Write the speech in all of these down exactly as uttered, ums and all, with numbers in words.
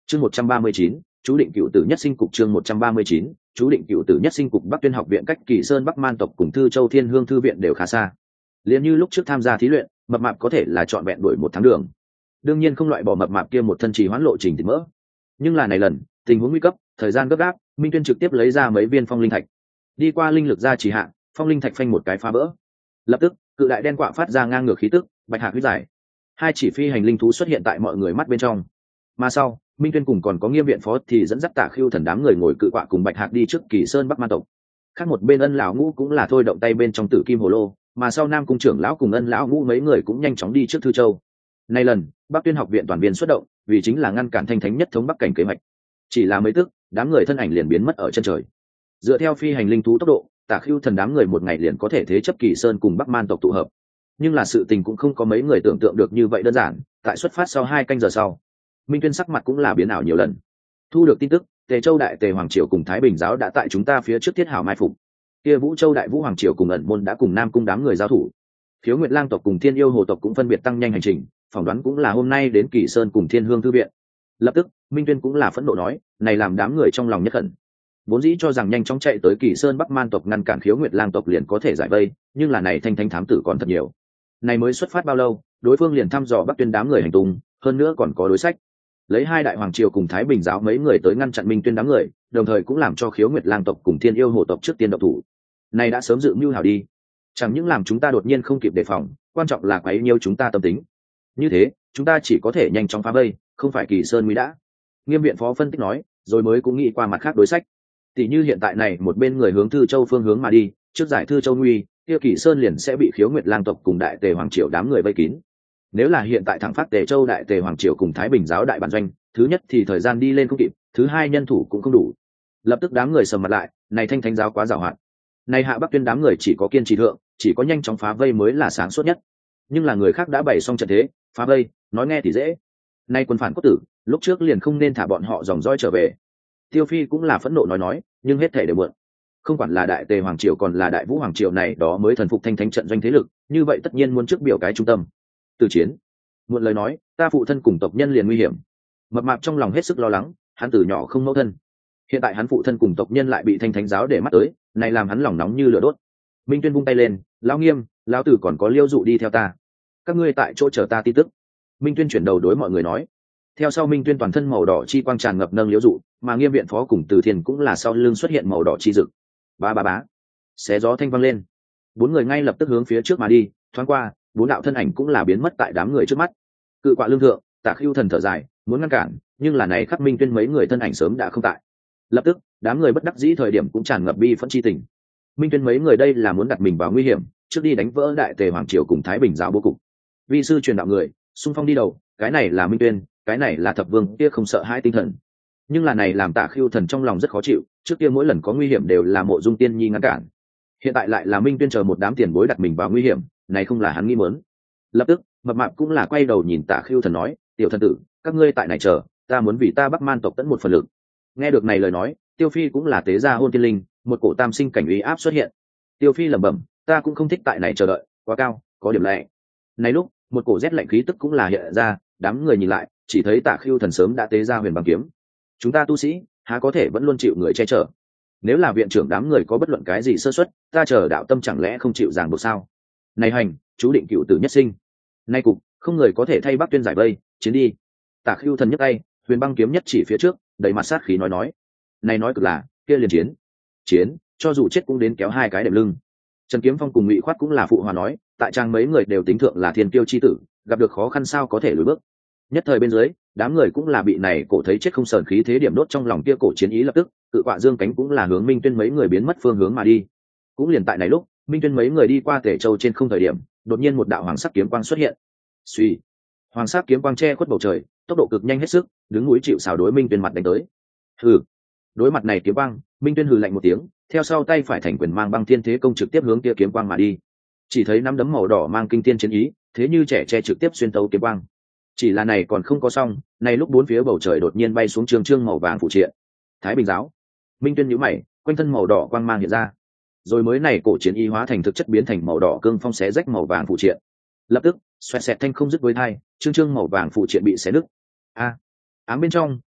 chương một trăm ba mươi chín, chú định cựu tử nhất sinh cục. chương một trăm ba mươi chín, chú định cựu tử nhất sinh cục. Bắc Tuyên học viện cách Kỳ Sơn Bắc Man tộc cùng Thư Châu Thiên Hương thư viện đều khá xa. Liền như lúc trước tham gia thí luyện, mập mạp có thể là trọn vẹn đuổi một tháng đường. Đương nhiên không loại bỏ mập mạp kia một thân trì hoãn lộ trình thịt mỡ. Nhưng là này lần, tình huống nguy cấp, thời gian gấp gáp, Minh Tuyên trực tiếp lấy ra mấy viên phong linh thạch. Đi qua linh lực ra chỉ hạ, phong linh thạch phanh một cái phá vỡ. Lập tức, cự đại đen quạ phát ra ngang ngược khí tức, bạch hạc huyết giải. Hai chỉ phi hành linh thú xuất hiện tại mọi người mắt bên trong. Mà sau, Minh Tuyên cùng còn có Nghiêm viện phó thì dẫn dắt Tả Khưu Thần đám người ngồi cự quạ cùng bạch hạc đi trước Kỳ Sơn Bắc Man tộc. Khác một bên Ân lão ngũ cũng là thôi động tay bên trong Tử Kim Hồ Lô, mà sau Nam cung trưởng lão cùng Ân lão ngũ mấy người cũng nhanh chóng đi trước Thư Châu. Nay lần, Bắc Tuyên học viện toàn viên xuất động, vì chính là ngăn cản Thanh Thánh nhất thống Bắc cảnh kế hoạch. Chỉ là mấy tức, đám người thân ảnh liền biến mất ở chân trời. Dựa theo phi hành linh thú tốc độ, Tả Khưu Thần đám người một ngày liền có thể thế chấp Kỳ Sơn cùng Bắc Man tộc tụ hợp. Nhưng là sự tình cũng không có mấy người tưởng tượng được như vậy đơn giản. Tại xuất phát sau hai canh giờ sau, Minh Tuyên sắc mặt cũng là biến ảo nhiều lần. Thu được tin tức, Tề Châu Đại Tề Hoàng Triều cùng Thái Bình Giáo đã tại chúng ta phía trước thiết hảo mai phục. Kia Vũ Châu Đại Vũ Hoàng Triều cùng ẩn môn đã cùng Nam cung đám người giao thủ. Khiếu Nguyệt Lang tộc cùng Thiên Yêu Hồ tộc cũng phân biệt tăng nhanh hành trình, phỏng đoán cũng là hôm nay đến Kỳ Sơn cùng Thiên Hương thư viện. Lập tức, Minh Tuyên cũng là phẫn nộ nói, này làm đám người trong lòng nhất khẩn. Vốn dĩ cho rằng nhanh chóng chạy tới Kỳ Sơn Bắc Man tộc ngăn cản Khiếu Nguyệt Lang tộc liền có thể giải vây, nhưng là này Thanh Thanh thám tử còn thật nhiều. Này mới xuất phát bao lâu, đối phương liền thăm dò Bắc Tuyên đám người hành tung, hơn nữa còn có đối sách. Lấy hai đại hoàng triều cùng Thái Bình Giáo mấy người tới ngăn chặn Minh Tuyên đám người, đồng thời cũng làm cho Khiếu Nguyệt Lang tộc cùng Thiên Yêu Hồ tộc trước tiên động thủ. Này đã sớm dự mưu hảo đi, chẳng những làm chúng ta đột nhiên không kịp đề phòng, quan trọng là quấy nhiễu chúng ta tâm tính. Như thế, chúng ta chỉ có thể nhanh chóng phá vây, không phải Kỳ Sơn nguy đã. Nghiêm viện phó phân tích nói, rồi mới cũng nghĩ qua mặt khác đối sách. Tỷ như hiện tại này một bên người hướng Thư Châu phương hướng mà đi, trước giải Thư Châu nguy, kia Kỳ Sơn liền sẽ bị Khiếu Nguyệt Lang tộc cùng Đại Tề Hoàng triều đám người vây kín. Nếu là hiện tại thẳng phát Tề Châu Đại Tề Hoàng triều cùng Thái Bình Giáo đại bản doanh, thứ nhất thì thời gian đi lên không kịp, thứ hai nhân thủ cũng không đủ. Lập tức đám người sầm mặt lại, này Thanh Thánh giáo quá giàu hạn. Này Hạ Bắc Tuyên đám người chỉ có kiên trì thượng, chỉ có nhanh chóng phá vây mới là sáng suốt nhất. Nhưng là người khác đã bày xong trận thế, phá vây, nói nghe thì dễ. Nay quân phản cốt tử, lúc trước liền không nên thả bọn họ dòng dõi trở về. Tiêu Phi cũng là phẫn nộ nói nói, nhưng hết thể đều mượn. Không quản là Đại Tề Hoàng triều còn là Đại Vũ Hoàng triều này đó mới thần phục Thanh Thánh trận doanh thế lực, như vậy tất nhiên muốn trước biểu cái trung tâm. Từ chiến, muộn lời nói, ta phụ thân cùng tộc nhân liền nguy hiểm. Mập mạp trong lòng hết sức lo lắng, hắn từ nhỏ không mẫu thân, hiện tại hắn phụ thân cùng tộc nhân lại bị Thanh Thánh giáo để mắt tới, này làm hắn lòng nóng như lửa đốt. Minh Tuyên vung tay lên, lão Nghiêm, lão tử còn có Liêu Dụ đi theo ta, các ngươi tại chỗ chờ ta tin tức. Minh Tuyên chuyển đầu đối mọi người nói. Theo sau Minh Tuyên toàn thân màu đỏ chi quang tràn ngập nâng Liêu Dụ, mà Nghiêm viện phó cùng Từ Thiên cũng là sau lưng xuất hiện màu đỏ chi rực. Ba ba bá, xé gió thanh vang lên, bốn người ngay lập tức hướng phía trước mà đi, thoáng qua, bốn đạo thân ảnh cũng là biến mất tại đám người trước mắt. Cự quạ lương thượng, Tả Khưu Thần thở dài, muốn ngăn cản, nhưng là này khắc Minh Tuyên mấy người thân ảnh sớm đã không tại. Lập tức, đám người bất đắc dĩ thời điểm cũng tràn ngập bi phẫn chi tình. Minh Tuyên mấy người đây là muốn đặt mình vào nguy hiểm, trước đi đánh vỡ Đại Tề Hoàng triều cùng Thái Bình giáo bố cục. Vi sư truyền đạo người, xung phong đi đầu, cái này là Minh Tuyên, cái này là Thập Vương, kia không sợ hãi tinh thần. Nhưng là này làm Tả Khưu Thần trong lòng rất khó chịu, trước kia mỗi lần có nguy hiểm đều là Mộ Dung Tiên Nhi ngăn cản. Hiện tại lại là Minh Tuyên chờ một đám tiền bối đặt mình vào nguy hiểm, này không là hắn nghĩ muốn. Lập tức, mập mạp cũng là quay đầu nhìn Tả Khưu Thần nói, tiểu thần tử, các ngươi tại này chờ, ta muốn vì ta Bắc Man tộc tận một phần lực. Nghe được này lời nói, Tiêu Phi cũng là tế gia hôn tiên linh, một cổ tam sinh cảnh uy áp xuất hiện. Tiêu Phi lẩm bẩm, ta cũng không thích tại này chờ đợi, quá cao, có điểm lạnh. Này lúc, một cổ rét lạnh khí tức cũng là hiện ra, đám người nhìn lại, chỉ thấy Tả Khưu Thần sớm đã tế ra huyền băng kiếm. Chúng ta tu sĩ, há có thể vẫn luôn chịu người che chở? Nếu là viện trưởng đám người có bất luận cái gì sơ suất, ta chờ đạo tâm chẳng lẽ không chịu ràng buộc sao? Này hành, chú định cựu tử nhất sinh. Nay cục, không người có thể thay Bắc Tuyên giải vây, chiến đi. Tả Khưu Thần nhấc tay, huyền băng kiếm nhất chỉ phía trước, đầy mặt sát khí nói nói. Này nói cực là, kia liền chiến. Chiến, cho dù chết cũng đến kéo hai cái đệm lưng. Trần Kiếm Phong cùng Ngụy Khoát cũng là phụ hòa nói, tại trang mấy người đều tính thượng là thiên kiêu chi tử, gặp được khó khăn sao có thể lùi bước. Nhất thời bên dưới, đám người cũng là bị này cổ thấy chết không sờn khí thế điểm đốt trong lòng kia cổ chiến ý lập tức, tự quạ dương cánh cũng là hướng Minh Tuyên mấy người biến mất phương hướng mà đi. Cũng liền tại này lúc, Minh Tuyên mấy người đi qua Tể Châu trên không thời điểm, đột nhiên một đạo hoàng sắc kiếm quang xuất hiện. Suy, hoàng sắc kiếm quang che khuất bầu trời, tốc độ cực nhanh hết sức, đứng núi chịu sào đối Minh Tuyên mặt đánh tới. Hừ, đối mặt này kiếm quang, Minh Tuyên hừ lạnh một tiếng, theo sau tay phải thành quyền mang băng thiên thế công trực tiếp hướng kia kiếm quang mà đi. Chỉ thấy nắm đấm màu đỏ mang kinh thiên chiến ý, thế như trẻ tre trực tiếp xuyên tấu kiếm quang. Chỉ là này còn không có xong, này lúc bốn phía bầu trời đột nhiên bay xuống trường trương màu vàng phụ triện. Thái Bình giáo. Minh Tuyên nhíu mày, quanh thân màu đỏ quang mang hiện ra. Rồi mới này cổ chiến y hóa thành thực chất biến thành màu đỏ cương phong xé rách màu vàng phụ triện. Lập tức, xoẹt xẹt thanh không dứt với thai, trương trương màu vàng phụ triện bị xé nứt. A, ám bên trong,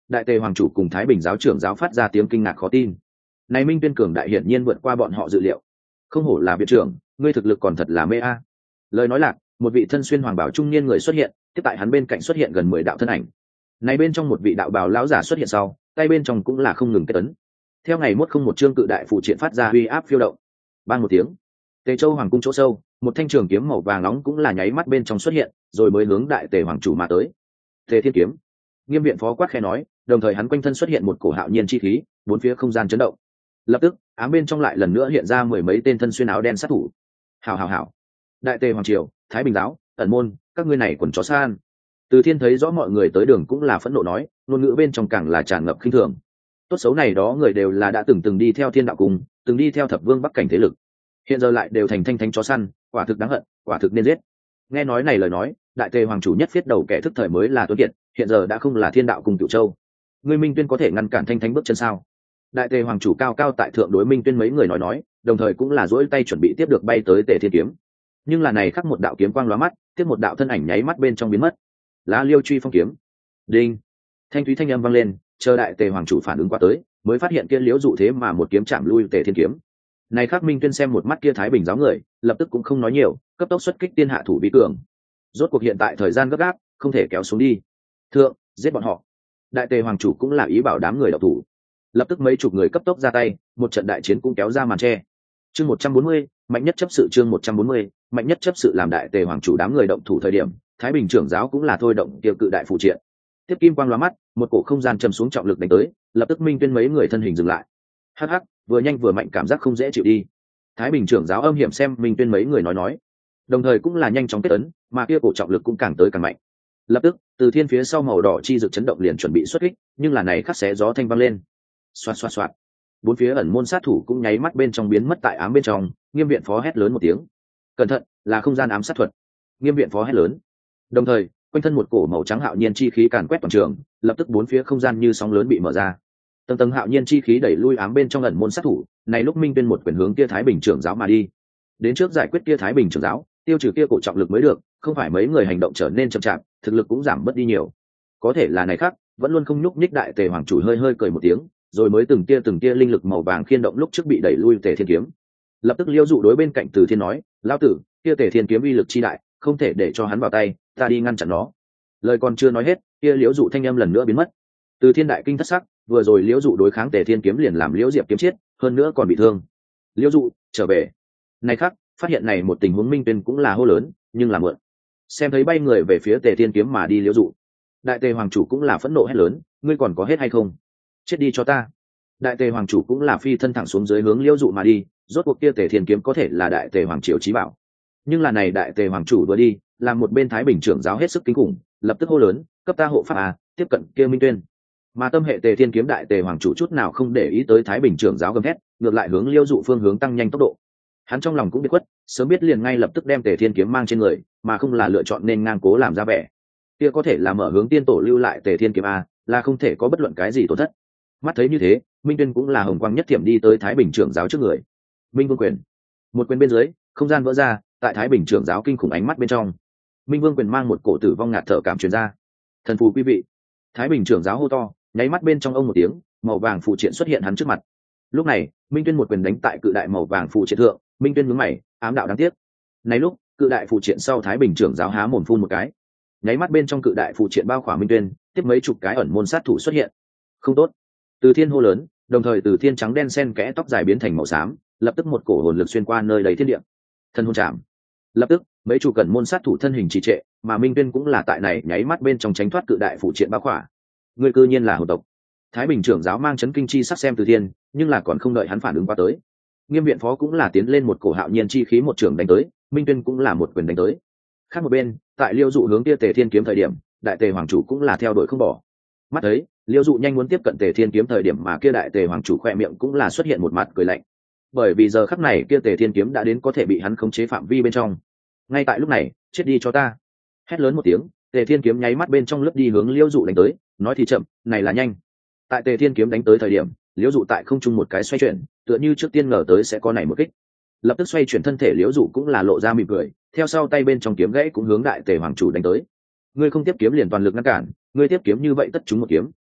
đại tề hoàng chủ cùng thái bình giáo trưởng giáo phát ra tiếng kinh ngạc khó tin. Này Minh Tuyên cường đại hiển nhiên vượt qua bọn họ dự liệu. Không hổ là viện trưởng, ngươi thực lực còn thật là mê a. Lời nói lạc, một vị thân xuyên hoàng bảo trung niên người xuất hiện, tiếp tại hắn bên cạnh xuất hiện gần mười đạo thân ảnh. Này bên trong một vị đạo bào lão giả xuất hiện sau, tay bên trong cũng là không ngừng kết ấn. Theo ngày mốt không một chương cự đại phụ triện phát ra uy áp phiêu động. Ban một tiếng, Tề Châu hoàng cung chỗ sâu, một thanh trường kiếm màu vàng nóng cũng là nháy mắt bên trong xuất hiện, rồi mới hướng đại tề hoàng chủ mà tới. Tề Thiên kiếm. Nghiêm viện phó quát khẽ nói, đồng thời hắn quanh thân xuất hiện một cổ hạo nhiên chi khí, bốn phía không gian chấn động. Lập tức, ám bên trong lại lần nữa hiện ra mười mấy tên thân xuyên áo đen sát thủ. Hảo hảo hảo. Đại tề hoàng triều, Thái Bình giáo, ẩn môn, các ngươi này quần chó san. Từ Thiên thấy rõ mọi người tới đường cũng là phẫn nộ nói, ngôn ngữ bên trong càng là tràn ngập khinh thường. Tốt xấu này đó người đều là đã từng từng đi theo Thiên đạo cùng, từng đi theo thập vương bắc cảnh thế lực, hiện giờ lại đều thành thanh thanh chó săn, quả thực đáng hận, quả thực nên giết. Nghe nói này lời nói, đại tề hoàng chủ nhất viết đầu kẻ thức thời mới là tuấn kiệt, hiện giờ đã không là Thiên đạo cùng Cửu Châu. Ngươi Minh Tuyên có thể ngăn cản thanh thanh bước chân sao? Đại tề hoàng chủ cao cao tại thượng đối Minh Tuyên mấy người nói nói, đồng thời cũng là duỗi tay chuẩn bị tiếp được bay tới Tề Thiên kiếm. Nhưng là này khắc một đạo kiếm quang lóa mắt, tiếp một đạo thân ảnh nháy mắt bên trong biến mất. Lá Liêu truy phong kiếm. Đinh. Thanh thúy thanh âm vang lên, chờ đại tề hoàng chủ phản ứng qua tới, mới phát hiện kia liễu dụ thế mà một kiếm chạm lui Tề Thiên kiếm. Này khắc Minh Tuyên xem một mắt kia Thái Bình giáo người, lập tức cũng không nói nhiều, cấp tốc xuất kích tiên hạ thủ vi cường. Rốt cuộc hiện tại thời gian gấp gáp, không thể kéo xuống đi. Thượng, giết bọn họ. Đại tề hoàng chủ cũng là ý bảo đám người độc thủ. Lập tức mấy chục người cấp tốc ra tay, một trận đại chiến cũng kéo ra màn che. Chương một trăm bốn mươi, mạnh nhất chấp sự chương một trăm bốn mươi, mạnh nhất chấp sự làm đại tề hoàng chủ đám người động thủ thời điểm, Thái Bình trưởng giáo cũng là thôi động tiêu cự đại phụ triện. Tiếp kim quang lóa mắt, một cổ không gian trầm xuống trọng lực đánh tới, lập tức Minh Tuyên mấy người thân hình dừng lại. Hắc hắc, vừa nhanh vừa mạnh cảm giác không dễ chịu đi. Thái Bình trưởng giáo âm hiểm xem Minh Tuyên mấy người nói nói, đồng thời cũng là nhanh chóng kết ấn, mà kia cổ trọng lực cũng càng tới càng mạnh. Lập tức, từ thiên phía sau màu đỏ chi dực chấn động liền chuẩn bị xuất kích, nhưng là này khắc xé gió thanh vang lên. Xoạt xoạt xoạt. Bốn phía ẩn môn sát thủ cũng nháy mắt bên trong biến mất tại ám bên trong, Nghiêm viện phó hét lớn một tiếng. Cẩn thận, là không gian ám sát thuật. Nghiêm viện phó hét lớn. Đồng thời, quanh thân một cổ màu trắng hạo nhiên chi khí càn quét toàn trường, lập tức bốn phía không gian như sóng lớn bị mở ra. Tầng tầng hạo nhiên chi khí đẩy lui ám bên trong ẩn môn sát thủ, này lúc Minh Tuyên một quyền hướng kia Thái Bình trưởng giáo mà đi. Đến trước giải quyết kia Thái Bình trưởng giáo, tiêu trừ kia cổ trọng lực mới được, không phải mấy người hành động trở nên chậm chạp, thực lực cũng giảm bớt đi nhiều. Có thể là này khác, vẫn luôn không nhúc nhích đại tề hoàng chủ hơi hơi cười một tiếng, rồi mới từng tia từng tia linh lực màu vàng khiên động lúc trước bị đẩy lui Tề Thiên kiếm. Lập tức Liêu dụ đối bên cạnh Từ Thiên nói, lão tử, kia Tề Thiên kiếm uy lực chi đại, không thể để cho hắn vào tay, ta đi ngăn chặn nó. Lời còn chưa nói hết, kia Liễu dụ thanh âm lần nữa biến mất. Từ Thiên đại kinh thất sắc, vừa rồi Liễu dụ đối kháng Tề Thiên kiếm liền làm Liễu Diệp kiếm chết, hơn nữa còn bị thương. Liễu dụ, trở về. Này khác, phát hiện này một tình huống Minh Tuyên cũng là hô lớn, nhưng là mượn. Xem thấy bay người về phía Tề Thiên kiếm mà đi Liễu dụ. Đại tề hoàng chủ cũng là phẫn nộ hét lớn, ngươi còn có hết hay không? Chết đi cho ta. Đại tề hoàng chủ cũng là phi thân thẳng xuống dưới hướng Liễu dụ mà đi, rốt cuộc kia Tề Thiên kiếm có thể là đại tề hoàng triều chí bảo. Nhưng là này đại tề hoàng chủ vừa đi, làm một bên Thái Bình trưởng giáo hết sức kinh khủng, lập tức hô lớn, cấp ta hộ pháp à, tiếp cận kia Minh Tuyên. Mà tâm hệ Tề Thiên kiếm đại tề hoàng chủ chút nào không để ý tới Thái Bình trưởng giáo gầm thét, ngược lại hướng Liễu dụ phương hướng tăng nhanh tốc độ. Hắn trong lòng cũng biết quất, sớm biết liền ngay lập tức đem Tề Thiên kiếm mang trên người, mà không là lựa chọn nên ngang cố làm ra vẻ. Kia có thể là mở hướng tiên tổ lưu lại Tề Thiên kiếm a, là không thể có bất luận cái gì tổn thất. Mắt thấy như thế, Minh Tuyên cũng là hồng quang nhất thiểm đi tới Thái Bình trưởng giáo trước người. Minh Vương quyền. Một quyền bên dưới, không gian vỡ ra, tại Thái Bình trưởng giáo kinh khủng ánh mắt bên trong. Minh Vương quyền mang một cổ tử vong ngạt thở cảm truyền ra. Thần phù quý vị. Thái Bình trưởng giáo hô to, nháy mắt bên trong ông một tiếng, màu vàng phụ triện xuất hiện hắn trước mặt. Lúc này, Minh Tuyên một quyền đánh tại cự đại màu vàng phụ triện thượng, Minh Tuyên nhướng mày, ám đạo đáng tiếc. Này lúc, cự đại phụ triện sau Thái Bình trưởng giáo há mồm phun một cái. Nháy mắt bên trong cự đại phụ triện bao khỏa Minh Tuyên, tiếp mấy chục cái ẩn môn sát thủ xuất hiện. Không tốt. Từ Thiên hô lớn, đồng thời Từ Thiên trắng đen xen kẽ tóc dài biến thành màu xám, lập tức một cổ hồn lực xuyên qua nơi đầy thiên địa. Thân hồn chạm. Lập tức, mấy chục cẩn môn sát thủ thân hình trì trệ, mà Minh Tuyên cũng là tại này nháy mắt bên trong tránh thoát cự đại phụ triện bao khỏa. Người cư nhiên là hồn tộc. Thái Bình trưởng giáo mang chấn kinh chi sắc xem Từ Thiên, nhưng là còn không đợi hắn phản ứng qua tới. Nghiêm viện phó cũng là tiến lên một cổ hạo nhiên chi khí một trường đánh tới, Minh Tuyên cũng là một quyền đánh tới. Khác một bên, tại Liêu dụ hướng kia Tề Thiên kiếm thời điểm, đại tề hoàng chủ cũng là theo đuổi không bỏ. Mắt thấy Liêu dụ nhanh muốn tiếp cận Tề Thiên kiếm thời điểm mà kia đại tề hoàng chủ khoe miệng cũng là xuất hiện một mặt cười lạnh, bởi vì giờ khắc này kia Tề Thiên kiếm đã đến có thể bị hắn khống chế phạm vi bên trong. Ngay tại lúc này, chết đi cho ta. Hét lớn một tiếng, Tề Thiên kiếm nháy mắt bên trong lướt đi hướng Liêu dụ đánh tới, nói thì chậm, này là nhanh. Tại Tề Thiên kiếm đánh tới thời điểm, Liêu dụ tại không trung một cái xoay chuyển, tựa như trước tiên ngờ tới sẽ có này một kích. Lập tức xoay chuyển thân thể, Liêu dụ cũng là lộ ra mỉm cười, theo sau tay bên trong kiếm gãy cũng hướng đại tề hoàng chủ đánh tới. Ngươi không tiếp kiếm liền toàn lực ngăn cản, ngươi tiếp kiếm như vậy tất trúng một kiếm.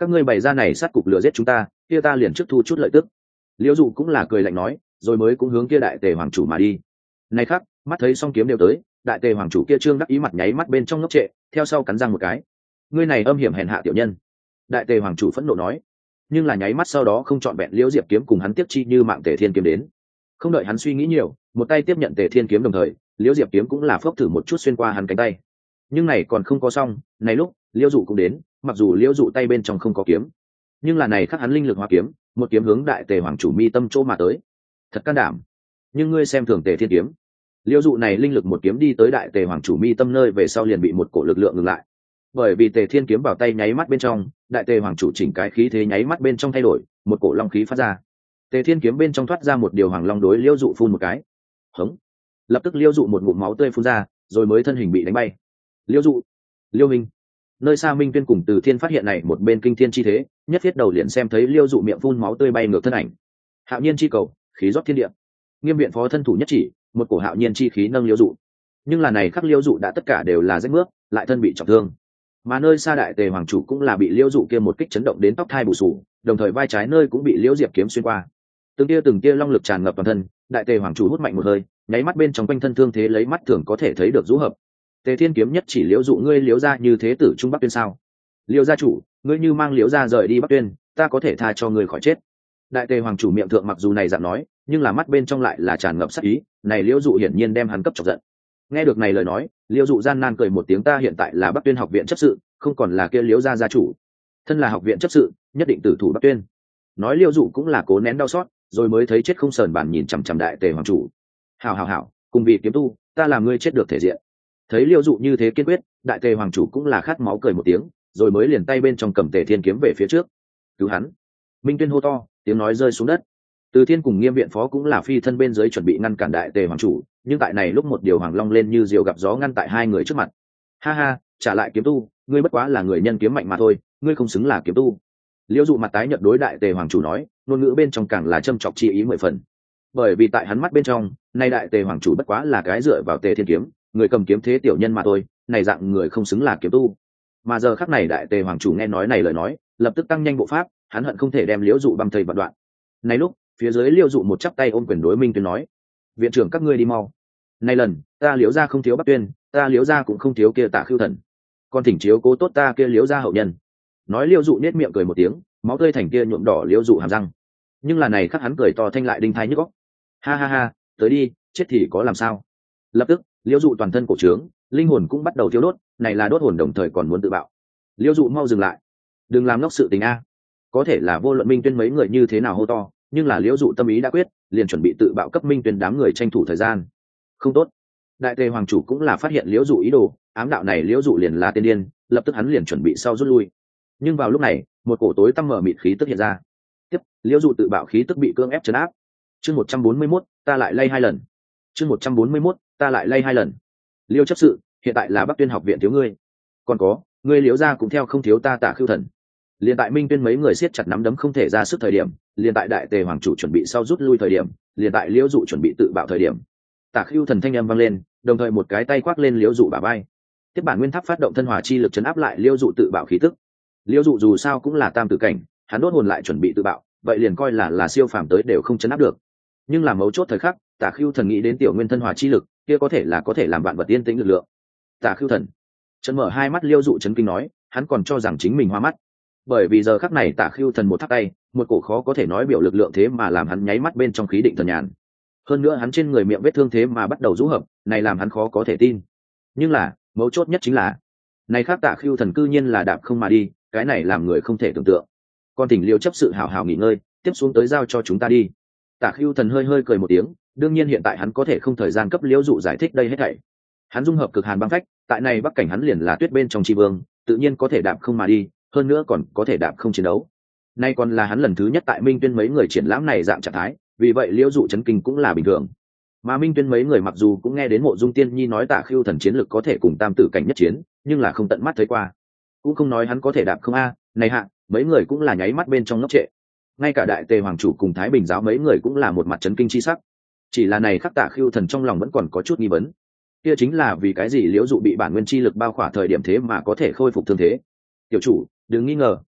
các ngươi bày ra này sát cục lửa giết chúng ta, kia ta liền trước thu chút lợi tức. Liễu dụ cũng là cười lạnh nói, rồi mới cũng hướng kia đại tề hoàng chủ mà đi. Này khắc, mắt thấy song kiếm đều tới, đại tề hoàng chủ kia trương đắc ý mặt nháy mắt bên trong ngốc trệ, theo sau cắn răng một cái. Ngươi này âm hiểm hèn hạ tiểu nhân. Đại tề hoàng chủ phẫn nộ nói, nhưng là nháy mắt sau đó không chọn vẹn Liễu Diệp kiếm cùng hắn tiếp chi như mạng Tề Thiên kiếm đến. Không đợi hắn suy nghĩ nhiều, một tay tiếp nhận Tề Thiên kiếm đồng thời, Liễu Diệp kiếm cũng là phốc thử một chút xuyên qua hắn cánh tay. Nhưng này còn không có xong, này lúc, Liễu dụ cũng đến, mặc dù Liễu dụ tay bên trong không có kiếm, nhưng là này khắc hắn linh lực hóa kiếm, một kiếm hướng đại tề hoàng chủ mi tâm chỗ mà tới. Thật can đảm. Nhưng ngươi xem thường Tề Thiên kiếm. Liễu dụ này linh lực một kiếm đi tới đại tề hoàng chủ mi tâm nơi về sau liền bị một cổ lực lượng ngừng lại. Bởi vì Tề Thiên kiếm vào tay nháy mắt bên trong, đại tề hoàng chủ chỉnh cái khí thế nháy mắt bên trong thay đổi, một cổ long khí phát ra. Tề Thiên kiếm bên trong thoát ra một điều hoàng long đối Liễu dụ phun một cái. Hống. Lập tức Liễu dụ một ngụm máu tươi phun ra, rồi mới thân hình bị đánh bay. Liễu dụ, Liễu Minh. Nơi xa Minh Tuyên cùng Từ Thiên phát hiện này một bên kinh thiên chi thế, nhất thiết đầu liền xem thấy Liễu dụ miệng phun máu tươi bay ngược thân ảnh. Hạo nhiên chi cầu, khí rót thiên địa. Nghiêm viện phó thân thủ nhất chỉ, một cổ hạo nhiên chi khí nâng Liễu dụ. Nhưng là này khắc Liễu dụ đã tất cả đều là rách bước, lại thân bị trọng thương. Mà nơi xa đại tề hoàng chủ cũng là bị Liễu dụ kia một kích chấn động đến tóc thai bù sù, đồng thời vai trái nơi cũng bị Liễu Diệp kiếm xuyên qua. Từng tia từng tia long lực tràn ngập toàn thân, đại tề hoàng chủ hút mạnh một hơi, nháy mắt bên trong quanh thân thương thế lấy mắt thường có thể thấy được rũ hợp. Tề Thiên kiếm nhất chỉ Liễu dụ ngươi Liễu gia như thế tử trung Bắc Tuyên sao? Liễu gia chủ, ngươi như mang Liễu gia rời đi Bắc Tuyên, ta có thể tha cho ngươi khỏi chết. Đại tề hoàng chủ miệng thượng mặc dù này dạng nói, nhưng là mắt bên trong lại là tràn ngập sát ý, này Liễu dụ hiển nhiên đem hắn cấp chọc giận. Nghe được này lời nói, Liễu dụ gian nan cười một tiếng, ta hiện tại là Bắc Tuyên học viện chấp sự, không còn là kia Liễu gia gia chủ. Thân là học viện chấp sự, nhất định tử thủ Bắc Tuyên. Nói Liễu dụ cũng là cố nén đau xót, rồi mới thấy chết không sờn bản nhìn chằm chằm đại tề hoàng chủ. Hảo hảo hảo, cùng vị kiếm tu, ta làm ngươi chết được thể diện. Thấy Liễu dụ như thế kiên quyết, đại tề hoàng chủ cũng là khát máu cười một tiếng, rồi mới liền tay bên trong cầm Tề Thiên kiếm về phía trước. Cứu hắn! Minh Tuyên hô to, tiếng nói rơi xuống đất. Từ Thiên cùng Nghiêm viện phó cũng là phi thân bên dưới chuẩn bị ngăn cản đại tề hoàng chủ, nhưng tại này lúc một điều hoàng long lên như diều gặp gió ngăn tại hai người trước mặt. Ha ha, trả lại kiếm tu, ngươi bất quá là người nhân kiếm mạnh mà thôi, ngươi không xứng là kiếm tu. Liễu dụ mặt tái nhợt đối đại tề hoàng chủ nói, ngôn ngữ bên trong càng là châm chọc chi ý mười phần. Bởi vì tại hắn mắt bên trong, nay đại tề hoàng chủ bất quá là cái dựa vào Tề Thiên kiếm, người cầm kiếm thế tiểu nhân mà thôi, này dạng người không xứng là kiếm tu. Mà giờ khắc này đại tề hoàng chủ nghe nói này lời nói, lập tức tăng nhanh bộ pháp, hắn hận không thể đem Liễu dụ băm thây vạn đoạn. Này lúc, phía dưới Liễu dụ một chắp tay ôm quyền đối Minh Tuyên nói, viện trưởng các ngươi đi mau. Này lần, ta Liễu gia không thiếu Bắc Tuyên, ta Liễu gia cũng không thiếu kia Tạ Khưu Thần. Con thỉnh chiếu cố tốt ta kia Liễu gia hậu nhân. Nói Liễu dụ nết miệng cười một tiếng, máu tươi thành kia nhuộm đỏ Liễu dụ hàm răng. Nhưng là này khắc hắn cười to thanh lại đinh thái nhức óc. Ha ha ha, tới đi, chết thì có làm sao? Lập tức, Liễu dụ toàn thân cổ trướng, linh hồn cũng bắt đầu thiêu đốt, này là đốt hồn đồng thời còn muốn tự bạo. Liễu dụ mau dừng lại, đừng làm ngốc sự tình a. Có thể là vô luận Minh Tuyên mấy người như thế nào hô to, nhưng là Liễu dụ tâm ý đã quyết, liền chuẩn bị tự bạo cấp Minh Tuyên đám người tranh thủ thời gian. Không tốt. Đại tề hoàng chủ cũng là phát hiện Liễu dụ ý đồ, ám đạo này Liễu dụ liền là tiên điên, lập tức hắn liền chuẩn bị sau rút lui. Nhưng vào lúc này, một cổ tối tăm mở mịt khí tức hiện ra. Tiếp, Liễu dụ tự bạo khí tức bị cưỡng ép trấn áp. Chương một trăm bốn mươi mốt, ta lại lay hai lần. Chương một trăm bốn mươi mốt, ta lại lay hai lần. Liêu chấp sự, hiện tại là Bắc Tuyên học viện thiếu ngươi. Còn có, ngươi Liễu gia cũng theo không thiếu ta Tạ Khưu Thần. Liên tại Minh Tuyên mấy người siết chặt nắm đấm không thể ra sức thời điểm, liên tại đại tề hoàng chủ chuẩn bị sau rút lui thời điểm, liên tại Liễu dụ chuẩn bị tự bạo thời điểm. Tạ Khưu Thần thanh âm vang lên, đồng thời một cái tay khoác lên Liễu dụ bả vai. Tiếp bản nguyên tháp phát động thân hỏa chi lực chấn áp lại Liễu dụ tự bạo khí tức. Liễu dụ dù sao cũng là tam tử cảnh, hắn đốt hồn lại chuẩn bị tự bạo, vậy liền coi là là siêu phàm tới đều không chấn áp được. Nhưng làm mấu chốt thời khắc, Tạ Khưu Thần nghĩ đến tiểu nguyên thân hỏa chi lực, kia có thể là có thể làm vạn vật yên tĩnh lực lượng. Tạ Khưu Thần chấn mở hai mắt, Liễu dụ chấn kinh nói, hắn còn cho rằng chính mình hoa mắt. Bởi vì giờ khắc này Tạ Khưu Thần một thắt tay, một cổ khó có thể nói biểu lực lượng thế mà làm hắn nháy mắt bên trong khí định thần nhàn. Hơn nữa hắn trên người miệng vết thương thế mà bắt đầu rũ hợp, này làm hắn khó có thể tin. Nhưng là, mấu chốt nhất chính là, này khác Tạ Khưu Thần cư nhiên là đạp không mà đi, cái này làm người không thể tưởng tượng. Con thỉnh Liêu chấp sự hảo hảo nghỉ ngơi, tiếp xuống tới giao cho chúng ta đi. Tạ Khưu Thần hơi hơi cười một tiếng, đương nhiên hiện tại hắn có thể không thời gian cấp Liễu dụ giải thích đây hết thảy. Hắn dung hợp cực hàn băng phách, tại này bắc cảnh hắn liền là tuyết bên trong tri vương, tự nhiên có thể đạp không mà đi, hơn nữa còn có thể đạp không chiến đấu. Nay còn là hắn lần thứ nhất tại Minh Tuyên mấy người triển lãm này dạng trạng thái, vì vậy Liễu dụ chấn kinh cũng là bình thường. Mà Minh Tuyên mấy người mặc dù cũng nghe đến Mộ Dung Tiên Nhi nói Tạ Khưu Thần chiến lực có thể cùng tam tử cảnh nhất chiến, nhưng là không tận mắt thấy qua, cũng không nói hắn có thể đạp không a. Này hạ, mấy người cũng là nháy mắt bên trong ngốc trệ. Ngay cả đại tề hoàng chủ cùng Thái Bình giáo mấy người cũng là một mặt chấn kinh chi sắc. Chỉ là này khắc Tạ Khưu Thần trong lòng vẫn còn có chút nghi vấn. Kia chính là vì cái gì Liễu dụ bị bản nguyên chi lực bao khỏa thời điểm thế mà có thể khôi phục thương thế. Tiểu chủ, đừng nghi ngờ,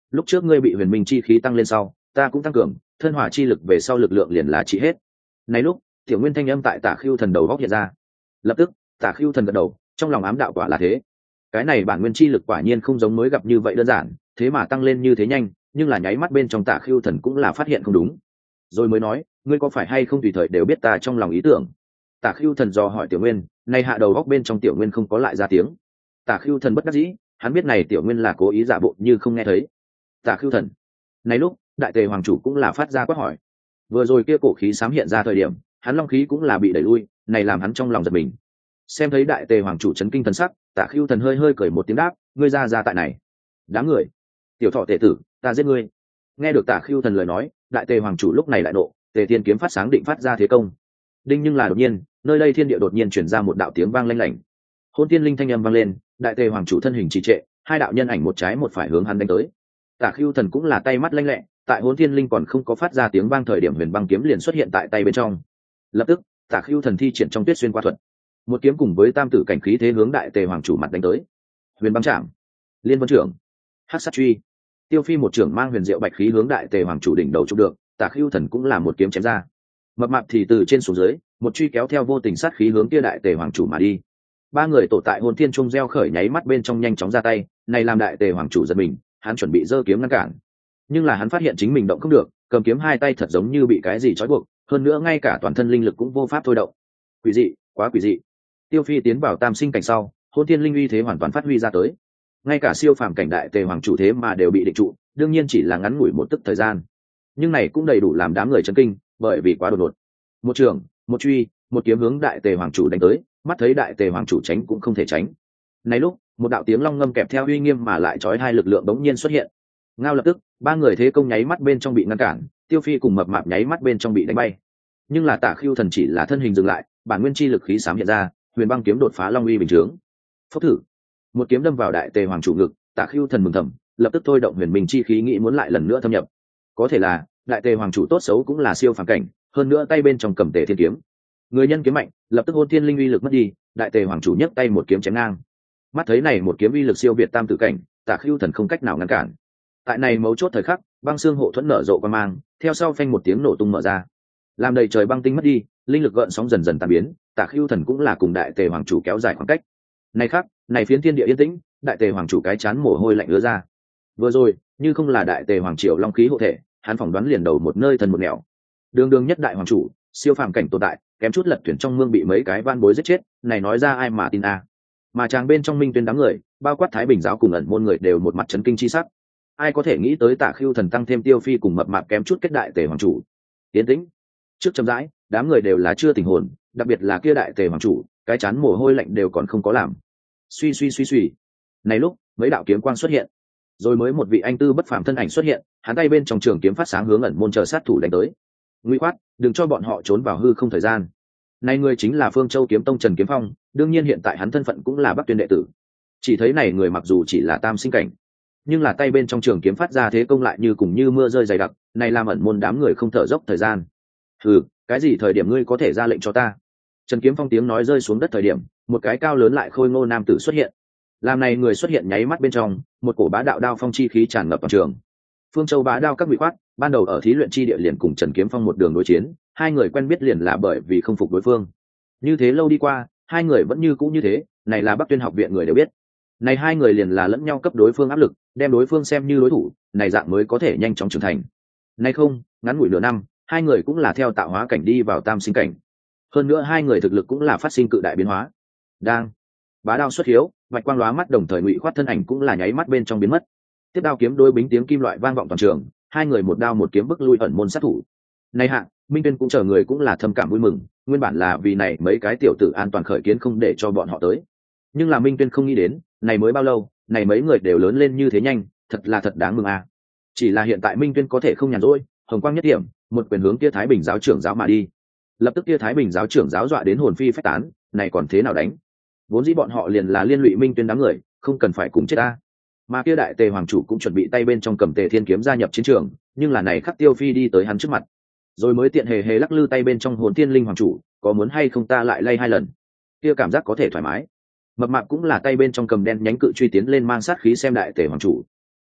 lúc trước ngươi bị huyền minh chi khí tăng lên sau ta cũng tăng cường thân hỏa chi lực về sau lực lượng liền là trị hết. Này lúc tiểu nguyên thanh âm tại Tả Khưu Thần đầu góc hiện ra. Lập tức Tả Khưu Thần gật đầu, trong lòng ám đạo quả là thế. Cái này bản nguyên chi lực quả nhiên không giống mới gặp như vậy đơn giản, thế mà tăng lên như thế nhanh, nhưng là nháy mắt bên trong Tả Khưu Thần cũng là phát hiện không đúng, rồi mới nói, ngươi có phải hay không tùy thời đều biết ta trong lòng ý tưởng. Tả Khưu Thần dò hỏi tiểu nguyên, nay hạ đầu góc bên trong tiểu nguyên không có lại ra tiếng. Tả Khưu Thần bất đắc dĩ, hắn biết này tiểu nguyên là cố ý giả bộ như không nghe thấy. Tả Khưu Thần, này lúc đại tề hoàng chủ cũng là phát ra quát hỏi. Vừa rồi kia cổ khí sám hiện ra thời điểm, hắn long khí cũng là bị đẩy lui, này làm hắn trong lòng giật mình. Xem thấy đại tề hoàng chủ chấn kinh thần sắc, Tả Khưu Thần hơi hơi cười một tiếng đáp, ngươi ra ra tại này. Đám người, tiểu thọ tể tử, ta giết ngươi. Nghe được Tả Khưu Thần lời nói, đại tề hoàng chủ lúc này lại nộ, tề thiên kiếm phát sáng định phát ra thế công. Đinh, nhưng là đột nhiên, nơi đây thiên địa đột nhiên truyền ra một đạo tiếng vang lanh lảnh. Hôn Tiên Linh thanh âm vang lên, đại tề hoàng chủ thân hình trì trệ, hai đạo nhân ảnh một trái một phải hướng hắn đánh tới. Tả Khưu Thần cũng là tay mắt lanh lẹ, tại Hôn Tiên Linh còn không có phát ra tiếng vang thời điểm huyền băng kiếm liền xuất hiện tại tay bên trong. Lập tức, Tả Khưu Thần thi triển trong tuyết xuyên qua thuật, một kiếm cùng với tam tử cảnh khí thế hướng đại tề hoàng chủ mặt đánh tới. Huyền băng chạm, liên vân trưởng, hắc sát truy, tiêu phi một trưởng mang huyền diệu bạch khí hướng đại tề hoàng chủ đỉnh đầu chụp được, Tả Khưu Thần cũng là một kiếm chém ra. Mập mạp thì từ trên xuống dưới, một truy kéo theo vô tình sát khí hướng kia đại tề hoàng chủ mà đi. Ba người tổ tại hồn thiên trung gieo khởi nháy mắt bên trong nhanh chóng ra tay, này làm đại tề hoàng chủ giật mình, hắn chuẩn bị giơ kiếm ngăn cản, nhưng là hắn phát hiện chính mình động không được, cầm kiếm hai tay thật giống như bị cái gì trói buộc, hơn nữa ngay cả toàn thân linh lực cũng vô pháp thôi động. Quỷ dị, quá quỷ dị. Tiêu phi tiến vào tam sinh cảnh sau, hồn thiên linh uy thế hoàn toàn phát huy ra tới, ngay cả siêu phàm cảnh đại tề hoàng chủ thế mà đều bị định trụ, đương nhiên chỉ là ngắn ngủi một tức thời gian, nhưng này cũng đầy đủ làm đám người chấn kinh, bởi vì quá đột ngột. Một trường, một truy, một kiếm hướng đại tề hoàng chủ đánh tới, mắt thấy đại tề hoàng chủ tránh cũng không thể tránh. Này lúc một đạo tiếng long ngâm kèm theo uy nghiêm mà lại trói hai lực lượng bỗng nhiên xuất hiện. Ngao lập tức ba người thế công nháy mắt bên trong bị ngăn cản, tiêu phi cùng mập mạp nháy mắt bên trong bị đánh bay, nhưng là Tả Khưu Thần chỉ là thân hình dừng lại, bản nguyên chi lực khí sám hiện ra, huyền băng kiếm đột phá long uy bình chướng, phốc thử một kiếm đâm vào đại tề hoàng chủ ngực. Tả Khưu Thần mừng thầm, lập tức thôi động huyền minh chi khí nghĩ muốn lại lần nữa thâm nhập. Có thể là đại tề hoàng chủ tốt xấu cũng là siêu phàm cảnh, hơn nữa tay bên trong cầm tề thiên kiếm, người nhân kiếm mạnh, lập tức hôn thiên linh uy lực mất đi, đại tề hoàng chủ nhấc tay một kiếm chém ngang. Mắt thấy này một kiếm uy lực siêu việt tam tử cảnh, Tả Khưu Thần không cách nào ngăn cản. Tại này mấu chốt thời khắc, băng xương hộ thuẫn nở rộ qua mang, theo sau phanh một tiếng nổ tung mở ra, làm đầy trời băng tinh mất đi, linh lực gợn sóng dần dần tan biến. Tả Khưu Thần cũng là cùng đại tề hoàng chủ kéo dài khoảng cách. Này khác, này phiến thiên địa yên tĩnh, đại tề hoàng chủ cái chán mồ hôi lạnh ứa ra. Vừa rồi, như không là đại tề hoàng triều long khí hộ thể, hắn phỏng đoán liền đầu một nơi thần một nẻo. Đường đường nhất đại hoàng chủ, siêu phàm cảnh tồn tại, kém chút lật thuyền trong mương bị mấy cái van bối giết chết, này nói ra ai mà tin a. À. Mà chàng bên trong minh tuyên đám người, bao quát Thái Bình giáo cùng ẩn môn người đều một mặt chấn kinh chi sắc. Ai có thể nghĩ tới Tả Khưu Thần tăng thêm tiêu phi cùng mập mạp kém chút kết đại tề hoàng chủ. Tiến tĩnh. Trước chậm rãi, đám người đều là chưa tỉnh hồn, đặc biệt là kia đại tề hoàng chủ, cái chán mồ hôi lạnh đều còn không có làm. Suy suy suy suy. Này lúc, mấy đạo kiếm quang xuất hiện, rồi mới một vị anh tư bất phàm thân ảnh xuất hiện, hắn tay bên trong trường kiếm phát sáng hướng ẩn môn chờ sát thủ đánh tới. Nguy quát, đừng cho bọn họ trốn vào hư không thời gian. Này người chính là Phương Châu kiếm tông Trần Kiếm Phong, đương nhiên hiện tại hắn thân phận cũng là Bắc Tuyên đệ tử. Chỉ thấy này người mặc dù chỉ là tam sinh cảnh, nhưng là tay bên trong trường kiếm phát ra thế công lại như cùng như mưa rơi dày đặc, này làm ẩn môn đám người không thở dốc thời gian. Hừ, cái gì thời điểm ngươi có thể ra lệnh cho ta? Trần Kiếm Phong tiếng nói rơi xuống đất thời điểm, một cái cao lớn lại khôi ngô nam tử xuất hiện. Làm này người xuất hiện nháy mắt bên trong, một cổ bá đạo đao phong chi khí tràn ngập toàn trường. Phương Châu bá đao các vị khoát, ban đầu ở thí luyện chi địa liền cùng Trần Kiếm Phong một đường đối chiến, hai người quen biết liền là bởi vì không phục đối phương. Như thế lâu đi qua, hai người vẫn như cũ như thế, này là Bắc Tuyên học viện người đều biết. Này hai người liền là lẫn nhau cấp đối phương áp lực, đem đối phương xem như đối thủ, này dạng mới có thể nhanh chóng trưởng thành. Này không, ngắn ngủi nửa năm, hai người cũng là theo tạo hóa cảnh đi vào tam sinh cảnh. Hơn nữa hai người thực lực cũng là phát sinh cự đại biến hóa. Đang bá đao xuất hiếu, vạch quang lóa mắt, đồng thời ngụy khoát thân ảnh cũng là nháy mắt bên trong biến mất. Tiếp đao kiếm đối bính tiếng kim loại vang vọng toàn trường, hai người một đao một kiếm bức lui ẩn môn sát thủ. Này hạ, Minh Tuyên cũng chờ người cũng là thâm cảm vui mừng, nguyên bản là vì này mấy cái tiểu tử an toàn khởi kiến không để cho bọn họ tới. Nhưng là Minh Tuyên không nghĩ đến, này mới bao lâu, này mấy người đều lớn lên như thế nhanh, thật là thật đáng mừng à. Chỉ là hiện tại Minh Tuyên có thể không nhàn rỗi, hồng quang nhất điểm, một quyền hướng kia Thái Bình giáo trưởng giáo mà đi. Lập tức kia Thái Bình giáo trưởng giáo dọa đến hồn phi phách tán, này còn thế nào đánh? Vốn dĩ bọn họ liền là liên lụy Minh Tuyên đám người, không cần phải cùng chết ta. Mà kia đại tề hoàng chủ cũng chuẩn bị tay bên trong cầm tề thiên kiếm gia nhập chiến trường, nhưng là này khắc Tiêu Phi đi tới hắn trước mặt, rồi mới tiện hề hề lắc lư tay bên trong hồn thiên linh hoàng chủ, có muốn hay không ta lại lay hai lần? Kia cảm giác có thể thoải mái. Mập mạp cũng là tay bên trong cầm đen nhánh cự truy tiến lên mang sát khí xem đại tề hoàng chủ.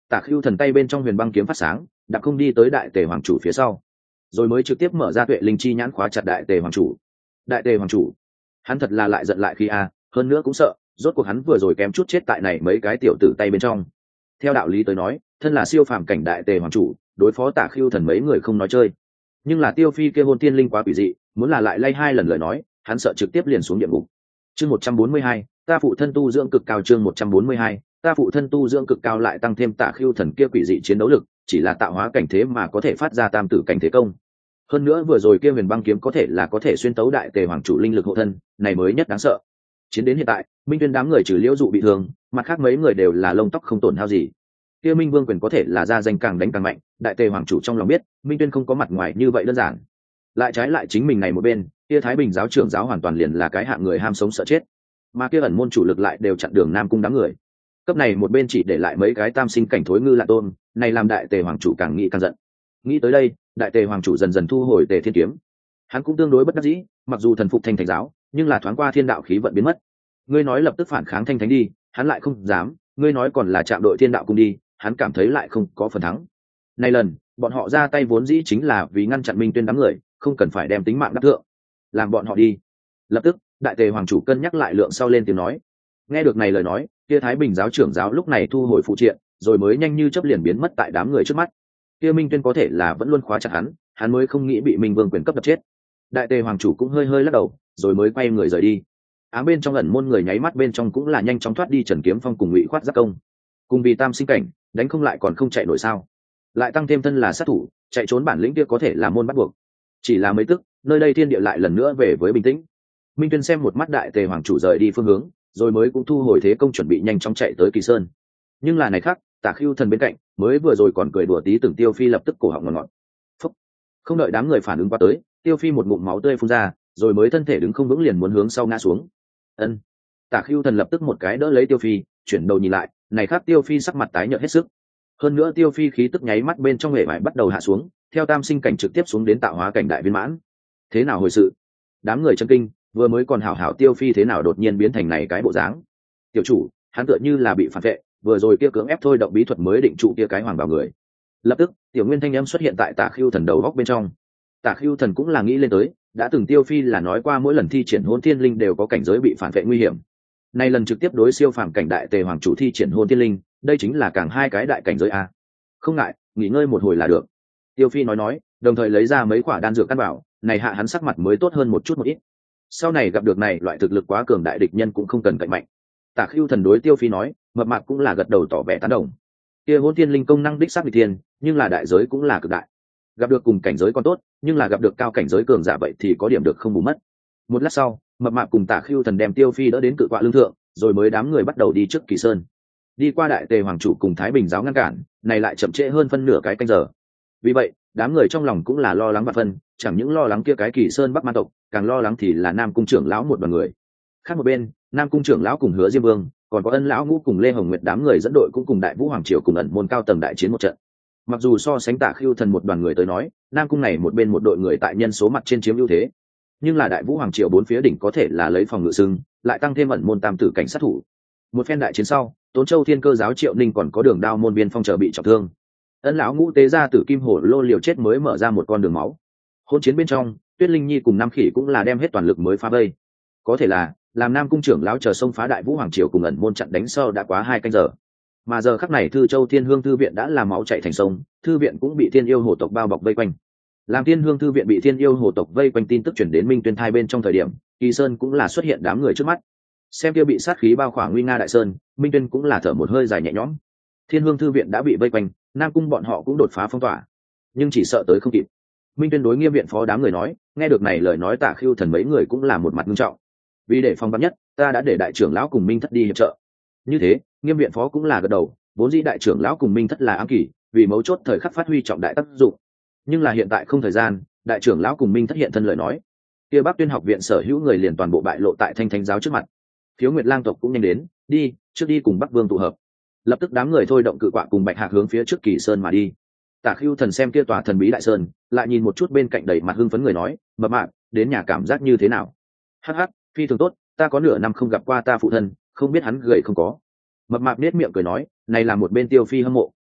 Tả Khưu Thần tay bên trong huyền băng kiếm phát sáng, đạp không đi tới đại tề hoàng chủ phía sau, rồi mới trực tiếp mở ra tuệ linh chi nhãn khóa chặt đại tề hoàng chủ. Đại tề hoàng chủ, hắn thật là lại giận lại khi a, hơn nữa cũng sợ, rốt cuộc hắn vừa rồi kém chút chết tại này mấy cái tiểu tử tay bên trong. Theo đạo lý tới nói, thân là siêu phàm cảnh đại tề hoàng chủ, đối phó Tả Khưu Thần mấy người không nói chơi. Nhưng là Tiêu Phi kia hôn tiên linh quá quỷ dị, muốn là lại lay hai lần lời nói, hắn sợ trực tiếp liền xuống địa ngục. Chương một trăm bốn mươi hai, ta phụ thân tu dưỡng cực cao. Chương một trăm bốn mươi hai, ta phụ thân tu dưỡng cực cao lại tăng thêm Tả Khưu Thần kia quỷ dị chiến đấu lực, chỉ là tạo hóa cảnh thế mà có thể phát ra tam tử cảnh thế công. Hơn nữa vừa rồi kia huyền băng kiếm có thể là có thể xuyên tấu đại tề hoàng chủ linh lực hộ thân, này mới nhất đáng sợ. Chiến đến hiện tại, Minh Tuyên đám người trừ Liễu Dụ bị thương, mặt khác mấy người đều là lông tóc không tổn hao gì. Kia Minh Vương quyền có thể là ra danh càng đánh càng mạnh, đại tề hoàng chủ trong lòng biết, Minh Tuyên không có mặt ngoài như vậy đơn giản. Lại trái lại chính mình này một bên, kia Thái Bình giáo trưởng giáo hoàn toàn liền là cái hạng người ham sống sợ chết, mà kia ẩn môn chủ lực lại đều chặn đường Nam Cung đám người. Cấp này một bên chỉ để lại mấy cái tam sinh cảnh thối ngư lạ tôn, này làm đại tề hoàng chủ càng nghĩ càng giận. Nghĩ tới đây, đại tề hoàng chủ dần dần thu hồi Tề Thiên kiếm. Hắn cũng tương đối bất đắc dĩ, mặc dù thần phục Thanh Thánh giáo, nhưng là thoáng qua thiên đạo khí vận biến mất. Ngươi nói lập tức phản kháng Thanh Thánh đi, hắn lại không dám, ngươi nói còn là chạm đội thiên đạo cung đi, hắn cảm thấy lại không có phần thắng. Này lần, bọn họ ra tay vốn dĩ chính là vì ngăn chặn Minh Tuyên đám người, không cần phải đem tính mạng đắc thượng. Làm bọn họ đi. Lập tức, đại tề hoàng chủ cân nhắc lại lượng sau lên tiếng nói. Nghe được này lời nói, kia Thái Bình giáo trưởng giáo lúc này thu hồi phụ triện, rồi mới nhanh như chớp liền biến mất tại đám người trước mắt. Kia Minh Tuyên có thể là vẫn luôn khóa chặt hắn, hắn mới không nghĩ bị Minh Vương quyền cấp đập chết. Đại tề hoàng chủ cũng hơi hơi lắc đầu, rồi mới quay người rời đi. Ám bên trong ẩn môn người nháy mắt bên trong cũng là nhanh chóng thoát đi Trần Kiếm Phong cùng Ngụy Khoát Giác Công. Cùng vì tam sinh cảnh, đánh không lại còn không chạy nổi sao? Lại tăng thêm thân là sát thủ, chạy trốn bản lĩnh kia có thể là môn bắt buộc. Chỉ là mấy tức, nơi đây thiên địa lại lần nữa về với bình tĩnh. Minh Tuyên xem một mắt đại tề hoàng chủ rời đi phương hướng, rồi mới cũng thu hồi thế công chuẩn bị nhanh chóng chạy tới Kỳ Sơn. Nhưng là này khác, Tả Khưu Thần bên cạnh, mới vừa rồi còn cười đùa tí từng Tiêu Phi lập tức cổ họng ngọt ngọt. Phúc. Không đợi đám người phản ứng qua tới, Tiêu Phi một ngụm máu tươi phun ra, rồi mới thân thể đứng không vững liền muốn hướng sau ngã xuống. Ân. Tả Khưu Thần lập tức một cái đỡ lấy Tiêu Phi, chuyển đầu nhìn lại, này khác Tiêu Phi sắc mặt tái nhợt hết sức. Hơn nữa Tiêu Phi khí tức nháy mắt bên trong hệ vải bắt đầu hạ xuống, theo tam sinh cảnh trực tiếp xuống đến tạo hóa cảnh đại viên mãn. Thế nào hồi sự? Đám người chấn kinh, vừa mới còn hảo hảo Tiêu Phi thế nào đột nhiên biến thành này cái bộ dáng? Tiểu chủ, hắn tựa như là bị phản vệ, vừa rồi kia cưỡng ép thôi động bí thuật mới định trụ kia cái hoàng bảo người. Lập tức, tiểu nguyên thanh âm xuất hiện tại Tả Khưu Thần đầu góc bên trong. Tả Khưu Thần cũng là nghĩ lên tới, đã từng Tiêu Phi là nói qua mỗi lần thi triển hôn thiên linh đều có cảnh giới bị phản vệ nguy hiểm. Nay lần trực tiếp đối siêu phàm cảnh đại tề hoàng chủ thi triển hôn thiên linh, đây chính là càng hai cái đại cảnh giới a. Không ngại, nghỉ ngơi một hồi là được. Tiêu Phi nói nói, đồng thời lấy ra mấy quả đan dược căn bảo, này hạ hắn sắc mặt mới tốt hơn một chút một ít. Sau này gặp được này loại thực lực quá cường đại địch nhân cũng không cần cạnh mạnh. Tả Khưu Thần đối Tiêu Phi nói, mập mạp cũng là gật đầu tỏ vẻ tán đồng. Kia hôn thiên linh công năng đích xác bị thiên, nhưng là đại giới cũng là cực đại. Gặp được cùng cảnh giới còn tốt, nhưng là gặp được cao cảnh giới cường giả vậy thì có điểm được không bù mất. Một lát sau, mập mạp cùng Tả Khưu Thần đem Tiêu Phi đỡ đến cự quạ lương thượng, rồi mới đám người bắt đầu đi trước Kỳ Sơn. Đi qua đại tề hoàng chủ cùng Thái Bình giáo ngăn cản, này lại chậm trễ hơn phân nửa cái canh giờ. Vì vậy, đám người trong lòng cũng là lo lắng và phân, chẳng những lo lắng kia cái Kỳ Sơn Bắc Man tộc, càng lo lắng thì là Nam cung trưởng lão một đoàn người. Khác một bên, Nam cung trưởng lão cùng Hứa Diêm Vương, còn có Ân lão ngũ cùng Lê Hồng Nguyệt đám người dẫn đội cũng cùng Đại Vũ hoàng triều cùng ẩn môn cao tầng đại chiến một trận. Mặc dù so sánh Tả Khưu Thần một đoàn người tới nói, Nam cung này một bên một đội người tại nhân số mặt trên chiếm ưu thế, nhưng là Đại Vũ hoàng triều bốn phía đỉnh có thể là lấy phòng ngự sưng, lại tăng thêm ẩn môn tam tử cảnh sát thủ. Một phen đại chiến sau, Tốn Châu Thiên Cơ giáo Triệu Ninh còn có Đường Đao môn biên phong chờ bị trọng thương. Ân lão ngũ tế ra tử kim hổ lô liều chết mới mở ra một con đường máu. Hôn chiến bên trong, Tuyết Linh Nhi cùng Nam Khỉ cũng là đem hết toàn lực mới phá vây. Có thể là làm Nam cung trưởng lão chờ xông phá Đại Vũ hoàng triều cùng ẩn môn chặn đánh sau đã quá hai canh giờ. Mà giờ khắc này Thư Châu Thiên Hương thư viện đã làm máu chảy thành sông, thư viện cũng bị Thiên Yêu Hồ tộc bao bọc vây quanh. Làm Thiên Hương thư viện bị Thiên Yêu Hồ tộc vây quanh tin tức truyền đến Minh Tuyên thai bên trong thời điểm, Kỳ Sơn cũng là xuất hiện đám người trước mắt. Xem kia bị sát khí bao khoảng nguy nga đại sơn, Minh Tuyên cũng là thở một hơi dài nhẹ nhõm. Thiên Hương thư viện đã bị vây quanh, Nam cung bọn họ cũng đột phá phong tỏa, nhưng chỉ sợ tới không kịp. Minh Tuyên đối Nghiêm viện phó đám người nói, nghe được này lời nói Tả Khưu Thần mấy người cũng là một mặt nghiêm trọng. Vì để phòng vắn nhất, ta đã để đại trưởng lão cùng Minh Thất đi hiệp trợ. Như thế, Nghiêm viện phó cũng là gật đầu, vốn dĩ đại trưởng lão cùng Minh Thất là ám kỷ, vì mấu chốt thời khắc phát huy trọng đại tác dụng. Nhưng là hiện tại không thời gian, đại trưởng lão cùng Minh Thất hiện thân lời nói, kia Bắc Tuyên học viện sở hữu người liền toàn bộ bại lộ tại Thanh Thánh giáo trước mặt. Phiếu Nguyệt Lang tộc cũng nhanh đến, đi, trước đi cùng Bắc Vương tụ hợp. Lập tức đám người thôi động cự quạ cùng Bạch Hạc hướng phía trước Kỳ Sơn mà đi. Tả Khưu Thần xem kia tòa thần bí đại sơn, lại nhìn một chút bên cạnh đầy mặt hưng phấn người nói, mập mạp, đến nhà cảm giác như thế nào? Hắc hắc, phi thường tốt, ta có nửa năm không gặp qua ta phụ thân, không biết hắn gầy không có. Mập mạp nết miệng cười nói, này là một bên Tiêu Phi hâm mộ.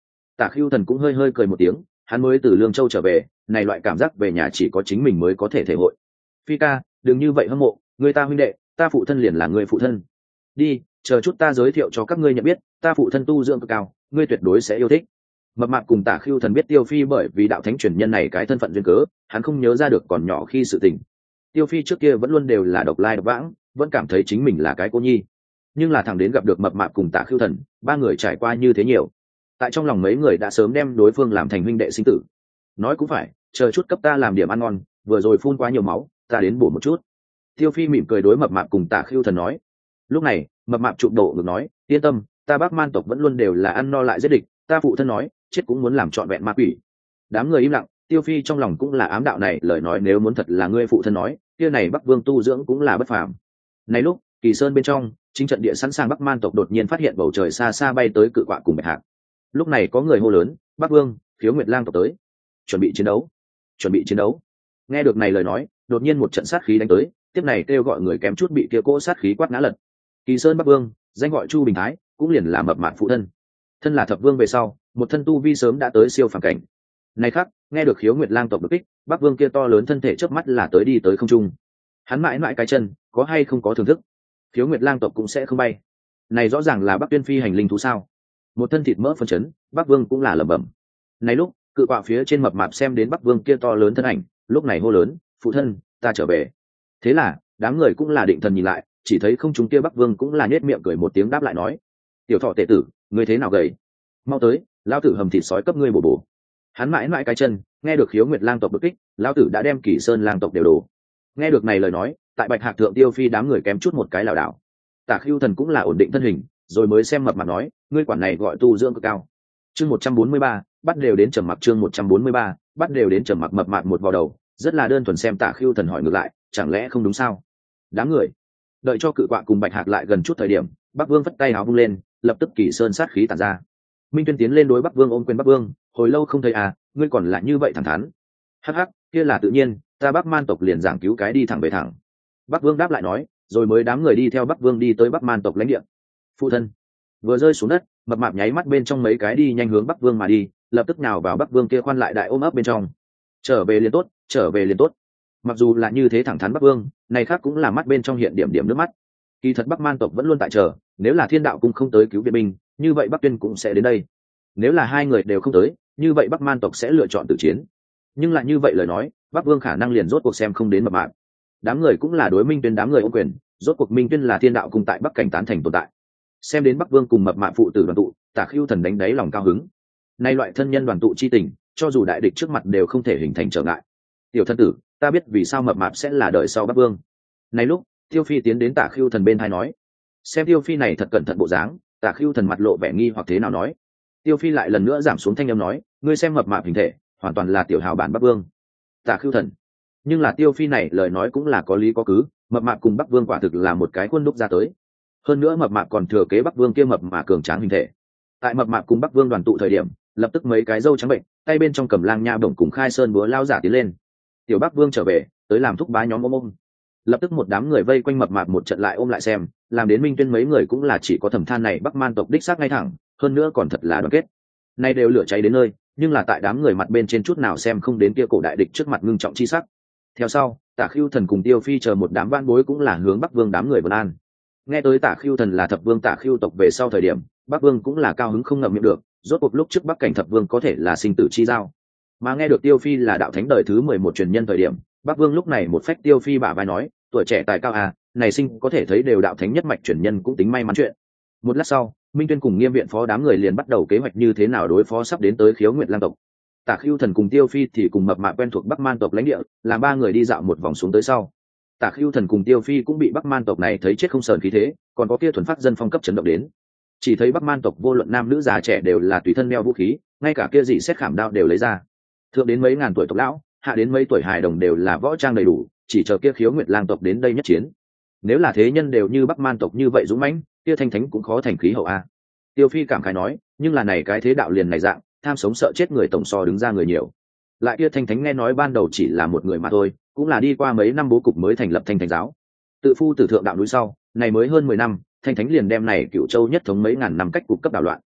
Tả Khưu Thần cũng hơi hơi cười một tiếng, hắn mới từ Lương Châu trở về, này loại cảm giác về nhà chỉ có chính mình mới có thể thể hội. Phi ca, đừng như vậy hâm mộ, người ta huynh đệ, ta phụ thân liền là người phụ thân. Đi, chờ chút ta giới thiệu cho các ngươi nhận biết, ta phụ thân tu dưỡng cực cao, ngươi tuyệt đối sẽ yêu thích. Mập mạp cùng Tả Khưu Thần biết Tiêu Phi bởi vì đạo thánh truyền nhân này cái thân phận duyên cớ, hắn không nhớ ra được còn nhỏ khi sự tình. Tiêu Phi trước kia vẫn luôn đều là độc lai độc vãng, vẫn cảm thấy chính mình là cái cô nhi. Nhưng là thằng đến gặp được Mập mạp cùng Tả Khưu Thần, ba người trải qua như thế nhiều. Tại trong lòng mấy người đã sớm đem đối phương làm thành huynh đệ sinh tử. Nói cũng phải, chờ chút cấp ta làm điểm ăn ngon, vừa rồi phun quá nhiều máu, ta đến bổ một chút. Tiêu Phi mỉm cười đối Mập mạp cùng Tả Khưu Thần nói. Lúc này, Mập mạp chụp đổ ngực nói, yên tâm, ta Bắc Man tộc vẫn luôn đều là ăn no lại giết địch, ta phụ thân nói, chết cũng muốn làm trọn vẹn ma quỷ. Đám người im lặng, Tiêu Phi trong lòng cũng là ám đạo này, lời nói nếu muốn thật là ngươi phụ thân nói, kia này Bắc Vương tu dưỡng cũng là bất phàm. Này lúc, Kỳ Sơn bên trong, chính trận địa sẵn sàng Bắc Man tộc đột nhiên phát hiện bầu trời xa xa bay tới cự quạ cùng bạch hạc. Lúc này có người hô lớn, Bắc Vương, Khiếu Nguyệt Lang tộc tới, chuẩn bị chiến đấu, chuẩn bị chiến đấu. Nghe được này lời nói, đột nhiên một trận sát khí đánh tới, tiếp này kêu gọi người kém chút bị kia cỗ sát khí quát ngã lật. Kỳ Sơn Bắc Vương, danh gọi Chu Bình Thái, cũng liền là mập mạp phụ thân. Thân là thập vương về sau, một thân tu vi sớm đã tới siêu phàm cảnh. Này khác, nghe được Khiếu Nguyệt Lang tộc đột kích, Bắc Vương kia to lớn thân thể chớp mắt là tới đi tới không trung. Hắn mãi mãi cái chân, có hay không có thưởng thức. Khiếu Nguyệt Lang tộc cũng sẽ không bay. Này rõ ràng là Bắc Tuyên phi hành linh thú sao? Một thân thịt mỡ phân chấn, Bắc Vương cũng là lẩm bẩm. Này lúc, cự quạ phía trên mập mạp xem đến Bắc Vương kia to lớn thân ảnh, lúc này hô lớn, phụ thân, ta trở về. Thế là, đám người cũng là định thần nhìn lại, chỉ thấy không trung kia Bắc Vương cũng là nhếch miệng cười một tiếng đáp lại nói, tiểu thọ tệ tử, ngươi thế nào gầy? Mau tới, lão tử hầm thịt sói cấp ngươi bổ bổ. Hắn mãi mãi cái chân, nghe được Khiếu Nguyệt Lang tộc bực kích, lão tử đã đem Kỳ Sơn Lang tộc đều đổ. Nghe được này lời nói, tại Bạch Hạc thượng Tiêu Phi đám người kém chút một cái lảo đảo. Tả Khưu Thần cũng là ổn định thân hình, rồi mới xem mập mạp nói, ngươi quản này gọi tu dưỡng cực cao. Chương một trăm bốn mươi ba, bắt đều đến trầm mặc chương một trăm bốn mươi ba, bắt đều đến trầm mặc mập mạp một vào đầu, rất là đơn thuần xem Tả Khưu Thần hỏi ngược lại, chẳng lẽ không đúng sao? Đám người, đợi cho cự quạ cùng Bạch Hạc lại gần chút thời điểm, Bắc Vương vất tay áo vung lên, lập tức Kỳ Sơn sát khí tản ra. Minh Tuyên tiến lên đối Bắc Vương ôm quyền Bắc Vương, hồi lâu không thấy à, ngươi còn là như vậy thẳng thắn. Hắc hắc, kia là tự nhiên, ta Bắc Man tộc liền giảng cứu cái đi thẳng về thẳng. Bắc Vương đáp lại nói, rồi mới đám người đi theo Bắc Vương đi tới Bắc Man tộc lãnh địa. Phụ thân vừa rơi xuống đất, mập mạp nháy mắt bên trong mấy cái đi nhanh hướng Bắc Vương mà đi, lập tức nào vào Bắc Vương kia khoan lại đại ôm ấp bên trong. Trở về liền tốt, trở về liền tốt. Mặc dù là như thế thẳng thắn Bắc Vương, này khác cũng là mắt bên trong hiện điểm điểm nước mắt. Kỳ thật Bắc Man tộc vẫn luôn tại chờ, nếu là Thiên Đạo cung không tới cứu viện binh, như vậy Bắc Tuyên cũng sẽ đến đây. Nếu là hai người đều không tới, như vậy Bắc Man tộc sẽ lựa chọn tự chiến. Nhưng lại như vậy lời nói, Bắc Vương khả năng liền rốt cuộc xem không đến mập mạp. Đám người cũng là đối Minh Tuyên đám người ôm quyền, rốt cuộc Minh Tuyên là Thiên Đạo cung tại Bắc cảnh tán thành tồn tại. Xem đến Bắc Vương cùng mập mạp phụ tử đoàn tụ, Tả Khưu Thần đánh đáy lòng cao hứng. Nay loại thân nhân đoàn tụ chi tình, cho dù đại địch trước mặt đều không thể hình thành trở ngại. Tiểu thân tử, ta biết vì sao mập mạp sẽ là đời sau Bắc Vương. Này lúc, Tiêu Phi tiến đến Tả Khưu Thần bên hai nói, xem Tiêu Phi này thật cẩn thận bộ dáng, Tả Khưu Thần mặt lộ vẻ nghi hoặc thế nào nói. Tiêu Phi lại lần nữa giảm xuống thanh âm nói, ngươi xem mập mạp hình thể, hoàn toàn là tiểu hào bản Bắc Vương. Tả Khưu Thần, nhưng là Tiêu Phi này lời nói cũng là có lý có cứ, mập mạp cùng Bắc Vương quả thực là một cái khuôn đúc ra tới. Hơn nữa mập mạp còn thừa kế Bắc Vương kia mập mà cường tráng hình thể. Tại mập mạp cùng Bắc Vương đoàn tụ thời điểm, lập tức mấy cái râu trắng bệnh, tay bên trong cầm lang nha bổng cùng khai sơn búa lao giả tiến lên. Tiểu Bắc Vương trở về, tới làm thúc bá nhóm ôm ôm. Lập tức một đám người vây quanh mập mạp một trận lại ôm lại xem, làm đến Minh Tuyên mấy người cũng là chỉ có thầm than này Bắc Man tộc đích xác ngay thẳng, hơn nữa còn thật là đoàn kết. Nay đều lửa cháy đến nơi, nhưng là tại đám người mặt bên trên chút nào xem không đến kia cổ đại địch trước mặt ngưng trọng chi sắc. Theo sau, Tả Khưu Thần cùng Tiêu Phi chờ một đám van bối cũng là hướng Bắc Vương đám người vân an. Nghe tới Tả Khưu Thần là thập vương Tả Khưu tộc về sau thời điểm, Bắc Vương cũng là cao hứng không ngậm miệng được, rốt cuộc lúc trước Bắc cảnh thập vương có thể là sinh tử chi giao. Mà nghe được Tiêu Phi là đạo thánh đời thứ mười một truyền nhân thời điểm, Bắc Vương lúc này một phách Tiêu Phi bả vai nói, tuổi trẻ tài cao à, này sinh có thể thấy đều đạo thánh nhất mạch truyền nhân cũng tính may mắn chuyện. Một lát sau, Minh Tuyên cùng Nghiêm viện phó đám người liền bắt đầu kế hoạch như thế nào đối phó sắp đến tới Khiếu Nguyệt Lang tộc. Tả Khưu Thần cùng Tiêu Phi thì cùng mập mạp quen thuộc Bắc Man tộc lãnh địa, làm ba người đi dạo một vòng xuống tới sau. Tả Khưu Thần cùng Tiêu Phi cũng bị Bắc Man tộc này thấy chết không sờn khí thế, còn có kia thuần phát dân phong cấp chấn động đến. Chỉ thấy Bắc Man tộc vô luận nam nữ già trẻ đều là tùy thân đeo vũ khí, ngay cả kia dị xét khảm đao đều lấy ra. Thượng đến mấy ngàn tuổi tộc lão, hạ đến mấy tuổi hài đồng đều là võ trang đầy đủ, chỉ chờ kia Khiếu Nguyệt Lang tộc đến đây nhất chiến. Nếu là thế nhân đều như Bắc Man tộc như vậy dũng mãnh, kia thanh thánh cũng khó thành khí hậu a. Tiêu Phi cảm khái nói, nhưng là này cái thế đạo liền này dạng, tham sống sợ chết người tổng so đứng ra người nhiều. Lại kia thanh thánh nghe nói ban đầu chỉ là một người mà thôi, cũng là đi qua mấy năm bố cục mới thành lập thanh thánh giáo. Tự phu từ thượng đạo núi sau, này mới hơn mười năm, thanh thánh liền đem này Cửu Châu nhất thống mấy ngàn năm cách cục cấp đảo loạn.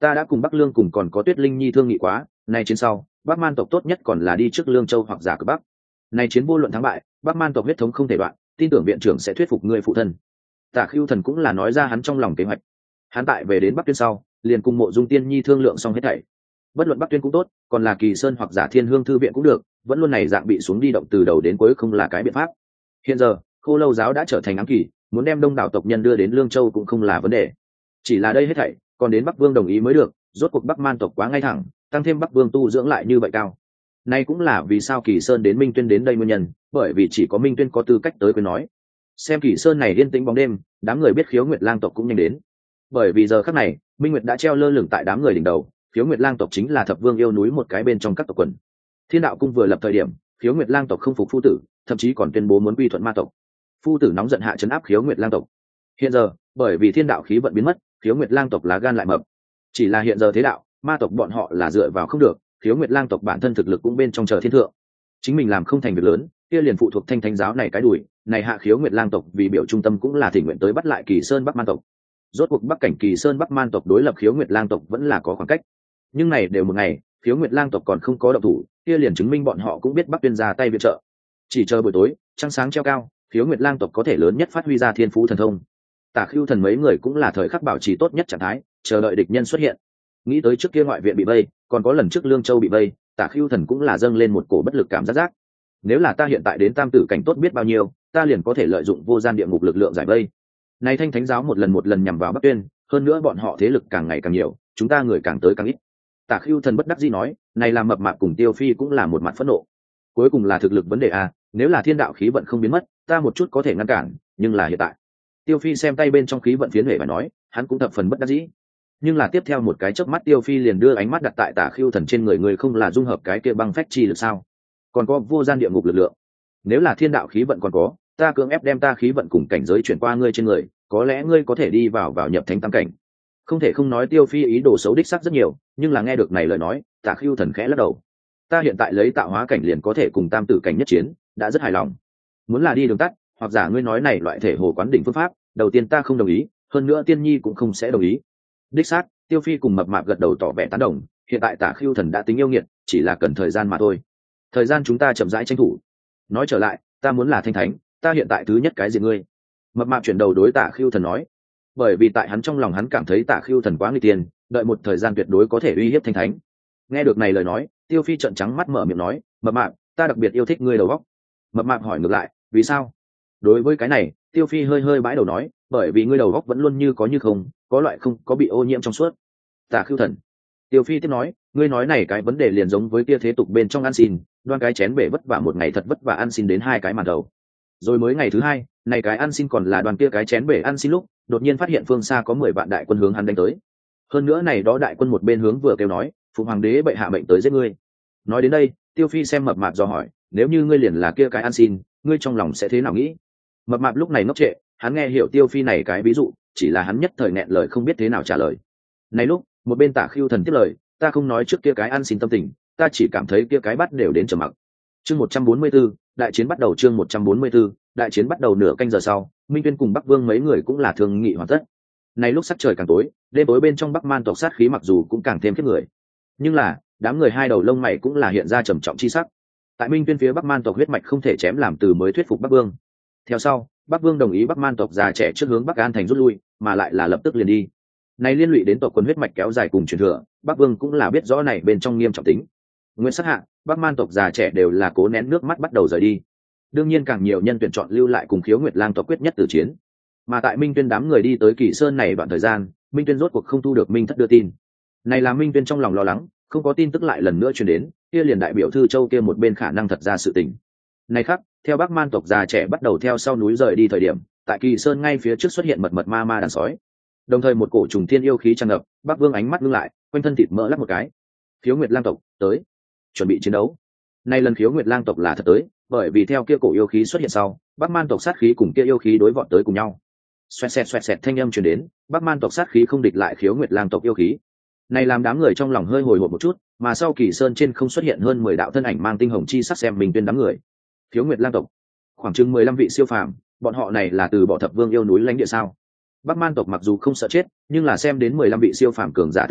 ta đã cùng Bắc Lương cùng còn có Tuyết Linh Nhi thương nghị quá, nay chiến sau Bắc Man tộc tốt nhất còn là đi trước Lương Châu hoặc giả cực Bắc. Nay chiến vô luận thắng bại, Bắc Man tộc huyết thống không thể đoạn, tin tưởng viện trưởng sẽ thuyết phục người phụ thân. Tả Khưu Thần cũng là nói ra hắn trong lòng kế hoạch. Hắn tại về đến Bắc Tuyên sau, liền cùng Mộ Dung Tiên Nhi thương lượng xong hết thảy. Bất luận Bắc Tuyên cũng tốt, còn là Kỳ Sơn hoặc giả Thiên Hương thư viện cũng được, vẫn luôn này dạng bị xuống đi động từ đầu đến cuối không là cái biện pháp. Hiện giờ, Khô Lâu giáo đã trở thành ám kỳ, muốn đem đông đảo tộc nhân đưa đến Lương Châu cũng không là vấn đề. Chỉ là đây hết thảy, còn đến Bắc Vương đồng ý mới được, rốt cuộc Bắc Man tộc quá ngay thẳng, tăng thêm Bắc Vương tu dưỡng lại như vậy cao. Nay cũng là vì sao Kỳ Sơn đến Minh Tuyên đến đây nguyên nhân, bởi vì chỉ có Minh Tuyên có tư cách tới quyền nói. Xem Kỳ Sơn này yên tĩnh bóng đêm, đám người biết Khiếu Nguyệt Lang tộc cũng nhanh đến. Bởi vì giờ khắc này, Minh Nguyệt đã treo lơ lửng tại đám người đỉnh đầu, Khiếu Nguyệt Lang tộc chính là Thập Vương yêu núi một cái bên trong các tộc quần. Thiên Đạo cung vừa lập thời điểm, Khiếu Nguyệt Lang tộc không phục phu tử, thậm chí còn tuyên bố muốn quy thuận ma tộc. Phu tử nóng giận hạ trấn áp Khiếu Nguyệt Lang tộc. Hiện giờ, bởi vì thiên đạo khí vận biến mất, Khiếu Nguyệt Lang tộc lá gan lại mập. Chỉ là hiện giờ thế đạo, ma tộc bọn họ là dựa vào không được, Khiếu Nguyệt Lang tộc bản thân thực lực cũng bên trong chờ thiên thượng. Chính mình làm không thành việc lớn, kia liền phụ thuộc Thanh Thánh giáo này cái đuổi, này hạ Khiếu Nguyệt Lang tộc vì biểu trung tâm cũng là thỉnh nguyện tới bắt lại Kỳ Sơn Bắc Man tộc. Rốt cuộc Bắc cảnh Kỳ Sơn Bắc Man tộc đối lập Khiếu Nguyệt Lang tộc vẫn là có khoảng cách. Nhưng này đều một ngày, Khiếu Nguyệt Lang tộc còn không có động thủ, kia liền chứng minh bọn họ cũng biết Bắc Tuyên ra tay viện trợ. Chỉ chờ buổi tối, trăng sáng treo cao, Khiếu Nguyệt Lang tộc có thể lớn nhất phát huy ra thiên phú thần thông. Tả Khưu Thần mấy người cũng là thời khắc bảo trì tốt nhất trạng thái, chờ đợi địch nhân xuất hiện. Nghĩ tới trước kia ngoại viện bị vây, còn có lần trước Lương Châu bị vây, Tả Khưu Thần cũng là dâng lên một cổ bất lực cảm giác giác. Nếu là ta hiện tại đến tam tử cảnh tốt biết bao nhiêu, ta liền có thể lợi dụng vô gian địa ngục lực lượng giải vây. Này Thanh Thánh giáo một lần một lần nhằm vào Bắc Tuyên, hơn nữa bọn họ thế lực càng ngày càng nhiều, chúng ta người càng tới càng ít. Tả Khưu Thần bất đắc dĩ nói, này làm mập mạp cùng Tiêu Phi cũng là một mặt phẫn nộ. Cuối cùng là thực lực vấn đề a, nếu là thiên đạo khí vận không biến mất, ta một chút có thể ngăn cản, nhưng là hiện tại. Tiêu Phi xem tay bên trong khí vận phiến huệ và nói, hắn cũng thập phần bất đắc dĩ. Nhưng là tiếp theo một cái chớp mắt Tiêu Phi liền đưa ánh mắt đặt tại Tả Khưu Thần trên người, người không là dung hợp cái kia băng phách chi lực sao? Còn có vô gian địa ngục lực lượng. Nếu là thiên đạo khí vận còn có, ta cưỡng ép đem ta khí vận cùng cảnh giới chuyển qua ngươi trên người, có lẽ ngươi có thể đi vào vào nhập thánh tam cảnh. Không thể không nói Tiêu Phi ý đồ xấu đích xác rất nhiều, nhưng là nghe được này lời nói, Tả Khưu Thần khẽ lắc đầu. Ta hiện tại lấy tạo hóa cảnh liền có thể cùng tam tử cảnh nhất chiến, đã rất hài lòng. Muốn là đi đường tắt, hoặc giả ngươi nói này loại thể hồ quán đỉnh phương pháp, đầu tiên ta không đồng ý, hơn nữa Tiên Nhi cũng không sẽ đồng ý. Đích xác, Tiêu Phi cùng mập mạp gật đầu tỏ vẻ tán đồng, hiện tại Tả Khưu Thần đã tính yêu nghiệt, chỉ là cần thời gian mà thôi. Thời gian chúng ta chậm rãi tranh thủ. Nói trở lại, ta muốn là Thanh Thánh, ta hiện tại thứ nhất cái gì ngươi? Mập mạp chuyển đầu đối Tả Khưu Thần nói, bởi vì tại hắn trong lòng hắn cảm thấy Tả Khưu Thần quá nguy tiền, đợi một thời gian tuyệt đối có thể uy hiếp Thanh Thánh. Nghe được này lời nói, Tiêu Phi trợn trắng mắt mở miệng nói, mập mạp, ta đặc biệt yêu thích ngươi đầu óc. Mập mạp hỏi ngược lại, vì sao? Đối với cái này, Tiêu Phi hơi hơi bãi đầu nói, bởi vì ngươi đầu óc vẫn luôn như có như không, có loại không có bị ô nhiễm trong suốt. Tả Khưu Thần. Tiêu Phi tiếp nói, ngươi nói này cái vấn đề liền giống với kia thế tục bên trong ăn xin, đoan cái chén bể vất vả một ngày thật vất vả ăn xin đến hai cái màn đầu. Rồi mới ngày thứ hai, này cái ăn xin còn là đoàn kia cái chén bể ăn xin lúc, đột nhiên phát hiện phương xa có mười vạn đại quân hướng hắn đánh tới. Hơn nữa này đó đại quân một bên hướng vừa kêu nói, phụ hoàng đế bệ hạ mệnh tới giết ngươi. Nói đến đây, Tiêu Phi xem mập mạp dò hỏi, nếu như ngươi liền là kia cái ăn xin, ngươi trong lòng sẽ thế nào nghĩ? Mập mạp lúc này ngốc trệ, hắn nghe hiểu Tiêu Phi này cái ví dụ, chỉ là hắn nhất thời nghẹn lời không biết thế nào trả lời. Này lúc, một bên Tả Khưu Thần tiếp lời, ta không nói trước kia cái ăn xin tâm tình, ta chỉ cảm thấy kia cái bắt đều đến trầm mặc. Chương một trăm bốn mươi 144, đại chiến bắt đầu. Chương một trăm bốn mươi 144, đại chiến bắt đầu. Nửa canh giờ sau, Minh Tuyên cùng Bắc Vương mấy người cũng là thương nghị hoàn tất. Này lúc sắc trời càng tối, đêm tối bên trong Bắc Man tộc sát khí mặc dù cũng càng thêm khiếp người, nhưng là đám người hai đầu lông mày cũng là hiện ra trầm trọng chi sắc. Tại Minh Tuyên phía Bắc Man tộc huyết mạch không thể chém làm từ mới thuyết phục Bắc Vương. Theo sau, Bắc Vương đồng ý Bắc Man tộc già trẻ trước hướng Bắc An thành rút lui, mà lại là lập tức liền đi. Này liên lụy đến tộc quân huyết mạch kéo dài cùng truyền thừa, Bắc Vương cũng là biết rõ này bên trong nghiêm trọng tính. Nguyên sát hạ, Bắc Man tộc già trẻ đều là cố nén nước mắt bắt đầu rời đi. Đương nhiên càng nhiều nhân tuyển chọn lưu lại cùng Khiếu Nguyệt Lang tộc quyết nhất tử chiến. Mà tại Minh Tuyên đám người đi tới Kỳ Sơn này đoạn thời gian, Minh Tuyên rốt cuộc không thu được Minh Thất đưa tin. Này là Minh Tuyên trong lòng lo lắng, không có tin tức lại lần nữa truyền đến, kia liền đại biểu Thư Châu kia một bên khả năng thật ra sự tình. Này khác, theo Bắc Man tộc già trẻ bắt đầu theo sau núi rời đi thời điểm, tại Kỳ Sơn ngay phía trước xuất hiện mật mật ma ma đàn sói. Đồng thời một cổ trùng thiên yêu khí tràn ngập, Bắc Vương ánh mắt ngưng lại, quanh thân thịt mỡ lắc một cái. Khiếu Nguyệt Lang tộc tới, chuẩn bị chiến đấu. Nay lần Khiếu Nguyệt Lang tộc là thật tới, bởi vì theo kia cổ yêu khí xuất hiện sau, Bắc Man tộc sát khí cùng kia yêu khí đối vọt tới cùng nhau. Xoẹt xẹt xoẹt xẹt thanh âm truyền đến, Bắc Man tộc sát khí không địch lại Khiếu Nguyệt Lang tộc yêu khí. Này làm đám người trong lòng hơi hồi hộp một chút, mà sau Kỳ Sơn trên không xuất hiện hơn mười đạo thân ảnh mang tinh hồng chi sắc xem Minh Tuyên đám người. Khiếu Nguyệt Lang tộc, khoảng chừng mười lăm vị siêu phàm, bọn họ này là từ bỏ Thập Vương yêu núi lãnh địa sao? Bắc Man tộc mặc dù không sợ chết, nhưng là xem đến mười lăm vị siêu phàm cường giả thời điểm,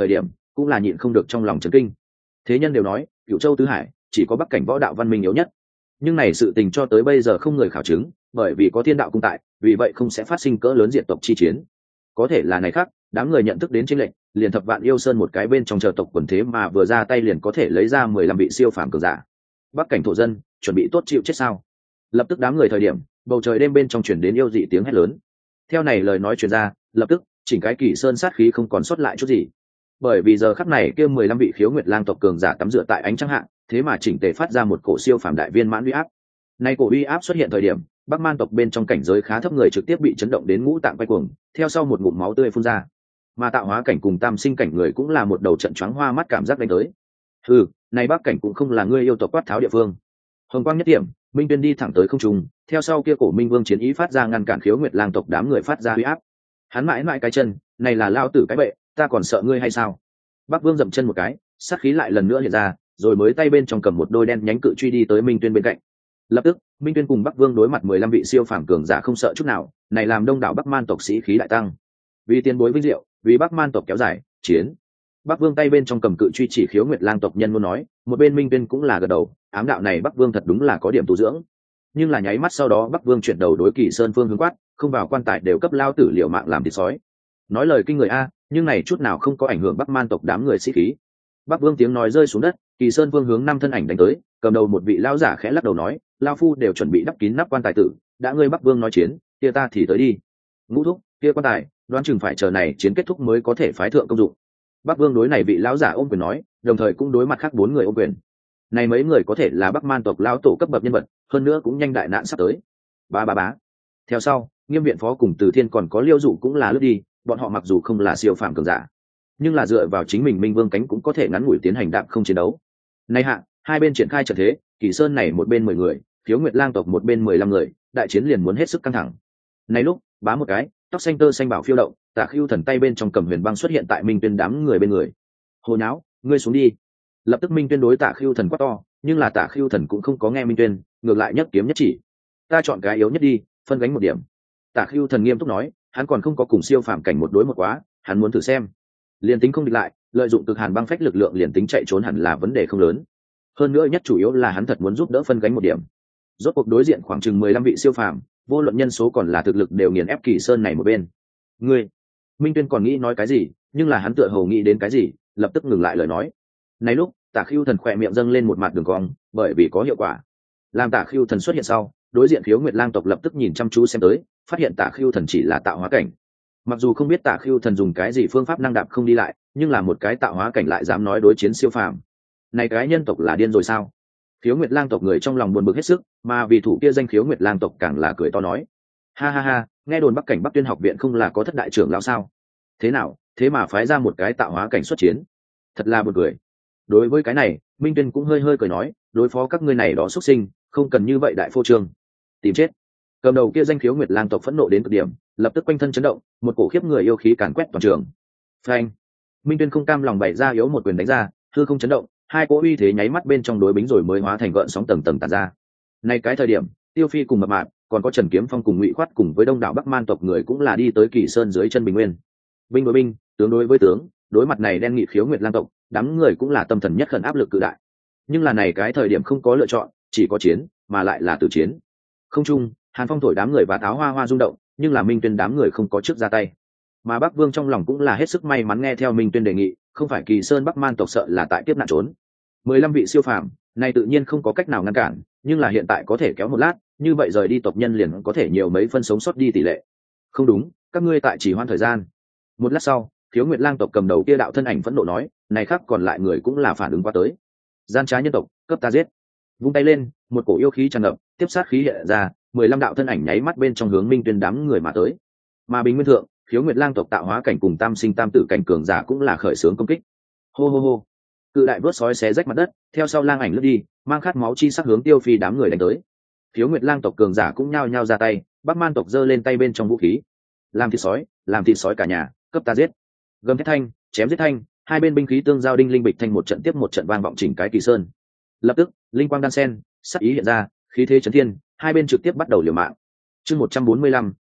cũng là nhịn không được trong lòng chấn kinh. Thế nhân đều nói Cửu Châu tứ hải chỉ có Bắc cảnh võ đạo văn minh yếu nhất, nhưng này sự tình cho tới bây giờ không người khảo chứng, bởi vì có thiên đạo cung tại, vì vậy không sẽ phát sinh cỡ lớn diệt tộc chi chiến. Có thể là này khác, đám người nhận thức đến chênh lệch, liền Thập Vạn Yêu Sơn một cái bên trong chờ tộc quần thế mà vừa ra tay liền có thể lấy ra mười lăm vị siêu phàm cường giả. Bắc cảnh thổ dân chuẩn bị tốt chịu chết sao? Lập tức đám người thời điểm, bầu trời đêm bên trong truyền đến yêu dị tiếng hét lớn. Theo này lời nói truyền ra, lập tức chỉnh cái Kỳ Sơn sát khí không còn sót lại chút gì. Bởi vì giờ khắc này kia mười lăm vị Khiếu Nguyệt Lang tộc cường giả tắm rửa tại ánh trăng hạ, thế mà chỉnh tề phát ra một cổ siêu phàm đại viên mãn uy áp. Nay cổ uy áp xuất hiện thời điểm, Bắc Man tộc bên trong cảnh giới khá thấp người trực tiếp bị chấn động đến ngũ tạng quay cuồng, theo sau một ngụm máu tươi phun ra. Mà tạo hóa cảnh cùng tam sinh cảnh người cũng là một đầu trận choáng hoa mắt cảm giác đánh tới. Ừ, này Bắc cảnh cũng không là ngươi yêu tộc quát tháo địa phương. Hồng quang nhất điểm, Minh Tuyên đi thẳng tới không trung, theo sau kia cổ Minh Vương chiến ý phát ra ngăn cản Khiếu Nguyệt Lang tộc đám người phát ra uy áp. Hắn mãi mãi cái chân, này là lao tử cái bệ, ta còn sợ ngươi hay sao? Bắc Vương dậm chân một cái, sát khí lại lần nữa hiện ra, rồi mới tay bên trong cầm một đôi đen nhánh cự truy đi tới Minh Tuyên bên cạnh. Lập tức, Minh Tuyên cùng Bắc Vương đối mặt mười lăm vị siêu phàm cường giả không sợ chút nào, này làm đông đảo Bắc Man tộc sĩ khí đại tăng. Vì tiền bối vinh diệu, vì Bắc Man tộc kéo dài, chiến. Bắc Vương tay bên trong cầm cự truy chỉ Khiếu Nguyệt Lang tộc nhân muốn nói, một bên Minh Tuyên cũng là gật đầu, ám đạo này Bắc Vương thật đúng là có điểm tu dưỡng. Nhưng là nháy mắt sau đó Bắc Vương chuyển đầu đối Kỳ Sơn phương hướng quát, không vào quan tài đều cấp lao tử liều mạng làm thịt sói. Nói lời kinh người a, nhưng này chút nào không có ảnh hưởng Bắc Man tộc đám người sĩ khí. Bắc Vương tiếng nói rơi xuống đất, Kỳ Sơn Vương hướng năm thân ảnh đánh tới, cầm đầu một vị lão giả khẽ lắc đầu nói, lão phu đều chuẩn bị đắp kín nắp quan tài tử, đã ngươi Bắc Vương nói chiến, kia ta thì tới đi. Ngũ thúc, kia quan tài, đoán chừng phải chờ này chiến kết thúc mới có thể phái thượng công dụng. Bắc Vương đối này vị lão giả ôm quyền nói, đồng thời cũng đối mặt khác bốn người ôm quyền. Này mấy người có thể là Bắc Man tộc lão tổ cấp bậc nhân vật, hơn nữa cũng nhanh đại nạn sắp tới. Ba ba bá. Theo sau, Nghiêm viện phó cùng Từ Thiên còn có Liêu Dụ cũng là lướt đi, bọn họ mặc dù không là siêu phàm cường giả, nhưng là dựa vào chính mình Minh Vương cánh cũng có thể ngắn ngủi tiến hành đạm không chiến đấu. Nay hạ, hai bên triển khai trận thế, Kỳ Sơn này một bên mười người, Khiếu Nguyệt Lang tộc một bên mười lăm người, đại chiến liền muốn hết sức căng thẳng. Này lúc, bá một cái, tóc xanh tơ xanh bảo phiêu động, Tả Khưu Thần tay bên trong cầm huyền băng xuất hiện tại Minh Tuyên đám người bên người. Hồ nháo, ngươi xuống đi. Lập tức Minh Tuyên đối Tả Khưu Thần quát to, nhưng là Tả Khưu Thần cũng không có nghe Minh Tuyên, ngược lại nhất kiếm nhất chỉ. Ta chọn cái yếu nhất đi, phân gánh một điểm. Tả Khưu Thần nghiêm túc nói, hắn còn không có cùng siêu phàm cảnh một đối một quá, hắn muốn thử xem. Liền tính không địch lại, lợi dụng cực hàn băng phách lực lượng liền tính chạy trốn hẳn là vấn đề không lớn. Hơn nữa nhất chủ yếu là hắn thật muốn giúp đỡ phân gánh một điểm. Rốt cuộc đối diện khoảng chừng mười lăm vị siêu phàm, vô luận nhân số còn là thực lực đều nghiền ép Kỳ Sơn này một bên. Ngươi, Minh Tuyên còn nghĩ nói cái gì, nhưng là hắn tựa hồ nghĩ đến cái gì, lập tức ngừng lại lời nói. Này lúc, Tả Khưu Thần khỏe miệng dâng lên một mặt đường cong, bởi vì có hiệu quả. Làm Tả Khưu Thần xuất hiện sau, đối diện Khiếu Nguyệt Lang tộc lập tức nhìn chăm chú xem tới, phát hiện Tả Khưu Thần chỉ là tạo hóa cảnh. Mặc dù không biết Tả Khưu Thần dùng cái gì phương pháp năng đạp không đi lại, nhưng là một cái tạo hóa cảnh lại dám nói đối chiến siêu phàm. Này cái nhân tộc là điên rồi sao? Khiếu Nguyệt Lang tộc người trong lòng buồn bực hết sức, mà vì thủ kia danh Khiếu Nguyệt Lang tộc càng là cười to nói: "Ha ha ha, nghe đồn Bắc cảnh Bắc Tuyên học viện không là có thất đại trưởng lão sao? Thế nào, thế mà phái ra một cái tạo hóa cảnh xuất chiến? Thật là buồn cười." Đối với cái này, Minh Tuyên cũng hơi hơi cười nói: "Đối phó các ngươi này đó xuất sinh, không cần như vậy đại phô trương. Tìm chết." Cầm đầu kia danh Khiếu Nguyệt Lang tộc phẫn nộ đến cực điểm, lập tức quanh thân chấn động, một cổ khiếp người yêu khí càn quét toàn trường. Phanh! Minh Tuyên không cam lòng bày ra yếu một quyền đánh ra, hư không chấn động, hai cỗ uy thế nháy mắt bên trong đối bính rồi mới hóa thành gợn sóng tầng tầng tản ra. Nay cái thời điểm, Tiêu Phi cùng Mập Mạp, còn có Trần Kiếm Phong cùng Ngụy Khoát cùng với đông đảo Bắc Man tộc người cũng là đi tới Kỳ Sơn dưới chân Bình Nguyên. Binh đối binh, tướng đối với tướng, đối mặt này đen nghị Khiếu Nguyệt Lang tộc, đám người cũng là tâm thần nhất khẩn áp lực cự đại. Nhưng là này cái thời điểm không có lựa chọn, chỉ có chiến, mà lại là tử chiến. Không chung, Hàn Phong thổi đám người và táo hoa hoa rung động, nhưng là Minh Tuyên đám người không có trước ra tay. Mà Bắc Vương trong lòng cũng là hết sức may mắn nghe theo Minh Tuyên đề nghị, không phải Kỳ Sơn Bắc Man tộc sợ là tại kiếp nạn trốn. mười lăm vị siêu phàm, này tự nhiên không có cách nào ngăn cản, nhưng là hiện tại có thể kéo một lát, như vậy rời đi tộc nhân liền có thể nhiều mấy phân sống sót đi tỷ lệ. Không đúng, các ngươi tại chỉ hoãn thời gian. Một lát sau, Khiếu Nguyệt Lang tộc cầm đầu kia đạo thân ảnh phẫn nộ nói, này khác còn lại người cũng là phản ứng qua tới. Gian trá nhân tộc, cấp ta giết. Vung tay lên, một cổ yêu khí tràn ngập, tiếp sát khí hiện ra, mười lăm đạo thân ảnh nháy mắt bên trong hướng Minh Tuyên đám người mà tới. Mà Bình Nguyên thượng, Khiếu Nguyệt Lang tộc tạo hóa cảnh cùng tam sinh tam tử cảnh cường giả cũng là khởi xướng công kích. Hô hô hô. Cự đại vớt sói xé rách mặt đất, theo sau lang ảnh lướt đi, mang khát máu chi sắc hướng Tiêu Phi đám người đánh tới. Khiếu Nguyệt Lang tộc cường giả cũng nhao nhao ra tay, Bắc Man tộc giơ lên tay bên trong vũ khí. Làm thịt sói, làm thịt sói cả nhà, cấp ta giết. Gầm thét thanh, chém giết thanh, hai bên binh khí tương giao đinh linh bịch thanh một trận tiếp một trận vang vọng chỉnh cái Kỳ Sơn. Lập tức, linh quang đan sen, sắc ý hiện ra, khí thế chấn thiên, hai bên trực tiếp bắt đầu liều mạng. Chương một trăm bốn mươi lăm,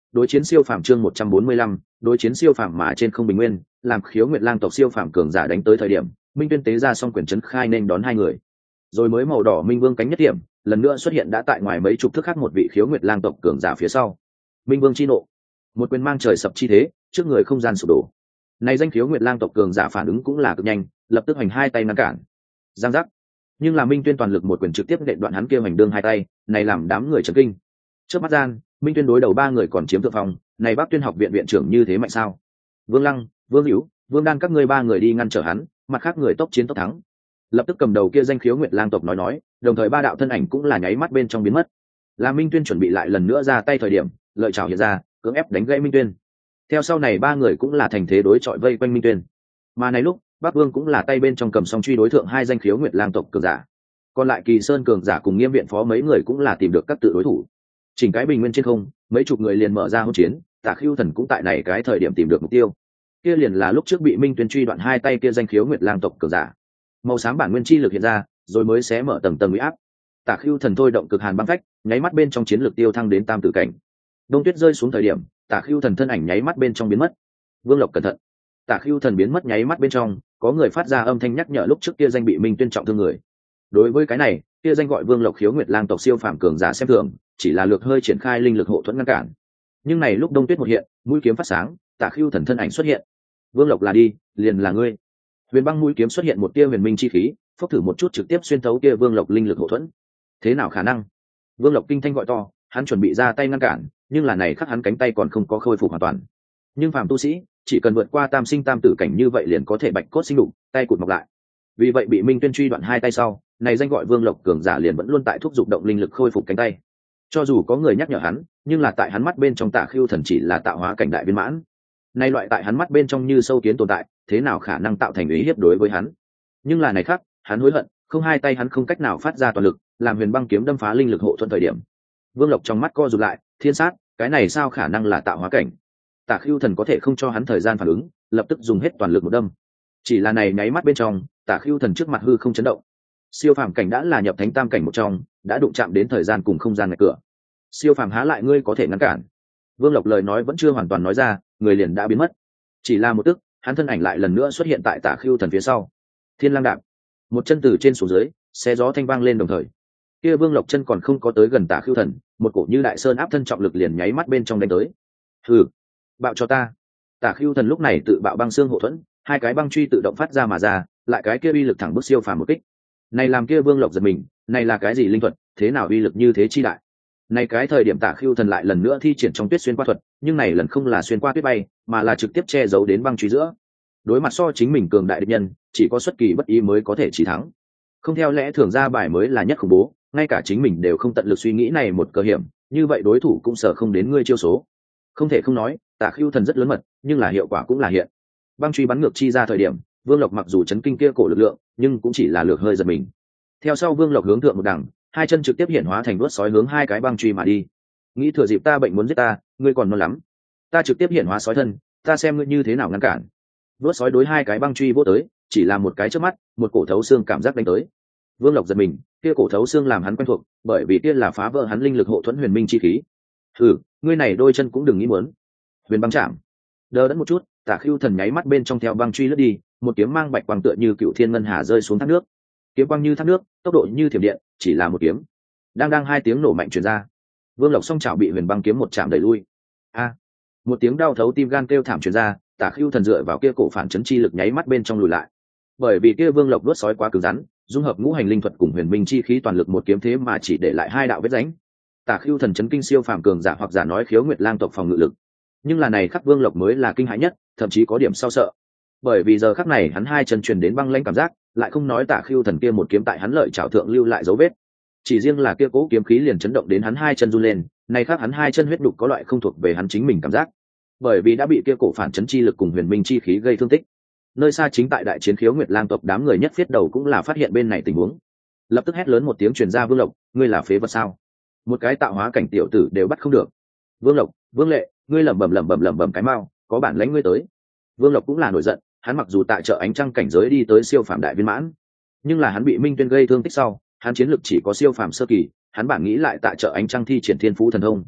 đối chiến siêu phàm chương một trăm bốn mươi lăm, đối chiến siêu phàm mà trên không bình nguyên, làm Khiếu Nguyệt Lang tộc siêu phàm cường giả đánh tới thời điểm, Minh Tuyên tế ra xong quyền trấn khai nên đón hai người. Rồi mới màu đỏ Minh Vương cánh nhất điểm, lần nữa xuất hiện đã tại ngoài mấy chục thước khác một vị Khiếu Nguyệt Lang tộc cường giả phía sau. Minh Vương chi nộ, một quyền mang trời sập chi thế, trước người không gian sụp đổ. Này danh Khiếu Nguyệt Lang tộc cường giả phản ứng cũng là cực nhanh, lập tức hành hai tay ngăn cản. Giang giác. Nhưng là Minh Tuyên toàn lực một quyền trực tiếp nện đoạn hắn kia hành đương hai tay, này làm đám người chấn kinh. Trước mắt gian, Minh Tuyên đối đầu ba người còn chiếm thượng phong, này Bắc Tuyên học viện viện trưởng như thế mạnh sao? Vương Lăng, Vương Hữu, Vương Đan các ngươi ba người đi ngăn trở hắn, mặt khác người tốc chiến tốc thắng. Lập tức cầm đầu kia danh Khiếu Nguyệt Lang tộc nói nói, đồng thời ba đạo thân ảnh cũng là nháy mắt bên trong biến mất. Là Minh Tuyên chuẩn bị lại lần nữa ra tay thời điểm, lợi chảo hiện ra, cưỡng ép đánh gãy Minh Tuyên. Theo sau này ba người cũng là thành thế đối chọi vây quanh Minh Tuyên. Mà này lúc, Bắc Vương cũng là tay bên trong cầm song truy đối thượng hai danh Khiếu Nguyệt Lang tộc cường giả. Còn lại Kỳ Sơn cường giả cùng Nghiêm viện phó mấy người cũng là tìm được các tự đối thủ. Chỉnh cái bình nguyên trên không, mấy chục người liền mở ra hỗn chiến, Tả Khưu Thần cũng tại này cái thời điểm tìm được mục tiêu. Kia liền là lúc trước bị Minh Tuyên truy đoạn hai tay kia danh Khiếu Nguyệt Lang tộc cường giả. Màu xám bản nguyên chi lực hiện ra, rồi mới xé mở tầng tầng uy áp. Tả Khưu Thần thôi động cực hàn băng phách, nháy mắt bên trong chiến lực tiêu thăng đến tam tử cảnh. Đông tuyết rơi xuống thời điểm, Tả Khưu Thần thân ảnh nháy mắt bên trong biến mất. Vương Lộc cẩn thận. Tả Khưu Thần biến mất nháy mắt bên trong, có người phát ra âm thanh nhắc nhở lúc trước kia danh bị Minh Tuyên trọng thương người. Đối với cái này, kia danh gọi Vương Lộc Khiếu Nguyệt Lang tộc siêu phàm cường giả xem thường, chỉ là lược hơi triển khai linh lực hộ thuẫn ngăn cản. Nhưng này lúc đông tuyết một hiện, mũi kiếm phát sáng, Tả Khưu Thần thân ảnh xuất hiện. Vương Lộc là đi, liền là ngươi. Huyền băng mũi kiếm xuất hiện một tia huyền minh chi khí, phốc thử một chút trực tiếp xuyên thấu kia Vương Lộc linh lực hộ thuẫn. Thế nào khả năng? Vương Lộc kinh thanh gọi to, hắn chuẩn bị ra tay ngăn cản, nhưng là này khắc hắn cánh tay còn không có khôi phục hoàn toàn. Nhưng phàm tu sĩ, chỉ cần vượt qua tam sinh tam tử cảnh như vậy liền có thể bạch cốt sinh đục, tay cụt mọc lại. Vì vậy bị Minh Tuyên truy đoạn hai tay sau, này danh gọi Vương Lộc cường giả liền vẫn luôn tại thúc giục động linh lực khôi phục cánh tay. Cho dù có người nhắc nhở hắn, nhưng là tại hắn mắt bên trong Tả Khưu Thần chỉ là tạo hóa cảnh đại viên mãn. Nay loại tại hắn mắt bên trong như sâu kiến tồn tại, thế nào khả năng tạo thành ý hiếp đối với hắn? Nhưng là này khác, hắn hối hận, không hai tay hắn không cách nào phát ra toàn lực, làm huyền băng kiếm đâm phá linh lực hộ thuận thời điểm. Vương Lộc trong mắt co rụt lại, thiên sát, cái này sao khả năng là tạo hóa cảnh? Tả Khưu Thần có thể không cho hắn thời gian phản ứng, lập tức dùng hết toàn lực một đâm. Chỉ là này nháy mắt bên trong, Tả Khưu Thần trước mặt hư không chấn động. Siêu phàm cảnh đã là nhập thánh tam cảnh một trong, đã đụng chạm đến thời gian cùng không gian ngạch cửa. Siêu phàm há lại ngươi có thể ngăn cản? Vương Lộc lời nói vẫn chưa hoàn toàn nói ra, người liền đã biến mất. Chỉ là một tức, hắn thân ảnh lại lần nữa xuất hiện tại Tả Khưu Thần phía sau. Thiên Lang đạp, một chân từ trên xuống dưới, xé gió thanh vang lên đồng thời. Kia Vương Lộc chân còn không có tới gần Tả Khưu Thần, một cổ như đại sơn áp thân trọng lực liền nháy mắt bên trong đánh tới. Hừ, bạo cho ta! Tả Khưu Thần lúc này tự bạo băng xương hộ thuẫn, hai cái băng truy tự động phát ra mà ra, lại cái kia uy lực thẳng bức siêu phàm một kích. Này làm kia Vương Lộc giật mình, này là cái gì linh thuật, thế nào uy lực như thế chi đại? Này cái thời điểm Tả Khưu Thần lại lần nữa thi triển trong tuyết xuyên qua thuật, nhưng này lần không là xuyên qua tuyết bay, mà là trực tiếp che giấu đến băng truy giữa. Đối mặt so chính mình cường đại địch nhân, chỉ có xuất kỳ bất ý mới có thể chỉ thắng. Không theo lẽ thường ra bài mới là nhất khủng bố, ngay cả chính mình đều không tận lực suy nghĩ này một cơ hiểm, như vậy đối thủ cũng sợ không đến ngươi chiêu số. Không thể không nói, Tả Khưu Thần rất lớn mật, nhưng là hiệu quả cũng là hiện. Băng truy bắn ngược chi ra thời điểm, Vương Lộc mặc dù chấn kinh kia cổ lực lượng, nhưng cũng chỉ là lược hơi giật mình. Theo sau Vương Lộc hướng thượng một đằng, hai chân trực tiếp hiện hóa thành đuốt sói hướng hai cái băng truy mà đi. Nghĩ thừa dịp ta bệnh muốn giết ta, ngươi còn non lắm. Ta trực tiếp hiện hóa sói thân, ta xem ngươi như thế nào ngăn cản. Đuốt sói đối hai cái băng truy vô tới, chỉ là một cái chớp mắt, một cổ thấu xương cảm giác đánh tới. Vương Lộc giật mình, kia cổ thấu xương làm hắn quen thuộc, bởi vì kia là phá vỡ hắn linh lực hộ thuẫn huyền minh chi khí. Hừ, ngươi này đôi chân cũng đừng nghĩ muốn. Huyền băng chạm. Đờ đẫn một chút, Tả Khưu Thần nháy mắt bên trong theo băng truy lướt đi, một kiếm mang bạch quang tựa như cựu thiên ngân hà rơi xuống thác nước. Kiếm quang như thác nước, tốc độ như thiểm điện, chỉ là một kiếm. Đang đang hai tiếng nổ mạnh truyền ra. Vương Lộc song chảo bị huyền băng kiếm một chạm đẩy lui. A! Một tiếng đau thấu tim gan kêu thảm truyền ra, Tả Khưu Thần dựa vào kia cổ phản chấn chi lực nháy mắt bên trong lùi lại. Bởi vì kia Vương Lộc đuốt sói quá cứng rắn, dung hợp ngũ hành linh thuật cùng huyền minh chi khí toàn lực một kiếm thế mà chỉ để lại hai đạo vết rãnh. Tả Khưu Thần chấn kinh siêu phàm cường giả hoặc giả nói Khiếu Nguyệt Lang tộc phòng ngự lực. Nhưng là này khắc Vương Lộc mới là kinh hãi nhất, thậm chí có điểm sao sợ. Bởi vì giờ khắc này hắn hai chân truyền đến băng lãnh cảm giác, lại không nói Tả Khưu Thần kia một kiếm tại hắn lợi chảo thượng lưu lại dấu vết. Chỉ riêng là kia cố kiếm khí liền chấn động đến hắn hai chân run lên, này khắc hắn hai chân huyết đục có loại không thuộc về hắn chính mình cảm giác. Bởi vì đã bị kia cổ phản chấn chi lực cùng huyền minh chi khí gây thương tích. Nơi xa chính tại đại chiến Khiếu Nguyệt Lang tộc đám người nhất thiết đầu cũng là phát hiện bên này tình huống. Lập tức hét lớn một tiếng truyền ra Vương Lộc, ngươi là phế vật sao? Một cái tạo hóa cảnh tiểu tử đều bắt không được. Vương Lộc, Vương Lệ, ngươi lẩm bẩm lẩm bẩm lẩm bẩm cái mau, có bản lãnh ngươi tới. Vương Lộc cũng là nổi giận, hắn mặc dù tại chợ ánh trăng cảnh giới đi tới siêu phàm đại viên mãn, nhưng là hắn bị Minh Tuyên gây thương tích sau, hắn chiến lực chỉ có siêu phàm sơ kỳ, hắn bản nghĩ lại tại chợ ánh trăng thi triển thiên phú thần thông.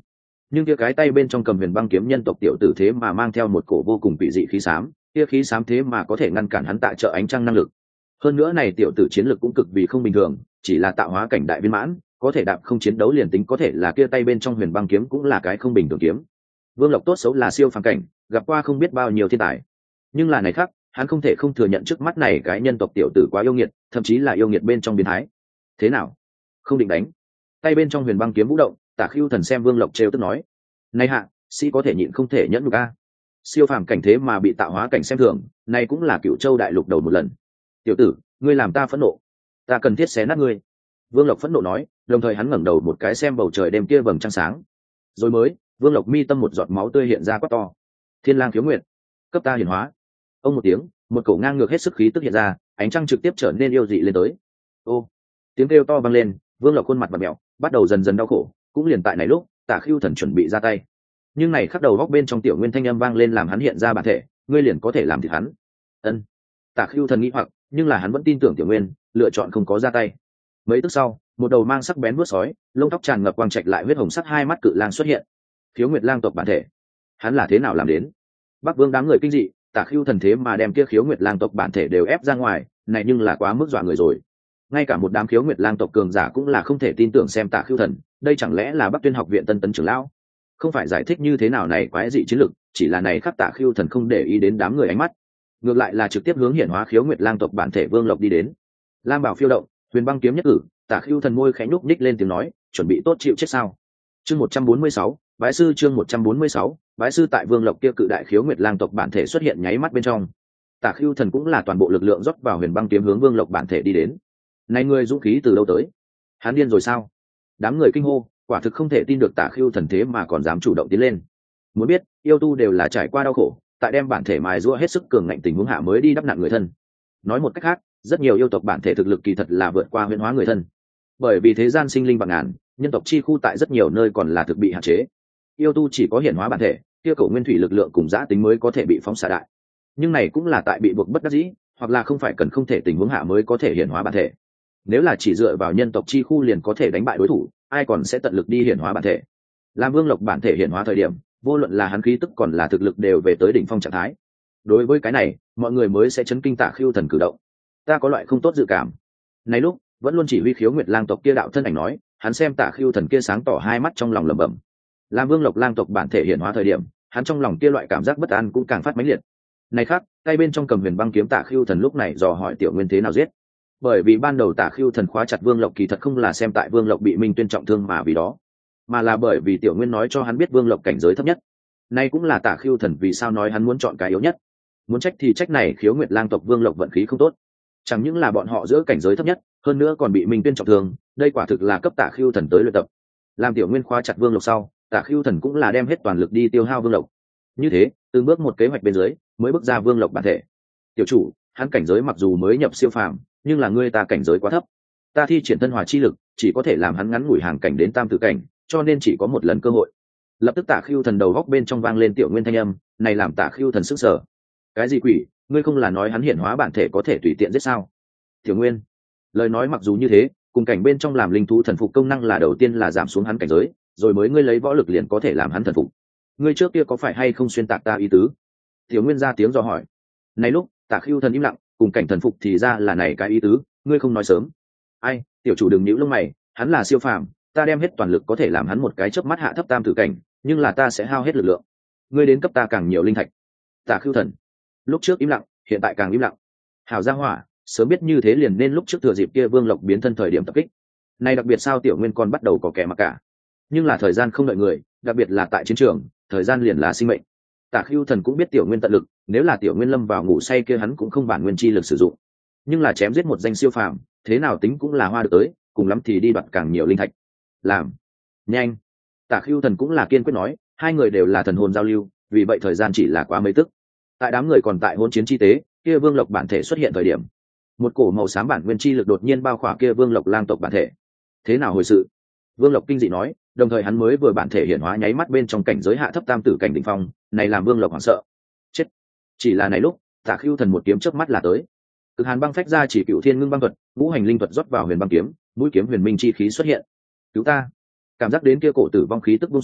Nhưng kia cái tay bên trong cầm huyền băng kiếm nhân tộc tiểu tử thế mà mang theo một cổ vô cùng quỷ dị khí xám, kia khí xám thế mà có thể ngăn cản hắn tại trợ ánh trăng năng lực. Hơn nữa này tiểu tử chiến lực cũng cực vì không bình thường, chỉ là tạo hóa cảnh đại viên mãn, có thể đạp không chiến đấu liền tính có thể là kia tay bên trong huyền băng kiếm cũng là cái không bình thường kiếm. Vương Lộc tốt xấu là siêu phàm cảnh, gặp qua không biết bao nhiêu thiên tài, nhưng là này khác, hắn không thể không thừa nhận trước mắt này cái nhân tộc tiểu tử quá yêu nghiệt, thậm chí là yêu nghiệt bên trong biến thái. Thế nào? Không định đánh? Tay bên trong huyền băng kiếm vũ động, Tả Khưu Thần xem Vương Lộc trêu tức nói: "Này hạ, sĩ có thể nhịn không thể nhẫn được a. Siêu phàm cảnh thế mà bị tạo hóa cảnh xem thường, này cũng là Cửu Châu đại lục đầu một lần. Tiểu tử, ngươi làm ta phẫn nộ, ta cần thiết xé nát ngươi." Vương Lộc phẫn nộ nói, đồng thời hắn ngẩng đầu một cái xem bầu trời đêm kia vầng trăng sáng. Rồi mới, Vương Lộc mi tâm một giọt máu tươi hiện ra quát to: "Thiên Lang Khiếu Nguyệt, cấp ta hiển hóa!" Ông một tiếng, một cổ ngang ngược hết sức khí tức hiện ra, ánh trăng trực tiếp trở nên yêu dị lên tới. Ô, tiếng kêu to vang lên, Vương Lộc khuôn mặt bặm mèo, bắt đầu dần dần đau khổ. Cũng liền tại này lúc, Tả Khưu Thần chuẩn bị ra tay, nhưng này khắc đầu góc bên trong tiểu nguyên thanh âm vang lên làm hắn hiện ra bản thể, ngươi liền có thể làm thịt hắn. Ân. Tả Khưu Thần nghĩ hoặc, nhưng là hắn vẫn tin tưởng tiểu nguyên, lựa chọn không có ra tay. Mấy tức sau, một đầu mang sắc bén vuốt sói, lông tóc tràn ngập quang trạch lại huyết hồng sắc hai mắt cự lang xuất hiện. Khiếu Nguyệt lang tộc bản thể, hắn là thế nào làm đến? Bắc Vương đám người kinh dị, Tả Khưu Thần thế mà đem kia Khiếu Nguyệt lang tộc bản thể đều ép ra ngoài, này nhưng là quá mức dọa người rồi. Ngay cả một đám Khiếu Nguyệt lang tộc cường giả cũng là không thể tin tưởng xem Tả Khưu Thần, đây chẳng lẽ là Bắc Tuyên học viện tân tấn trưởng lão? Không phải giải thích như thế nào này quái dị chiến lực, chỉ là này khắc Tả Khưu Thần không để ý đến đám người ánh mắt, ngược lại là trực tiếp hướng hiển hóa Khiếu Nguyệt lang tộc bản thể Vương Lộc đi đến. Lam bảo phiêu động, huyền băng kiếm nhất cử, Tả Khưu Thần môi khẽ nhúc nhích lên tiếng nói, chuẩn bị tốt chịu chết sao? Chương một trăm bốn mươi sáu, bái sư chương một trăm bốn mươi sáu, bái sư tại Vương Lộc kia cự đại Khiếu Nguyệt lang tộc bản thể xuất hiện nháy mắt bên trong. Tả Khưu Thần cũng là toàn bộ lực lượng rót vào huyền băng kiếm hướng Vương Lộc bản thể đi đến. Này người dũng khí từ đâu tới? Hắn điên rồi sao? Đám người kinh hô, quả thực không thể tin được Tả Khưu Thần thế mà còn dám chủ động tiến lên. Muốn biết, yêu tu đều là trải qua đau khổ, tại đem bản thể mài giũa hết sức cường ngạnh tình huống hạ mới đi đắp nặn người thân. Nói một cách khác, rất nhiều yêu tộc bản thể thực lực kỳ thật là vượt qua huyễn hóa người thân. Bởi vì thế gian sinh linh vạn ngàn, nhân tộc chi khu tại rất nhiều nơi còn là thực bị hạn chế. Yêu tu chỉ có hiển hóa bản thể, kia cổ nguyên thủy lực lượng cùng giã tính mới có thể bị phóng xạ đại. Nhưng này cũng là tại bị buộc bất đắc dĩ, hoặc là không phải cần không thể tình huống hạ mới có thể hiển hóa bản thể. Nếu là chỉ dựa vào nhân tộc chi khu liền có thể đánh bại đối thủ, ai còn sẽ tận lực đi hiển hóa bản thể? Làm Vương Lộc bản thể hiển hóa thời điểm, vô luận là hắn khí tức còn là thực lực đều về tới đỉnh phong trạng thái. Đối với cái này, mọi người mới sẽ chấn kinh Tả Khưu Thần cử động. Ta có loại không tốt dự cảm. Này lúc, vẫn luôn chỉ huy Khiếu Nguyệt lang tộc kia đạo thân ảnh nói, hắn xem Tả Khưu Thần kia sáng tỏ hai mắt trong lòng lẩm bẩm. Làm Vương Lộc lang tộc bản thể hiển hóa thời điểm, hắn trong lòng kia loại cảm giác bất an cũng càng phát mãnh liệt. Này khác, tay bên trong cầm huyền băng kiếm Tả Khưu Thần lúc này dò hỏi tiểu nguyên thế nào giết. Bởi vì ban đầu Tả Khưu Thần khóa chặt Vương Lộc kỳ thật không là xem tại Vương Lộc bị Minh Tuyên trọng thương mà vì đó, mà là bởi vì tiểu nguyên nói cho hắn biết Vương Lộc cảnh giới thấp nhất. Nay cũng là Tả Khưu Thần vì sao nói hắn muốn chọn cái yếu nhất. Muốn trách thì trách này Khiếu Nguyệt lang tộc Vương Lộc vận khí không tốt, chẳng những là bọn họ giữa cảnh giới thấp nhất, hơn nữa còn bị Minh Tuyên trọng thương, đây quả thực là cấp Tả Khưu Thần tới luyện tập. Làm tiểu nguyên khóa chặt Vương Lộc sau, Tả Khưu Thần cũng là đem hết toàn lực đi tiêu hao Vương Lộc. Như thế, từng bước một kế hoạch bên dưới, mới bước ra Vương Lộc bản thể. Tiểu chủ, hắn cảnh giới mặc dù mới nhập siêu phàm, nhưng là ngươi ta cảnh giới quá thấp. Ta thi triển thân hòa chi lực, chỉ có thể làm hắn ngắn ngủi hàng cảnh đến tam tử cảnh, cho nên chỉ có một lần cơ hội. Lập tức Tả Khưu Thần đầu góc bên trong vang lên tiểu nguyên thanh âm, này làm Tả Khưu Thần sững sờ. Cái gì quỷ, ngươi không là nói hắn hiển hóa bản thể có thể tùy tiện giết sao? Tiểu Nguyên, lời nói mặc dù như thế, cùng cảnh bên trong làm linh thú thần phục công năng là đầu tiên là giảm xuống hắn cảnh giới, rồi mới ngươi lấy võ lực liền có thể làm hắn thần phục. Ngươi trước kia có phải hay không xuyên tạc ta ý tứ? Tiểu Nguyên ra tiếng dò hỏi. Này lúc, Tả Khưu Thần im lặng, cùng cảnh thần phục thì ra là này cái ý tứ, ngươi không nói sớm. Ai, tiểu chủ đừng nhíu lông mày, hắn là siêu phàm, ta đem hết toàn lực có thể làm hắn một cái chớp mắt hạ thấp tam tử cảnh, nhưng là ta sẽ hao hết lực lượng. Ngươi đến cấp ta càng nhiều linh thạch. Tả Khưu Thần lúc trước im lặng, hiện tại càng im lặng. Hảo gia hỏa, sớm biết như thế liền nên lúc trước thừa dịp kia Vương Lộc biến thân thời điểm tập kích. Này đặc biệt sao tiểu nguyên còn bắt đầu có kẻ mặc cả. Nhưng là thời gian không đợi người, đặc biệt là tại chiến trường, thời gian liền là sinh mệnh. Tả Khưu Thần cũng biết tiểu nguyên tận lực, nếu là tiểu nguyên lâm vào ngủ say kia hắn cũng không bản nguyên chi lực sử dụng. Nhưng là chém giết một danh siêu phàm, thế nào tính cũng là hoa được tới, cùng lắm thì đi đoạt càng nhiều linh thạch. Làm nhanh. Tả Khưu Thần cũng là kiên quyết nói, hai người đều là thần hồn giao lưu, vì vậy thời gian chỉ là quá mấy tức. Tại đám người còn tại hỗn chiến chi tế, kia Vương Lộc bản thể xuất hiện thời điểm, một cổ màu xám bản nguyên chi lực đột nhiên bao khỏa kia Vương Lộc lang tộc bản thể. Thế nào hồi sự? Vương Lộc kinh dị nói, đồng thời hắn mới vừa bản thể hiển hóa nháy mắt bên trong cảnh giới hạ thấp tam tử cảnh đỉnh phong, này làm Vương Lộc hoảng sợ. Chết. Chỉ là này lúc, Tả Khưu Thần một kiếm chớp mắt là tới. Cực hàn băng phách ra chỉ cựu thiên ngưng băng thuật, ngũ hành linh thuật rót vào huyền băng kiếm, mũi kiếm huyền minh chi khí xuất hiện. Cứu ta! Cảm giác đến kia cổ tử vong khí tức buông xuống,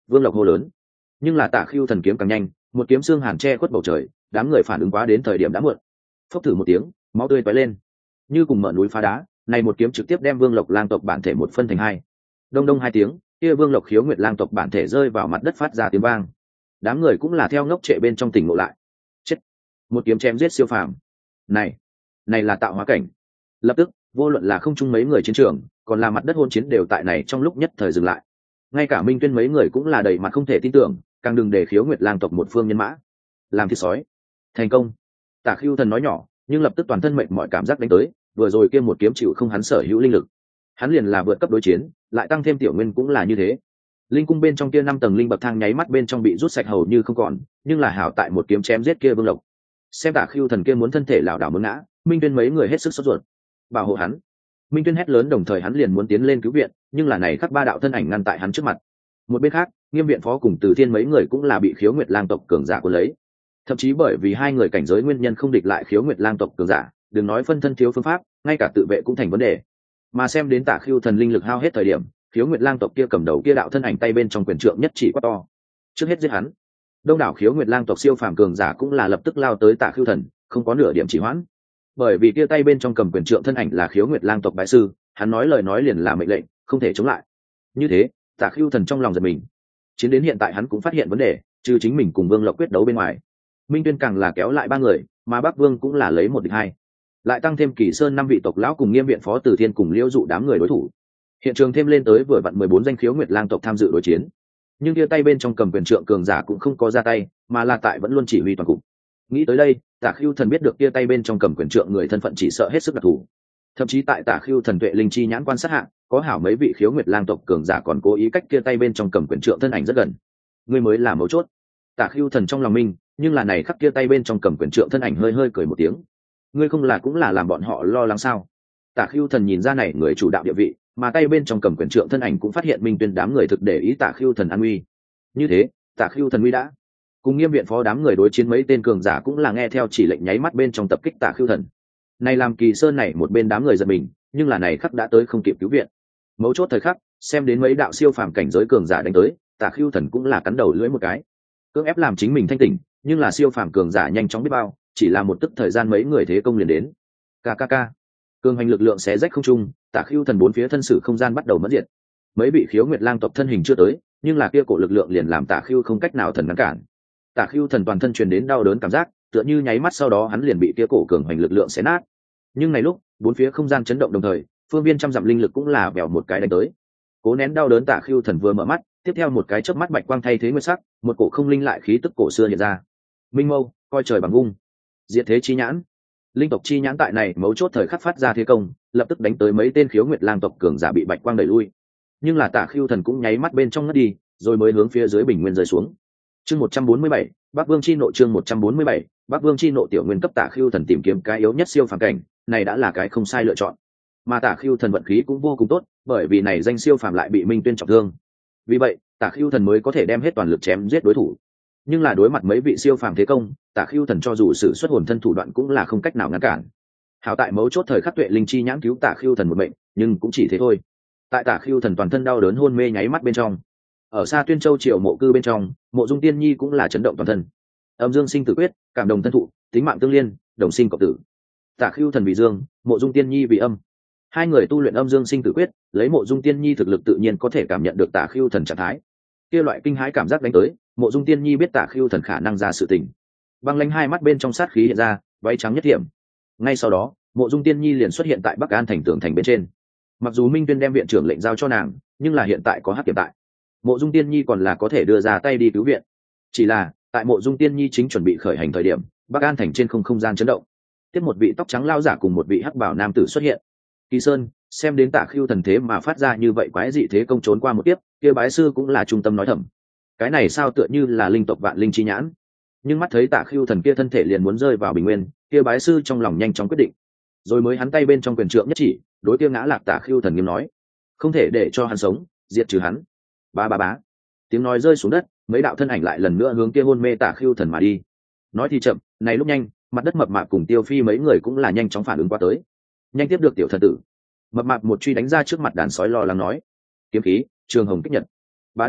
Vương Lộc hô lớn. Nhưng là Tả Khưu Thần kiếm càng nhanh, một kiếm xương hàn che khuất bầu trời, đám người phản ứng quá đến thời điểm đã muộn. Phốc thử một tiếng, máu tươi tóe lên, như cùng mở núi phá đá, này một kiếm trực tiếp đem Vương Lộc lang tộc bản thể một phân thành hai. Đông đông hai tiếng, kia Vương Lộc khiếu nguyệt lang tộc bản thể rơi vào mặt đất phát ra tiếng vang. Đám người cũng là theo ngốc trệ bên trong tỉnh ngộ lại. Chết! Một kiếm chém giết siêu phàm. Này, này là tạo hóa cảnh. Lập tức, vô luận là không chung mấy người chiến trường, còn là mặt đất hôn chiến đều tại này trong lúc nhất thời dừng lại. Ngay cả Minh Tuyên mấy người cũng là đầy mặt không thể tin tưởng, càng đừng để khiếu nguyệt lang tộc một phương nhân mã làm thịt sói. Thành công! Tả Khưu Thần nói nhỏ, nhưng lập tức toàn thân mệnh mọi cảm giác đánh tới, vừa rồi kia một kiếm chịu không hắn sở hữu linh lực. Hắn liền là vượt cấp đối chiến, lại tăng thêm tiểu nguyên cũng là như thế. Linh cung bên trong kia năm tầng linh bậc thang nháy mắt bên trong bị rút sạch hầu như không còn, nhưng là hảo tại một kiếm chém giết kia Vương Lộc. Xem Tả Khưu Thần kia muốn thân thể lảo đảo muốn ngã, Minh Tuyên mấy người hết sức sốt ruột. Bảo hộ hắn! Minh Tuyên hét lớn, đồng thời hắn liền muốn tiến lên cứu viện, nhưng là này khắc ba đạo thân ảnh ngăn tại hắn trước mặt. Một bên khác, Nghiêm viện phó cùng Từ Thiên mấy người cũng là bị khiếu nguyệt lang tộc cường giả cuốn lấy. Thậm chí bởi vì hai người cảnh giới nguyên nhân không địch lại khiếu nguyệt lang tộc cường giả, đừng nói phân thân thiếu phương pháp, ngay cả tự vệ cũng thành vấn đề. Mà xem đến Tả Khưu Thần linh lực hao hết thời điểm, khiếu nguyệt lang tộc kia cầm đầu kia đạo thân ảnh tay bên trong quyền trượng nhất chỉ quá to. Trước hết giết hắn. Đông đảo khiếu nguyệt lang tộc siêu phàm cường giả cũng là lập tức lao tới Tả Khưu Thần, không có nửa điểm trì hoãn. Bởi vì kia tay bên trong cầm quyền trượng thân ảnh là khiếu nguyệt lang tộc bái sư, hắn nói lời nói liền là mệnh lệnh, không thể chống lại. Như thế, Tả Khưu Thần trong lòng giật mình. Chiến đến hiện tại hắn cũng phát hiện vấn đề, trừ chính mình cùng Vương Lộc quyết đấu bên ngoài, Minh Tuyên càng là kéo lại ba người, mà Bắc Vương cũng là lấy một địch hai, lại tăng thêm Kỳ Sơn năm vị tộc lão cùng Nghiêm viện phó Từ Thiên cùng Liễu Dụ đám người đối thủ. Hiện trường thêm lên tới vừa vặn mười bốn danh khiếu nguyệt lang tộc tham dự đối chiến. Nhưng kia tay bên trong cầm quyền trượng cường giả cũng không có ra tay, mà là tại vẫn luôn chỉ huy toàn cục. Nghĩ tới đây, Tả Khưu Thần biết được kia tay bên trong cầm quyền trượng người thân phận chỉ sợ hết sức đặc thù. Thậm chí tại Tả Khưu Thần tuệ linh chi nhãn quan sát hạ, có hảo mấy vị khiếu nguyệt lang tộc cường giả còn cố ý cách kia tay bên trong cầm quyền trượng thân ảnh rất gần. Ngươi mới là mấu chốt. Tả Khưu Thần trong lòng minh, nhưng là này khắc kia tay bên trong cầm quyền trượng thân ảnh hơi hơi cười một tiếng. Ngươi không là cũng là làm bọn họ lo lắng sao? Tả Khưu Thần nhìn ra này người chủ đạo địa vị, mà tay bên trong cầm quyền trượng thân ảnh cũng phát hiện Minh Tuyên đám người thực để ý Tả Khưu Thần an nguy. Như thế, Tả Khưu Thần nguy đã. Cùng Nghiêm viện phó đám người đối chiến mấy tên cường giả cũng là nghe theo chỉ lệnh nháy mắt bên trong tập kích Tả Khưu Thần. Này làm Kỳ Sơn này một bên đám người giật mình, nhưng là này khắc đã tới không kịp cứu viện. Mấu chốt thời khắc, xem đến mấy đạo siêu phàm cảnh giới cường giả đánh tới, Tả Khưu Thần cũng là cắn đầu lưỡi một cái, cưỡng ép làm chính mình thanh tỉnh, nhưng là siêu phàm cường giả nhanh chóng biết bao, chỉ là một tức thời gian mấy người thế công liền đến. Kkk, cường hành lực lượng xé rách không trung, Tả Khưu Thần bốn phía thân sử không gian bắt đầu mất diệt. Mấy vị khiếu nguyệt lang tộc thân hình chưa tới, nhưng là kia cổ lực lượng liền làm Tả Khưu không cách nào thần ngăn cản. Tả Khưu Thần toàn thân truyền đến đau đớn cảm giác, tựa như nháy mắt sau đó hắn liền bị kia cổ cường hành lực lượng xé nát. Nhưng này lúc, bốn phía không gian chấn động đồng thời, phương viên trăm dặm linh lực cũng là bèo một cái đánh tới. Cố nén đau đớn, Tả Khưu Thần vừa mở mắt, tiếp theo một cái chớp mắt bạch quang thay thế nguyên sắc, một cổ không linh lại khí tức cổ xưa hiện ra. Minh Mâu, coi trời bằng vung. Diệt thế chi nhãn. Linh tộc chi nhãn tại này mấu chốt thời khắc phát ra thế công, lập tức đánh tới mấy tên khiếu nguyệt lang tộc cường giả bị bạch quang đẩy lui. Nhưng là Tả Khưu Thần cũng nháy mắt bên trong ngất đi, rồi mới hướng phía dưới bình nguyên rơi xuống. Chương một trăm bốn mươi bảy, Bắc Vương chi nộ. Chương một trăm bốn mươi bảy, Bắc Vương chi nộ. Tiểu nguyên cấp Tả Khưu Thần tìm kiếm cái yếu nhất siêu phàm cảnh, này đã là cái không sai lựa chọn. Mà Tả Khưu Thần vận khí cũng vô cùng tốt, bởi vì này danh siêu phàm lại bị Minh Tuyên trọng thương. Vì vậy, Tả Khưu Thần mới có thể đem hết toàn lực chém giết đối thủ. Nhưng là đối mặt mấy vị siêu phàm thế công, Tả Khưu Thần cho dù sử xuất hồn thân thủ đoạn cũng là không cách nào ngăn cản. Hảo tại mấu chốt thời khắc tuệ linh chi nhãn cứu Tả Khưu Thần một mệnh, nhưng cũng chỉ thế thôi. Tại Tả Khưu Thần toàn thân đau đớn hôn mê nháy mắt bên trong, ở xa Tuyên Châu Triệu Mộ cư bên trong, Mộ Dung Tiên Nhi cũng là chấn động toàn thân. Âm dương sinh tử quyết, cảm đồng thân thụ, tính mạng tương liên, đồng sinh cộng tử. Tả Khưu Thần vì dương, Mộ Dung Tiên Nhi vì âm. Hai người tu luyện âm dương sinh tử quyết, lấy Mộ Dung Tiên Nhi thực lực tự nhiên có thể cảm nhận được Tả Khưu Thần trạng thái. Kia loại kinh hãi cảm giác đánh tới, Mộ Dung Tiên Nhi biết Tả Khưu Thần khả năng ra sự tình. Băng lãnh hai mắt bên trong sát khí hiện ra, váy trắng nhất điểm. Ngay sau đó, Mộ Dung Tiên Nhi liền xuất hiện tại Bắc An thành tường thành bên trên. Mặc dù Minh Tuyên đem viện trưởng lệnh giao cho nàng, nhưng là hiện tại có hắc kiểm tại, Mộ Dung Tiên Nhi còn là có thể đưa ra tay đi cứu viện. Chỉ là, tại Mộ Dung Tiên Nhi chính chuẩn bị khởi hành thời điểm, Bắc An thành trên không không gian chấn động. Tiếp một vị tóc trắng lao giả cùng một vị hắc bảo nam tử xuất hiện. Kỳ Sơn, xem đến Tả Khưu Thần thế mà phát ra như vậy quái dị thế công trốn qua một tiếp, kia bái sư cũng là trung tâm nói thầm. Cái này sao tựa như là linh tộc vạn linh chi nhãn. Nhưng mắt thấy Tả Khưu Thần kia thân thể liền muốn rơi vào bình nguyên, kia bái sư trong lòng nhanh chóng quyết định. Rồi mới hắn tay bên trong quyền trượng nhất chỉ, đối kia ngã lạc Tả Khưu Thần nghiêm nói: "Không thể để cho hắn sống, diệt trừ hắn." Ba ba bá. Tiếng nói rơi xuống đất, mấy đạo thân ảnh lại lần nữa hướng kia hôn mê Tả Khưu Thần mà đi. Nói thì chậm, này lúc nhanh, mặt đất mập mạp cùng Tiêu Phi mấy người cũng là nhanh chóng phản ứng qua tới. Nhanh tiếp được tiểu thần tử. Mập mạp một truy đánh ra trước mặt đàn sói lo lắng nói: "Kiếm khí, trường hồng kích nhật." Bá đao,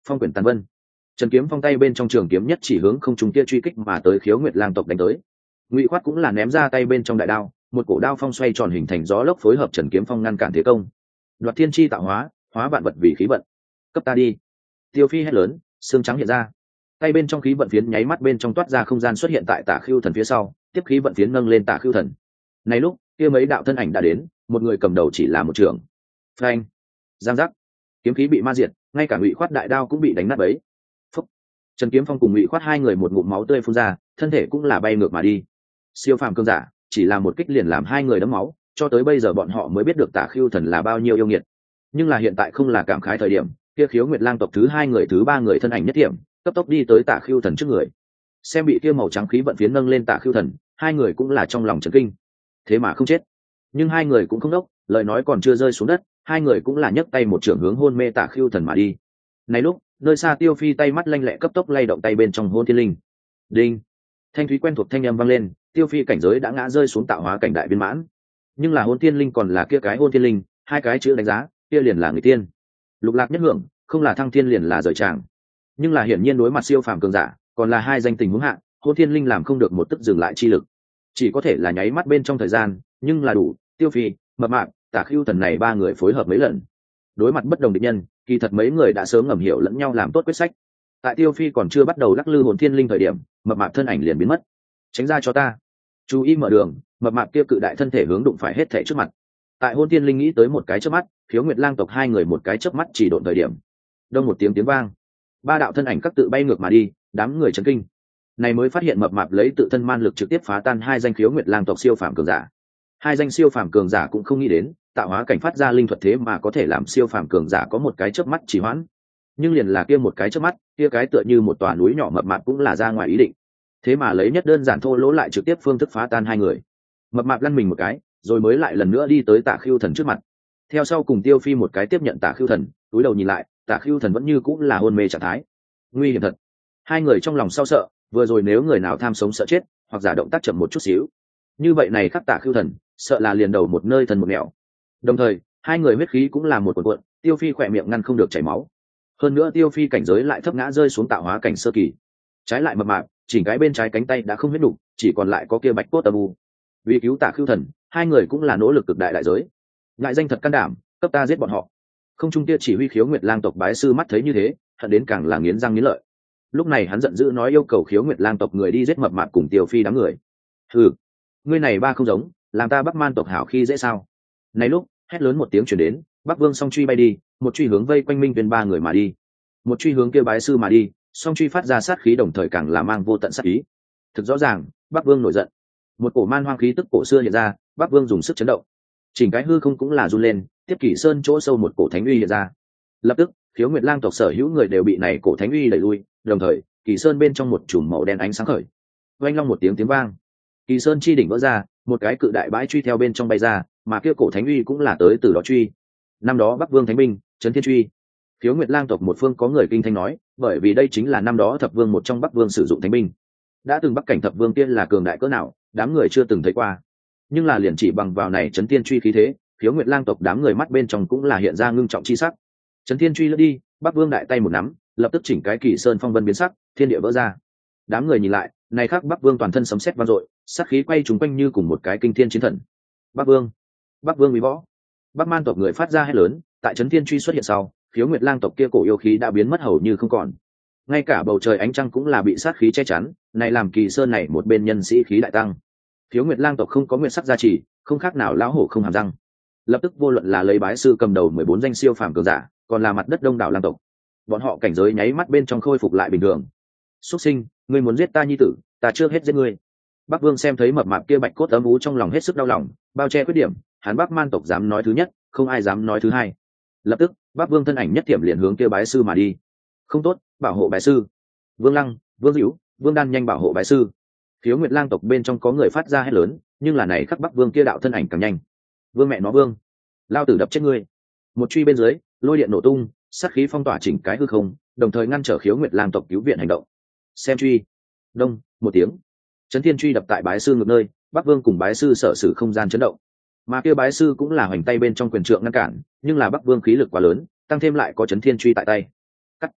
phong quyển tàn vân. Trần Kiếm Phong tay bên trong trường kiếm nhất chỉ hướng không trung kia truy kích mà tới Khiếu Nguyệt Lang tộc đánh tới. Ngụy Khoát cũng là ném ra tay bên trong đại đao, một cổ đao phong xoay tròn hình thành gió lốc phối hợp Trần Kiếm Phong ngăn cản thế công. Đoạt thiên chi tạo hóa, hóa vạn vật vì khí vận. Cấp ta đi. Tiêu Phi hét lớn, xương trắng hiện ra. Tay bên trong khí vận phiến nháy mắt bên trong toát ra không gian xuất hiện tại Tả Khưu Thần phía sau, tiếp khí vận phiến nâng lên Tả Khưu Thần. Này lúc, kia mấy đạo thân ảnh đã đến, một người cầm đầu chỉ là một trưởng. Phanh. Giang giác. Kiếm khí bị ma diệt, ngay cả Ngụy Khoát đại đao cũng bị đánh nát bấy. Phúc. Trần Kiếm Phong cùng Ngụy Khoát hai người một ngụm máu tươi phun ra, thân thể cũng là bay ngược mà đi. Siêu phàm cương giả, chỉ là một kích liền làm hai người đẫm máu, cho tới bây giờ bọn họ mới biết được Tả Khưu Thần là bao nhiêu yêu nghiệt. Nhưng là hiện tại không là cảm khái thời điểm, kia Khiếu Nguyệt Lang tộc thứ hai người thứ ba người thân ảnh nhất điểm, cấp tốc đi tới Tả Khưu Thần trước người. Xem bị kia màu trắng khí vận phiến nâng lên Tả Khưu Thần, hai người cũng là trong lòng chấn kinh. Thế mà không chết. Nhưng hai người cũng không đốc, lời nói còn chưa rơi xuống đất, hai người cũng là nhấc tay một trường hướng hôn mê Tả Khưu Thần mà đi. Này lúc, nơi xa Tiêu Phi tay mắt lanh lẹ cấp tốc lay động tay bên trong Hôn Thiên Linh. Đinh. Thanh thúy quen thuộc thanh âm vang lên, Tiêu Phi cảnh giới đã ngã rơi xuống tạo hóa cảnh đại viên mãn. Nhưng là Hôn Thiên Linh còn là kia cái Hôn Thiên Linh, hai cái chữ đánh giá, kia liền là người tiên. Lục lạc nhất hưởng, không là thăng thiên liền là rời tràng. Nhưng là hiển nhiên đối mặt siêu phàm cường giả, còn là hai danh tình huống hạ, Hôn Thiên Linh làm không được một tức dừng lại chi lực. Chỉ có thể là nháy mắt bên trong thời gian, nhưng là đủ. Tiêu Phi, Mập Mạp, Tả Khưu Thần này ba người phối hợp mấy lần. Đối mặt bất đồng địch nhân, kỳ thật mấy người đã sớm ngầm hiểu lẫn nhau làm tốt quyết sách. Tại Tiêu Phi còn chưa bắt đầu lắc lư Hồn Thiên Linh thời điểm, Mập Mạp thân ảnh liền biến mất. Tránh ra cho ta. Chú ý mở đường, Mập Mạp kia cự đại thân thể hướng đụng phải hết thảy trước mặt. Tại Hôn Thiên Linh nghĩ tới một cái chớp mắt, Khiếu Nguyệt Lang tộc hai người một cái chớp mắt chỉ độn thời điểm. Đông một tiếng tiếng vang, ba đạo thân ảnh các tự bay ngược mà đi, đám người chấn kinh. Này mới phát hiện Mập Mạp lấy tự thân man lực trực tiếp phá tan hai danh Khiếu Nguyệt Lang tộc siêu phàm cường giả. Hai danh siêu phàm cường giả cũng không nghĩ đến, tạo hóa cảnh phát ra linh thuật thế mà có thể làm siêu phàm cường giả có một cái chớp mắt trì hoãn. Nhưng liền là kia một cái chớp mắt, kia cái tựa như một tòa núi nhỏ Mập Mạp cũng là ra ngoài ý định. Thế mà lấy nhất đơn giản thô lỗ lại trực tiếp phương thức phá tan hai người. Mập Mạp lăn mình một cái, rồi mới lại lần nữa đi tới Tả Khưu Thần trước mặt. Theo sau cùng Tiêu Phi một cái tiếp nhận Tả Khưu Thần, túi đầu nhìn lại, Tả Khưu Thần vẫn như cũng là hôn mê trạng thái. Nguy hiểm thật. Hai người trong lòng sao sợ, vừa rồi nếu người nào tham sống sợ chết, hoặc giả động tác chậm một chút xíu, như vậy này khắc Tả Khưu Thần, sợ là liền đầu một nơi thần một nẻo. Đồng thời, hai người huyết khí cũng là một cuộn cuộn, Tiêu Phi khỏe miệng ngăn không được chảy máu. Hơn nữa Tiêu Phi cảnh giới lại thấp ngã rơi xuống tạo hóa cảnh sơ kỳ. Trái lại Mập Mạp, chỉnh cái bên trái cánh tay đã không huyết đủ, chỉ còn lại có kia bạch cốt âm u. Vì cứu Tả Khưu Thần, hai người cũng là nỗ lực cực đại đại giới. Ngại danh thật can đảm, cấp ta giết bọn họ. Không trung kia chỉ huy Khiếu Nguyệt Lang tộc bái sư mắt thấy như thế, hận đến càng là nghiến răng nghiến lợi. Lúc này hắn giận dữ nói yêu cầu Khiếu Nguyệt Lang tộc người đi giết Mập Mạp cùng Tiêu Phi đám người. Hừ, ngươi này ba không giống, làm ta Bắc Man tộc hảo khi dễ sao? Này lúc, hét lớn một tiếng truyền đến, Bắc Vương song truy bay đi, một truy hướng vây quanh Minh Viên ba người mà đi. Một truy hướng kia bái sư mà đi, song truy phát ra sát khí đồng thời càng là mang vô tận sát ý. Thực rõ ràng, Bắc Vương nổi giận. Một cổ man hoang khí tức cổ xưa hiện ra, Bắc Vương dùng sức chấn động. Chỉnh cái hư không cũng là run lên, tiếp kỷ sơn chỗ sâu một cổ thánh uy hiện ra. Lập tức, Khiếu Nguyệt Lang tộc sở hữu người đều bị này cổ thánh uy đẩy lui, đồng thời, kỳ sơn bên trong một chùm màu đen ánh sáng khởi. Oanh long một tiếng tiếng vang, kỳ sơn chi đỉnh vỡ ra, một cái cự đại bãi truy theo bên trong bay ra, mà kia cổ thánh uy cũng là tới từ đó truy. Năm đó Bắc Vương thánh binh, Trấn Thiên truy. Khiếu Nguyệt Lang tộc một phương có người kinh thanh nói, bởi vì đây chính là năm đó thập vương một trong Bắc Vương sử dụng thánh binh. Đã từng Bắc cảnh thập vương kia là cường đại cỡ nào, đám người chưa từng thấy qua. Nhưng là liền chỉ bằng vào này Trấn Thiên truy khí thế, Khiếu Nguyệt Lang tộc đám người mắt bên trong cũng là hiện ra ngưng trọng chi sắc. Trấn Thiên truy lướt đi, Bắc Vương đại tay một nắm, lập tức chỉnh cái kỳ sơn phong vân biến sắc, thiên địa vỡ ra. Đám người nhìn lại, này khắc Bắc Vương toàn thân sấm sét vang dội, sát khí quay trúng quanh như cùng một cái kinh thiên chiến thần. Bắc Vương, Bắc Vương uy võ. Bắc Man tộc người phát ra hét lớn, tại Trấn Thiên truy xuất hiện sau, Khiếu Nguyệt Lang tộc kia cổ yêu khí đã biến mất hầu như không còn. Ngay cả bầu trời ánh trăng cũng là bị sát khí che chắn, này làm kỳ sơn này một bên nhân sĩ khí đại tăng. Khiếu Nguyệt Lang tộc không có nguyệt sắc gia trì, không khác nào lão hổ không hàm răng. Lập tức vô luận là lấy bái sư cầm đầu mười bốn danh siêu phàm cường giả, còn là mặt đất đông đảo lang tộc, bọn họ cảnh giới nháy mắt bên trong khôi phục lại bình thường. Xuất sinh, ngươi muốn giết ta nhi tử, ta chưa hết giết ngươi. Bắc Vương xem thấy Mập Mạp kia bạch cốt ấm ú trong lòng hết sức đau lòng, bao che khuyết điểm, hắn Bắc Man tộc dám nói thứ nhất, không ai dám nói thứ hai. Lập tức, Bắc Vương thân ảnh nhất tiệm liền hướng kia bái sư mà đi. Không tốt, bảo hộ bái sư. Vương Lăng, Vương Dữu, Vương Đan nhanh bảo hộ bái sư. Khiếu Nguyệt Lang tộc bên trong có người phát ra hét lớn, nhưng là này khắc Bắc Vương kia đạo thân ảnh càng nhanh. Vương mẹ nó Vương, lao tử đập chết ngươi. Một truy bên dưới, lôi điện nổ tung, sát khí phong tỏa chỉnh cái hư không, đồng thời ngăn trở Khiếu Nguyệt Lang tộc cứu viện hành động. Xem truy. Đông, một tiếng. Trấn Thiên truy đập tại bái sư ngược nơi, Bắc Vương cùng bái sư sở sử không gian chấn động. Mà kia bái sư cũng là hoành tay bên trong quyền trượng ngăn cản, nhưng là Bắc Vương khí lực quá lớn, tăng thêm lại có Trấn Thiên truy tại tay. Cắt,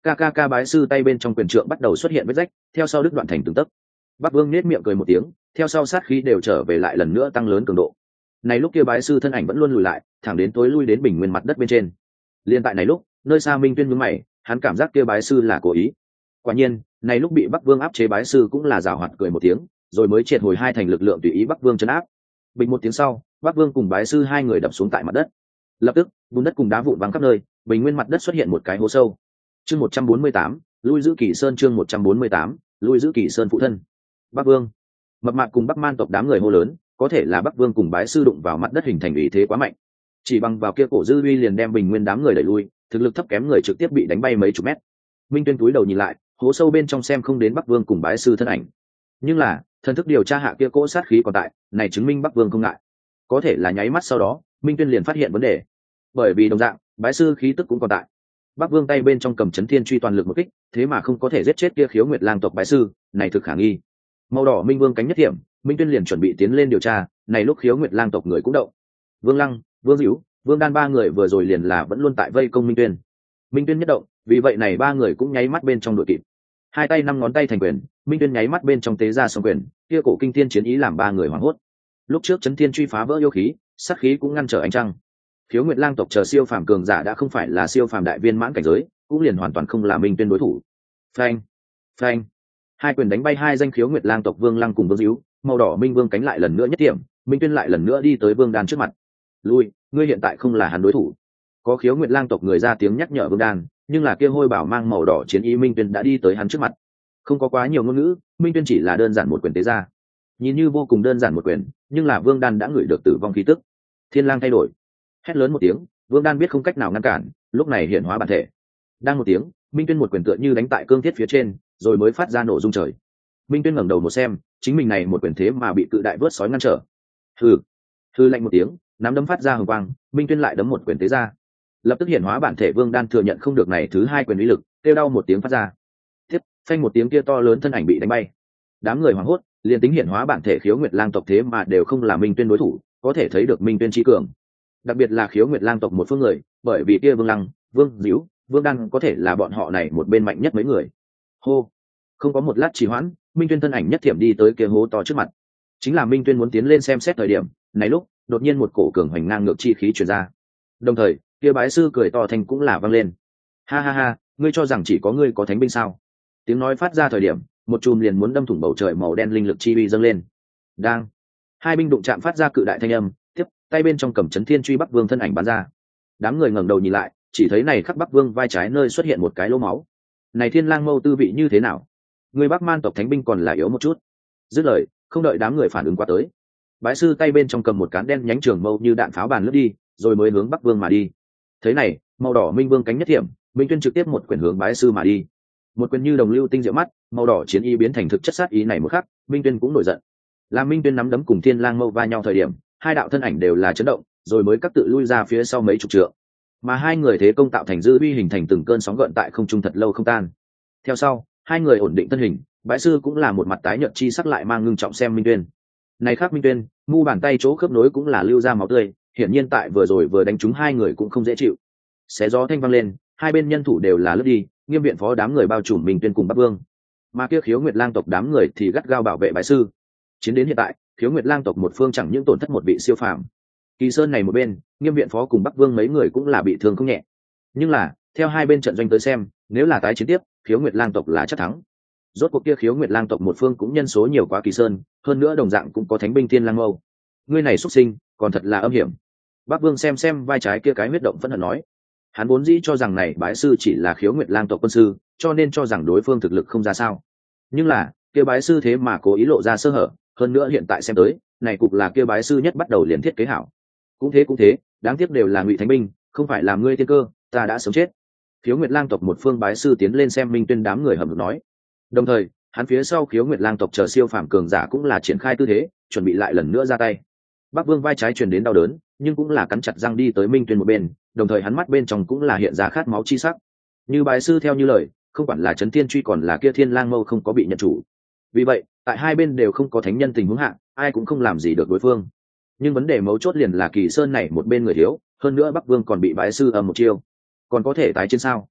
Kk bái sư tay bên trong quyền trượng bắt đầu xuất hiện vết rách, theo sau đứt đoạn thành từng tấc. Bắc Vương nhếch miệng cười một tiếng, theo sau sát khí đều trở về lại lần nữa tăng lớn cường độ. Này lúc kia bái sư thân ảnh vẫn luôn lùi lại, thẳng đến tối lui đến bình nguyên mặt đất bên trên. Liên tại này lúc, nơi xa Minh Tuyên nhướng mày, hắn cảm giác kia bái sư là cố ý. Quả nhiên, này lúc bị Bắc Vương áp chế bái sư cũng là giảo hoạt cười một tiếng, rồi mới triệt hồi hai thành lực lượng tùy ý Bắc Vương trấn áp. Bình một tiếng sau, Bắc Vương cùng bái sư hai người đập xuống tại mặt đất. Lập tức, bùn đất cùng đá vụn văng khắp nơi, bình nguyên mặt đất xuất hiện một cái hố sâu. Chương một trăm bốn mươi tám, lui giữ Kỳ Sơn chương một trăm bốn mươi tám, lui giữ Kỳ Sơn phụ thân. Bắc Vương. Mập mạp cùng Bắc Man tộc đám người hô lớn, có thể là Bắc Vương cùng bái sư đụng vào mặt đất hình thành ủy thế quá mạnh. Chỉ bằng vào kia cổ dư uy liền đem bình nguyên đám người đẩy lui, thực lực thấp kém người trực tiếp bị đánh bay mấy chục mét. Minh Tuyên túi đầu nhìn lại, hố sâu bên trong xem không đến Bắc Vương cùng bái sư thân ảnh. Nhưng là, thần thức điều tra hạ kia cỗ sát khí còn tại, này chứng minh Bắc Vương không ngại. Có thể là nháy mắt sau đó, Minh Tuyên liền phát hiện vấn đề. Bởi vì đồng dạng, bái sư khí tức cũng còn tại. Bắc Vương tay bên trong cầm chấn thiên truy toàn lực một kích, thế mà không có thể giết chết kia khiếu nguyệt lang tộc bái sư, này thực khả nghi. Màu đỏ Minh Vương cánh nhất thiểm, Minh Tuyên liền chuẩn bị tiến lên điều tra, này lúc khiếu nguyệt lang tộc người cũng động. Vương Lăng, Vương Dữu, Vương Đan ba người vừa rồi liền là vẫn luôn tại vây công Minh Tuyên. Minh Tuyên nhất động, vì vậy này ba người cũng nháy mắt bên trong đội kịp. Hai tay năm ngón tay thành quyền, Minh Tuyên nháy mắt bên trong tế ra song quyền, kia cổ kinh thiên chiến ý làm ba người hoảng hốt. Lúc trước chấn thiên truy phá vỡ yêu khí, sát khí cũng ngăn trở ánh trăng. Khiếu nguyệt lang tộc chờ siêu phàm cường giả đã không phải là siêu phàm đại viên mãn cảnh giới, cũng liền hoàn toàn không là Minh Tuyên đối thủ. Phanh, phanh, hai quyền đánh bay hai danh khiếu nguyệt lang tộc Vương Lăng cùng Vương Dữu, màu đỏ Minh Vương cánh lại lần nữa nhất điểm, Minh Tuyên lại lần nữa đi tới Vương Đan trước mặt. Lui, ngươi hiện tại không là hắn đối thủ. Có khiếu nguyệt lang tộc người ra tiếng nhắc nhở Vương Đan, nhưng là kia hôi bảo mang màu đỏ chiến ý Minh Tuyên đã đi tới hắn trước mặt. Không có quá nhiều ngôn ngữ, Minh Tuyên chỉ là đơn giản một quyền tế ra. Nhìn như vô cùng đơn giản một quyền, nhưng là Vương Đan đã ngửi được tử vong khí tức. Thiên lang thay đổi, hét lớn một tiếng, Vương Đan biết không cách nào ngăn cản, lúc này hiện hóa bản thể. Đang một tiếng, Minh Tuyên một quyền tựa như đánh tại cương thiết phía trên, rồi mới phát ra nổ rung trời. Minh Tuyên ngẩng đầu một xem, chính mình này một quyền thế mà bị cự đại vớt sói ngăn trở. Hừ, hừ lạnh một tiếng, nắm đấm phát ra hừng quang, Minh Tuyên lại đấm một quyền tế ra. Lập tức hiện hóa bản thể Vương Đan thừa nhận không được này thứ hai quyền uy lực, kêu đau một tiếng phát ra. Tiếp, phanh một tiếng kia to lớn thân ảnh bị đánh bay. Đám người hoảng hốt, liền tính hiện hóa bản thể khiếu nguyệt lang tộc thế mà đều không là Minh Tuyên đối thủ, có thể thấy được Minh Tuyên trí cường. Đặc biệt là khiếu nguyệt lang tộc một phương người, bởi vì kia Vương Lăng, Vương Dữu, Vương Đan có thể là bọn họ này một bên mạnh nhất mấy người. Hô, không có một lát trì hoãn, Minh Tuyên thân ảnh nhất thiểm đi tới kia hố to trước mặt. Chính là Minh Tuyên muốn tiến lên xem xét thời điểm, này lúc, đột nhiên một cổ cường hoành ngang ngược chi khí truyền ra. Đồng thời, kia bái sư cười to thành cũng là vang lên. Ha ha ha, ngươi cho rằng chỉ có ngươi có thánh binh sao? Tiếng nói phát ra thời điểm, một chùm liền muốn đâm thủng bầu trời màu đen linh lực chi uy dâng lên. Đang, hai binh đụng chạm phát ra cự đại thanh âm, tiếp, tay bên trong cầm chấn thiên truy Bắc Vương thân ảnh bắn ra. Đám người ngẩng đầu nhìn lại, chỉ thấy này khắc Bắc Vương vai trái nơi xuất hiện một cái lỗ máu. Này Thiên Lang Mâu tư vị như thế nào? Người Bắc Man tộc thánh binh còn là yếu một chút. Dứt lời, không đợi đám người phản ứng qua tới, bái sư tay bên trong cầm một cán đen nhánh trường mâu như đạn pháo bàn lướt đi, rồi mới hướng Bắc Vương mà đi. Thế này, màu đỏ Minh Vương cánh nhất thiểm, Minh Tuyên trực tiếp một quyền hướng bái sư mà đi. Một quyền như đồng lưu tinh diệu mắt, màu đỏ chiến ý biến thành thực chất sát ý này một khắc, Minh Tuyên cũng nổi giận. Làm Minh Tuyên nắm đấm cùng Thiên Lang Mâu va nhau thời điểm, hai đạo thân ảnh đều là chấn động, rồi mới các tự lui ra phía sau mấy chục trượng. Mà hai người thế công tạo thành dư uy hình thành từng cơn sóng gợn tại không trung thật lâu không tan. Theo sau, hai người ổn định thân hình, bái sư cũng là một mặt tái nhợt chi sắc lại mang ngưng trọng xem Minh Tuyên. Này khác Minh Tuyên, mu bàn tay chỗ khớp nối cũng là lưu ra máu tươi, hiển nhiên tại vừa rồi vừa đánh trúng hai người cũng không dễ chịu. Xé gió thanh vang lên, hai bên nhân thủ đều là lướt đi, nghiêm viện phó đám người bao trùm Minh Tuyên cùng Bắc Vương. Mà kia khiếu nguyệt lang tộc đám người thì gắt gao bảo vệ bái sư. Chiến đến hiện tại, khiếu nguyệt lang tộc một phương chẳng những tổn thất một vị siêu phàm. Kỳ Sơn này một bên, nghiêm viện phó cùng Bắc Vương mấy người cũng là bị thương không nhẹ. Nhưng là, theo hai bên trận doanh tới xem, nếu là tái chiến tiếp, khiếu nguyệt lang tộc là chắc thắng. Rốt cuộc kia khiếu nguyệt lang tộc một phương cũng nhân số nhiều quá Kỳ Sơn, hơn nữa đồng dạng cũng có thánh binh Thiên Lang Mâu. Ngươi này xuất sinh, còn thật là âm hiểm. Bắc Vương xem xem vai trái kia cái huyết động phẫn hận nói. Hắn vốn dĩ cho rằng này bái sư chỉ là khiếu nguyệt lang tộc quân sư, cho nên cho rằng đối phương thực lực không ra sao. Nhưng là, kia bái sư thế mà cố ý lộ ra sơ hở, hơn nữa hiện tại xem tới, này cục là kia bái sư nhất bắt đầu liền thiết kế hảo. Cũng thế cũng thế, đáng tiếc đều là ngụy thánh binh, không phải làm ngươi tiên cơ, ta đã sớm chết. Khiếu nguyệt lang tộc một phương bái sư tiến lên xem Minh Tuyên đám người hầm hực nói. Đồng thời, hắn phía sau khiếu nguyệt lang tộc chờ siêu phàm cường giả cũng là triển khai tư thế, chuẩn bị lại lần nữa ra tay. Bắc Vương vai trái truyền đến đau đớn, nhưng cũng là cắn chặt răng đi tới Minh Tuyên một bên, đồng thời hắn mắt bên trong cũng là hiện ra khát máu chi sắc. Như bái sư theo như lời, không quản là Chấn Thiên truy còn là kia Thiên Lang Mâu không có bị nhận chủ. Vì vậy, tại hai bên đều không có thánh nhân tình huống hạ, ai cũng không làm gì được đối phương. Nhưng vấn đề mấu chốt liền là Kỳ Sơn này một bên người thiếu, hơn nữa Bắc Vương còn bị bái sư âm một chiêu, còn có thể tái chiến sao?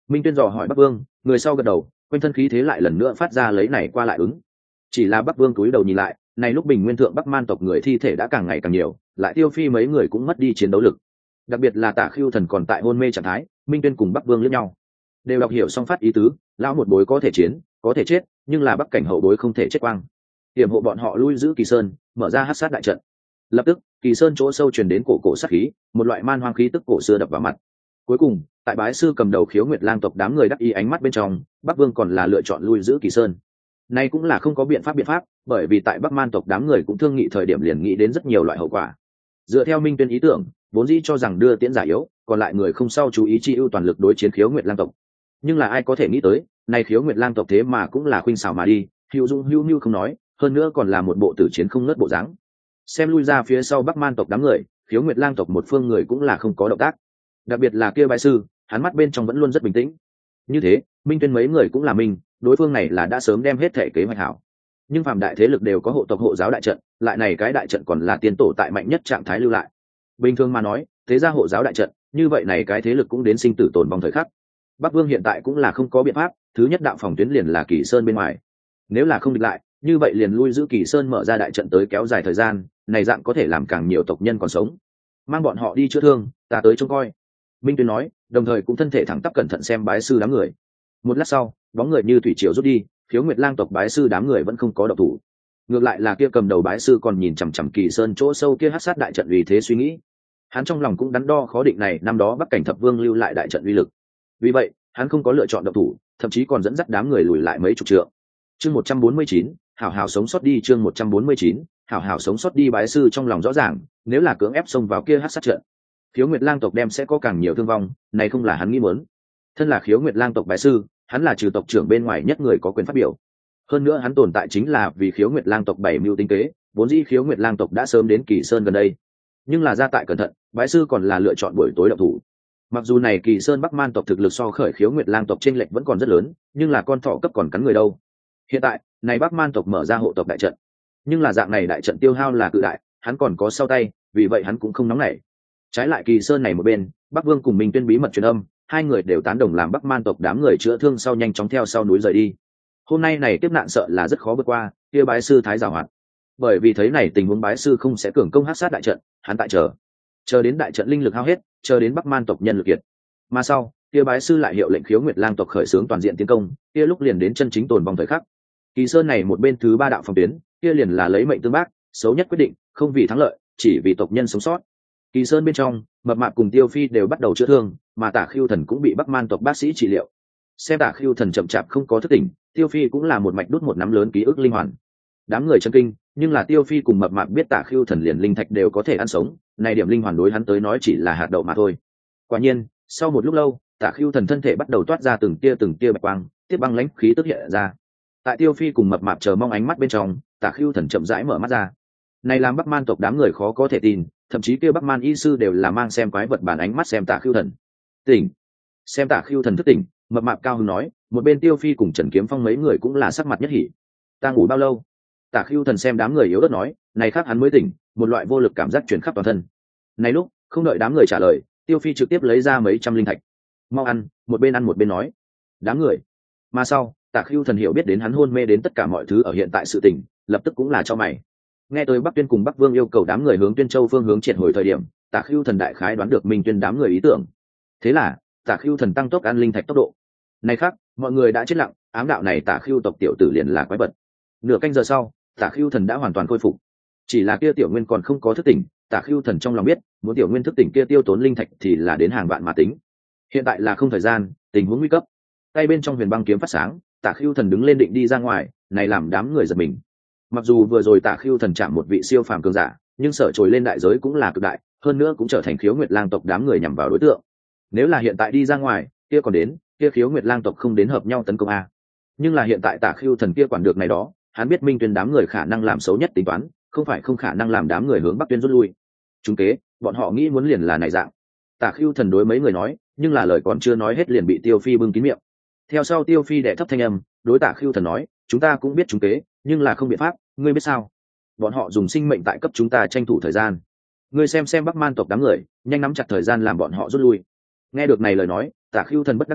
Minh Tuyên dò hỏi Bắc Vương, người sau gật đầu, quanh thân khí thế lại lần nữa phát ra lấy này qua lại ứng. Chỉ là Bắc Vương cúi đầu nhìn lại, này lúc bình nguyên thượng Bắc Man tộc người thi thể đã càng ngày càng nhiều, lại Tiêu Phi mấy người cũng mất đi chiến đấu lực. Đặc biệt là Tả Khưu Thần còn tại hôn mê trạng thái, Minh Tuyên cùng Bắc Vương liếc nhau, đều đọc hiểu song phát ý tứ, lão một bối có thể chiến, có thể chết, nhưng là Bắc cảnh hậu bối không thể chết quang. Hiểm hộ bọn họ lui giữ Kỳ Sơn, mở ra hắc sát đại trận. Lập tức, Kỳ Sơn chỗ sâu truyền đến cổ cổ sát khí, một loại man hoang khí tức cổ xưa đập vào mặt. Cuối cùng, tại bái sư cầm đầu Khiếu Nguyệt Lang tộc đám người đắc ý ánh mắt bên trong, Bắc Vương còn là lựa chọn lui giữ Kỳ Sơn. Nay cũng là không có biện pháp biện pháp, bởi vì tại Bắc Man tộc đám người cũng thương nghị thời điểm liền nghĩ đến rất nhiều loại hậu quả. Dựa theo Minh Tuyên ý tưởng, vốn dĩ cho rằng đưa tiễn giả yếu, còn lại người không sau chú ý chi ưu toàn lực đối chiến Khiếu Nguyệt Lang tộc. Nhưng là ai có thể nghĩ tới, này Khiếu Nguyệt Lang tộc thế mà cũng là khuynh xảo mà đi, hữu dung hữu nhu không nói, hơn nữa còn là một bộ tử chiến không ngớt bộ dáng. Xem lui ra phía sau Bắc Man tộc đám người, Khiếu Nguyệt Lang tộc một phương người cũng là không có động tác. Đặc biệt là kia bái sư, hắn mắt bên trong vẫn luôn rất bình tĩnh. Như thế, Minh Tuyên mấy người cũng là mình, đối phương này là đã sớm đem hết thể kế hoạch hảo. Nhưng phàm đại thế lực đều có hộ tộc hộ giáo đại trận, lại này cái đại trận còn là tiên tổ tại mạnh nhất trạng thái lưu lại. Bình thường mà nói, thế ra hộ giáo đại trận, như vậy này cái thế lực cũng đến sinh tử tồn vong thời khắc. Bắc Vương hiện tại cũng là không có biện pháp, thứ nhất đạo phòng tuyến liền là Kỳ Sơn bên ngoài. Nếu là không địch lại, như vậy liền lui giữ Kỳ Sơn mở ra đại trận tới kéo dài thời gian, này dạng có thể làm càng nhiều tộc nhân còn sống. Mang bọn họ đi chữa thương, ta tới trông coi. Minh Tuyên nói, đồng thời cũng thân thể thẳng tắp cẩn thận xem bái sư đám người. Một lát sau, bóng người như thủy triều rút đi, Khiếu Nguyệt Lang tộc bái sư đám người vẫn không có động thủ. Ngược lại là kia cầm đầu bái sư còn nhìn chằm chằm Kỳ Sơn chỗ sâu kia hắc sát đại trận, vì thế suy nghĩ. Hắn trong lòng cũng đắn đo khó định này năm đó Bắc cảnh thập vương lưu lại đại trận uy lực. Vì vậy, hắn không có lựa chọn động thủ, thậm chí còn dẫn dắt đám người lùi lại mấy chục trượng. Chương một trăm bốn mươi chín, hảo hảo sống sót đi, chương một trăm bốn mươi chín, hảo hảo sống sót đi. Bái sư trong lòng rõ ràng, nếu là cưỡng ép xông vào kia hắc sát trận, Khiếu Nguyệt Lang tộc đem sẽ có càng nhiều thương vong, này không là hắn nghĩ muốn. Thân là Khiếu Nguyệt Lang tộc bái sư, hắn là trừ tộc trưởng bên ngoài nhất người có quyền phát biểu. Hơn nữa hắn tồn tại chính là vì Khiếu Nguyệt Lang tộc bảy mưu tính kế, vốn dĩ Khiếu Nguyệt Lang tộc đã sớm đến Kỳ Sơn gần đây. Nhưng là ra tại cẩn thận, bái sư còn là lựa chọn buổi tối động thủ. Mặc dù này Kỳ Sơn Bắc Man tộc thực lực so khởi Khiếu Nguyệt Lang tộc chênh lệch vẫn còn rất lớn, nhưng là con thỏ cấp còn cắn người đâu. Hiện tại, này Bắc Man tộc mở ra hộ tộc đại trận, nhưng là dạng này đại trận tiêu hao là cự đại, hắn còn có sau tay, vì vậy hắn cũng không nóng nảy. Trái lại Kỳ Sơn này một bên, Bắc Vương cùng Minh Tuyên bí mật truyền âm, hai người đều tán đồng làm Bắc Man tộc đám người chữa thương sau nhanh chóng theo sau núi rời đi. Hôm nay này tiếp nạn sợ là rất khó vượt qua, kia bái sư thái giàu hoạt. Bởi vì thấy này tình huống bái sư không sẽ cường công hắc sát đại trận, hắn tại chờ, chờ đến đại trận linh lực hao hết, chờ đến Bắc Man tộc nhân lực kiệt. Mà sau, kia bái sư lại hiệu lệnh Khiếu Nguyệt Lang tộc khởi xướng toàn diện tiến công, kia lúc liền đến chân chính tồn vong thời khắc. Kỳ Sơn này một bên thứ ba đạo phòng tuyến, kia liền là lấy mệnh tương bác, xấu nhất quyết định, không vì thắng lợi, chỉ vì tộc nhân sống sót. Kỳ Sơn bên trong, Mập Mạp cùng Tiêu Phi đều bắt đầu chữa thương, mà Tả Khưu Thần cũng bị Bắc Man tộc bác sĩ trị liệu. Xem Tả Khưu Thần chậm chạp không có thức tỉnh, Tiêu Phi cũng là một mạch đút một nắm lớn ký ức linh hoàn. Đám người chấn kinh, nhưng là Tiêu Phi cùng Mập Mạp biết Tả Khưu Thần liền linh thạch đều có thể ăn sống, này điểm linh hoàn đối hắn tới nói chỉ là hạt đậu mà thôi. Quả nhiên, sau một lúc lâu, Tả Khưu Thần thân thể bắt đầu toát ra từng tia từng tia bạch quang, tiếp băng lãnh khí tức hiện ra. Tại Tiêu Phi cùng Mập Mạp chờ mong ánh mắt bên trong, Tả Khưu Thần chậm rãi mở mắt ra. Này làm Bắc Man tộc đám người khó có thể tin, thậm chí kia Bắc Man y sư đều là mang xem quái vật bản ánh mắt xem Tả Khưu Thần. Tỉnh. Xem Tả Khưu Thần thức tỉnh, Mập Mạp cao hứng nói, một bên Tiêu Phi cùng Trần Kiếm Phong mấy người cũng là sắc mặt nhất hỉ. Ta ngủ bao lâu? Tả Khưu Thần xem đám người yếu ớt nói, này khác hắn mới tỉnh, một loại vô lực cảm giác truyền khắp toàn thân. Này lúc, không đợi đám người trả lời, Tiêu Phi trực tiếp lấy ra mấy trăm linh thạch. Mau ăn, một bên ăn một bên nói. Đám người. Mà sau, Tả Khưu Thần hiểu biết đến hắn hôn mê đến tất cả mọi thứ ở hiện tại sự tình, lập tức cũng là cho mày. Nghe tới Bắc Tuyên cùng Bắc Vương yêu cầu đám người hướng Tuyên Châu phương hướng triệt hồi thời điểm, Tả Khưu Thần đại khái đoán được Minh Tuyên đám người ý tưởng. Thế là, Tả Khưu Thần tăng tốc ăn linh thạch tốc độ. Này khác, mọi người đã chết lặng, ám đạo này Tả Khưu tộc tiểu tử liền là quái vật. Nửa canh giờ sau, Tả Khưu Thần đã hoàn toàn khôi phục. Chỉ là kia tiểu nguyên còn không có thức tỉnh, Tả Khưu Thần trong lòng biết, muốn tiểu nguyên thức tỉnh kia tiêu tốn linh thạch thì là đến hàng vạn mà tính. Hiện tại là không thời gian, tình huống nguy cấp. Tay bên trong huyền băng kiếm phát sáng, Tả Khưu Thần đứng lên định đi ra ngoài, này làm đám người giật mình. Mặc dù vừa rồi Tả Khưu Thần chạm một vị siêu phàm cường giả, nhưng sở trồi lên đại giới cũng là cực đại, hơn nữa cũng trở thành Khiếu Nguyệt Lang tộc đám người nhằm vào đối tượng. Nếu là hiện tại đi ra ngoài, kia còn đến, kia Khiếu Nguyệt Lang tộc không đến hợp nhau tấn công a. Nhưng là hiện tại Tả Khưu Thần kia quản được này đó, hắn biết Minh Tuyên đám người khả năng làm xấu nhất tính toán, không phải không khả năng làm đám người hướng Bắc Tuyên rút lui. Chúng kế, bọn họ nghĩ muốn liền là này dạng. Tả Khưu Thần đối mấy người nói, nhưng là lời còn chưa nói hết liền bị Tiêu Phi bưng kín miệng. Theo sau Tiêu Phi đệ thấp thanh âm, đối Tả Khưu Thần nói, chúng ta cũng biết chúng kế, nhưng là không biện pháp, ngươi biết sao? Bọn họ dùng sinh mệnh tại cấp chúng ta tranh thủ thời gian. Ngươi xem xem Bắc Man tộc đám người, nhanh nắm chặt thời gian làm bọn họ rút lui. Nghe được này lời nói, Tả Khưu Thần bất đắc dĩ,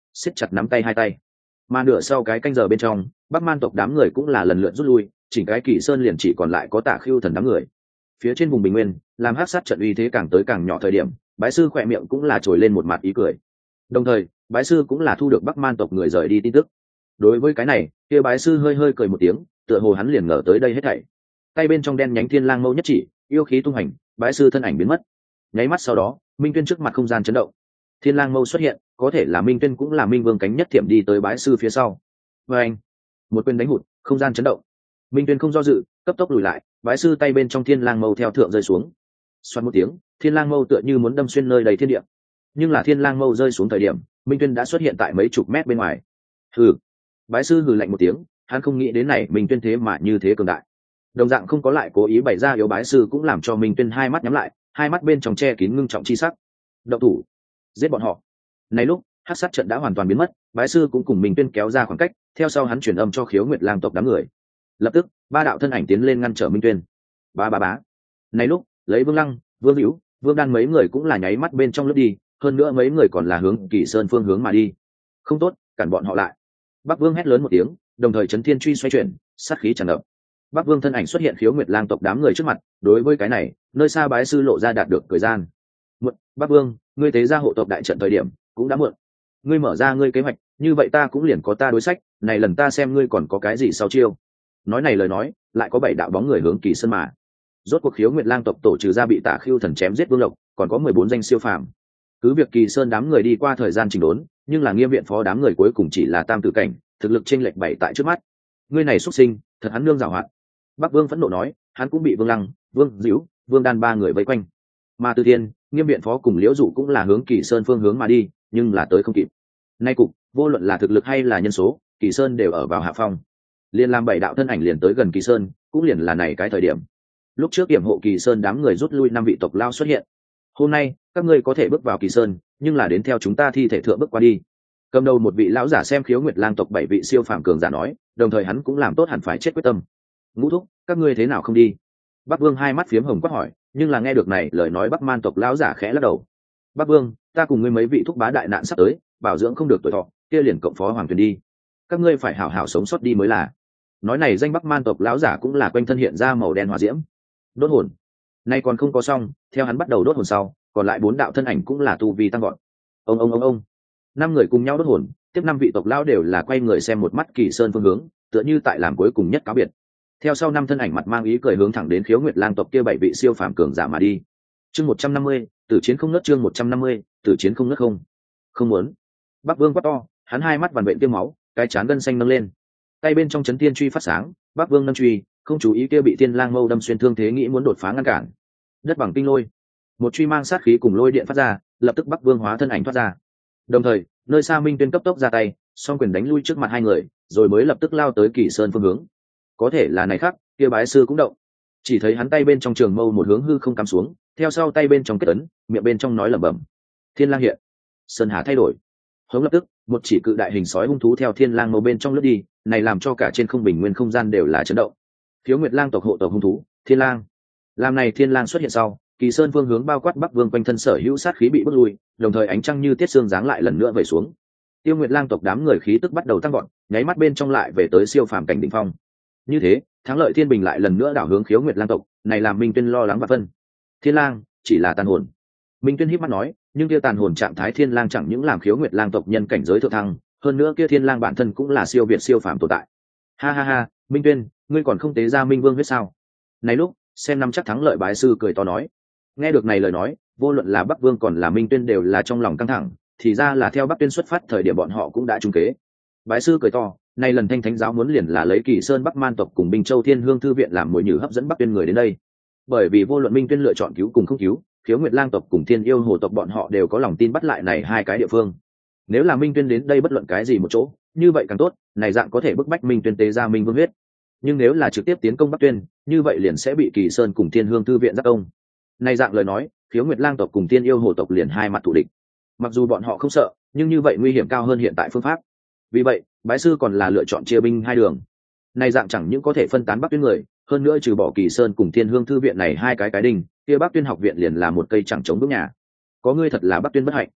siết chặt nắm tay hai tay. Mà nửa sau cái canh giờ bên trong, Bắc Man tộc đám người cũng là lần lượt rút lui, chỉnh cái Kỳ Sơn liền chỉ còn lại có Tạ Khưu Thần đám người. Phía trên vùng bình nguyên, làm hắc sát trận uy thế càng tới càng nhỏ thời điểm, bái sư khỏe miệng cũng là trồi lên một mặt ý cười. Đồng thời, bái sư cũng là thu được Bắc Man tộc người rời đi tin tức. Đối với cái này, kia bái sư hơi hơi cười một tiếng, tựa hồ hắn liền ngờ tới đây hết thảy. Tay bên trong đen nhánh thiên lang mâu nhất chỉ, yêu khí tung hành, bái sư thân ảnh biến mất. Nháy mắt sau đó, Minh Tuyên trước mặt không gian chấn động. Thiên lang mâu xuất hiện, có thể là Minh Tuyên cũng là Minh Vương cánh nhất thiểm đi tới bái sư phía sau. Và anh, một quyền đánh hụt, không gian chấn động. Minh Tuyên không do dự, cấp tốc lùi lại, bái sư tay bên trong thiên lang mâu theo thượng rơi xuống. Xoắn một tiếng, thiên lang mâu tựa như muốn đâm xuyên nơi đầy thiên địa. Nhưng là thiên lang mâu rơi xuống thời điểm, Minh Tuyên đã xuất hiện tại mấy chục mét bên ngoài. Hừ. Bái sư hừ lạnh một tiếng, hắn không nghĩ đến này Minh Tuyên thế mà như thế cường đại. Đồng dạng không có lại cố ý bày ra yếu bái sư cũng làm cho Minh Tuyên hai mắt nhắm lại, hai mắt bên trong che kín ngưng trọng chi sắc. Động thủ, giết bọn họ. Này lúc, hắc sát trận đã hoàn toàn biến mất, bái sư cũng cùng Minh Tuyên kéo ra khoảng cách, theo sau hắn truyền âm cho Khiếu Nguyệt Lang tộc đám người. Lập tức, ba đạo thân ảnh tiến lên ngăn trở Minh Tuyên. Ba ba bá. Này lúc, lấy Vương Lăng, Vương Hữu, Vương Đan mấy người cũng là nháy mắt bên trong lướt đi, hơn nữa mấy người còn là hướng Kỳ Sơn phương hướng mà đi. Không tốt, cản bọn họ lại. Bắc Vương hét lớn một tiếng, đồng thời chấn thiên truy xoay chuyển, sát khí tràn ngập. Bắc Vương thân ảnh xuất hiện Khiếu Nguyệt Lang tộc đám người trước mặt, đối với cái này, nơi xa bái sư lộ ra đạt được cười gian. Muộn, Bắc Vương, ngươi tế ra hộ tộc đại trận thời điểm, cũng đã muộn. Ngươi mở ra ngươi kế hoạch, như vậy ta cũng liền có ta đối sách, này lần ta xem ngươi còn có cái gì sau chiêu. Nói này lời nói, lại có bảy đạo bóng người hướng Kỳ Sơn mà. Rốt cuộc Khiếu Nguyệt Lang tộc tổ trừ ra bị Tạ Khưu Thần chém giết Vương Lộc, còn có mười bốn danh siêu phàm. Cứ việc Kỳ Sơn đám người đi qua thời gian chỉnh đốn, nhưng là Nghiêm viện phó đám người cuối cùng chỉ là tam tử cảnh, thực lực chênh lệch bảy tại trước mắt. Ngươi này xuất sinh, thật hắn nương giảo hoạt. Bắc Vương phẫn nộ nói, hắn cũng bị Vương Lăng, Vương Dữu, Vương Đan ba người vây quanh. Mà Từ Thiên, Nghiêm viện phó cùng Liễu Dụ cũng là hướng Kỳ Sơn phương hướng mà đi, nhưng là tới không kịp. Nay cục, vô luận là thực lực hay là nhân số, Kỳ Sơn đều ở vào hạ phong. Liên làm bảy đạo thân ảnh liền tới gần Kỳ Sơn, cũng liền là này cái thời điểm. Lúc trước điểm hộ Kỳ Sơn đám người rút lui năm vị tộc lao xuất hiện. Hôm nay, các ngươi có thể bước vào Kỳ Sơn, nhưng là đến theo chúng ta thi thể thượng bước qua đi. Cầm đầu một vị lão giả xem Khiếu Nguyệt Lang tộc bảy vị siêu phàm cường giả nói, đồng thời hắn cũng làm tốt hẳn phải chết quyết tâm. Ngũ thúc, các ngươi thế nào không đi? Bắc Vương hai mắt phiếm hồng quát hỏi, nhưng là nghe được này lời nói Bắc Man tộc lão giả khẽ lắc đầu. Bắc Vương, ta cùng ngươi mấy vị thúc bá đại nạn sắp tới, bảo dưỡng không được tuổi thọ, kia liền cộng phó hoàng thuyền đi. Các ngươi phải hảo hảo sống sót đi mới là. Nói này danh Bắc Man tộc lão giả cũng là quanh thân hiện ra màu đen hỏa diễm. Đốt hồn. Nay còn không có xong, theo hắn bắt đầu đốt hồn sau, còn lại bốn đạo thân ảnh cũng là tu vi tăng gọn. Ông ông ông ông. Năm người cùng nhau đốt hồn, tiếp năm vị tộc lão đều là quay người xem một mắt Kỳ Sơn phương hướng, tựa như tại làm cuối cùng nhất cáo biệt. Theo sau năm thân ảnh mặt mang ý cười hướng thẳng đến Khiếu Nguyệt Lang tộc kia bảy vị siêu phàm cường giả mà đi. Chương một trăm năm mươi, tử chiến không ngớt chương một trăm năm mươi, tử chiến không ngớt không. Không muốn. Bắc Vương quát to, hắn hai mắt vằn vện tiêm máu, cái trán gân xanh nâng lên. Tay bên trong chấn thiên truy phát sáng, Bắc Vương nâng truy, không chú ý kia bị Thiên Lang mâu đâm xuyên thương thế nghĩ muốn đột phá ngăn cản. Đất bằng tinh lôi. Một truy mang sát khí cùng lôi điện phát ra, lập tức Bắc Vương hóa thân ảnh thoát ra. Đồng thời, nơi xa Minh Tuyên cấp tốc ra tay, song quyền đánh lui trước mặt hai người, rồi mới lập tức lao tới Kỳ Sơn phương hướng. Có thể là này khác, kia bái sư cũng động. Chỉ thấy hắn tay bên trong trường mâu một hướng hư không cắm xuống, theo sau tay bên trong kết ấn, miệng bên trong nói lẩm bẩm. Thiên Lang hiện. Sơn Hà thay đổi. Hướng lập tức, một chỉ cự đại hình sói hung thú theo Thiên Lang mâu bên trong lướt đi, này làm cho cả trên không bình nguyên không gian đều là chấn động. Khiếu Nguyệt Lang tộc hộ tộc hung thú, Thiên Lang. Làm này Thiên Lang xuất hiện sau, Kỳ Sơn phương hướng bao quát Bắc Vương quanh thân sở hữu sát khí bị bức lui, đồng thời ánh trăng như tiết xương giáng lại lần nữa về xuống. Tiêu Nguyệt Lang tộc đám người khí tức bắt đầu tăng vọt, nháy mắt bên trong lại về tới siêu phàm cảnh đỉnh phong. Như thế, thắng lợi thiên bình lại lần nữa đảo hướng Khiếu Nguyệt Lang tộc, này làm Minh Tuyên lo lắng và phân. Thiên Lang chỉ là tàn hồn. Minh Tuyên híp mắt nói, nhưng kia tàn hồn trạng thái Thiên Lang chẳng những làm Khiếu Nguyệt Lang tộc nhân cảnh giới thượng thăng, hơn nữa kia Thiên Lang bản thân cũng là siêu việt siêu phàm tồn tại. Ha ha ha, Minh Tuyên, ngươi còn không tế ra Minh Vương huyết sao? Này lúc, xem năm chắc thắng lợi bái sư cười to nói. Nghe được này lời nói, vô luận là Bắc Vương còn là Minh Tuyên đều là trong lòng căng thẳng, thì ra là theo Bắc Tuyên xuất phát thời điểm bọn họ cũng đã trúng kế. Bái sư cười to, nay lần Thanh Thánh giáo muốn liền là lấy Kỳ Sơn Bắc Man tộc cùng Binh Châu Thiên Hương thư viện làm mồi nhử hấp dẫn Bắc Tuyên người đến đây. Bởi vì vô luận Minh Tuyên lựa chọn cứu cùng không cứu, Khiếu Nguyệt Lang tộc cùng Thiên Yêu Hồ tộc bọn họ đều có lòng tin bắt lại này hai cái địa phương. Nếu là Minh Tuyên đến đây bất luận cái gì một chỗ, như vậy càng tốt, này dạng có thể bức bách Minh Tuyên tế ra Minh Vương huyết. Nhưng nếu là trực tiếp tiến công Bắc Tuyên, như vậy liền sẽ bị Kỳ Sơn cùng Thiên Hương thư viện giáp công. Này dạng lời nói, Khiếu Nguyệt Lang tộc cùng Thiên Yêu Hồ tộc liền hai mặt thù địch. Mặc dù bọn họ không sợ, nhưng như vậy nguy hiểm cao hơn hiện tại phương pháp. Vì vậy, bái sư còn là lựa chọn chia binh hai đường. Này dạng chẳng những có thể phân tán Bắc Tuyên người, hơn nữa trừ bỏ Kỳ Sơn cùng Thiên Hương thư viện này hai cái cái đinh, kia Bắc Tuyên học viện liền là một cây chẳng chống bước nhà. Có ngươi thật là Bắc Tuyên bất hạnh.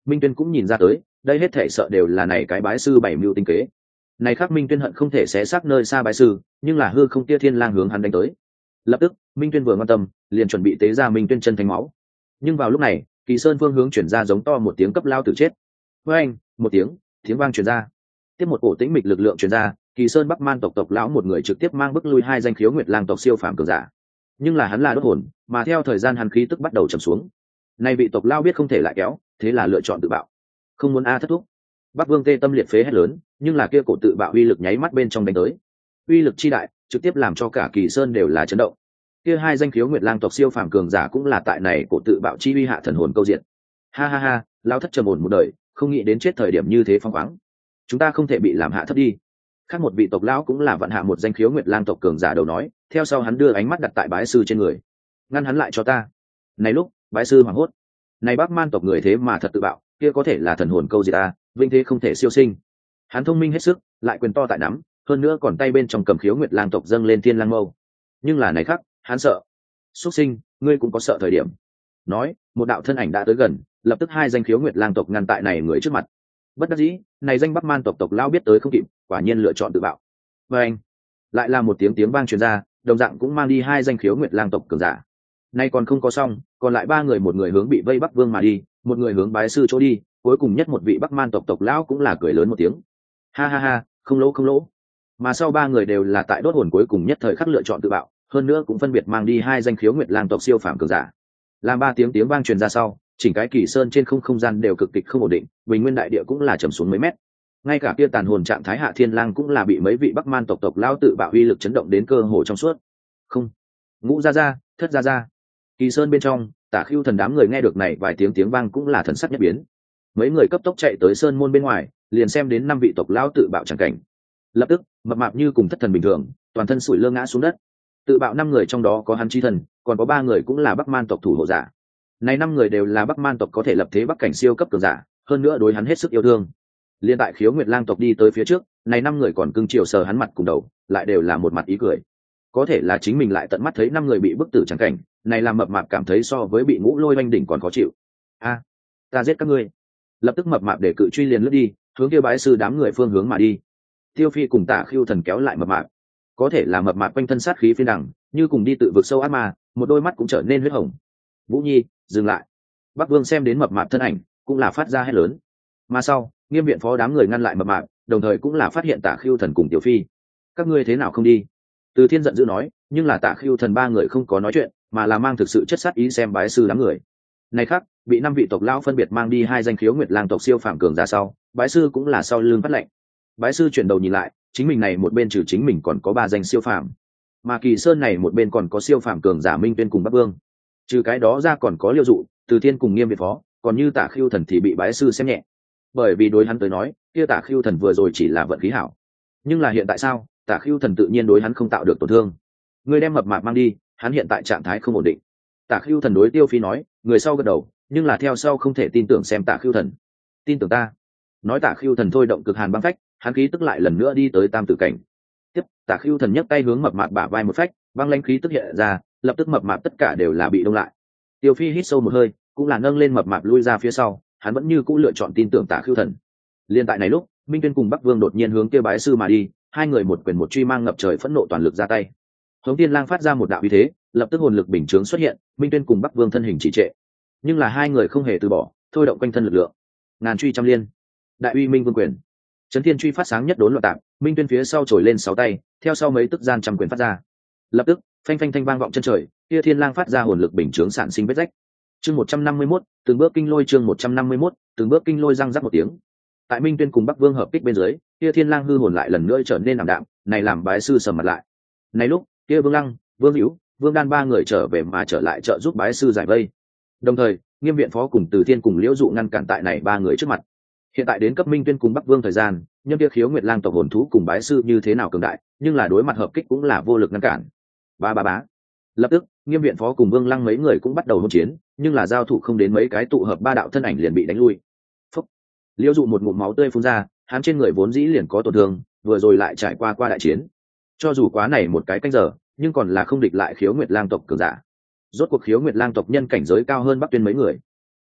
Minh Tuyên cũng nhìn ra tới, đây hết thể sợ đều là này cái bái sư bảy mưu tinh kế. Này khác Minh Tuyên hận không thể xé xác nơi xa bái sư, nhưng là hư không tia thiên lang hướng hắn đánh tới. Lập tức, Minh Tuyên vừa quan tâm, liền chuẩn bị tế ra Minh Tuyên chân thánh máu. Nhưng vào lúc này, Kỳ Sơn phương hướng chuyển ra giống to một tiếng cấp lao tử chết. Với anh, một tiếng, tiếng vang truyền ra. Tiếp một cổ tĩnh mịch lực lượng truyền ra, Kỳ Sơn Bắc Man tộc tộc lão một người trực tiếp mang bức lui hai danh khiếu Nguyệt Lang tộc siêu phàm cường giả. Nhưng là hắn là đốt hồn, mà theo thời gian hắn khí tức bắt đầu trầm xuống. Nay vị tộc lão biết không thể lại kéo, thế là lựa chọn tự bạo. Không muốn a thất thúc. Bắc Vương tê tâm liệt phế hét lớn, nhưng là kia cổ tự bạo uy lực nháy mắt bên trong đánh tới. Uy lực chi đại, trực tiếp làm cho cả Kỳ Sơn đều là chấn động. Kia hai danh khiếu Nguyệt Lang tộc siêu phàm cường giả cũng là tại này cổ tự bạo chi uy hạ thần hồn câu diện. Ha ha ha, lão thất trầm ổn một đời, không nghĩ đến chết thời điểm như thế phong khoáng. Chúng ta không thể bị làm hạ thấp đi. Khác một vị tộc lão cũng là vận hạ một danh khiếu Nguyệt Lang tộc cường giả đầu nói, theo sau hắn đưa ánh mắt đặt tại bái sư trên người. Ngăn hắn lại cho ta. Này lúc, bái sư hoảng hốt. Này Bắc Man tộc người thế mà thật tự bạo, kia có thể là thần hồn câu diệt a, vinh thế không thể siêu sinh. Hắn thông minh hết sức, lại quyền to tại nắm, hơn nữa còn tay bên trong cầm khiếu Nguyệt Lang tộc dâng lên thiên lang mâu. Nhưng là này khác, hắn sợ. Xuất sinh, ngươi cũng có sợ thời điểm. Nói, một đạo thân ảnh đã tới gần, lập tức hai danh khiếu Nguyệt Lang tộc ngăn tại này người trước mặt. Bất đắc dĩ, này danh Bắc Man tộc tộc lão biết tới không kịp, quả nhiên lựa chọn tự bạo. Và anh, lại là một tiếng tiếng vang truyền ra, đồng dạng cũng mang đi hai danh khiếu Nguyệt Lang tộc cường giả. Nay còn không có xong, còn lại ba người, một người hướng bị vây Bắc Vương mà đi, một người hướng bái sư chỗ đi, cuối cùng nhất một vị Bắc Man tộc tộc lão cũng là cười lớn một tiếng. Ha ha ha, không lỗ không lỗ. Mà sau ba người đều là tại đốt hồn cuối cùng nhất thời khắc lựa chọn tự bạo, hơn nữa cũng phân biệt mang đi hai danh khiếu Nguyệt Lang tộc siêu phàm cường giả. Làm ba tiếng tiếng vang truyền ra sau, chỉnh cái Kỳ Sơn trên không không gian đều cực kịch không ổn định, bình nguyên đại địa cũng là trầm xuống mấy mét. Ngay cả kia tàn hồn trạng thái Hạ Thiên Lang cũng là bị mấy vị Bắc Man tộc tộc lão tự bạo uy lực chấn động đến cơ hồ trong suốt. Không, ngũ ra ra, thất ra ra. Kỳ Sơn bên trong, Tả Khưu Thần đám người nghe được này vài tiếng tiếng vang cũng là thần sắc nhất biến. Mấy người cấp tốc chạy tới sơn môn bên ngoài, liền xem đến năm vị tộc lão tự bạo chẳng cảnh. Lập tức, mập mạp như cùng thất thần bình thường, toàn thân sủi lơ ngã xuống đất. Tự bạo năm người trong đó có hắn chi thần, còn có ba người cũng là Bắc Man tộc thủ hộ giả. Này năm người đều là Bắc Man tộc có thể lập thế Bắc cảnh siêu cấp cường giả, hơn nữa đối hắn hết sức yêu thương. Liên tại khiếu Nguyệt Lang tộc đi tới phía trước, này năm người còn cưng chiều sờ hắn mặt cùng đầu, lại đều là một mặt ý cười. Có thể là chính mình lại tận mắt thấy năm người bị bức tử chẳng cảnh, này làm mập mạp cảm thấy so với bị Ngũ Lôi oanh đỉnh còn khó chịu. A, ta giết các ngươi! Lập tức mập mạp để cự truy liền lướt đi, hướng kia bái sư đám người phương hướng mà đi. Tiêu Phi cùng Tả Khưu Thần kéo lại mập mạp. Có thể là mập mạp quanh thân sát khí phiên đẳng, như cùng đi tự vực sâu ác ma, một đôi mắt cũng trở nên huyết hồng. Vũ Nhi, dừng lại! Bắc Vương xem đến mập mạp thân ảnh, cũng là phát ra hét lớn. Mà sau, Nghiêm viện phó đám người ngăn lại mập mạp, đồng thời cũng là phát hiện Tả Khưu Thần cùng Tiểu Phi. Các ngươi thế nào không đi? Từ Thiên giận dữ nói, nhưng là Tả Khưu Thần ba người không có nói chuyện, mà là mang thực sự chất sát ý xem bái sư đám người. Này khác, bị năm vị tộc lão phân biệt mang đi hai danh khiếu Nguyệt Lang tộc siêu phàm cường giả sau, bái sư cũng là sau lưng phát lệnh. Bái sư chuyển đầu nhìn lại, chính mình này một bên trừ chính mình còn có ba danh siêu phàm, mà Kỳ Sơn này một bên còn có siêu phàm cường giả Minh Tuyên cùng Bắc Vương. Trừ cái đó ra còn có Liêu Dụ, Từ Thiên cùng Nghiêm viện phó, còn như Tả Khưu Thần thì bị bái sư xem nhẹ. Bởi vì đối hắn tới nói, kia Tả Khưu Thần vừa rồi chỉ là vận khí hảo, nhưng là hiện tại sao, Tả Khưu Thần tự nhiên đối hắn không tạo được tổn thương. Người đem mập mạp mang đi, hắn hiện tại trạng thái không ổn định. Tả Khưu Thần đối Tiêu Phi nói, người sau gật đầu, nhưng là theo sau không thể tin tưởng xem Tả Khưu Thần. Tin tưởng ta. Nói Tả Khưu Thần thôi động cực hàn băng phách, hắn khí tức lại lần nữa đi tới tam tử cảnh. Tiếp, Tả Khưu Thần nhấc tay hướng mập mạp bả vai một phách, băng lãnh khí tức hiện ra, lập tức mập mạp tất cả đều là bị đông lại. Tiêu Phi hít sâu một hơi, cũng là nâng lên mập mạp lui ra phía sau, hắn vẫn như cũ lựa chọn tin tưởng Tả Khưu Thần. Liên tại này lúc, Minh Tuyên cùng Bắc Vương đột nhiên hướng kia bái sư mà đi, hai người một quyền một truy mang ngập trời phẫn nộ toàn lực ra tay. Hống Tiên Lang phát ra một đạo uy thế, lập tức hồn lực bình chướng xuất hiện, Minh Tuyên cùng Bắc Vương thân hình trì trệ. Nhưng là hai người không hề từ bỏ, thôi động quanh thân lực lượng. Ngàn truy trăm liên, đại uy minh vương quyền. Chấn Thiên truy phát sáng nhất đốn loạn tạp, Minh Tuyên phía sau trồi lên sáu tay, theo sau mấy tức gian trăm quyền phát ra. Lập tức, phanh phanh thanh vang vọng chân trời, kia Thiên Lang phát ra hồn lực bình chướng sản sinh vết rách. Chương một trăm năm mươi mốt, từng bước kinh lôi chương một trăm năm mươi mốt, từng bước kinh lôi răng rắc một tiếng. Tại Minh Tuyên cùng Bắc Vương hợp kích bên dưới, kia Thiên Lang hư hồn lại lần nữa trở nên ảm đạm, này làm bái sư sầm mặt lại. Này lúc, kia Vương Lăng, Vương Hữu, Vương Đan ba người trở về mà trở lại trợ giúp bái sư giải vây. Đồng thời, Nghiêm viện phó cùng Từ Thiên cùng Liễu Dụ ngăn cản tại này ba người trước mặt. Hiện tại đến cấp Minh Tuyên cùng Bắc Vương thời gian, nhân kia khiếu Nguyệt Lang tộc hồn thú cùng bái sư như thế nào cường đại, nhưng là đối mặt hợp kích cũng là vô lực ngăn cản. Ba ba bá. Lập tức, Nghiêm viện phó cùng Vương Lăng mấy người cũng bắt đầu hỗn chiến, nhưng là giao thủ không đến mấy cái tụ hợp ba đạo thân ảnh liền bị đánh lui. Phúc. Liễu Dụ một ngụm máu tươi phun ra, hắn trên người vốn dĩ liền có tổn thương, vừa rồi lại trải qua qua đại chiến. Cho dù quá này một cái canh giờ, nhưng còn là không địch lại khiếu Nguyệt Lang tộc cường giả. Rốt cuộc khiếu Nguyệt Lang tộc nhân cảnh giới cao hơn Bắc Tuyên mấy người.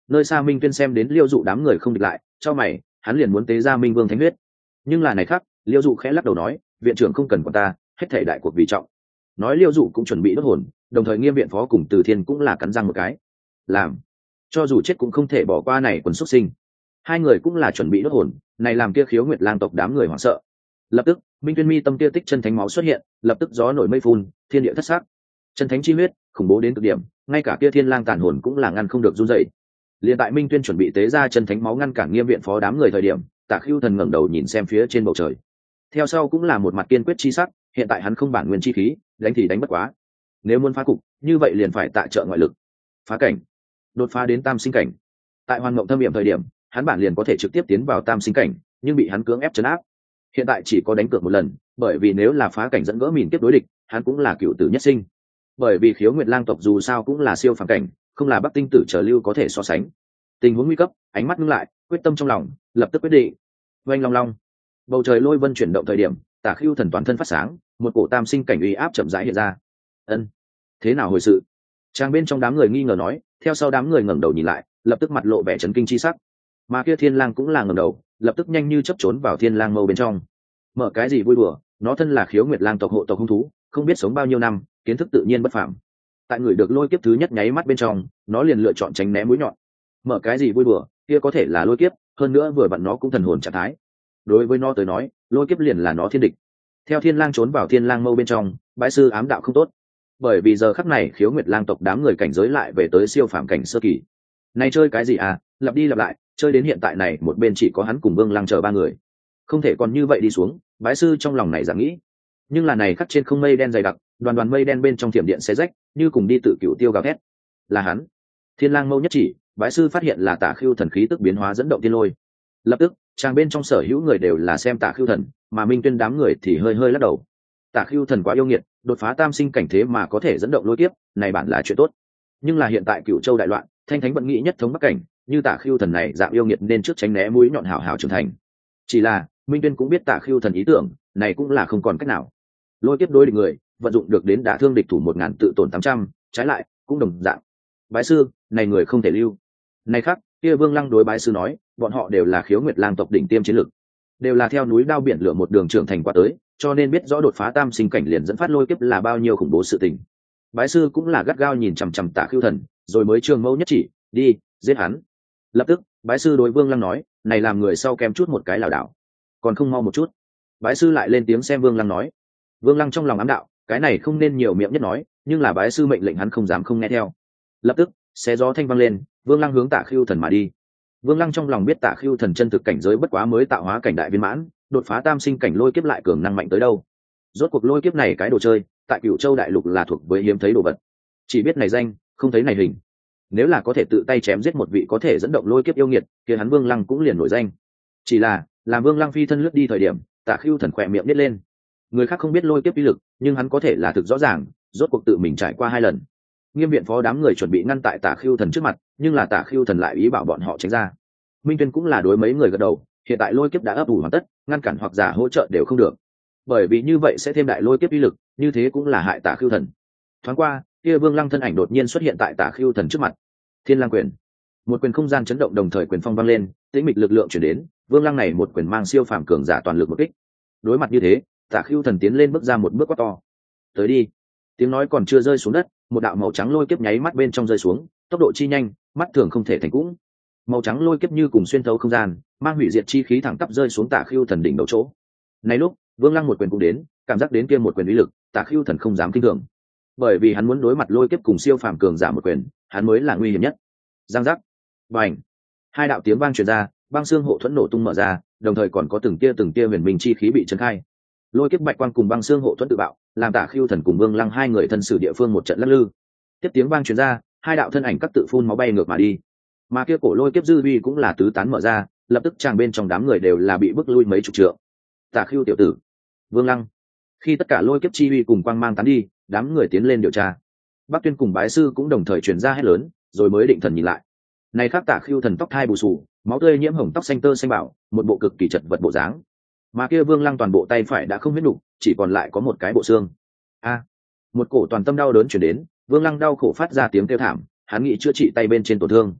Nơi xa Minh Tuyên xem đến Liêu Dụ đám người không địch lại, cho mày, hắn liền muốn tế ra Minh Vương thánh huyết. Nhưng là này khác, Liêu Dụ khẽ lắc đầu nói, viện trưởng không cần quản ta, hết thảy đại cuộc vì trọng. Nói Liêu Dụ cũng chuẩn bị đốt hồn, đồng thời Nghiêm viện phó cùng Từ Thiên cũng là cắn răng một cái. Làm, cho dù chết cũng không thể bỏ qua này quần xuất sinh. Hai người cũng là chuẩn bị đốt hồn, này làm kia Khiếu Nguyệt Lang tộc đám người hoảng sợ. Lập tức, Minh Tuyên mi tâm kia tích chân thánh máu xuất hiện, lập tức gió nổi mây phun, thiên địa thất sắc. Chân thánh chi huyết, khủng bố đến cực điểm, ngay cả kia Thiên Lang tàn hồn cũng là ngăn không được run rẩy. Liên tại Minh Tuyên chuẩn bị tế ra chân thánh máu ngăn cản Nghiêm viện phó đám người thời điểm, Tạ Khưu Thần ngẩng đầu nhìn xem phía trên bầu trời. Theo sau cũng là một mặt kiên quyết chi sắc, hiện tại hắn không bản nguyên chi khí, đánh thì đánh bất quá. Nếu muốn phá cục, như vậy liền phải tạ trợ ngoại lực. Phá cảnh, đột phá đến tam sinh cảnh. Tại Hoàn Mộng Thâm Việm thời điểm, hắn bản liền có thể trực tiếp tiến vào tam sinh cảnh, nhưng bị hắn cưỡng ép trấn áp. Hiện tại chỉ có đánh cược một lần, bởi vì nếu là phá cảnh dẫn gỡ mìn tiếp đối địch, hắn cũng là cựu tử nhất sinh. Bởi vì Khiếu Nguyệt Lang tộc dù sao cũng là siêu phàm cảnh, không là Bắc Tinh tử trở lưu có thể so sánh. Tình huống nguy cấp, ánh mắt ngưng lại, quyết tâm trong lòng, lập tức quyết định. Oanh long long, bầu trời lôi vân chuyển động thời điểm, Tả Khưu Thần toàn thân phát sáng, một cổ tam sinh cảnh uy áp chậm rãi hiện ra. Ân, thế nào hồi sự? Trang bên trong đám người nghi ngờ nói, theo sau đám người ngẩng đầu nhìn lại, lập tức mặt lộ vẻ chấn kinh chi sắc. Mà kia Thiên Lang cũng là ngẩng đầu, lập tức nhanh như chớp trốn vào Thiên Lang mâu bên trong. Mở cái gì vui đùa, nó thân là Khiếu Nguyệt Lang tộc hộ tộc hung thú, không biết sống bao nhiêu năm, kiến thức tự nhiên bất phàm. Tại người được lôi kiếp thứ nhất nháy mắt bên trong, nó liền lựa chọn tránh né mũi nhọn. Mở cái gì vui đùa, kia có thể là lôi kiếp, hơn nữa vừa vặn nó cũng thần hồn trạng thái. Đối với nó tới nói, lôi kiếp liền là nó thiên địch. Theo Thiên Lang trốn vào Thiên Lang mâu bên trong, bái sư ám đạo không tốt, bởi vì giờ khắc này Khiếu Nguyệt Lang tộc đám người cảnh giới lại về tới siêu phàm cảnh sơ kỳ. Này chơi cái gì à, lặp đi lặp lại, chơi đến hiện tại này một bên chỉ có hắn cùng Vương Lăng chờ ba người, không thể còn như vậy đi xuống. Bái sư trong lòng này giảm nghĩ, nhưng là này khắc trên không mây đen dày đặc, đoàn đoàn mây đen bên trong thiểm điện xé rách, như cùng đi tự cửu tiêu gào thét. Là hắn. Thiên Lang mâu nhất chỉ, bái sư phát hiện là Tả Khưu Thần khí tức biến hóa dẫn động thiên lôi. Lập tức, trang bên trong sở hữu người đều là xem Tả Khưu Thần, mà Minh Tuyên đám người thì hơi hơi lắc đầu. Tả Khưu Thần quá yêu nghiệt, đột phá tam sinh cảnh thế mà có thể dẫn động lôi kiếp, này bản là chuyện tốt. Nhưng là hiện tại Cửu Châu đại loạn, Thanh Thánh vẫn nghĩ nhất thống Bắc cảnh, như Tả Khưu Thần này dạng yêu nghiệt nên trước tránh né mũi nhọn hảo hảo trưởng thành. Chỉ là, Minh Tuyên cũng biết Tả Khưu Thần ý tưởng, này cũng là không còn cách nào. Lôi kiếp đối địch người, vận dụng được đến đả thương địch thủ một ngàn tự tổn tám trăm, trái lại, cũng đồng dạng. Bái sư, này người không thể lưu. Này khác, kia Vương Lăng đối bái sư nói, bọn họ đều là Khiếu Nguyệt Lang tộc đỉnh tiêm chiến lực, đều là theo núi đao biển lửa một đường trưởng thành qua tới, cho nên biết rõ đột phá tam sinh cảnh liền dẫn phát lôi kiếp là bao nhiêu khủng bố sự tình. Bái sư cũng là gắt gao nhìn chằm chằm Tả Khưu Thần, rồi mới trường mâu nhất chỉ, đi, giết hắn. Lập tức, bái sư đối Vương Lăng nói, này làm người sau kém chút một cái lảo đảo, còn không mau một chút. Bái sư lại lên tiếng xem Vương Lăng nói. Vương Lăng trong lòng ám đạo, cái này không nên nhiều miệng nhất nói, nhưng là bái sư mệnh lệnh hắn không dám không nghe theo. Lập tức, xé gió thanh vang lên, Vương Lăng hướng Tả Khưu Thần mà đi. Vương Lăng trong lòng biết Tả Khưu Thần chân thực cảnh giới bất quá mới tạo hóa cảnh đại viên mãn, đột phá tam sinh cảnh lôi kiếp lại cường năng mạnh tới đâu. Rốt cuộc lôi kiếp này cái đồ chơi, tại Cửu Châu đại lục là thuộc với hiếm thấy đồ vật. Chỉ biết này danh, không thấy này hình. Nếu là có thể tự tay chém giết một vị có thể dẫn động lôi kiếp yêu nghiệt, kia hắn Vương Lăng cũng liền nổi danh. Chỉ là, làm Vương Lăng phi thân lướt đi thời điểm, Tả Khưu Thần khỏe miệng nhếch lên. Người khác không biết lôi kiếp uy lực, nhưng hắn có thể là thực rõ ràng, rốt cuộc tự mình trải qua hai lần. Nghiêm viện phó đám người chuẩn bị ngăn tại Tả Khưu Thần trước mặt, nhưng là Tả Khưu Thần lại ý bảo bọn họ tránh ra. Minh Tuyên cũng là đối mấy người gật đầu, hiện tại lôi kiếp đã ấp ủ hoàn tất, ngăn cản hoặc giả hỗ trợ đều không được, bởi vì như vậy sẽ thêm đại lôi kiếp uy lực, như thế cũng là hại Tả Khưu Thần. Thoáng qua, kia Vương Lăng thân ảnh đột nhiên xuất hiện tại Tả Khưu Thần trước mặt. Thiên Lang quyền, một quyền không gian chấn động đồng thời quyền phong vang lên, tĩnh mịch lực lượng chuyển đến, Vương Lăng này một quyền mang siêu phàm cường giả toàn lực một kích. Đối mặt như thế, Tả Khưu Thần tiến lên bước ra một bước quá to. Tới đi. Tiếng nói còn chưa rơi xuống đất, một đạo màu trắng lôi kiếp nháy mắt bên trong rơi xuống, tốc độ chi nhanh, mắt thường không thể thành cũng. Màu trắng lôi kiếp như cùng xuyên thấu không gian, mang hủy diệt chi khí thẳng tắp rơi xuống Tả Khưu Thần đỉnh đầu chỗ. Này lúc, Vương Lăng một quyền cũng đến, cảm giác đến kia một quyền uy lực, Tả Khưu Thần không dám kinh thường, bởi vì hắn muốn đối mặt lôi kiếp cùng siêu phàm cường giả một quyền, hắn mới là nguy hiểm nhất. Giang giác, bành, hai đạo tiếng vang truyền ra, băng xương hộ thuẫn nổ tung mở ra, đồng thời còn có từng tia từng tia huyền minh chi khí bị trấn khai. Lôi kiếp bạch quang cùng băng xương hộ thuẫn tự bạo, làm Tả Khưu Thần cùng Vương Lăng hai người thân sử địa phương một trận lắc lư. Tiếp tiếng vang truyền ra, hai đạo thân ảnh các tự phun máu bay ngược mà đi. Mà kia cổ lôi kiếp dư uy cũng là tứ tán mở ra, lập tức tràng bên trong đám người đều là bị bức lui mấy chục trượng. Tả Khưu tiểu tử, Vương Lăng. Khi tất cả lôi kiếp chi uy cùng quang mang tán đi, đám người tiến lên điều tra. Bắc Tuyên cùng bái sư cũng đồng thời truyền ra hét lớn, rồi mới định thần nhìn lại. Này khác Tả Khưu Thần tóc thai bù xù, máu tươi nhiễm hồng tóc xanh tơ xanh bảo, một bộ cực kỳ chật vật bộ dáng. Mà kia Vương Lăng toàn bộ tay phải đã không huyết đủ, chỉ còn lại có một cái bộ xương. A, một cổ toàn tâm đau đớn truyền đến, Vương Lăng đau khổ phát ra tiếng kêu thảm, hắn nghĩ chữa trị tay bên trên tổn thương.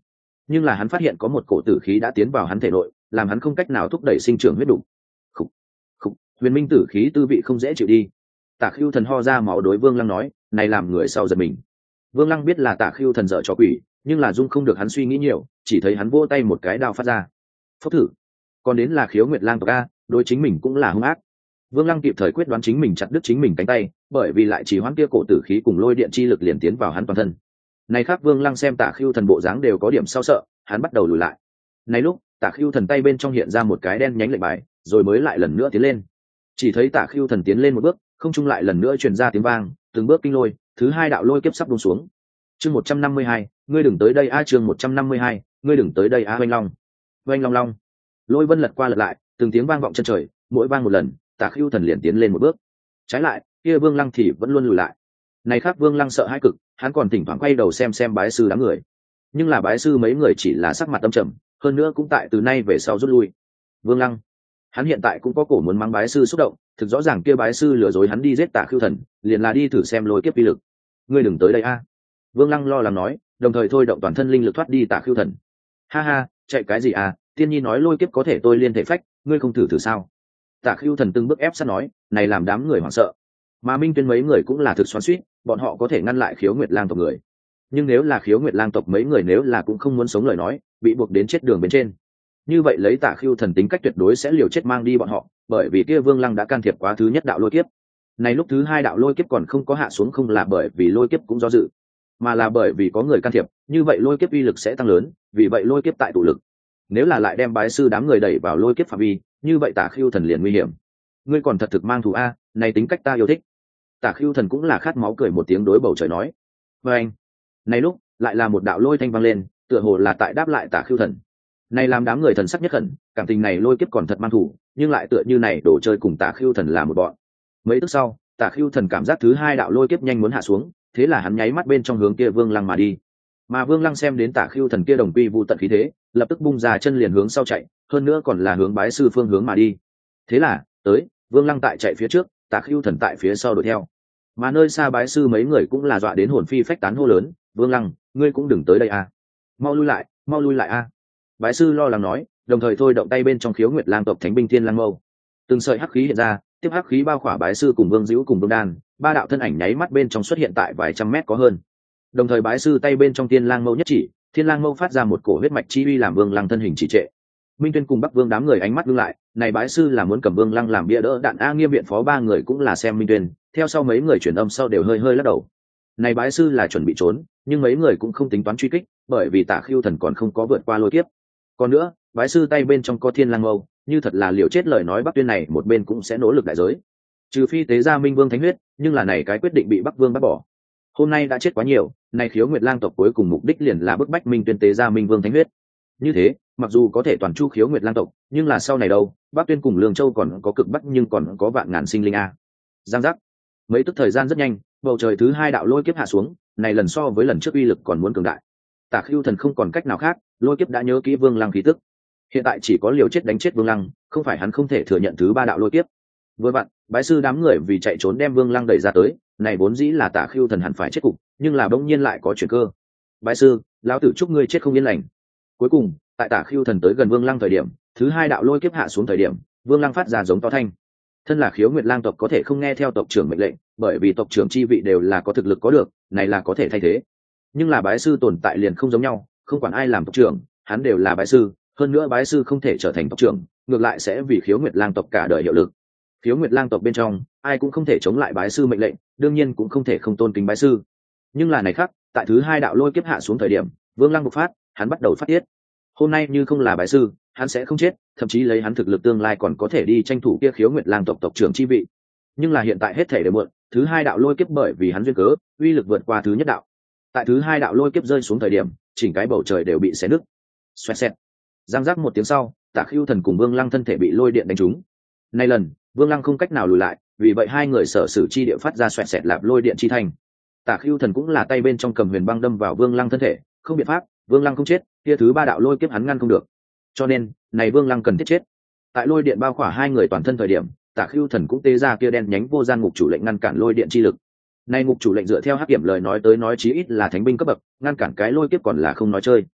nhưng là hắn phát hiện có một cổ tử khí đã tiến vào hắn thể nội, làm hắn không cách nào thúc đẩy sinh trưởng huyết đủ. Khúc, khúc, huyền minh tử khí tư vị không dễ chịu đi. Tả Khưu Thần ho ra máu đối Vương Lăng nói, này làm người sau giật mình. Vương Lăng biết là Tả Khưu Thần dở trò quỷ, nhưng là dung không được hắn suy nghĩ nhiều, chỉ thấy hắn vỗ tay một cái đao phát ra. Phốc thử. Còn đến là Khiếu Nguyệt Lang tộc a, đối chính mình cũng là hung ác. Vương Lăng kịp thời quyết đoán chính mình chặt đứt chính mình cánh tay, bởi vì lại chỉ hoãn kia cổ tử khí cùng lôi điện chi lực liền tiến vào hắn toàn thân. Này khác Vương Lăng xem Tả Khưu Thần bộ dáng đều có điểm sao sợ, hắn bắt đầu lùi lại. Này lúc, Tả Khưu Thần tay bên trong hiện ra một cái đen nhánh lệnh bài, rồi mới lại lần nữa tiến lên. Chỉ thấy Tả Khưu Thần tiến lên một bước, không trung lại lần nữa truyền ra tiếng vang, từng bước kinh lôi, thứ hai đạo lôi kiếp sắp buông xuống. Chương một trăm năm mươi hai, ngươi đừng tới đây a, chương một trăm năm mươi hai, ngươi đừng tới đây a, oanh long. Oanh long long. Lôi vân lật qua lật lại, từng tiếng vang vọng chân trời, mỗi vang một lần, Tả Khưu Thần liền tiến lên một bước. Trái lại, kia Vương Lăng thì vẫn luôn lùi lại. Này khác Vương Lăng sợ hãi cực, hắn còn thỉnh thoảng quay đầu xem xem bái sư đám người. Nhưng là bái sư mấy người chỉ là sắc mặt âm trầm, hơn nữa cũng tại từ nay về sau rút lui. Vương Lăng, hắn hiện tại cũng có cổ muốn mắng bái sư xúc động, thực rõ ràng kia bái sư lừa dối hắn đi giết Tả Khưu Thần, liền là đi thử xem lôi kiếp uy lực. Ngươi đừng tới đây a. Vương Lăng lo lắng nói, đồng thời thôi động toàn thân linh lực thoát đi Tả Khưu Thần. Ha ha, chạy cái gì à, tiên nhi nói lôi kiếp có thể tôi liên thể phách, ngươi không thử thử sao? Tả Khưu Thần từng bước ép sát nói, này làm đám người hoảng sợ. Mà Minh Tuyên mấy người cũng là thực xoắn xuýt, bọn họ có thể ngăn lại Khiếu Nguyệt Lang tộc người. Nhưng nếu là Khiếu Nguyệt Lang tộc mấy người nếu là cũng không muốn sống lời nói, bị buộc đến chết đường bên trên. Như vậy lấy Tả Khưu Thần tính cách tuyệt đối sẽ liều chết mang đi bọn họ, bởi vì kia Vương Lăng đã can thiệp quá thứ nhất đạo lôi kiếp. Này lúc thứ hai đạo lôi kiếp còn không có hạ xuống không là bởi vì lôi kiếp cũng do dự, mà là bởi vì có người can thiệp, như vậy lôi kiếp uy lực sẽ tăng lớn, vì vậy lôi kiếp tại tụ lực. Nếu là lại đem bái sư đám người đẩy vào lôi kiếp phạm vi, như vậy Tả Khưu Thần liền nguy hiểm. Ngươi còn thật thực mang thù a, này tính cách ta yêu thích. Tả Khưu Thần cũng là khát máu cười một tiếng đối bầu trời nói. Và anh, này lúc lại là một đạo lôi thanh vang lên, tựa hồ là tại đáp lại Tả Khưu Thần. Này làm đám người thần sắc nhất khẩn, cảm tình này lôi kiếp còn thật mang thủ, nhưng lại tựa như này đổ chơi cùng Tả Khưu Thần là một bọn. Mấy tức sau, Tả Khưu Thần cảm giác thứ hai đạo lôi kiếp nhanh muốn hạ xuống, thế là hắn nháy mắt bên trong hướng kia Vương Lăng mà đi. Mà Vương Lăng xem đến Tả Khưu Thần kia đồng quy vu tận khí thế, lập tức bung ra chân liền hướng sau chạy, hơn nữa còn là hướng bái sư phương hướng mà đi. Thế là, tới, Vương Lăng tại chạy phía trước, Tả Khưu Thần tại phía sau đuổi theo. Mà nơi xa bái sư mấy người cũng là dọa đến hồn phi phách tán hô lớn, Vương Lăng, ngươi cũng đừng tới đây a, mau lui lại, mau lui lại a. Bái sư lo lắng nói, đồng thời thôi động tay bên trong Khiếu Nguyệt Lang tộc Thánh binh Thiên Lang Mâu. Từng sợi hắc khí hiện ra, tiếp hắc khí bao khỏa bái sư cùng Vương Dữu cùng Vương Đan, ba đạo thân ảnh nháy mắt bên trong xuất hiện tại vài trăm mét có hơn. Đồng thời bái sư tay bên trong Thiên Lang Mâu nhất chỉ, Thiên Lang Mâu phát ra một cổ huyết mạch chi uy làm Vương Lăng thân hình chỉ trệ. Minh Tuyên cùng Bắc Vương đám người ánh mắt ngưng lại, này bái sư là muốn cầm Vương Lăng làm bia đỡ đạn a. Nghiêm viện phó ba người cũng là xem Minh Tuyên, theo sau mấy người chuyển âm sau đều hơi hơi lắc đầu. Này bái sư là chuẩn bị trốn, nhưng mấy người cũng không tính toán truy kích, bởi vì Tả Khưu Thần còn không có vượt qua lôi kiếp. Còn nữa, bái sư tay bên trong có Thiên Lang Mâu, như thật là liều chết lời nói Bắc Tuyên này một bên cũng sẽ nỗ lực đại giới. Trừ phi tế ra Minh Vương thánh huyết, nhưng là này cái quyết định bị Bắc Vương bác bỏ. Hôm nay đã chết quá nhiều, này Khiếu Nguyệt Lang tộc cuối cùng mục đích liền là bức bách Minh Tuyên tế ra Minh Vương thánh huyết. Như thế, mặc dù có thể toàn chu Khiếu Nguyệt Lang tộc, nhưng là sau này đâu, Bắc Tuyên cùng Lương Châu còn có cực bắc nhưng còn có vạn ngàn sinh linh a. Giang giác. Mấy tức thời gian rất nhanh, bầu trời thứ hai đạo lôi kiếp hạ xuống, này lần so với lần trước uy lực còn muốn cường đại. Tả Khưu Thần không còn cách nào khác, lôi kiếp đã nhớ kỹ Vương Lăng khí tức. Hiện tại chỉ có liều chết đánh chết Vương Lăng, không phải hắn không thể thừa nhận thứ ba đạo lôi kiếp. Vừa vặn, bái sư đám người vì chạy trốn đem Vương Lăng đẩy ra tới, này vốn dĩ là Tả Khưu Thần hẳn phải chết cục, nhưng là bỗng nhiên lại có chuyển cơ. Bái sư, lão tử chúc ngươi chết không yên lành. Cuối cùng, tại Tả Khưu Thần tới gần Vương Lăng thời điểm, thứ hai đạo lôi kiếp hạ xuống thời điểm, Vương Lăng phát ra giống to thanh. Thân là Khiếu Nguyệt Lang tộc có thể không nghe theo tộc trưởng mệnh lệnh, bởi vì tộc trưởng chi vị đều là có thực lực có được, này là có thể thay thế. Nhưng là bái sư tồn tại liền không giống nhau, không quản ai làm tộc trưởng, hắn đều là bái sư, hơn nữa bái sư không thể trở thành tộc trưởng, ngược lại sẽ vì Khiếu Nguyệt Lang tộc cả đời hiệu lực. Khiếu Nguyệt Lang tộc bên trong, ai cũng không thể chống lại bái sư mệnh lệnh, đương nhiên cũng không thể không tôn kính bái sư. Nhưng là này khác, tại thứ hai đạo lôi kiếp hạ xuống thời điểm, Vương Lăng bộc phát, hắn bắt đầu phát tiết. Hôm nay như không là bái sư, hắn sẽ không chết, thậm chí lấy hắn thực lực tương lai còn có thể đi tranh thủ kia Khiếu Nguyệt Lang tộc tộc trưởng chi vị. Nhưng là hiện tại hết thể đều muộn, thứ hai đạo lôi kiếp bởi vì hắn duyên cớ, uy lực vượt qua thứ nhất đạo. Tại thứ hai đạo lôi kiếp rơi xuống thời điểm, chỉnh cái bầu trời đều bị xé nứt. Xoẹt xẹt. Giang giác một tiếng sau, Tả Khưu Thần cùng Vương Lăng thân thể bị lôi điện đánh trúng. Nay lần, Vương Lăng không cách nào lùi lại, vì vậy hai người sở sử chi địa phát ra xoẹt xẹt lạp lôi điện chi thành. Tả Khưu Thần cũng là tay bên trong cầm huyền băng đâm vào Vương Lăng thân thể, không biện pháp, Vương Lăng không chết, kia thứ ba đạo lôi kiếp hắn ngăn không được. Cho nên, này Vương Lăng cần thiết chết. Tại lôi điện bao khỏa hai người toàn thân thời điểm, Tả Khưu Thần cũng tế ra kia đen nhánh vô gian ngục chủ lệnh ngăn cản lôi điện chi lực. Nay ngục chủ lệnh dựa theo hắc kiểm lời nói tới nói chí ít là thánh binh cấp bậc, ngăn cản cái lôi kiếp còn là không nói chơi.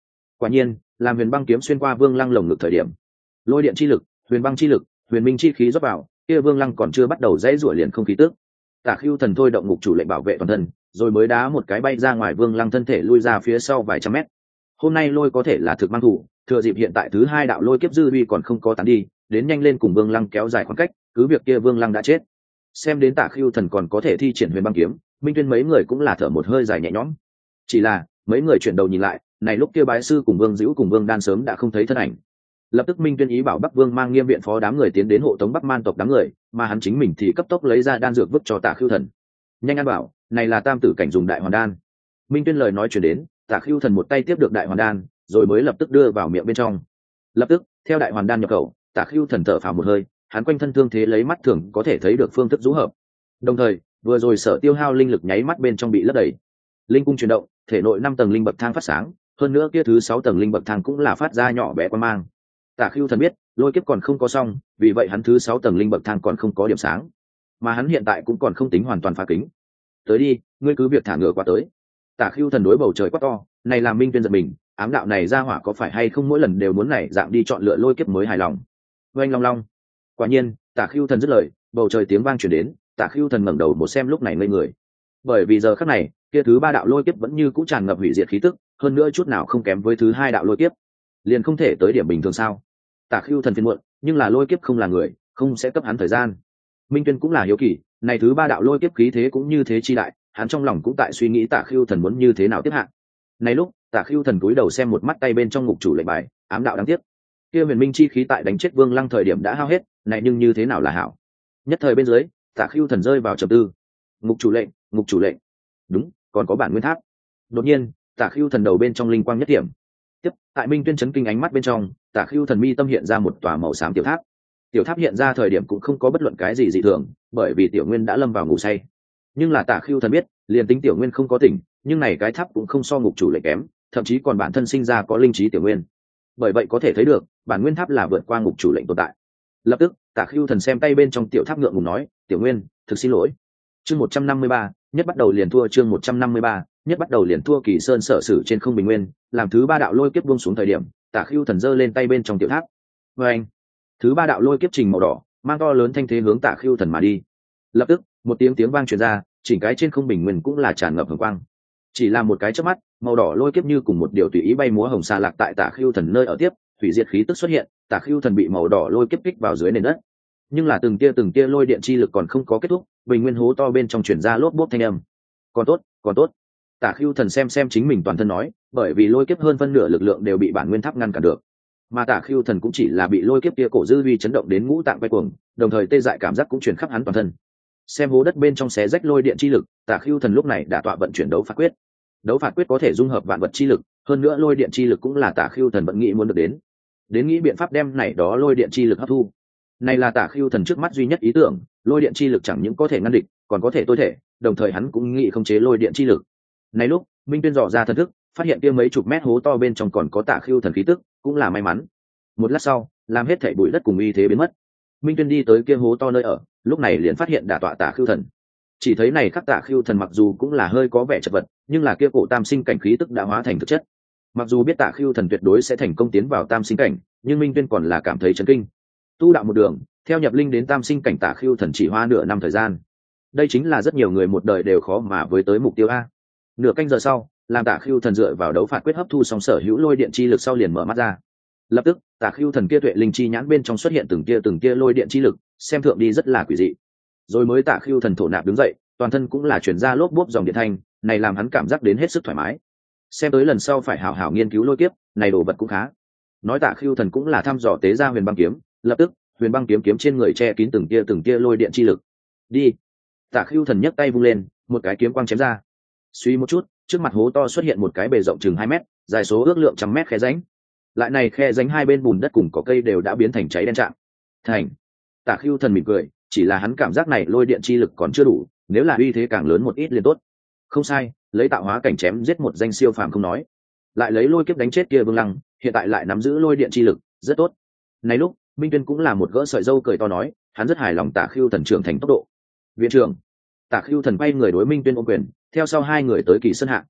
Quả nhiên, làm huyền băng kiếm xuyên qua Vương Lăng lồng ngực thời điểm, lôi điện chi lực, huyền băng chi lực, huyền minh chi khí rót vào, kia Vương Lăng còn chưa bắt đầu dãy rủa liền không khí tức. Tả Khưu Thần thôi động ngục chủ lệnh bảo vệ toàn thân, rồi mới đá một cái bay ra ngoài Vương Lăng thân thể lui ra phía sau vài trăm mét. Hôm nay lôi có thể là thực mang thủ, thừa dịp hiện tại thứ hai đạo lôi kiếp dư uy còn không có tán đi, đến nhanh lên cùng Vương Lăng kéo dài khoảng cách, cứ việc kia Vương Lăng đã chết. Xem đến Tả Khưu Thần còn có thể thi triển huyền băng kiếm, Minh Tuyên mấy người cũng là thở một hơi dài nhẹ nhõm. Chỉ là, mấy người chuyển đầu nhìn lại, này lúc kia bái sư cùng Vương Dữu cùng Vương Đan sớm đã không thấy thân ảnh. Lập tức Minh Tuyên ý bảo Bắc Vương mang Nghiêm viện phó đám người tiến đến hộ tống Bắc Man tộc đám người, mà hắn chính mình thì cấp tốc lấy ra đan dược vứt cho Tả Khưu Thần. Nhanh ăn bảo, này là tam tử cảnh dùng đại hoàn đan. Minh Tuyên lời nói truyền đến, Tả Khưu Thần một tay tiếp được đại hoàn đan, rồi mới lập tức đưa vào miệng bên trong. Lập tức, theo đại hoàn đan nhập khẩu, Tả Khưu Thần thở phào một hơi, hắn quanh thân thương thế lấy mắt thường có thể thấy được phương thức rũ hợp. Đồng thời, vừa rồi sở tiêu hao linh lực nháy mắt bên trong bị lấp đầy. Linh cung chuyển động, thể nội năm tầng linh bậc thang phát sáng, hơn nữa kia thứ sáu tầng linh bậc thang cũng là phát ra nhỏ bé quan mang. Tả Khưu Thần biết, lôi kiếp còn không có xong, vì vậy hắn thứ sáu tầng linh bậc thang còn không có điểm sáng, mà hắn hiện tại cũng còn không tính hoàn toàn phá kính. Tới đi, ngươi cứ việc thả ngựa qua tới. Tả Khưu Thần đối bầu trời quát to, này làm Minh Tuyên giật mình, ám đạo này ra hỏa có phải hay không mỗi lần đều muốn này dạng đi chọn lựa lôi kiếp mới hài lòng. Oanh long long. Quả nhiên, Tả Khưu Thần dứt lời, bầu trời tiếng vang truyền đến, Tả Khưu Thần ngẩng đầu một xem lúc này ngây người. Bởi vì giờ khắc này, kia thứ ba đạo lôi kiếp vẫn như cũ tràn ngập hủy diệt khí tức, hơn nữa chút nào không kém với thứ hai đạo lôi kiếp. Liền không thể tới điểm bình thường sao? Tả Khưu Thần phiền muộn, nhưng là lôi kiếp không là người, không sẽ cấp hắn thời gian. Minh Tuyên cũng là hiếu kỳ, này thứ ba đạo lôi kiếp khí thế cũng như thế chi đại, hắn trong lòng cũng tại suy nghĩ Tả Khưu Thần muốn như thế nào tiếp hạ. Này lúc, Tả Khưu Thần cúi đầu xem một mắt tay bên trong ngục chủ lệnh bài, ám đạo đáng tiếc. Kia huyền minh chi khí tại đánh chết Vương Lăng thời điểm đã hao hết, này nhưng như thế nào là hảo? Nhất thời bên dưới, Tả Khưu Thần rơi vào trầm tư. Ngục chủ lệnh, ngục chủ lệnh. Đúng, còn có bản nguyên tháp. Đột nhiên, Tả Khưu Thần đầu bên trong linh quang nhất điểm. Tiếp, tại Minh Tuyên chấn kinh ánh mắt bên trong, Tả Khưu Thần mi tâm hiện ra một tòa màu xám tiểu tháp. Tiểu tháp hiện ra thời điểm cũng không có bất luận cái gì dị thường, bởi vì Tiểu Nguyên đã lâm vào ngủ say. Nhưng là Tả Khưu Thần biết, liền tính Tiểu Nguyên không có tỉnh, nhưng này cái tháp cũng không so ngục chủ lệnh kém, thậm chí còn bản thân sinh ra có linh trí Tiểu Nguyên. Bởi vậy có thể thấy được, bản nguyên tháp là vượt qua ngục chủ lệnh tồn tại. Lập tức, Tả Khưu Thần xem tay bên trong tiểu tháp ngượng ngùng nói, "Tiểu Nguyên, thực xin lỗi." Chương một trăm năm mươi ba, nhất bắt đầu liền thua chương một trăm năm mươi ba, nhất bắt đầu liền thua Kỳ Sơn sở sử trên không bình nguyên, làm thứ ba đạo lôi kiếp buông xuống thời điểm, Tả Khưu Thần giơ lên tay bên trong tiểu tháp. Oeng! Thứ ba đạo lôi kiếp trình màu đỏ, mang to lớn thanh thế hướng Tả Khưu Thần mà đi. Lập tức, một tiếng tiếng vang truyền ra, chỉnh cái trên không bình nguyên cũng là tràn ngập hồng quang. Chỉ là một cái chớp mắt, màu đỏ lôi kiếp như cùng một điều tùy ý bay múa hồng sa lạc tại Tả Khưu Thần nơi ở tiếp, hủy diệt khí tức xuất hiện, Tả Khưu Thần bị màu đỏ lôi kiếp kích vào dưới nền đất. Nhưng là từng tia từng tia lôi điện chi lực còn không có kết thúc, bình nguyên hố to bên trong truyền ra lốp bốp thanh âm. Còn tốt, còn tốt. Tả Khưu Thần xem xem chính mình toàn thân nói, bởi vì lôi kiếp hơn phân nửa lực lượng đều bị bản nguyên tháp ngăn cản được. Mà Tả Khưu Thần cũng chỉ là bị lôi kiếp kia cổ dư vi chấn động đến ngũ tạng quay cuồng, đồng thời tê dại cảm giác cũng truyền khắp hắn toàn thân. Xem hố đất bên trong xé rách lôi điện chi lực, Tả Khưu Thần lúc này đã tọa vận chuyển đấu phạt quyết. Đấu phạt quyết có thể dung hợp vạn vật chi lực, hơn nữa lôi điện chi lực cũng là Tả Khưu Thần vẫn nghĩ muốn được đến. Đến nghĩ biện pháp đem này đó lôi điện chi lực hấp thu. Này là Tả Khưu Thần trước mắt duy nhất ý tưởng, lôi điện chi lực chẳng những có thể ngăn địch, còn có thể tối thể, đồng thời hắn cũng nghĩ khống chế lôi điện chi lực. Này lúc, Minh Tuyên dò ra thần thức, phát hiện kia mấy chục mét hố to bên trong còn có Tả Khưu Thần khí tức, cũng là may mắn. Một lát sau, làm hết thảy bụi đất cùng uy thế biến mất. Minh Tuyên đi tới kia hố to nơi ở, lúc này liền phát hiện đả tọa Tả Khưu Thần. Chỉ thấy này khắc Tả Khưu Thần mặc dù cũng là hơi có vẻ chật vật, nhưng là kia cổ tam sinh cảnh khí tức đã hóa thành thực chất. Mặc dù biết Tả Khưu Thần tuyệt đối sẽ thành công tiến vào tam sinh cảnh, nhưng Minh Tuyên còn là cảm thấy chấn kinh. Tu đạo một đường, theo nhập linh đến tam sinh cảnh Tả Khưu Thần chỉ hoa nửa năm thời gian. Đây chính là rất nhiều người một đời đều khó mà với tới mục tiêu a. Nửa canh giờ sau, làm Tả Khưu Thần dựa vào đấu phạt quyết hấp thu xong sở hữu lôi điện chi lực sau liền mở mắt ra. Lập tức, Tả Khưu Thần kia tuệ linh chi nhãn bên trong xuất hiện từng kia từng kia lôi điện chi lực, xem thượng đi rất là quỷ dị. Rồi mới Tả Khưu Thần thổ nạp đứng dậy, toàn thân cũng là chuyển ra lốp bốp dòng điện thanh, này làm hắn cảm giác đến hết sức thoải mái. Xem tới lần sau phải hảo hảo nghiên cứu lôi kiếp, này đồ vật cũng khá. Nói Tả Khưu Thần cũng là thăm dò tế ra huyền băng kiếm, lập tức, huyền băng kiếm kiếm trên người che kín từng kia từng kia lôi điện chi lực. Đi. Tả Khưu Thần nhấc tay vung lên, một cái kiếm quang chém ra. Suy một chút, trước mặt hố to xuất hiện một cái bề rộng chừng hai mét, dài số ước lượng trăm mét khe rãnh. Lại này khe rãnh hai bên bùn đất cùng cỏ cây đều đã biến thành cháy đen trạng. Thành. Tả Khưu Thần mỉm cười, chỉ là hắn cảm giác này lôi điện chi lực còn chưa đủ, nếu là uy thế càng lớn một ít liền tốt. Không sai, lấy tạo hóa cảnh chém giết một danh siêu phàm không nói, lại lấy lôi kiếp đánh chết kia Vương Lăng, hiện tại lại nắm giữ lôi điện chi lực, rất tốt. Này lúc, Minh Tuyên cũng là một gỡ sợi dâu cười to nói, hắn rất hài lòng Tả Khưu Thần trưởng thành tốc độ. Viện trưởng. Tả Khưu Thần bay người đối Minh Tuyên ôm quyền, theo sau hai người tới Kỳ Sơn hạ.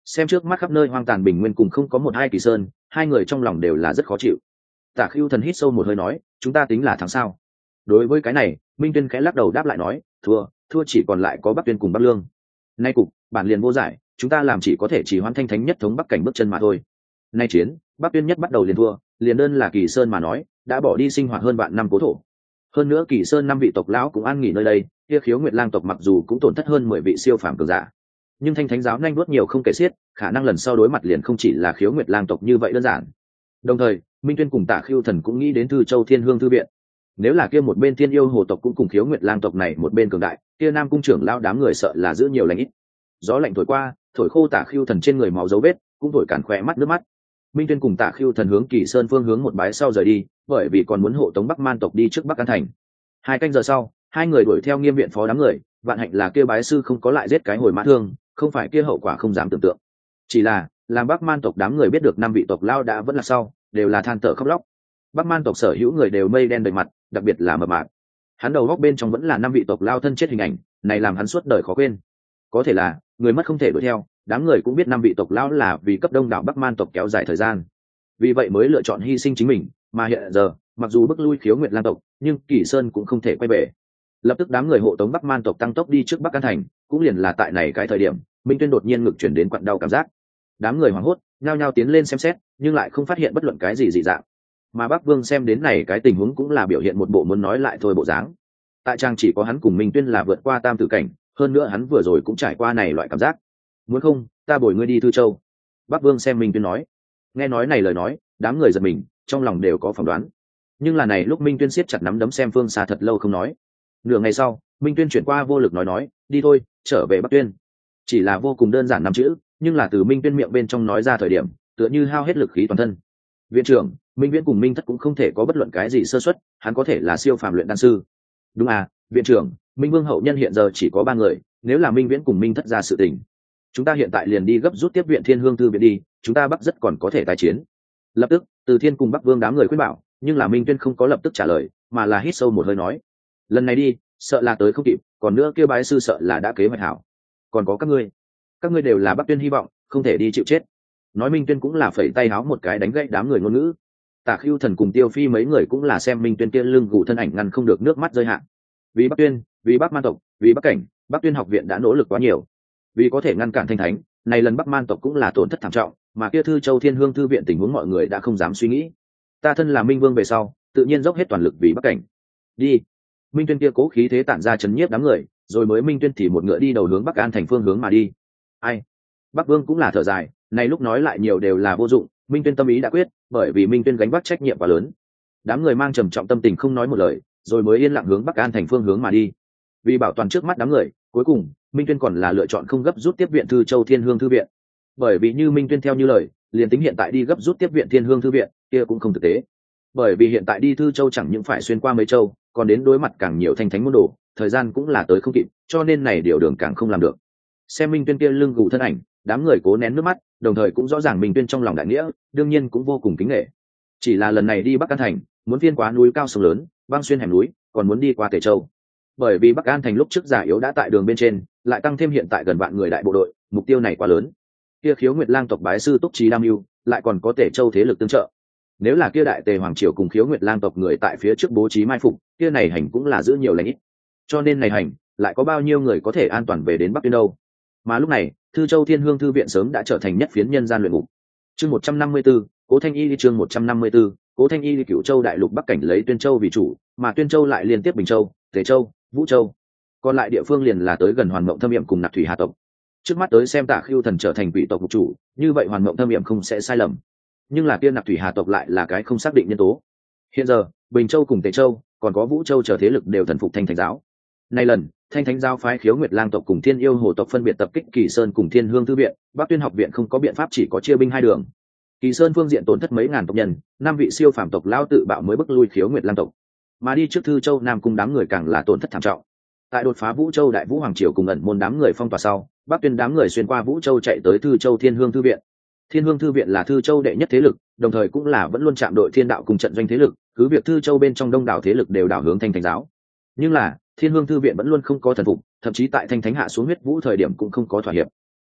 Xem trước mắt khắp nơi hoang tàn bình nguyên cùng không có một hai kỳ sơn, hai người trong lòng đều là rất khó chịu. Tả Khưu Thần hít sâu một hơi nói, chúng ta tính là thắng sao? Đối với cái này, Minh Tuyên khẽ lắc đầu đáp lại nói, thua, thua chỉ còn lại có Bắc Tuyên cùng Bắc Lương. Nay cục, bản liền vô giải, chúng ta làm chỉ có thể chỉ hoãn thanh thánh nhất thống Bắc cảnh bước chân mà thôi. Nay chiến, Bắc Tuyên nhất bắt đầu liền thua, liền đơn là Kỳ Sơn mà nói, đã bỏ đi sinh hoạt hơn vạn năm cố thổ. Hơn nữa Kỳ Sơn năm vị tộc lão cũng an nghỉ nơi đây, kia Khiếu Nguyệt Lang tộc mặc dù cũng tổn thất hơn mười vị siêu phàm cường giả, nhưng thanh thánh giáo nhanh đuốt nhiều không kể xiết, khả năng lần sau đối mặt liền không chỉ là Khiếu Nguyệt Lang tộc như vậy đơn giản. Đồng thời, Minh Tuyên cùng Tả Khưu Thần cũng nghĩ đến Thư Châu Thiên Hương thư viện. Nếu là kia một bên Thiên Yêu Hồ tộc cũng cùng Khiếu Nguyệt Lang tộc này một bên cường đại, kia Nam cung trưởng lão đám người sợ là giữ nhiều lành ít. Gió lạnh thổi qua, thổi khô Tả Khưu Thần trên người máu dấu vết, cũng thổi cản khóe mắt nước mắt. Minh Tuyên cùng Tả Khưu Thần hướng Kỳ Sơn phương hướng một bái sau rời đi, bởi vì còn muốn hộ tống Bắc Man tộc đi trước Bắc An thành. Hai canh giờ sau, hai người đuổi theo Nghiêm viện phó đám người, vạn hạnh là kia bái sư không có lại giết cái hồi mã thương, không phải kia hậu quả không dám tưởng tượng. Chỉ là, làm Bắc Man tộc đám người biết được năm vị tộc lao đã vẫn là sau, đều là than thở khóc lóc. Bắc Man tộc sở hữu người đều mây đen đầy mặt, đặc biệt là mập mạp. Hắn đầu góc bên trong vẫn là năm vị tộc lao thân chết hình ảnh, này làm hắn suốt đời khó quên. Có thể là, người mất không thể đuổi theo, đám người cũng biết năm vị tộc lao là vì cấp đông đảo Bắc Man tộc kéo dài thời gian. Vì vậy mới lựa chọn hy sinh chính mình, mà hiện giờ, mặc dù bức lui Khiếu Nguyệt Lang tộc, nhưng Kỳ Sơn cũng không thể quay về. Lập tức đám người hộ tống Bắc Man tộc tăng tốc đi trước Bắc An thành, cũng liền là tại này cái thời điểm, Minh Tuyên đột nhiên ngực chuyển đến quặn đau cảm giác. Đám người hoảng hốt, nhao nhao tiến lên xem xét, nhưng lại không phát hiện bất luận cái gì dị dạng. Mà Bắc Vương xem đến này cái tình huống cũng là biểu hiện một bộ muốn nói lại thôi bộ dáng. Tại trang chỉ có hắn cùng Minh Tuyên là vượt qua tam tử cảnh, hơn nữa hắn vừa rồi cũng trải qua này loại cảm giác. Muốn không, ta bồi ngươi đi Thư Châu. Bắc Vương xem Minh Tuyên nói. Nghe nói này lời nói, đám người giật mình, trong lòng đều có phỏng đoán. Nhưng là này lúc Minh Tuyên siết chặt nắm đấm xem phương xa thật lâu không nói. Nửa ngày sau, Minh Tuyên chuyển qua vô lực nói nói, đi thôi, trở về Bắc Tuyên. Chỉ là vô cùng đơn giản năm chữ, nhưng là từ Minh Tuyên miệng bên trong nói ra thời điểm, tựa như hao hết lực khí toàn thân. Viện trưởng, Minh Viễn cùng Minh Thất cũng không thể có bất luận cái gì sơ suất, hắn có thể là siêu phàm luyện đan sư. Đúng à, viện trưởng, Minh Vương hậu nhân hiện giờ chỉ có ba người, nếu là Minh Viễn cùng Minh Thất ra sự tình, chúng ta hiện tại liền đi gấp rút tiếp viện Thiên Hương thư viện đi, chúng ta Bắc rất còn có thể tái chiến. Lập tức, Từ Thiên cùng Bắc Vương đám người khuyên bảo, nhưng là Minh Tuyên không có lập tức trả lời, mà là hít sâu một hơi nói, lần này đi, sợ là tới không kịp, còn nữa kêu bái sư sợ là đã kế hoạch hảo. Còn có các ngươi, các ngươi đều là Bắc Tuyên hy vọng, không thể đi chịu chết. Nói Minh Tuyên cũng là phẩy tay háo một cái đánh gãy đám người ngôn ngữ. Tả Khưu Thần cùng Tiêu Phi mấy người cũng là xem Minh Tuyên kia lưng gù thân ảnh ngăn không được nước mắt rơi hạ. Vì Bắc Tuyên, vì Bắc Man tộc, vì Bắc cảnh, Bắc Tuyên học viện đã nỗ lực quá nhiều. Vì có thể ngăn cản thanh thánh, này lần Bắc Man tộc cũng là tổn thất thảm trọng, mà kia Thư Châu Thiên Hương thư viện tình huống mọi người đã không dám suy nghĩ. Ta thân là Minh Vương về sau, tự nhiên dốc hết toàn lực vì Bắc cảnh. Đi. Minh Tuyên kia cố khí thế tản ra chấn nhiếp đám người, rồi mới Minh Tuyên thì một ngựa đi đầu hướng Bắc An thành phương hướng mà đi. Ai? Bắc Vương cũng là thở dài, này lúc nói lại nhiều đều là vô dụng, Minh Tuyên tâm ý đã quyết, bởi vì Minh Tuyên gánh vác trách nhiệm quá lớn. Đám người mang trầm trọng tâm tình không nói một lời, rồi mới yên lặng hướng Bắc An thành phương hướng mà đi. Vì bảo toàn trước mắt đám người, cuối cùng Minh Tuyên còn là lựa chọn không gấp rút tiếp viện Thư Châu Thiên Hương thư viện. Bởi vì như Minh Tuyên theo như lời, liền tính hiện tại đi gấp rút tiếp viện Thiên Hương thư viện, kia cũng không thực tế. Bởi vì hiện tại đi Thư Châu chẳng những phải xuyên qua mấy châu, còn đến đối mặt càng nhiều thanh thánh môn đồ, thời gian cũng là tới không kịp, cho nên này điều đường càng không làm được. Xem Minh Tuyên kia lưng gù thân ảnh, đám người cố nén nước mắt, đồng thời cũng rõ ràng Minh Tuyên trong lòng đại nghĩa, đương nhiên cũng vô cùng kính nể. Chỉ là lần này đi Bắc An thành, muốn phiên quá núi cao sông lớn, băng xuyên hẻm núi, còn muốn đi qua Tề Châu. Bởi vì Bắc An thành lúc trước giả yếu đã tại đường bên trên, lại tăng thêm hiện tại gần vạn người đại bộ đội, mục tiêu này quá lớn. Kia Khiếu Nguyệt Lang tộc bái sư Túc Trí Đam Mưu, lại còn có Tề Châu thế lực tương trợ. Nếu là kia đại Tề hoàng triều cùng Khiếu Nguyệt Lang tộc người tại phía trước bố trí mai phục, kia này hành cũng là giữ nhiều lành ít. Cho nên này hành, lại có bao nhiêu người có thể an toàn về đến Bắc Tuyên đâu? Mà lúc này, Thư Châu Thiên Hương thư viện sớm đã trở thành nhất phiến nhân gian luyện ngục. Chương một trăm năm mươi tư, Cố Thanh Y chương một trăm năm mươi tư, Cố Thanh Y Cửu Châu đại lục Bắc cảnh lấy Tuyên Châu vì chủ, mà Tuyên Châu lại liên tiếp Bình Châu, Tề Châu, Vũ Châu. Còn lại địa phương liền là tới gần Hoàn Mộng Thâm Yểm cùng Nạp Thủy Hà tộc. Trước mắt tới xem Tả Khưu Thần trở thành quỷ tộc chủ, như vậy Hoàn Mộng Thâm Yểm không sẽ sai lầm. Nhưng là kia Nạp Thủy Hà tộc lại là cái không xác định nhân tố. Hiện giờ, Bình Châu cùng Tề Châu, còn có Vũ Châu chờ thế lực đều thần phục Thanh Thánh giáo. Nay lần, Thanh Thánh giáo phái Khiếu Nguyệt Lang tộc cùng Thiên Yêu Hồ tộc phân biệt tập kích Kỳ Sơn cùng Thiên Hương thư viện, Bắc Tuyên học viện không có biện pháp chỉ có chia binh hai đường. Kỳ Sơn phương diện tổn thất mấy ngàn tộc nhân, năm vị siêu phàm tộc lao tự bạo mới bức lui Khiếu Nguyệt Lang tộc. Mà đi trước Thư Châu Nam cung đám người càng là tổn thất thảm trọng. Tại đột phá Vũ Châu Đại Vũ Hoàng triều cùng ẩn môn đám người phong tỏa sau, Bắc Tuyên đám người xuyên qua Vũ Châu chạy tới Thư Châu Thiên Hương thư viện. Thiên Hương thư viện là Thư Châu đệ nhất thế lực, đồng thời cũng là vẫn luôn chạm đội Thiên đạo cùng trận doanh thế lực, cứ việc Thư Châu bên trong đông đảo thế lực đều đảo hướng Thanh Thánh giáo. Nhưng là, Thiên Hương thư viện vẫn luôn không có thần phục, thậm chí tại Thanh Thánh hạ xuống huyết vũ thời điểm cũng không có thỏa hiệp.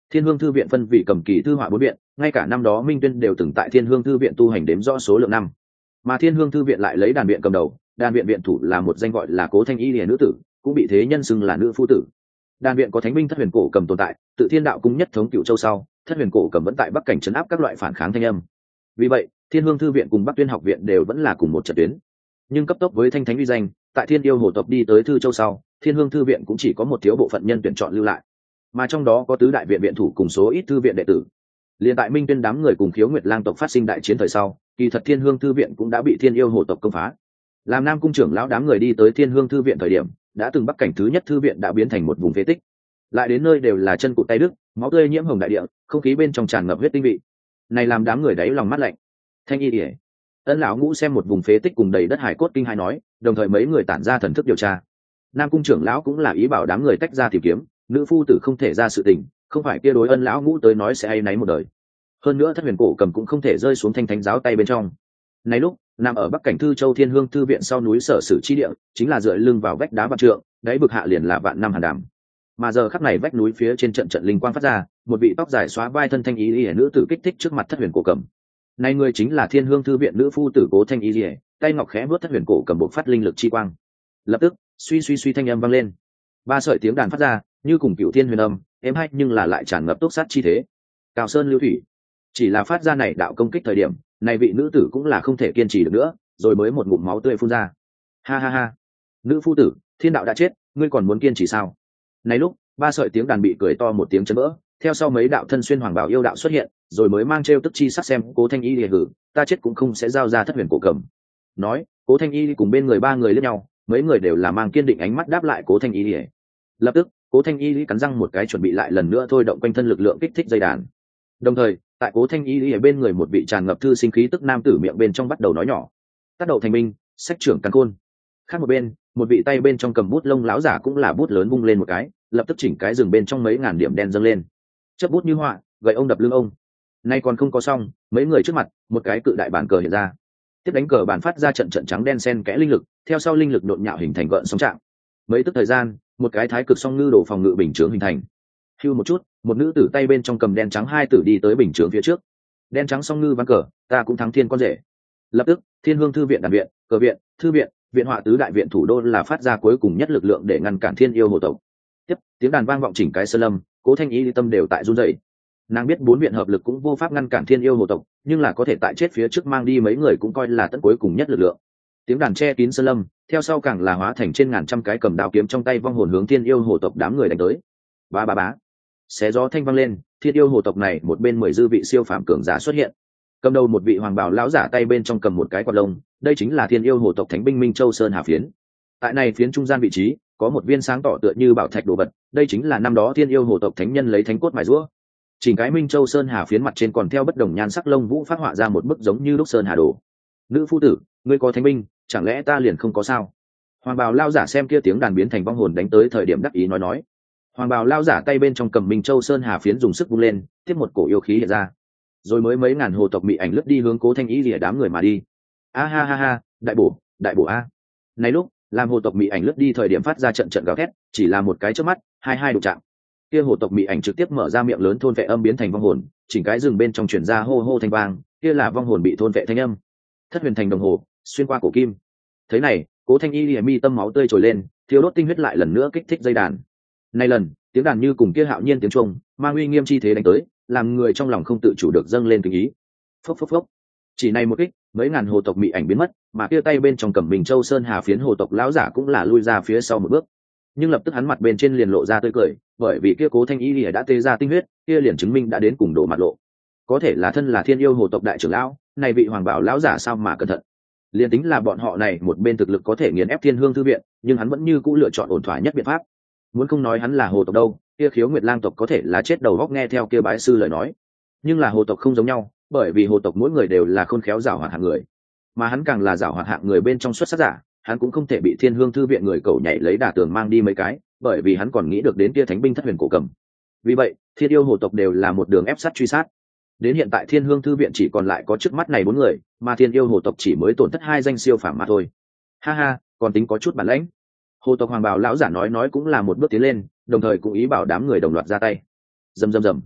Thiên Hương thư viện phân vị cầm kỳ thư họa bốn viện, ngay cả năm đó Minh Tuyên đều từng tại Thiên Hương thư viện tu hành đếm rõ số lượng năm. Mà Thiên Hương thư viện lại lấy đàn viện cầm đầu, đàn viện viện thủ là một danh gọi là Cố Thanh Y Liễu nữ tử, cũng bị thế nhân xưng là nữ phu tử. Đàn viện có thánh binh Thất Huyền Cổ Cầm tồn tại, tự Thiên Đạo cung nhất thống Cửu Châu sau, Thất Huyền Cổ Cầm vẫn tại Bắc cảnh trấn áp các loại phản kháng thanh âm. Vì vậy, Thiên Hương thư viện cùng Bắc Tuyên học viện đều vẫn là cùng một trận tuyến. Nhưng cấp tốc với thanh thánh uy danh, tại Thiên Yêu hồ tộc đi tới Thư Châu sau, Thiên Hương thư viện cũng chỉ có một thiếu bộ phận nhân tuyển chọn lưu lại, mà trong đó có tứ đại viện viện thủ cùng số ít thư viện đệ tử. Liên tại Minh Tuyên đám người cùng Khiếu Nguyệt Lang tộc phát sinh đại chiến thời sau, kỳ thật Thiên Hương thư viện cũng đã bị Thiên Yêu hồ tộc công phá. Làm Nam cung trưởng lão đám người đi tới Thiên Hương thư viện thời điểm, đã từng Bắc cảnh thứ nhất thư viện đã biến thành một vùng phế tích. Lại đến nơi đều là chân cụt tay đứt, máu tươi nhiễm hồng đại địa, không khí bên trong tràn ngập huyết tinh vị. Này làm đám người đáy lòng mắt lạnh. Thanh Y Điệp, Ân lão ngũ xem một vùng phế tích cùng đầy đất hải cốt kinh hai nói, đồng thời mấy người tản ra thần thức điều tra. Nam cung trưởng lão cũng là ý bảo đám người tách ra tìm kiếm, nữ phu tử không thể ra sự tình, không phải kia đối Ân lão ngũ tới nói sẽ hay náy một đời. Hơn nữa Thất Huyền Cổ Cầm cũng không thể rơi xuống thanh thánh giáo tay bên trong. Này lúc, nằm ở Bắc cảnh Thư Châu Thiên Hương thư viện sau núi Sở Sử chi địa, chính là dựa lưng vào vách đá vạn trượng, đáy vực hạ liền là vạn năm hàn đàm. Mà giờ khắc này vách núi phía trên trận trận linh quang phát ra, một vị tóc dài xóa vai thân thanh ý liễu nữ tử kích thích trước mặt Thất Huyền Cổ Cầm. Này người chính là Thiên Hương thư viện nữ phu tử Cố Thanh Y Liễu, tay ngọc khẽ vuốt Thất Huyền Cổ Cầm bộc phát linh lực chi quang. Lập tức, suy suy suy thanh âm vang lên. Ba sợi tiếng đàn phát ra, như cùng cửu thiên huyền âm, êm hay nhưng là lại tràn ngập túc sát chi thế. Cao sơn lưu thủy. Chỉ là phát ra này đạo công kích thời điểm, này vị nữ tử cũng là không thể kiên trì được nữa, rồi mới một ngụm máu tươi phun ra. Ha ha ha. Nữ phu tử, thiên đạo đã chết, ngươi còn muốn kiên trì sao? Này lúc, ba sợi tiếng đàn bị cười to một tiếng chấn vỡ, theo sau mấy đạo thân xuyên hoàng bào yêu đạo xuất hiện, rồi mới mang trêu tức chi sắc xem Cố Thanh Y lìa hử, ta chết cũng không sẽ giao ra Thất Huyền Cổ Cầm. Nói, Cố Thanh Y cùng bên người ba người liếc nhau, mấy người đều là mang kiên định ánh mắt đáp lại Cố Thanh Y lìa. Lập tức, Cố Thanh Y cắn răng một cái chuẩn bị lại lần nữa thôi động quanh thân lực lượng kích thích dây đàn. Đồng thời, tại Cố Thanh Y ở bên người một vị tràn ngập thư sinh khí tức nam tử miệng bên trong bắt đầu nói nhỏ, tác đầu thành binh, sách trưởng căn khôn. Khác một bên, một vị tay bên trong cầm bút lông láo giả cũng là bút lớn vung lên một cái, lập tức chỉnh cái rừng bên trong mấy ngàn điểm đen dâng lên, chớp bút như họa, gậy ông đập lưng ông. Nay còn không có xong, mấy người trước mặt, một cái cự đại bản cờ hiện ra. Tiếp đánh cờ bản phát ra trận trận trắng đen xen kẽ linh lực, theo sau linh lực độn nhạo hình thành gợn sóng trạng. Mấy tức thời gian, một cái thái cực song ngư đồ phòng ngự bình chướng hình thành. Hưu một chút, một nữ tử tay bên trong cầm đen trắng hai tử đi tới bình chướng phía trước. Đen trắng song ngư ván cờ, ta cũng thắng thiên con rể. Lập tức, Thiên Hương thư viện đàn viện, cờ viện, thư viện, viện họa tứ đại viện thủ đô là phát ra cuối cùng nhất lực lượng để ngăn cản Thiên Yêu hồ tộc. Tiếp, tiếng đàn vang vọng chỉnh cái sơn lâm, Cố Thanh Y tâm đều tại run rẩy. Nàng biết bốn viện hợp lực cũng vô pháp ngăn cản Thiên Yêu hồ tộc, nhưng là có thể tại chết phía trước mang đi mấy người cũng coi là tận cuối cùng nhất lực lượng. Tiếng đàn che kín sơn lâm, theo sau càng là hóa thành trên ngàn trăm cái cầm đao kiếm trong tay vong hồn hướng Thiên Yêu hồ tộc đám người đánh tới. Ba ba bá, xé gió thanh vang lên, Thiên Yêu hồ tộc này một bên mười dư vị siêu phàm cường giả xuất hiện. Cầm đầu một vị hoàng bào lão giả tay bên trong cầm một cái quạt lông, đây chính là Thiên Yêu hồ tộc thánh binh Minh Châu Sơn Hà phiến. Tại này phiến trung gian vị trí, có một viên sáng tỏ tựa như bảo thạch đồ vật, đây chính là năm đó Thiên Yêu hồ tộc thánh nhân lấy thánh cốt mài rũa. Chỉnh cái Minh Châu Sơn Hà phiến mặt trên còn theo bất đồng nhan sắc lông vũ phát họa ra một bức giống như đúc sơn hà đồ. Nữ phu tử, ngươi có thánh binh, chẳng lẽ ta liền không có sao? Hoàng bào lao giả xem kia tiếng đàn biến thành vong hồn đánh tới thời điểm đắc ý nói nói. Hoàng bào lao giả tay bên trong cầm Minh Châu Sơn Hà phiến dùng sức vung lên, tiếp một cổ yêu khí hiện ra, rồi mới mấy ngàn hồ tộc bị ảnh lướt đi hướng Cố Thanh Y lìa đám người mà đi. A ha ha ha, đại bổ, đại bổ a. Này lúc, làm hồ tộc bị ảnh lướt đi thời điểm phát ra trận trận gào thét, chỉ là một cái chớp mắt, hai hai đụng chạm. Kia hồ tộc bị ảnh trực tiếp mở ra miệng lớn thôn vệ âm biến thành vong hồn, chỉnh cái rừng bên trong truyền ra hô hô thanh vang, kia là vong hồn bị thôn vệ thanh âm. Thất huyền thành đồng hồ, xuyên qua cổ kim. Thế này, Cố Thanh Y lìa mi tâm máu tươi trồi lên, thiêu đốt tinh huyết lại lần nữa kích thích dây đàn. Này lần, tiếng đàn như cùng kia hạo nhiên tiếng trung, mang uy nghiêm chi thế đánh tới, làm người trong lòng không tự chủ được dâng lên tình ý. Phốc phốc phốc. Chỉ này một kích, mấy ngàn hồ tộc bị ảnh biến mất, mà kia tay bên trong cầm Bình Châu Sơn Hà phiến hồ tộc lão giả cũng là lui ra phía sau một bước. Nhưng lập tức hắn mặt bên trên liền lộ ra tươi cười, bởi vì kia Cố Thanh Y lìa đã tê ra tinh huyết, kia liền chứng minh đã đến cùng độ mặt lộ. Có thể là thân là Thiên Yêu hồ tộc đại trưởng lão, này vị hoàng bảo lão giả sao mà cẩn thận. Liên tính là bọn họ này một bên thực lực có thể nghiền ép Thiên Hương thư viện, nhưng hắn vẫn như cũ lựa chọn ổn thỏa nhất biện pháp. Muốn không nói hắn là hồ tộc đâu, kia Khiếu Nguyệt Lang tộc có thể là chết đầu góc nghe theo kia bái sư lời nói. Nhưng là hồ tộc không giống nhau, bởi vì hồ tộc mỗi người đều là khôn khéo giảo hoạt hạng người, mà hắn càng là giảo hoạt hạng người bên trong xuất sắc giả, hắn cũng không thể bị Thiên Hương thư viện người cẩu nhảy lấy đà tường mang đi mấy cái, bởi vì hắn còn nghĩ được đến kia thánh binh Thất Huyền Cổ Cầm. Vì vậy, Thiên Yêu hồ tộc đều là một đường ép sát truy sát. Đến hiện tại Thiên Hương thư viện chỉ còn lại có trước mắt này bốn người, mà Thiên Yêu hồ tộc chỉ mới tổn thất hai danh siêu phàm mà thôi. Ha ha, còn tính có chút bản lãnh. Hồ tộc hoàng bào lão giả nói nói cũng là một bước tiến lên, đồng thời cũng ý bảo đám người đồng loạt ra tay. Rầm rầm rầm,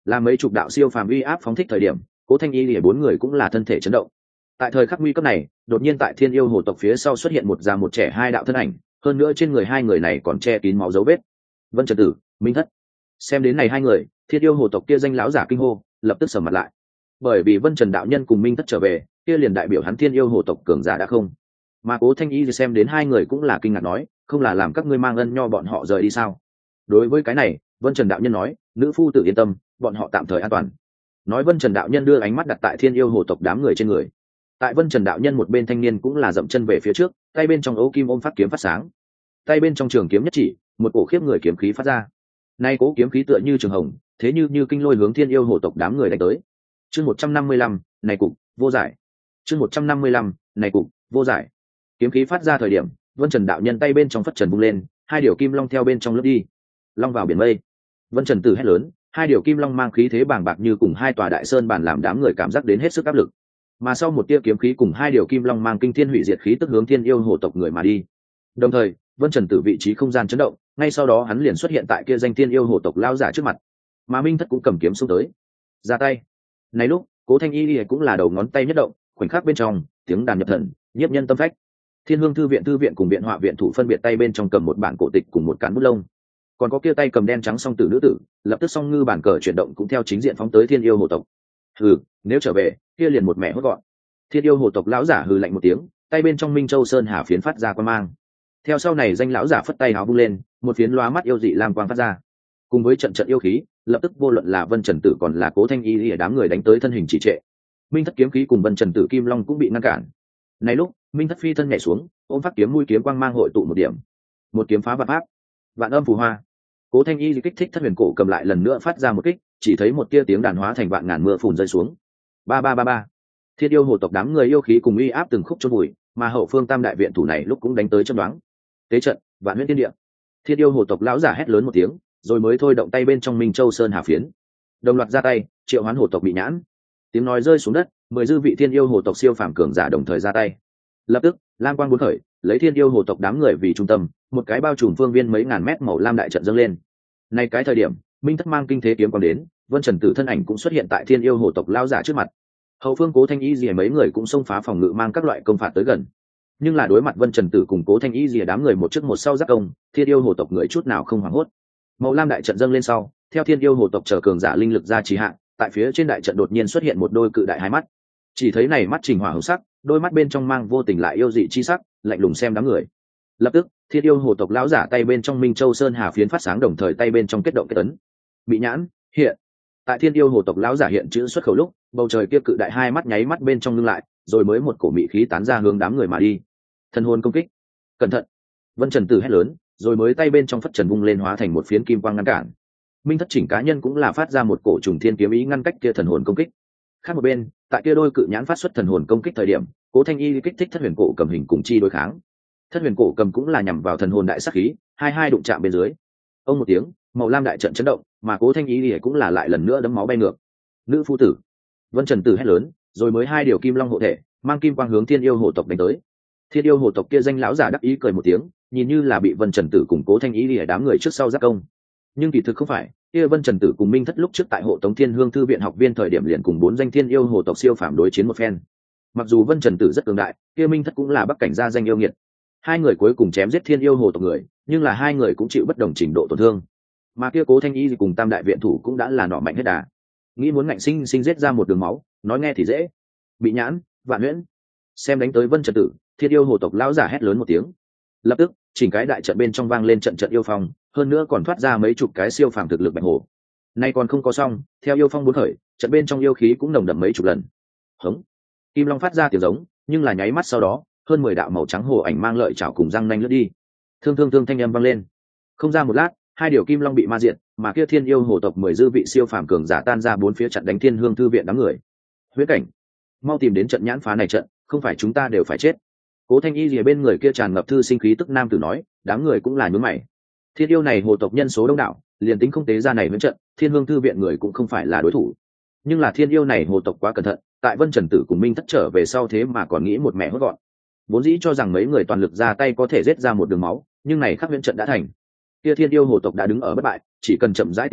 là mấy chục đạo siêu phàm uy áp phóng thích thời điểm, Cố Thanh Y lìa bốn người cũng là thân thể chấn động. Tại thời khắc nguy cấp này, đột nhiên tại Thiên Yêu Hồ tộc phía sau xuất hiện một già một trẻ hai đạo thân ảnh, hơn nữa trên người hai người này còn che kín máu dấu vết. Vân Trần Tử, Minh Thất. Xem đến này hai người, Thiên Yêu Hồ tộc kia danh lão giả kinh hô, lập tức sầm mặt lại. Bởi vì Vân Trần đạo nhân cùng Minh Thất trở về, kia liền đại biểu hắn Thiên Yêu Hồ tộc cường giả đã không. Mà Cố Thanh Y xem đến hai người cũng là kinh ngạc nói, không là làm các ngươi mang ân nho bọn họ rời đi sao? Đối với cái này, Vân Trần đạo nhân nói, nữ phu tự yên tâm, bọn họ tạm thời an toàn. Nói Vân Trần đạo nhân đưa ánh mắt đặt tại Thiên Yêu Hồ tộc đám người trên người. Tại Vân Trần đạo nhân một bên thanh niên cũng là dậm chân về phía trước, tay bên trong ấu kim ôm phát kiếm phát sáng, tay bên trong trường kiếm nhất chỉ, một cổ khiếp người kiếm khí phát ra. Nay cố kiếm khí tựa như trường hồng, thế như như kinh lôi hướng Thiên Yêu Hồ tộc đám người đánh tới. Chương một trăm năm mươi lăm, này cục vô giải. Chương một trăm năm mươi lăm, này cục vô giải. Kiếm khí phát ra thời điểm, Vân Trần đạo nhân tay bên trong phất trần vung lên, hai điều kim long theo bên trong lướt đi, long vào biển mây. Vân Trần Tử hét lớn, hai điều kim long mang khí thế bàng bạc như cùng hai tòa đại sơn bản làm đám người cảm giác đến hết sức áp lực. Mà sau một tia kiếm khí cùng hai điều kim long mang kinh thiên hủy diệt khí tức hướng Thiên Yêu Hồ tộc người mà đi. Đồng thời, Vân Trần Tử vị trí không gian chấn động, ngay sau đó hắn liền xuất hiện tại kia danh Thiên Yêu Hồ tộc lao giả trước mặt. Mà Minh Thất cũng cầm kiếm xông tới, ra tay. Này lúc, Cố Thanh Y cũng là đầu ngón tay nhất động, khoảnh khắc bên trong, tiếng đàn nhập thần, nhiếp nhân tâm phách. Thiên Hương thư viện thư viện cùng viện họa viện thủ phân biệt tay bên trong cầm một bản cổ tịch cùng một cán bút lông, còn có kia tay cầm đen trắng song tử nữ tử, lập tức song ngư bản cờ chuyển động cũng theo chính diện phóng tới Thiên Yêu Hồ tộc. Hừ, nếu trở về, kia liền một mẹ hốt gọn. Thiên Yêu Hồ tộc lão giả hừ lạnh một tiếng, tay bên trong Minh Châu Sơn Hà phiến phát ra quang mang. Theo sau này danh lão giả phất tay áo vung lên, một phiến lóa mắt yêu dị lam quang phát ra. Cùng với trận trận yêu khí, lập tức vô luận là Vân Trần Tử còn là Cố Thanh Y ở đám người đánh tới thân hình trì trệ. Minh Thất kiếm khí cùng Vân Trần Tử kim long cũng bị ngăn cản. Này lúc, Minh Thất phi thân nhảy xuống, ôm phát kiếm mũi kiếm quang mang hội tụ một điểm, một kiếm phá vạn pháp, vạn âm phù hoa. Cố Thanh Y kích thích Thất Huyền Cổ cầm lại lần nữa phát ra một kích, chỉ thấy một tia tiếng đàn hóa thành vạn ngàn mưa phùn rơi xuống. Ba ba ba ba. Thiên Yêu Hồ tộc đám người yêu khí cùng uy áp từng khúc chôn vùi, mà hậu phương Tam đại viện thủ này lúc cũng đánh tới châm đoán. Tế trận, vạn huyễn thiên địa. Thiên Yêu Hồ tộc lão giả hét lớn một tiếng, rồi mới thôi động tay bên trong Minh Châu Sơn Hà phiến, đồng loạt ra tay, triệu hoán hồ tộc bị nhãn. Tiếng nói rơi xuống đất, mười dư vị Thiên Yêu Hồ tộc siêu phàm cường giả đồng thời ra tay. Lập tức, lam quang bốn khởi, lấy Thiên Yêu Hồ tộc đám người vì trung tâm, một cái bao trùm phương viên mấy ngàn mét màu lam đại trận dâng lên. Này cái thời điểm, Minh Thất mang kinh thế kiếm quang đến, Vân Trần Tử thân ảnh cũng xuất hiện tại Thiên Yêu Hồ tộc lão giả trước mặt. Hậu phương Cố Thanh Y rìa mấy người cũng xông phá phòng ngự mang các loại công phạt tới gần. Nhưng là đối mặt Vân Trần Tử cùng Cố Thanh Y rìa đám người một trước một sau giáp công, Thiên Yêu Hồ tộc người chút nào không hoảng hốt. Màu lam đại trận dâng lên sau, theo Thiên Yêu Hồ tộc chờ cường giả linh lực ra trì hạn, tại phía trên đại trận đột nhiên xuất hiện một đôi cự đại hai mắt. Chỉ thấy này mắt trình hỏa hồng sắc, đôi mắt bên trong mang vô tình lại yêu dị chi sắc, lạnh lùng xem đám người. Lập tức, Thiên Yêu Hồ tộc lão giả tay bên trong Minh Châu Sơn Hà phiến phát sáng đồng thời tay bên trong kết động kết ấn. Bị nhãn, hiện. Tại Thiên Yêu Hồ tộc lão giả hiện chữ xuất khẩu lúc, bầu trời kia cự đại hai mắt nháy mắt bên trong ngưng lại, rồi mới một cổ mị khí tán ra hướng đám người mà đi. Thần hồn công kích. Cẩn thận. Vân Trần Tử hét lớn, rồi mới tay bên trong phất trần vung lên hóa thành một phiến kim quang ngăn cản. Minh Thất chỉnh cá nhân cũng là phát ra một cổ trùng thiên kiếm ý ngăn cách kia thần hồn công kích. Khác một bên, tại kia đôi cự nhãn phát xuất thần hồn công kích thời điểm, Cố Thanh Y kích thích Thất Huyền Cổ cầm hình cùng chi đối kháng. Thất Huyền Cổ cầm cũng là nhằm vào thần hồn đại sắc khí, hai hai đụng chạm bên dưới. Ông một tiếng, màu lam đại trận chấn động, mà Cố Thanh Y cũng là lại lần nữa đấm máu bay ngược. Nữ phu tử. Vân Trần Tử hét lớn, rồi mới hai điều kim long hộ thể, mang kim quang hướng Thiên Yêu Hồ tộc đánh tới. Thiên Yêu Hồ tộc kia danh lão giả đắc ý cười một tiếng, nhìn như là bị Vân Trần Tử cùng Cố Thanh Y lìa đám người trước sau giáp công. Nhưng kỳ thực không phải, kia Vân Trần Tử cùng Minh Thất lúc trước tại hộ tống Thiên Hương thư viện học viên thời điểm liền cùng bốn danh Thiên Yêu Hồ tộc siêu phàm đối chiến một phen. Mặc dù Vân Trần Tử rất cường đại, kia Minh Thất cũng là bắc cảnh gia danh yêu nghiệt. Hai người cuối cùng chém giết Thiên Yêu Hồ tộc người, nhưng là hai người cũng chịu bất đồng trình độ tổn thương. Mà kia Cố Thanh Y cùng Tam đại viện thủ cũng đã là nọ mạnh hết đà. Nghĩ muốn ngạnh sinh sinh giết ra một đường máu, nói nghe thì dễ. Bị nhãn, vạn huyễn. Xem đánh tới Vân Trần Tử, Thiên Yêu Hồ tộc lão giả hét lớn một tiếng. Lập tức, chỉnh cái đại trận bên trong vang lên trận trận yêu phong, hơn nữa còn thoát ra mấy chục cái siêu phàm thực lực bạch hổ. Nay còn không có xong, theo yêu phong bốn khởi, trận bên trong yêu khí cũng nồng đậm mấy chục lần. Hống. Kim long phát ra tiếng giống, nhưng là nháy mắt sau đó, hơn mười đạo màu trắng hổ ảnh mang lợi chảo cùng răng nanh lướt đi. Thương thương thương thanh âm vang lên. Không ra một lát, hai điều kim long bị ma diệt, mà kia Thiên Yêu Hồ tộc mười dư vị siêu phàm cường giả tan ra bốn phía chặn đánh Thiên Hương thư viện đám người. Huyễn cảnh, mau tìm đến trận nhãn phá này trận, không phải chúng ta đều phải chết. Cố Thanh Y lìa bên người kia tràn ngập thư sinh khí tức nam tử nói, đám người cũng là nhướng mày. Thiên yêu này hồ tộc nhân số đông đảo, liền tính không tế ra này với trận, Thiên Hương thư viện người cũng không phải là đối thủ. Nhưng là thiên yêu này hồ tộc quá cẩn thận, tại Vân Trần Tử cùng Minh Thất trở về sau thế mà còn nghĩ một mẹ hốt gọn. Vốn dĩ cho rằng mấy người toàn lực ra tay có thể giết ra một đường máu, nhưng này khắc huyễn trận đã thành. Kia thiên yêu hồ tộc đã đứng ở bất bại, chỉ cần chậm rãi tiêu hao,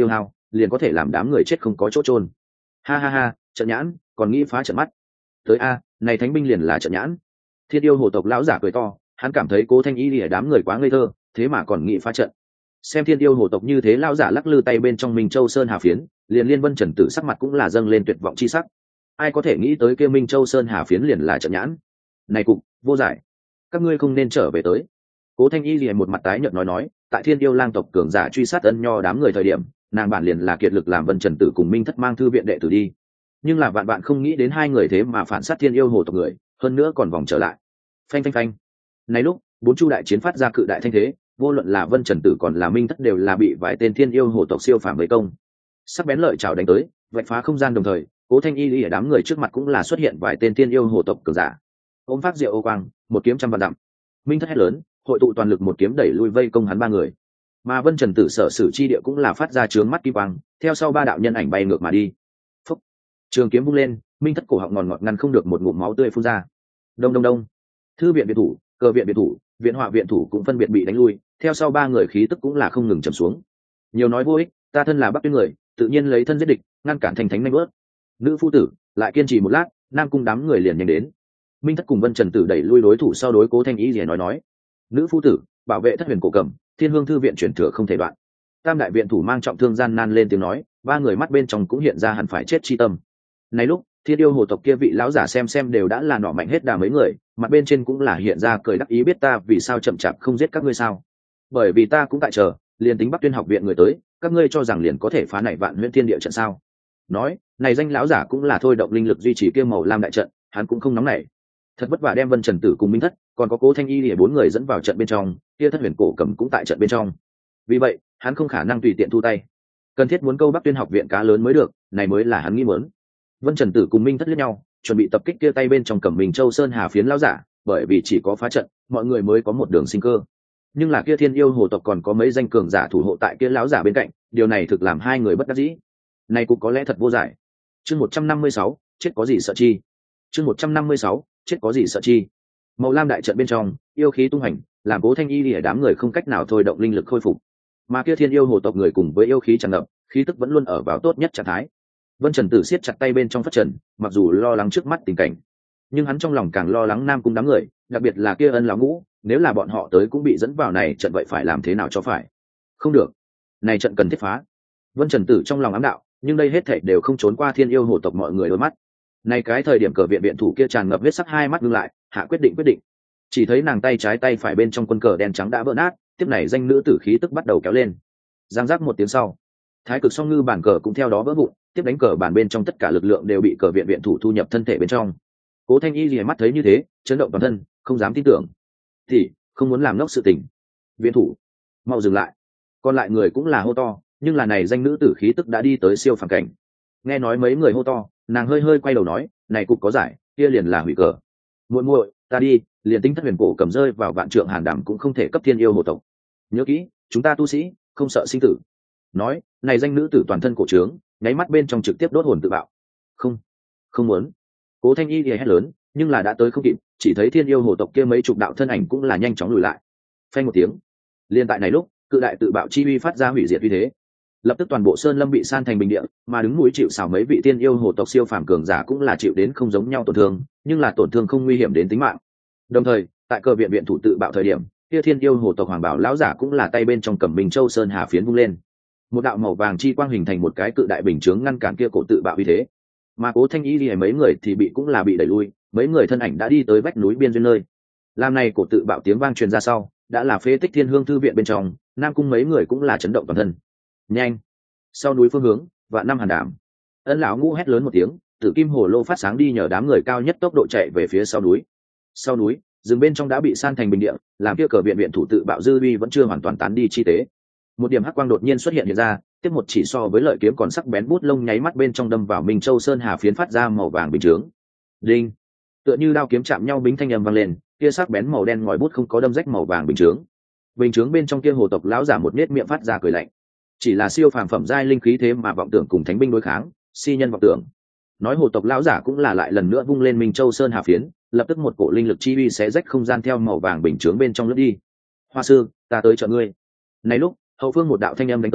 liền có thể làm đám người chết không có chỗ trôn. Ha ha ha, trận nhãn còn nghĩ phá trận mắt. Tới a, này thánh binh liền là trận nhãn. Thiên yêu hồ tộc lão giả cười to, hắn cảm thấy Cố Thanh Y lìa đám người quá ngây thơ, thế mà còn nghĩ phá trận. Xem thiên yêu hồ tộc như thế, lão giả lắc lư tay bên trong Minh Châu Sơn Hà phiến, liền Liên Vân Trần Tử sắc mặt cũng là dâng lên tuyệt vọng chi sắc. Ai có thể nghĩ tới kia Minh Châu Sơn Hà phiến liền là trận nhãn? Này cục vô giải, các ngươi không nên trở về tới. Cố Thanh Y lìa một mặt tái nhợt nói nói, tại thiên yêu lang tộc cường giả truy sát ân nho đám người thời điểm, nàng bản liền là kiệt lực làm Vân Trần Tử cùng Minh Thất mang thư viện đệ tử đi, nhưng là vạn bạn không nghĩ đến hai người thế mà phản sát thiên yêu hồ tộc người, hơn nữa còn vòng trở lại. Phanh phanh phanh. Này lúc bốn chu đại chiến phát ra cự đại thanh thế, vô luận là Vân Trần Tử còn là Minh Thất đều là bị vài tên thiên yêu hồ tộc siêu phàm vây công, sắc bén lợi chảo đánh tới, vạch phá không gian. Đồng thời Cố Thanh Y ở đám người trước mặt cũng là xuất hiện vài tên thiên yêu hồ tộc cường giả, ôm phát diệu ô quang, một kiếm trăm vạn dặm. Minh Thất hét lớn, hội tụ toàn lực một kiếm đẩy lui vây công hắn ba người, mà Vân Trần Tử sở sử chi địa cũng là phát ra trướng mắt kim quang, theo sau ba đạo nhân ảnh bay ngược mà đi. Phúc. Trường kiếm vung lên, Minh Thất cổ họng ngòn ngọt ngăn không được một ngụm máu tươi phun ra. Đông đông đông. Thư viện viện thủ, cờ viện viện thủ, viện họa viện thủ cũng phân biệt bị đánh lui, theo sau ba người khí tức cũng là không ngừng trầm xuống. Nhiều nói vô ích, ta thân là Bắc Tuyên người, tự nhiên lấy thân giết địch, ngăn cản thành thánh nhanh bớt. Nữ phu tử lại kiên trì một lát, Nam cung đám người liền nhanh đến. Minh Thất cùng Vân Trần Tử đẩy lui đối thủ sau đối Cố Thanh Y rìa nói nói, nữ phu tử bảo vệ Thất Huyền cổ cầm, Thiên Hương thư viện chuyển thừa không thể đoạn. Tam đại viện thủ mang trọng thương gian nan lên tiếng nói, ba người mắt bên trong cũng hiện ra hẳn phải chết chi tâm. Này lúc thiên yêu hồ tộc kia vị lão giả xem xem đều đã là nọ mạnh hết đà mấy người, mặt bên trên cũng là hiện ra cười đắc ý, biết ta vì sao chậm chạp không giết các ngươi sao? Bởi vì ta cũng tại chờ, liền tính Bắc Tuyên học viện người tới, các ngươi cho rằng liền có thể phá này vạn huyễn thiên địa trận sao? Nói, này danh lão giả cũng là thôi động linh lực duy trì kia màu lam đại trận, hắn cũng không nóng nảy. Thật vất vả đem Vân Trần Tử cùng Minh Thất, còn có Cố Thanh Y để bốn người dẫn vào trận bên trong, kia Thất Huyền cổ cầm cũng tại trận bên trong. Vì vậy, hắn không khả năng tùy tiện thu tay, cần thiết muốn câu Bắc Tuyên học viện cá lớn mới được, này mới là hắn nghĩ muốn. Vân Trần Tử cùng Minh Thất liếc nhau, chuẩn bị tập kích kia tay bên trong cầm Minh Châu Sơn Hà phiến lão giả, bởi vì chỉ có phá trận, mọi người mới có một đường sinh cơ. Nhưng là kia thiên yêu hồ tộc còn có mấy danh cường giả thủ hộ tại kia lão giả bên cạnh, điều này thực làm hai người bất đắc dĩ. Này cũng có lẽ thật vô giải. Chương một trăm năm mươi sáu, chết có gì sợ chi. Chương một trăm năm mươi sáu, chết có gì sợ chi. Màu lam đại trận bên trong, yêu khí tung hành, làm Cố Thanh Y lìa đám người không cách nào thôi động linh lực khôi phục. Mà kia thiên yêu hồ tộc người cùng với yêu khí tràn ngập, khí tức vẫn luôn ở vào tốt nhất trạng thái. Vân Trần Tử siết chặt tay bên trong phất trần, mặc dù lo lắng trước mắt tình cảnh, nhưng hắn trong lòng càng lo lắng Nam cung đám người, đặc biệt là kia Ân lão ngũ, nếu là bọn họ tới cũng bị dẫn vào này trận vậy phải làm thế nào cho phải? Không được, này trận cần thiết phá. Vân Trần Tử trong lòng ám đạo, nhưng đây hết thảy đều không trốn qua thiên yêu hồ tộc mọi người đôi mắt. Này cái thời điểm cờ viện viện thủ kia tràn ngập huyết sắc hai mắt ngưng lại, hạ quyết định quyết định. Chỉ thấy nàng tay trái tay phải bên trong quân cờ đen trắng đã vỡ nát, tiếp này danh nữ tử khí tức bắt đầu kéo lên. Giang giác một tiếng sau, Thái Cực Song Ngư bản cờ cũng theo đó vỡ vụn, tiếp đánh cờ bản bên trong tất cả lực lượng đều bị cờ viện viện thủ thu nhập thân thể bên trong. Cố Thanh Y lìa mắt thấy như thế, chấn động toàn thân, không dám tin tưởng. Thì không muốn làm nốc sự tình. Viện thủ, mau dừng lại. Còn lại người cũng là hô to, nhưng là này danh nữ tử khí tức đã đi tới siêu phàm cảnh. Nghe nói mấy người hô to, nàng hơi hơi quay đầu nói, này cục có giải, kia liền là hủy cờ. Muội muội, ta đi, liền tính Thất Huyền cổ cầm rơi vào vạn trượng hàn đảm cũng không thể cấp thiên yêu hồ tộc. Nhớ kỹ, chúng ta tu sĩ không sợ sinh tử. Nói, này danh nữ tử toàn thân cổ trướng, nháy mắt bên trong trực tiếp đốt hồn tự bạo. Không, không muốn. Cố Thanh Y thì hét lớn, nhưng là đã tới không kịp, chỉ thấy thiên yêu hồ tộc kia mấy chục đạo thân ảnh cũng là nhanh chóng lùi lại. Phanh một tiếng, liên tại này lúc, cự đại tự bạo chi uy phát ra hủy diệt uy thế, lập tức toàn bộ sơn lâm bị san thành bình địa, mà đứng núi chịu sào mấy vị tiên yêu hồ tộc siêu phàm cường giả cũng là chịu đến không giống nhau tổn thương, nhưng là tổn thương không nguy hiểm đến tính mạng. Đồng thời, tại cờ viện viện thủ tự bạo thời điểm, kia thiên yêu hồ tộc hoàng bảo lão giả cũng là tay bên trong cầm Minh Châu Sơn Hà phiến vung lên, một đạo màu vàng chi quang hình thành một cái cự đại bình chướng ngăn cản kia cổ tự bạo uy thế. Mà Cố Thanh Y lìa mấy người thì bị cũng là bị đẩy lui, mấy người thân ảnh đã đi tới vách núi biên duyên nơi. Làm này cổ tự bạo tiếng vang truyền ra sau, đã là phế tích Thiên Hương thư viện bên trong, Nam cung mấy người cũng là chấn động toàn thân. Nhanh! Sau núi phương hướng, vạn năm hàn đảm. Ân lão ngũ hét lớn một tiếng, tử kim hồ lô phát sáng đi nhờ đám người cao nhất tốc độ chạy về phía sau núi. Sau núi, rừng bên trong đã bị san thành bình địa, làm kia cờ viện viện thủ tự bạo dư uy vẫn chưa hoàn toàn tán đi chi tế. Một điểm hắc quang đột nhiên xuất hiện hiện ra, tiếp một chỉ so với lợi kiếm còn sắc bén bút lông nháy mắt bên trong đâm vào Minh Châu Sơn Hà phiến phát ra màu vàng bình chướng. Đinh! Tựa như đao kiếm chạm nhau bính thanh âm vang lên, kia sắc bén màu đen ngòi bút không có đâm rách màu vàng bình chướng. Bình chướng bên trong kia hồ tộc lão giả một nét miệng phát ra cười lạnh. Chỉ là siêu phàm phẩm giai linh khí thế mà vọng tưởng cùng thánh binh đối kháng, si nhân vọng tưởng. Nói hồ tộc lão giả cũng là lại lần nữa vung lên Minh Châu Sơn Hà phiến, lập tức một cổ linh lực chi uy xé rách không gian theo màu vàng bình chướng bên trong lướt đi. Hoa sư, ta tới trợ ngươi. Này lúc, hậu phương một đạo thanh âm đánh tới,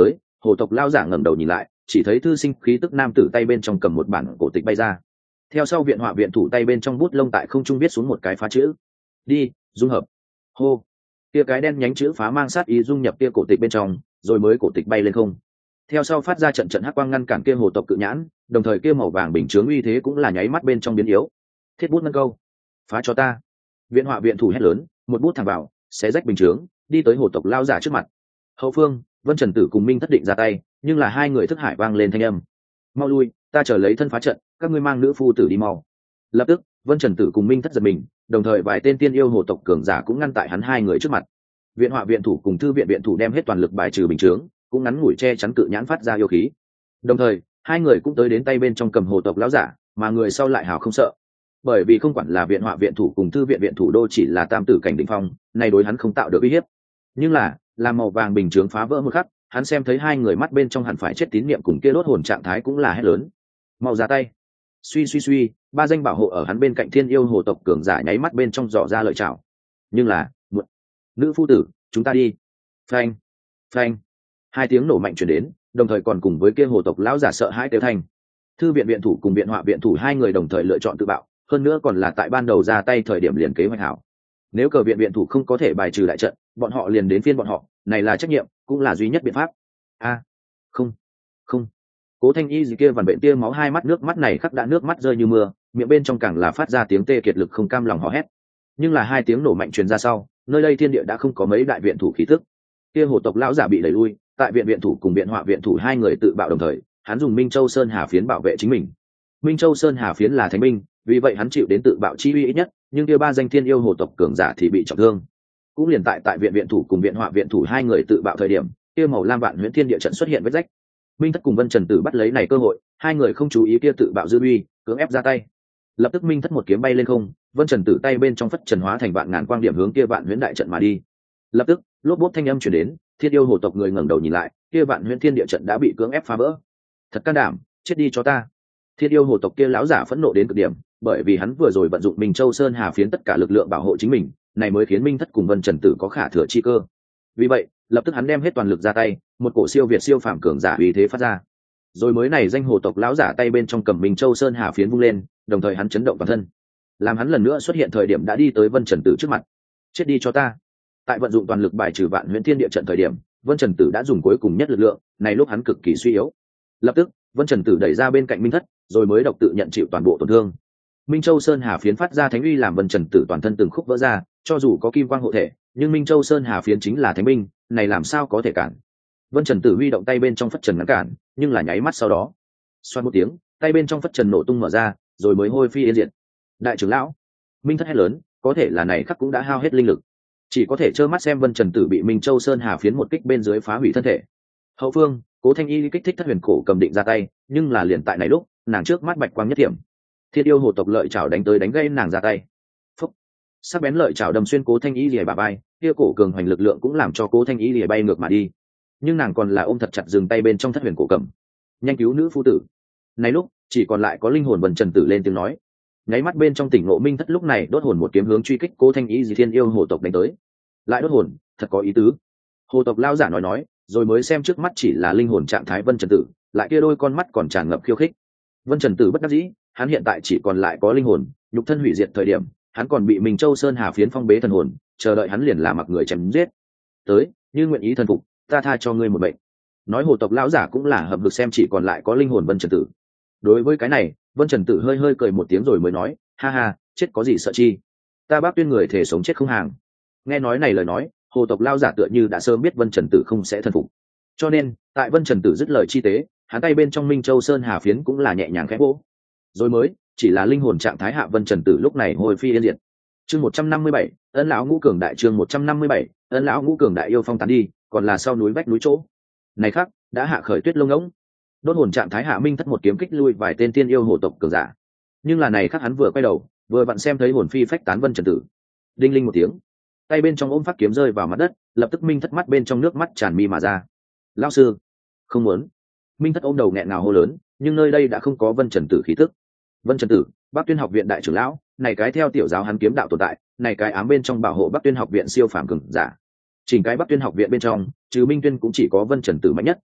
hồ tộc lao giả ngẩng đầu nhìn lại, chỉ thấy thư sinh khí tức nam tử tay bên trong cầm một bản cổ tịch bay ra. Theo sau viện họa viện thủ tay bên trong bút lông tại không trung viết xuống một cái phá chữ. Đi, dung hợp. Hô. Kia cái đen nhánh chữ phá mang sát ý dung nhập kia cổ tịch bên trong, rồi mới cổ tịch bay lên không. Theo sau phát ra trận trận hắc quang ngăn cản kia hồ tộc cự nhãn, đồng thời kia màu vàng bình chướng uy thế cũng là nháy mắt bên trong biến yếu. Thiết bút ngân câu, phá cho ta. Viện họa viện thủ hét lớn, một bút thẳng vào, xé rách bình chướng, đi tới hồ tộc lao giả trước mặt. Hậu phương, Vân Trần Tử cùng Minh Thất định ra tay, nhưng là hai người thức hải vang lên thanh âm. Mau lui, ta chờ lấy thân phá trận, các ngươi mang nữ phu tử đi mau. Lập tức, Vân Trần Tử cùng Minh Thất giật mình, đồng thời vài tên tiên yêu hồ tộc cường giả cũng ngăn tại hắn hai người trước mặt. Viện họa viện thủ cùng thư viện viện thủ đem hết toàn lực bài trừ bình chướng, cũng ngắn ngủi che chắn cự nhãn phát ra yêu khí. Đồng thời, hai người cũng tới đến tay bên trong cầm hồ tộc lão giả, mà người sau lại hào không sợ. Bởi vì không quản là viện họa viện thủ cùng thư viện viện thủ đô chỉ là tam tử cảnh đỉnh phong, này đối hắn không tạo được uy hiếp. Nhưng là, làm màu vàng bình chướng phá vỡ một khắc, hắn xem thấy hai người mắt bên trong hẳn phải chết tín niệm cùng kia đốt hồn trạng thái cũng là hét lớn. Mau ra tay. Suy suy suy, ba danh bảo hộ ở hắn bên cạnh thiên yêu hồ tộc cường giả nháy mắt bên trong dò ra lợi chảo. Nhưng là, muộn. Nữ phu tử, chúng ta đi. Phanh, phanh. Hai tiếng nổ mạnh truyền đến, đồng thời còn cùng với kia hồ tộc lão giả sợ hãi kêu thành. Thư viện viện thủ cùng viện họa viện thủ hai người đồng thời lựa chọn tự bạo, hơn nữa còn là tại ban đầu ra tay thời điểm liền kế hoạch hảo. Nếu cờ viện viện thủ không có thể bài trừ đại trận, bọn họ liền đến phiên bọn họ, này là trách nhiệm, cũng là duy nhất biện pháp. A, không, không. Cố Thanh Y gì kia vằn bệnh tia máu hai mắt nước mắt này khắc đã nước mắt rơi như mưa, miệng bên trong càng là phát ra tiếng tê kiệt lực không cam lòng hò hét. Nhưng là hai tiếng nổ mạnh truyền ra sau, nơi đây thiên địa đã không có mấy đại viện thủ khí tức. Kia hồ tộc lão giả bị đẩy lui, tại viện viện thủ cùng viện họa viện thủ hai người tự bạo đồng thời, hắn dùng Minh Châu Sơn Hà phiến bảo vệ chính mình. Minh Châu Sơn Hà phiến là thánh binh, vì vậy hắn chịu đến tự bạo chi uy ít nhất, nhưng kia ba danh thiên yêu hồ tộc cường giả thì bị trọng thương. Cũng liền tại tại viện viện thủ cùng viện họa viện thủ hai người tự bạo thời điểm, kia màu lam vạn huyễn thiên địa trận xuất hiện vết rách. Minh Thất cùng Vân Trần Tử bắt lấy này cơ hội, hai người không chú ý kia tự bạo dư uy, cưỡng ép ra tay. Lập tức Minh Thất một kiếm bay lên không, Vân Trần Tử tay bên trong phất trần hóa thành vạn ngàn quang điểm hướng kia vạn huyễn đại trận mà đi. Lập tức, lốp bốp thanh âm truyền đến, thiên yêu hồ tộc người ngẩng đầu nhìn lại, kia vạn huyễn thiên địa trận đã bị cưỡng ép phá vỡ. Thật can đảm, chết đi cho ta. Thiên yêu hồ tộc kia lão giả phẫn nộ đến cực điểm, bởi vì hắn vừa rồi vận dụng Minh Châu Sơn Hà phiến tất cả lực lượng bảo hộ chính mình, này mới khiến Minh Thất cùng Vân Trần Tử có khả thừa chi cơ. Vì vậy, lập tức hắn đem hết toàn lực ra tay, một cổ siêu việt siêu phàm cường giả uy thế phát ra. Rồi mới này danh hồ tộc lão giả tay bên trong cầm Minh Châu Sơn Hà phiến vung lên, đồng thời hắn chấn động toàn thân. Làm hắn lần nữa xuất hiện thời điểm đã đi tới Vân Trần Tử trước mặt. Chết đi cho ta. Tại vận dụng toàn lực bài trừ vạn huyễn thiên địa trận thời điểm, Vân Trần Tử đã dùng cuối cùng nhất lực lượng, này lúc hắn cực kỳ suy yếu. Lập tức, Vân Trần Tử đẩy ra bên cạnh Minh Thất, rồi mới độc tự nhận chịu toàn bộ tổn thương. Minh Châu Sơn Hà phiến phát ra thánh uy làm Vân Trần Tử toàn thân từng khúc vỡ ra, cho dù có kim quang hộ thể, nhưng Minh Châu Sơn Hà phiến chính là thánh binh, này làm sao có thể cản. Vân Trần Tử huy động tay bên trong phất trần ngăn cản, nhưng là nháy mắt sau đó, xoát một tiếng, tay bên trong phất trần nổ tung mở ra, rồi mới hôi phi yên diệt. Đại trưởng lão, Minh Thất hét lớn, có thể là này khắc cũng đã hao hết linh lực, chỉ có thể trơ mắt xem Vân Trần Tử bị Minh Châu Sơn Hà phiến một kích bên dưới phá hủy thân thể. Hậu phương, Cố Thanh Y kích thích Thất Huyền Cổ cầm định ra tay, nhưng là liền tại này lúc, nàng trước mắt bạch quang nhất điểm, thiên yêu hồ tộc lợi chảo đánh tới đánh gây nàng ra tay. Phúc, sắc bén lợi chảo đâm xuyên Cố Thanh Y lìa bà bay, kia cổ cường hoành lực lượng cũng làm cho Cố Thanh Y lìa bay ngược mà đi. Nhưng nàng còn là ôm thật chặt dừng tay bên trong Thất Huyền Cổ cầm, nhanh cứu nữ phu tử. Này lúc, chỉ còn lại có linh hồn Vân Trần Tử lên tiếng nói. Nháy mắt bên trong tỉnh ngộ Minh Thất lúc này đốt hồn một kiếm hướng truy kích Cố Thanh Y dị thiên yêu hồ tộc đánh tới. Lại đốt hồn, thật có ý tứ. Hồ tộc lao giả nói nói, rồi mới xem trước mắt chỉ là linh hồn trạng thái Vân Trần Tử, lại kia đôi con mắt còn tràn ngập khiêu khích. Vân Trần Tử bất đắc dĩ, hắn hiện tại chỉ còn lại có linh hồn, nhục thân hủy diệt thời điểm, hắn còn bị Minh Châu Sơn Hà phiến phong bế thần hồn, chờ đợi hắn liền là mặc người chém giết. Tới, như nguyện ý thần phục, ta tha cho ngươi một bệnh. Nói hồ tộc lão giả cũng là hợp lực xem chỉ còn lại có linh hồn Vân Trần Tử. Đối với cái này, Vân Trần Tử hơi hơi cười một tiếng rồi mới nói, ha ha, chết có gì sợ chi? Ta Bác Tuyên người thể sống chết không hàng. Nghe nói này lời nói, hồ tộc lão giả tựa như đã sớm biết Vân Trần Tử không sẽ thần phục. Cho nên, tại Vân Trần Tử dứt lời chi tế, hắn tay bên trong Minh Châu Sơn Hà phiến cũng là nhẹ nhàng khẽ vỗ. Rồi mới, chỉ là linh hồn trạng thái hạ Vân Trần Tử lúc này hồi phi yên diệt. Chương một trăm năm mươi bảy, Ân lão ngũ cường đại chương một trăm năm mươi bảy, Ân lão ngũ cường đại yêu phong tán đi, còn là sau núi vách núi chỗ. Này khác, đã hạ khởi tuyết lông ngỗng. Đốt hồn trạng thái hạ Minh Thất một kiếm kích lui vài tên tiên yêu hồ tộc cường giả. Nhưng là này khác hắn vừa quay đầu, vừa vặn xem thấy hồn phi phách tán Vân Trần Tử. Đinh linh một tiếng, tay bên trong ôm phát kiếm rơi vào mặt đất, lập tức Minh Thất mắt bên trong nước mắt tràn mi mà ra. Lão sư, không muốn. Minh Thất ôm đầu nghẹn ngào hô lớn, nhưng nơi đây đã không có Vân Trần Tử khí tức. Vân Trần Tử, Bắc Tuyên học viện đại trưởng lão, này cái theo tiểu giáo hắn kiếm đạo tồn tại, này cái ám bên trong bảo hộ Bắc Tuyên học viện siêu phàm cường giả. Chỉnh cái Bắc Tuyên học viện bên trong, trừ Minh Tuyên cũng chỉ có Vân Trần Tử mạnh nhất,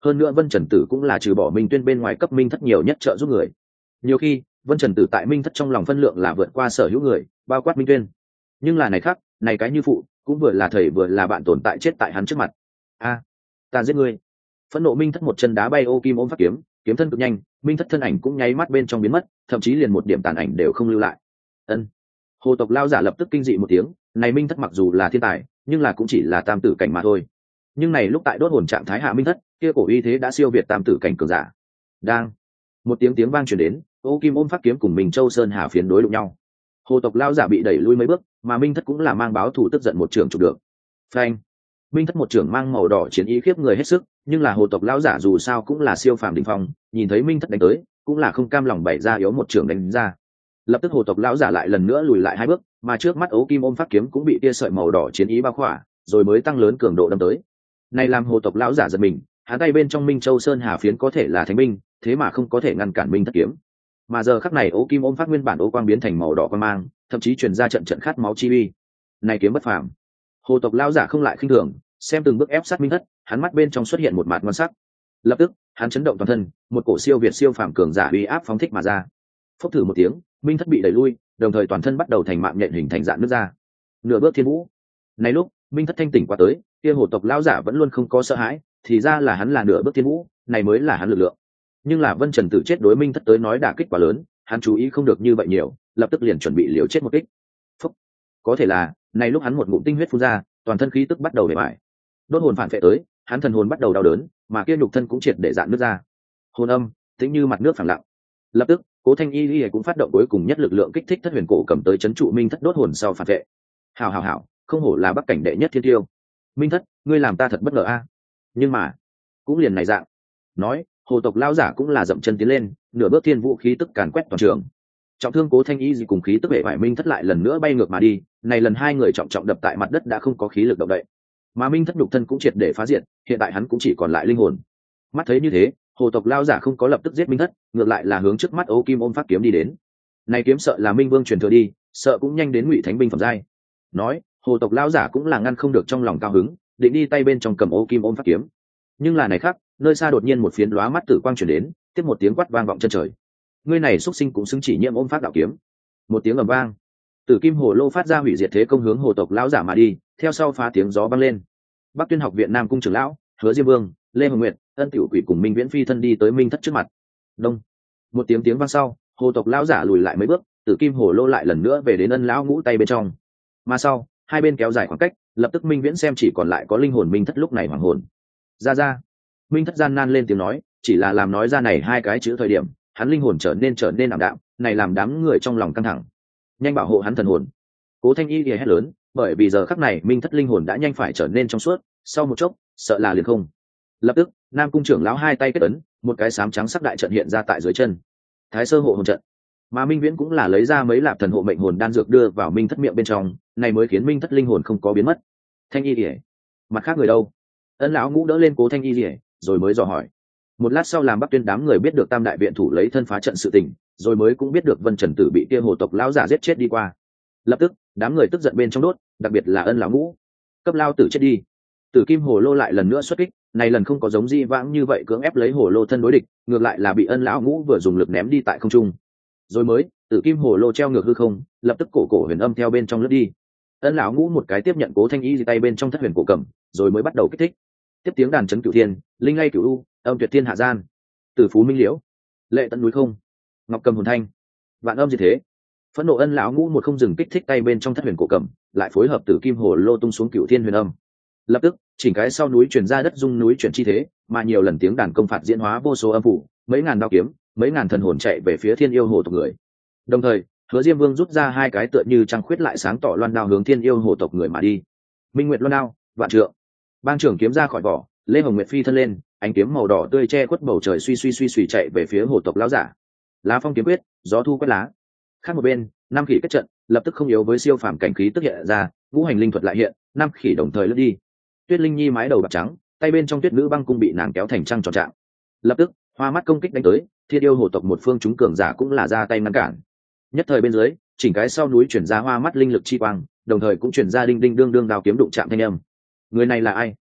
hơn nữa vân trần tử cũng là trừ bỏ minh tuyên bên ngoài cấp minh thất nhiều nhất trợ giúp người. Nhiều khi vân trần tử tại minh thất trong lòng phân lượng là vượt qua sở hữu người, bao quát minh tuyên. Nhưng là này khác, này cái như phụ cũng vừa là thầy vừa là bạn tồn tại chết tại hắn trước mặt. A, ta giết ngươi! Phẫn nộ minh thất một chân đá bay ô kim ôm phát kiếm, kiếm thân cực nhanh, minh thất thân ảnh cũng nháy mắt bên trong biến mất, thậm chí liền một điểm tàn ảnh đều không lưu lại. Ân. Hồ tộc lao giả lập tức kinh dị một tiếng, này minh thất mặc dù là thiên tài, nhưng là cũng chỉ là tam tử cảnh mà thôi. Nhưng này lúc tại đốt hồn trạng thái hạ minh thất, kia cổ uy thế đã siêu việt tam tử cảnh cường giả. Đang. Một tiếng tiếng vang truyền đến, ô kim ôm phát kiếm cùng mình châu sơn hà phiến đối đụng nhau. Hồ tộc lao giả bị đẩy lui mấy bước, mà minh thất cũng là mang báo thủ tức giận một trường chụp được. Phanh. Minh thất một trưởng mang màu đỏ chiến ý khiếp người hết sức, nhưng là hồ tộc lão giả dù sao cũng là siêu phàm đỉnh phong, nhìn thấy minh thất đánh tới cũng là không cam lòng bày ra yếu một trưởng đánh ra. Lập tức hồ tộc lão giả lại lần nữa lùi lại hai bước, mà trước mắt ấu kim ôm phát kiếm cũng bị tia sợi màu đỏ chiến ý bao khỏa, rồi mới tăng lớn cường độ đâm tới. Này làm hồ tộc lão giả giật mình, hắn tay bên trong minh châu sơn hà phiến có thể là thánh binh, thế mà không có thể ngăn cản minh thất kiếm. Mà giờ khắc này ấu kim ôm phát nguyên bản ấu quang biến thành màu đỏ quang mang, thậm chí truyền ra trận trận khát máu chi uy. Này kiếm bất phàm. Hồ tộc lão giả không lại khinh thường, xem từng bước ép sát minh thất, hắn mắt bên trong xuất hiện một mạt ngon sắc. Lập tức hắn chấn động toàn thân, một cổ siêu việt siêu phàm cường giả uy áp phóng thích mà ra. Phốc thử một tiếng, minh thất bị đẩy lui, đồng thời toàn thân bắt đầu thành mạng nhện hình thành dạng nước ra. Nửa bước thiên vũ. Này lúc minh thất thanh tỉnh qua tới, kia hồ tộc lão giả vẫn luôn không có sợ hãi, thì ra là hắn là nửa bước thiên vũ, này mới là hắn lực lượng. Nhưng là vân trần tử chết đối minh thất tới nói đả kích quá lớn, hắn chú ý không được như vậy nhiều, lập tức liền chuẩn bị liều chết một kích. Phốc. Có thể là này lúc hắn một ngụm tinh huyết phun ra, toàn thân khí tức bắt đầu bể bại. Đốt hồn phản phệ tới, hắn thần hồn bắt đầu đau đớn, mà kia nhục thân cũng triệt để dạn nước ra. Hồn âm tĩnh như mặt nước phẳng lặng. Lập tức cố thanh y y cũng phát động cuối cùng nhất lực lượng kích thích thất huyền cổ cầm tới chấn trụ minh thất đốt hồn sau phản vệ. Hảo hảo hảo, không hổ là bắc cảnh đệ nhất thiên tiêu. Minh thất, ngươi làm ta thật bất ngờ a. Nhưng mà cũng liền này dạng. Nói hồ tộc lao giả cũng là dậm chân tiến lên, nửa bước thiên vũ khí tức càn quét toàn trường. Trọng thương cố thanh y gì cùng khí tức vệ vải minh thất lại lần nữa bay ngược mà đi, này lần hai người trọng trọng đập tại mặt đất đã không có khí lực động đậy. Mà minh thất nhục thân cũng triệt để phá diệt, hiện tại hắn cũng chỉ còn lại linh hồn. Mắt thấy như thế, hồ tộc lao giả không có lập tức giết minh thất, ngược lại là hướng trước mắt ấu kim ôm phát kiếm đi đến. Này kiếm sợ là minh vương truyền thừa đi, sợ cũng nhanh đến ngụy thánh binh phẩm giai. Nói hồ tộc lao giả cũng là ngăn không được trong lòng cao hứng, định đi tay bên trong cầm ấu kim ôm phát kiếm. Nhưng là này khác, nơi xa đột nhiên một phiến lóa mắt tử quang truyền đến, tiếp một tiếng quát vang vọng chân trời. Ngươi này xuất sinh cũng xứng chỉ nhiễm ôm phát đạo kiếm. Một tiếng ầm vang, tử kim hồ lô phát ra hủy diệt thế công hướng hồ tộc lão giả mà đi, theo sau phá tiếng gió vang lên. Bắc Tuyên học viện Nam cung trưởng lão, Hứa Diêm Vương, Lê Hồng Nguyệt, Ân Tiểu Quỷ cùng Minh Viễn phi thân đi tới minh thất trước mặt. Đông. Một tiếng tiếng vang sau, hồ tộc lão giả lùi lại mấy bước, tử kim hồ lô lại lần nữa về đến ân lão ngũ tay bên trong. Mà sau, hai bên kéo dài khoảng cách, lập tức Minh Viễn xem chỉ còn lại có linh hồn minh thất lúc này hoàng hồn. Ra ra. Minh thất gian nan lên tiếng nói, chỉ là làm nói ra này hai cái chữ thời điểm, hắn linh hồn trở nên trở nên ảm đạm, này làm đám người trong lòng căng thẳng. Nhanh bảo hộ hắn thần hồn. Cố Thanh Y lìa hét lớn, bởi vì giờ khắc này minh thất linh hồn đã nhanh phải trở nên trong suốt, sau một chốc sợ là liền không. Lập tức Nam cung trưởng lão hai tay kết ấn, một cái sám trắng sắc đại trận hiện ra tại dưới chân, Thái Sơ hộ hồn trận. Mà Minh Viễn cũng là lấy ra mấy lạp thần hộ mệnh hồn đan dược đưa vào minh thất miệng bên trong, này mới khiến minh thất linh hồn không có biến mất. Thanh Y lìa, mặt khác người đâu? Ân lão ngũ đỡ lên Cố Thanh Y lìa, rồi mới dò hỏi. Một lát sau làm Bắc Tuyên đám người biết được Tam đại viện thủ lấy thân phá trận sự tình, rồi mới cũng biết được Vân Trần Tử bị kia hồ tộc lão giả giết chết đi qua. Lập tức đám người tức giận bên trong đốt, đặc biệt là Ân lão ngũ, cấp lao tử chết đi. Tử kim hồ lô lại lần nữa xuất kích, này lần không có giống di vãng như vậy cưỡng ép lấy hồ lô thân đối địch, ngược lại là bị Ân lão ngũ vừa dùng lực ném đi tại không trung. Rồi mới tử kim hồ lô treo ngược hư không, lập tức cổ cổ huyền âm theo bên trong lướt đi. Ân lão ngũ một cái tiếp nhận Cố Thanh Y tay bên trong thất huyền cổ cầm, rồi mới bắt đầu kích thích. Tiếp tiếng đàn chấn cửu thiên, linh lay cửu u, âm tuyệt thiên hạ gian, tử phú minh liễu, lệ tận núi không, ngọc cầm hồn thanh, vạn âm gì thế. Phẫn nộ Ân lão ngũ một không dừng kích thích tay bên trong thất huyền cổ cầm, lại phối hợp tử kim hồ lô tung xuống cửu thiên huyền âm. Lập tức chỉnh cái sau núi truyền ra đất dung núi chuyển chi thế, mà nhiều lần tiếng đàn công phạt diễn hóa vô số âm phủ, mấy ngàn đao kiếm, mấy ngàn thần hồn chạy về phía thiên yêu hồ tộc người. Đồng thời Hứa Diêm Vương rút ra hai cái tựa như trăng khuyết lại sáng tỏ loan đao hướng thiên yêu hồ tộc người mà đi. Minh Nguyệt loan đao, vạn trượng. Bang trưởng kiếm ra khỏi vỏ, Lê Hồng Nguyệt phi thân lên, ánh kiếm màu đỏ tươi che khuất bầu trời suy suy suy suy chạy về phía hồ tộc lão giả. Lá phong kiếm quyết, gió thu quét lá. Khác một bên, năm khỉ kết trận, lập tức không yếu với siêu phàm cảnh khí tức hiện ra, ngũ hành linh thuật lại hiện, năm khỉ đồng thời lướt đi. Tuyết Linh Nhi mái đầu bạc trắng, tay bên trong tuyết nữ băng cung bị nàng kéo thành trăng tròn trạng. Lập tức, hoa mắt công kích đánh tới, thiên yêu hồ tộc một phương chúng cường giả cũng là ra tay ngăn cản. Nhất thời bên dưới, chỉnh cái sau núi chuyển ra hoa mắt linh lực chi quang, đồng thời cũng chuyển ra đinh đinh đương đương đao kiếm đụng chạm thanh âm. Người này là ai?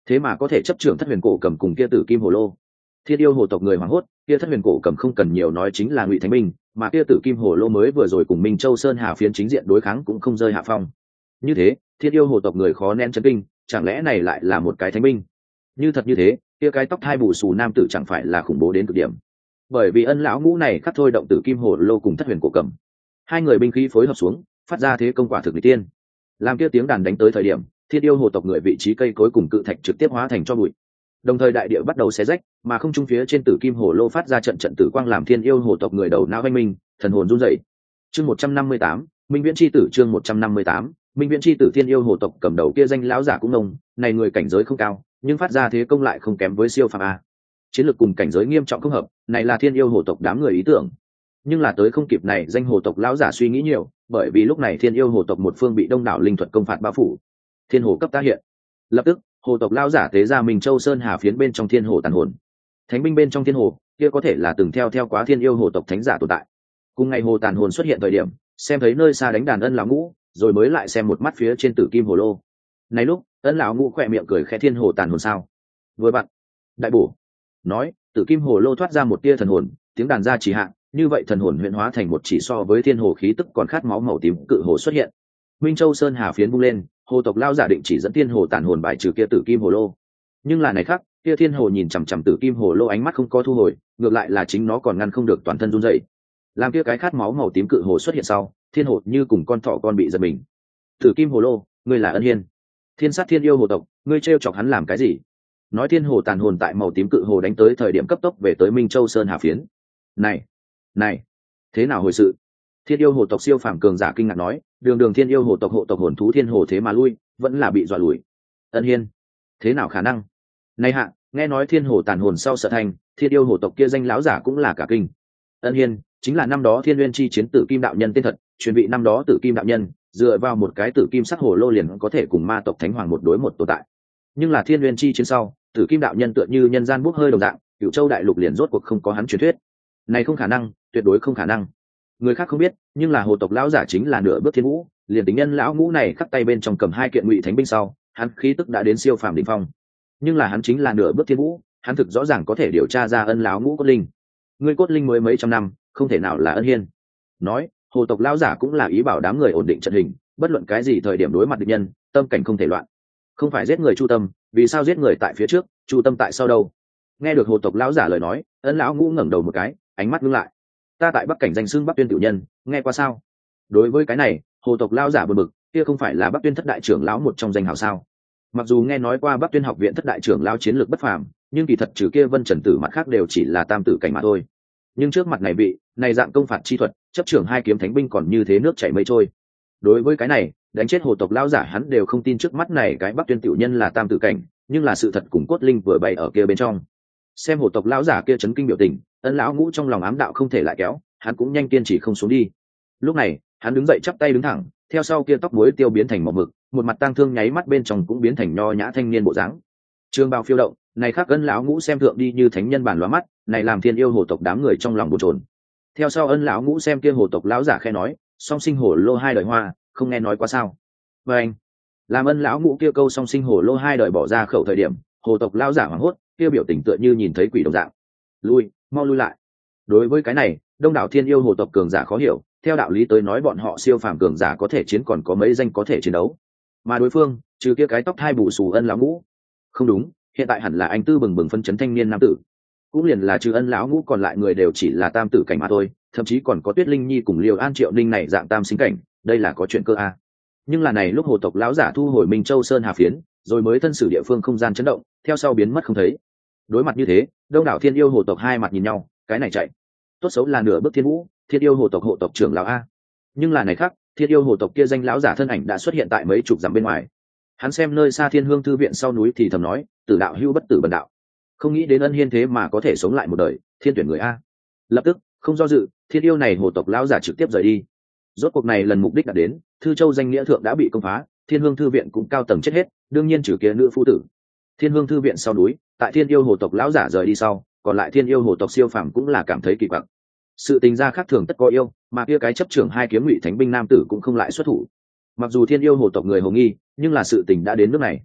thế mà có thể chấp trưởng thất huyền cổ cầm cùng kia tử kim hồ lô. Thiên yêu hồ tộc người hoảng hốt, kia thất huyền cổ cầm không cần nhiều nói chính là Ngụy Thánh Minh, mà kia tử kim hồ lô mới vừa rồi cùng Minh Châu Sơn Hà phiến chính diện đối kháng cũng không rơi hạ phong. Như thế, thiên yêu hồ tộc người khó nén chấn kinh, chẳng lẽ này lại là một cái thánh binh? Như thật như thế, kia cái tóc hai bù xù nam tử chẳng phải là khủng bố đến cực điểm? Bởi vì ân lão ngũ này khắc thôi động tử kim hồ lô cùng thất huyền cổ cầm, hai người binh khí phối hợp xuống, phát ra thế công quả thực người tiên. Làm kia tiếng đàn đánh tới thời điểm, thiên yêu hồ tộc người vị trí cây cối cùng cự thạch trực tiếp hóa thành cho bụi. Đồng thời đại địa bắt đầu xé rách, mà không trung phía trên tử kim hồ lô phát ra trận trận tử quang làm thiên yêu hồ tộc người đầu não vinh minh, thần hồn run rẩy. Chương một trăm năm mươi tám, Minh Viễn chi tử chương một trăm năm mươi tám, Minh Viễn chi tử thiên yêu hồ tộc cầm đầu kia danh lão giả cũng ngông, này người cảnh giới không cao, nhưng phát ra thế công lại không kém với siêu phàm a. Chiến lược cùng cảnh giới nghiêm trọng không hợp, này là thiên yêu hồ tộc đám người ý tưởng. Nhưng là tới không kịp này, danh hồ tộc lão giả suy nghĩ nhiều, bởi vì lúc này thiên yêu hồ tộc một phương bị đông đảo linh thuật công phạt bao phủ. Thiên hồ cấp ta hiện. Lập tức, hồ tộc lão giả tế ra Minh Châu Sơn Hà phiến bên trong thiên hồ tàn hồn. Thánh binh bên trong thiên hồ, kia có thể là từng theo theo quá thiên yêu hồ tộc thánh giả tồn tại. Cùng ngày hồ tàn hồn xuất hiện thời điểm, xem thấy nơi xa đánh đàn ân lão ngũ, rồi mới lại xem một mắt phía trên tử kim hồ lô. Này lúc, ân lão ngũ khỏe miệng cười khẽ, thiên hồ tàn hồn sao? Vừa bạn, đại bổ. Nói, tử kim hồ lô thoát ra một tia thần hồn, tiếng đàn ra chỉ hạ, như vậy thần hồn huyễn hóa thành một chỉ so với thiên hồ khí tức còn khát máu màu tím cự hồ xuất hiện. Minh Châu Sơn Hà phiến bung lên, hồ tộc lao giả định chỉ dẫn thiên hồ tàn hồn bài trừ kia tử kim hồ lô. Nhưng là này khác, kia thiên hồ nhìn chằm chằm tử kim hồ lô, ánh mắt không có thu hồi, ngược lại là chính nó còn ngăn không được toàn thân run rẩy. Làm kia cái khát máu màu tím cự hồ xuất hiện sau, thiên hồ như cùng con thỏ con bị giật mình. Tử kim hồ lô, ngươi là ân hiên. Thiên sát thiên yêu hồ tộc, ngươi trêu chọc hắn làm cái gì? Nói thiên hồ tàn hồn tại màu tím cự hồ đánh tới thời điểm cấp tốc về tới Minh Châu Sơn Hà phiến. Này, này, thế nào hồi sự? Thiên yêu hồ tộc siêu phàm cường giả kinh ngạc nói, đường đường thiên yêu hồ tộc hộ tộc hồn thú thiên hồ thế mà lui, vẫn là bị dọa lùi. Ân hiên, thế nào khả năng? Này hạ, nghe nói thiên hồ tàn hồn sau sợ thành, thiên yêu hồ tộc kia danh láo giả cũng là cả kinh. Ân hiên chính là năm đó thiên nguyên chi chiến tử kim đạo nhân tên thật, truyền vị năm đó tử kim đạo nhân, dựa vào một cái tử kim sắc hồ lô liền có thể cùng ma tộc thánh hoàng một đối một tồn tại. Nhưng là thiên nguyên chi chiến sau, tử kim đạo nhân tựa như nhân gian bốc hơi đồng dạng, cửu châu đại lục liền rốt cuộc không có hắn truyền thuyết. Này không khả năng, tuyệt đối không khả năng. Người khác không biết, nhưng là hồ tộc lão giả chính là nửa bước thiên vũ, liền tính nhân lão ngũ này khắc tay bên trong cầm hai kiện ngụy thánh binh sau, hắn khí tức đã đến siêu phàm đỉnh phong. Nhưng là hắn chính là nửa bước thiên vũ, hắn thực rõ ràng có thể điều tra ra ân lão ngũ cốt linh. Người cốt linh mới mấy trăm năm, không thể nào là ân hiên. Nói, hồ tộc lão giả cũng là ý bảo đám người ổn định trận hình, bất luận cái gì thời điểm đối mặt địch nhân, tâm cảnh không thể loạn. Không phải giết người chu tâm, vì sao giết người tại phía trước, chu tâm tại sau đâu? Nghe được hồ tộc lão giả lời nói, ân lão ngũ ngẩng đầu một cái, ánh mắt ngưng lại. Ta tại Bắc cảnh danh xưng Bắc Tuyên tiểu nhân, nghe qua sao? Đối với cái này, hồ tộc lão giả bực bực, kia không phải là Bắc Tuyên thất đại trưởng lão một trong danh hào sao? Mặc dù nghe nói qua Bắc Tuyên học viện thất đại trưởng lão chiến lược bất phàm, nhưng kỳ thật trừ kia Vân Trần Tử mặt khác đều chỉ là tam tử cảnh mà thôi. Nhưng trước mặt này vị, này dạng công phạt chi thuật, chấp trưởng hai kiếm thánh binh còn như thế nước chảy mây trôi. Đối với cái này, đánh chết hồ tộc lão giả hắn đều không tin trước mắt này cái Bắc Tuyên tiểu nhân là tam tử cảnh, nhưng là sự thật cùng cốt linh vừa bày ở kia bên trong. Xem hồ tộc lão giả kia chấn kinh biểu tình, ân lão ngũ trong lòng ám đạo không thể lại kéo, hắn cũng nhanh kiên trì không xuống đi. Lúc này, hắn đứng dậy chắp tay đứng thẳng, theo sau kia tóc muối tiêu biến thành màu mực, một mặt tang thương nháy mắt bên trong cũng biến thành nho nhã thanh niên bộ dáng. Trường bào phiêu động, này khác ân lão ngũ xem thượng đi như thánh nhân bản lóa mắt, này làm thiên yêu hồ tộc đám người trong lòng bồn chồn. Theo sau ân lão ngũ xem kia hồ tộc lão giả khẽ nói, song sinh hồ lô hai đời hoa, không nghe nói quá sao? Và anh, làm ân lão ngũ kia câu song sinh hồ lô hai đời bỏ ra khẩu thời điểm, hồ tộc lão giả hoảng hốt, kia biểu tình tựa như nhìn thấy quỷ đồng dạng. Lui, mau lui lại. Đối với cái này, đông đảo thiên yêu hồ tộc cường giả khó hiểu, theo đạo lý tới nói bọn họ siêu phàm cường giả có thể chiến còn có mấy danh có thể chiến đấu, mà đối phương trừ kia cái tóc hai bù xù ân lão ngũ, không đúng, hiện tại hẳn là anh tư bừng bừng phân chấn thanh niên nam tử, cũng liền là trừ ân lão ngũ còn lại người đều chỉ là tam tử cảnh mà thôi, thậm chí còn có Tuyết Linh Nhi cùng Liêu An Triệu Ninh này dạng tam sinh cảnh, đây là có chuyện cơ a. Nhưng là này lúc hồ tộc lão giả thu hồi Minh Châu Sơn Hà phiến, rồi mới thân sử địa phương không gian chấn động, theo sau biến mất không thấy. Đối mặt như thế, đông đảo thiên yêu hồ tộc hai mặt nhìn nhau, cái này chạy tốt xấu là nửa bước thiên vũ, thiên yêu hồ tộc hộ tộc trưởng lão a. Nhưng là này khác, thiên yêu hồ tộc kia danh lão giả thân ảnh đã xuất hiện tại mấy chục dặm bên ngoài. Hắn xem nơi xa Thiên Hương thư viện sau núi thì thầm nói, tử đạo hưu bất tử bần đạo, không nghĩ đến ân hiên thế mà có thể sống lại một đời, thiên tuyển người a. Lập tức không do dự, thiên yêu này hồ tộc lão giả trực tiếp rời đi. Rốt cuộc này lần mục đích đã đến, Thư Châu danh nghĩa thượng đã bị công phá, Thiên Hương thư viện cũng cao tầng chết hết, đương nhiên trừ kia nữ phu tử. Thiên Hương thư viện sau núi, tại thiên yêu hồ tộc lão giả rời đi sau, còn lại thiên yêu hồ tộc siêu phàm cũng là cảm thấy kỳ quặc. Sự tình gia khác thường tất có yêu, mà kia cái chấp trưởng hai kiếm ngụy thánh binh nam tử cũng không lại xuất thủ. Mặc dù thiên yêu hồ tộc người hồ nghi, nhưng là sự tình đã đến nước này.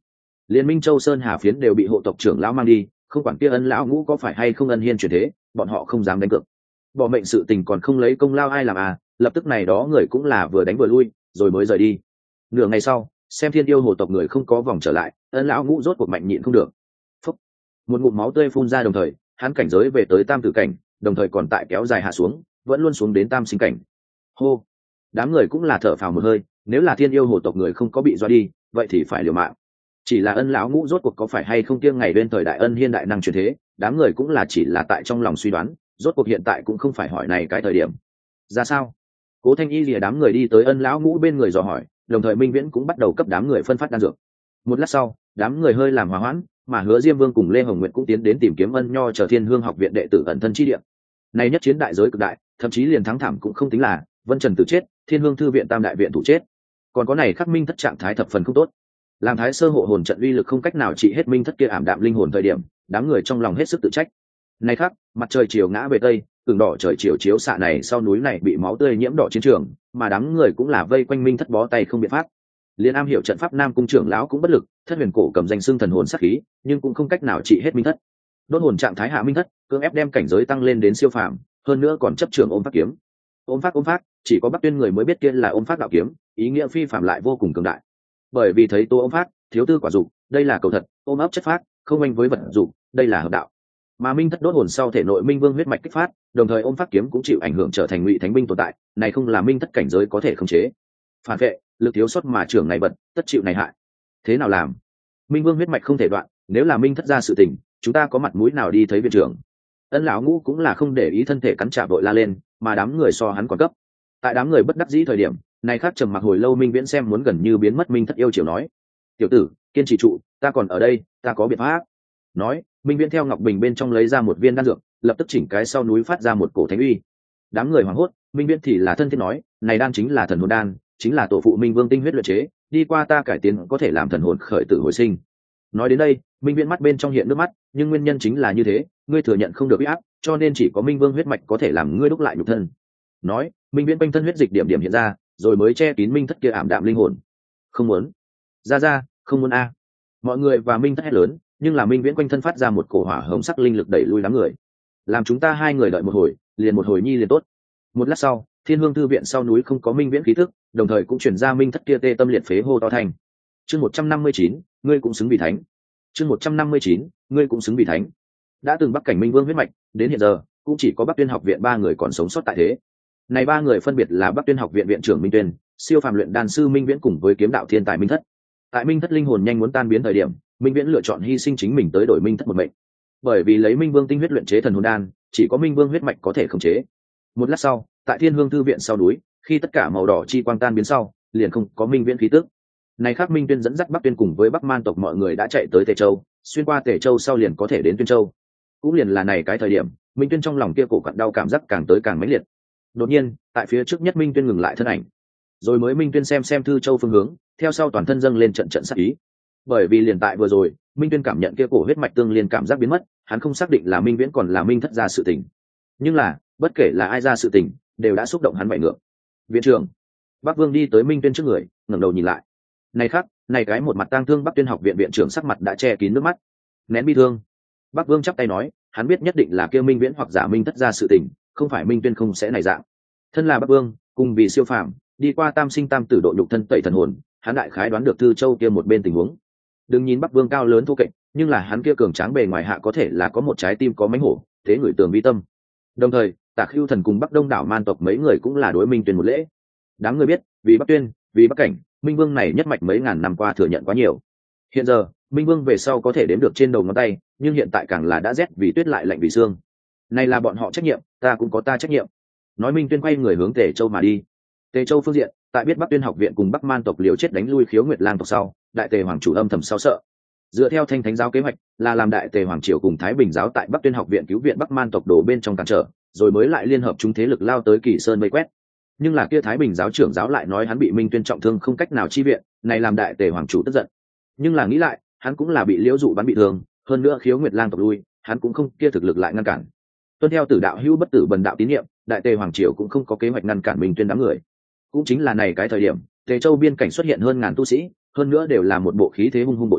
Liên minh Châu Sơn Hà phiến đều bị hộ tộc trưởng lão mang đi, không quản kia ân lão ngũ có phải hay không ân hiên chuyển thế, bọn họ không dám đánh cược. Bỏ mệnh sự tình còn không lấy công lao ai làm à, lập tức này đó người cũng là vừa đánh vừa lui, rồi mới rời đi. Nửa ngày sau, xem thiên yêu hồ tộc người không có vòng trở lại, ân lão ngũ rốt cuộc mạnh nhịn không được. Phúc. Một ngụm máu tươi phun ra, đồng thời hắn cảnh giới về tới tam tử cảnh, đồng thời còn tại kéo dài hạ xuống, vẫn luôn xuống đến tam sinh cảnh. Hô. Đám người cũng là thở phào một hơi, nếu là thiên yêu hồ tộc người không có bị dọa đi, vậy thì phải liều mạng. Chỉ là ân lão ngũ rốt cuộc có phải hay không kiêng ngày bên thời đại ân hiên đại năng truyền thế, đám người cũng là chỉ là tại trong lòng suy đoán, rốt cuộc hiện tại cũng không phải hỏi này cái thời điểm. Ra sao? Cố Thanh Y lìa đám người đi tới ân lão ngũ bên người dò hỏi, đồng thời Minh Viễn cũng bắt đầu cấp đám người phân phát đan dược. Một lát sau, đám người hơi làm hòa hoãn, mà Hứa Diêm Vương cùng Lê Hồng Nguyệt cũng tiến đến tìm kiếm Ân Nho chờ Thiên Hương học viện đệ tử ẩn thân chi địa. Này nhất chiến đại giới cực đại, thậm chí liền thắng thảm cũng không tính là, Vân Trần tử chết, Thiên Hương thư viện tam đại viện thủ chết. Còn có này khắc minh thất trạng thái thập phần không tốt. Làm Thái Sơ hộ hồn trận uy lực không cách nào trị hết minh thất kia ảm đạm linh hồn thời điểm, đám người trong lòng hết sức tự trách. Này khắc, mặt trời chiều ngã về tây, ửng đỏ trời chiều chiếu xạ này sau núi này bị máu tươi nhiễm đỏ chiến trường, mà đám người cũng là vây quanh minh thất bó tay không biện pháp. Liên am hiểu trận pháp Nam cung trưởng lão cũng bất lực, thất huyền cổ cầm danh xưng thần hồn sát khí, nhưng cũng không cách nào trị hết minh thất. Đốt hồn trạng thái hạ minh thất, cưỡng ép đem cảnh giới tăng lên đến siêu phàm, hơn nữa còn chấp trưởng ôm pháp kiếm. Ôm pháp ôm pháp, chỉ có Bắc Tuyên người mới biết kia là ôm pháp đạo kiếm, ý nghĩa phi phàm lại vô cùng cường đại. Bởi vì thấy Tô ôm pháp, thiếu tư quả dục, đây là cầu thật, ôm ấp chất phát, không anh với vật dục, đây là hợp đạo. Mà minh thất đốt hồn sau thể nội minh vương huyết mạch kích phát, đồng thời ôm pháp kiếm cũng chịu ảnh hưởng trở thành ngụy thánh binh tồn tại, này không là minh thất cảnh giới có thể khống chế. Phản vệ, lực thiếu sót mà trưởng này bật, tất chịu này hại. Thế nào làm? Minh vương huyết mạch không thể đoạn, nếu là minh thất ra sự tình, chúng ta có mặt mũi nào đi thấy viện trưởng? Ân lão ngũ cũng là không để ý thân thể cắn trả vội la lên, mà đám người so hắn còn cấp. Tại đám người bất đắc dĩ thời điểm, này khác trầm mặc hồi lâu Minh Viễn xem muốn gần như biến mất minh thất yêu chiều nói: "Tiểu tử, kiên trì trụ, ta còn ở đây, ta có biện pháp." Nói, Minh Viễn theo ngọc bình bên trong lấy ra một viên đan dược, lập tức chỉnh cái sau núi phát ra một cổ thánh uy. Đám người hoảng hốt, Minh Viễn thì là thân thiết nói: "Này đan chính là thần hồn đan, chính là tổ phụ Minh Vương tinh huyết luyện chế, đi qua ta cải tiến có thể làm thần hồn khởi tử hồi sinh." Nói đến đây, Minh Viễn mắt bên trong hiện nước mắt, nhưng nguyên nhân chính là như thế, ngươi thừa nhận không được uy áp, cho nên chỉ có Minh Vương huyết mạch có thể làm ngươi đúc lại nhục thân. Nói, Minh Viễn quanh thân huyết dịch điểm điểm hiện ra, rồi mới che kín minh thất kia ảm đạm linh hồn. Không muốn, ra ra, không muốn a. Mọi người và minh thất hét lớn, nhưng là Minh Viễn quanh thân phát ra một cổ hỏa hồng sắc linh lực đẩy lui đám người. Làm chúng ta hai người đợi một hồi, liền một hồi nhi liền tốt. Một lát sau, Thiên Hương thư viện sau núi không có Minh Viễn khí tức, đồng thời cũng truyền ra minh thất kia tê tâm liệt phế hô to thành. Chương một trăm năm mươi chín, ngươi cũng xứng vì thánh. Chương một trăm năm mươi chín, ngươi cũng xứng vì thánh. Đã từng Bắc cảnh Minh Vương huyết mạch, đến hiện giờ cũng chỉ có Bắc Tuyên học viện ba người còn sống sót tại thế. Này ba người phân biệt là Bắc Tuyên học viện viện trưởng Minh Tuyên, siêu phàm luyện đan sư Minh Viễn cùng với kiếm đạo thiên tài Minh Thất. Tại Minh Thất linh hồn nhanh muốn tan biến thời điểm, Minh Viễn lựa chọn hy sinh chính mình tới đổi Minh Thất một mệnh. Bởi vì lấy Minh Vương tinh huyết luyện chế thần hồn đan, chỉ có Minh Vương huyết mạch có thể khống chế. Một lát sau, tại Thiên Hương thư viện sau núi, khi tất cả màu đỏ chi quang tan biến sau, liền không có Minh Viễn khí tức. Này khác Minh Tuyên dẫn dắt Bắc Tuyên cùng với Bắc Man tộc mọi người đã chạy tới Tề Châu, xuyên qua Tề Châu sau liền có thể đến Tuyên Châu. Cũng liền là này cái thời điểm, Minh Tuyên trong lòng kia cổ cặn đau cảm giác càng tới càng mãnh liệt. Đột nhiên, tại phía trước nhất Minh Tuyên ngừng lại thân ảnh, rồi mới Minh Tuyên xem xem Thư Châu phương hướng, theo sau toàn thân dâng lên trận trận sát ý. Bởi vì liền tại vừa rồi, Minh Tuyên cảm nhận kia cổ huyết mạch tương liên cảm giác biến mất, hắn không xác định là Minh Viễn còn là Minh Thất ra sự tình. Nhưng là, bất kể là ai ra sự tình, đều đã xúc động hắn vậy ngược. Viện trưởng, Bắc Vương đi tới Minh Tuyên trước người, ngẩng đầu nhìn lại. Này khắc, này cái một mặt tang thương Bắc Tuyên học viện viện trưởng sắc mặt đã che kín nước mắt, nén bi thương. Bắc Vương chắp tay nói, hắn biết nhất định là kia Minh Viễn hoặc giả Minh Thất ra sự tình, không phải Minh Tuyên không sẽ này dạng. Thân là Bắc Vương, cùng vì siêu phàm, đi qua tam sinh tam tử độ nhục thân tẩy thần hồn, hắn đại khái đoán được Thư Châu kia một bên tình huống. Đừng nhìn Bắc Vương cao lớn thô kệch, nhưng là hắn kia cường tráng bề ngoài hạ có thể là có một trái tim có mánh hổ, thế người tường vi tâm. Đồng thời, Tả Khưu Thần cùng Bắc Đông đảo man tộc mấy người cũng là đối Minh Tuyên một lễ. Đám người biết, vì Bắc Tuyên, vì Bắc cảnh, Minh Vương này nhất mạch mấy ngàn năm qua thừa nhận quá nhiều. Hiện giờ, Minh Vương về sau có thể đếm được trên đầu ngón tay, nhưng hiện tại càng là đã rét vì tuyết lại lạnh vì xương. Này là bọn họ trách nhiệm, ta cũng có ta trách nhiệm. Nói Minh Tuyên quay người hướng Tề Châu mà đi. Tề Châu phương diện, tại biết Bắc Tuyên học viện cùng Bắc Man tộc liều chết đánh lui Khiếu Nguyệt Lang tộc sau, Đại Tề hoàng chủ âm thầm sao sợ. Dựa theo Thanh Thánh giáo kế hoạch, là làm Đại Tề hoàng triều cùng Thái Bình giáo tại Bắc Tuyên học viện cứu viện Bắc Man tộc đổ bên trong cản trở, rồi mới lại liên hợp chúng thế lực lao tới Kỳ Sơn vây quét. Nhưng là kia Thái Bình giáo trưởng giáo lại nói hắn bị Minh Tuyên trọng thương không cách nào chi viện, này làm Đại Tề hoàng chủ tức giận. Nhưng là nghĩ lại, hắn cũng là bị Liễu dụ bắn bị thương, hơn nữa Khiếu Nguyệt Lang tộc lui, hắn cũng không kia thực lực lại ngăn cản. Tuân theo Tử đạo hữu bất tử bần đạo tín nhiệm, Đại Tề hoàng triều cũng không có kế hoạch ngăn cản Minh Tuyên đám người. Cũng chính là này cái thời điểm, Tề Châu biên cảnh xuất hiện hơn ngàn tu sĩ, hơn nữa đều là một bộ khí thế hung hung bộ dáng,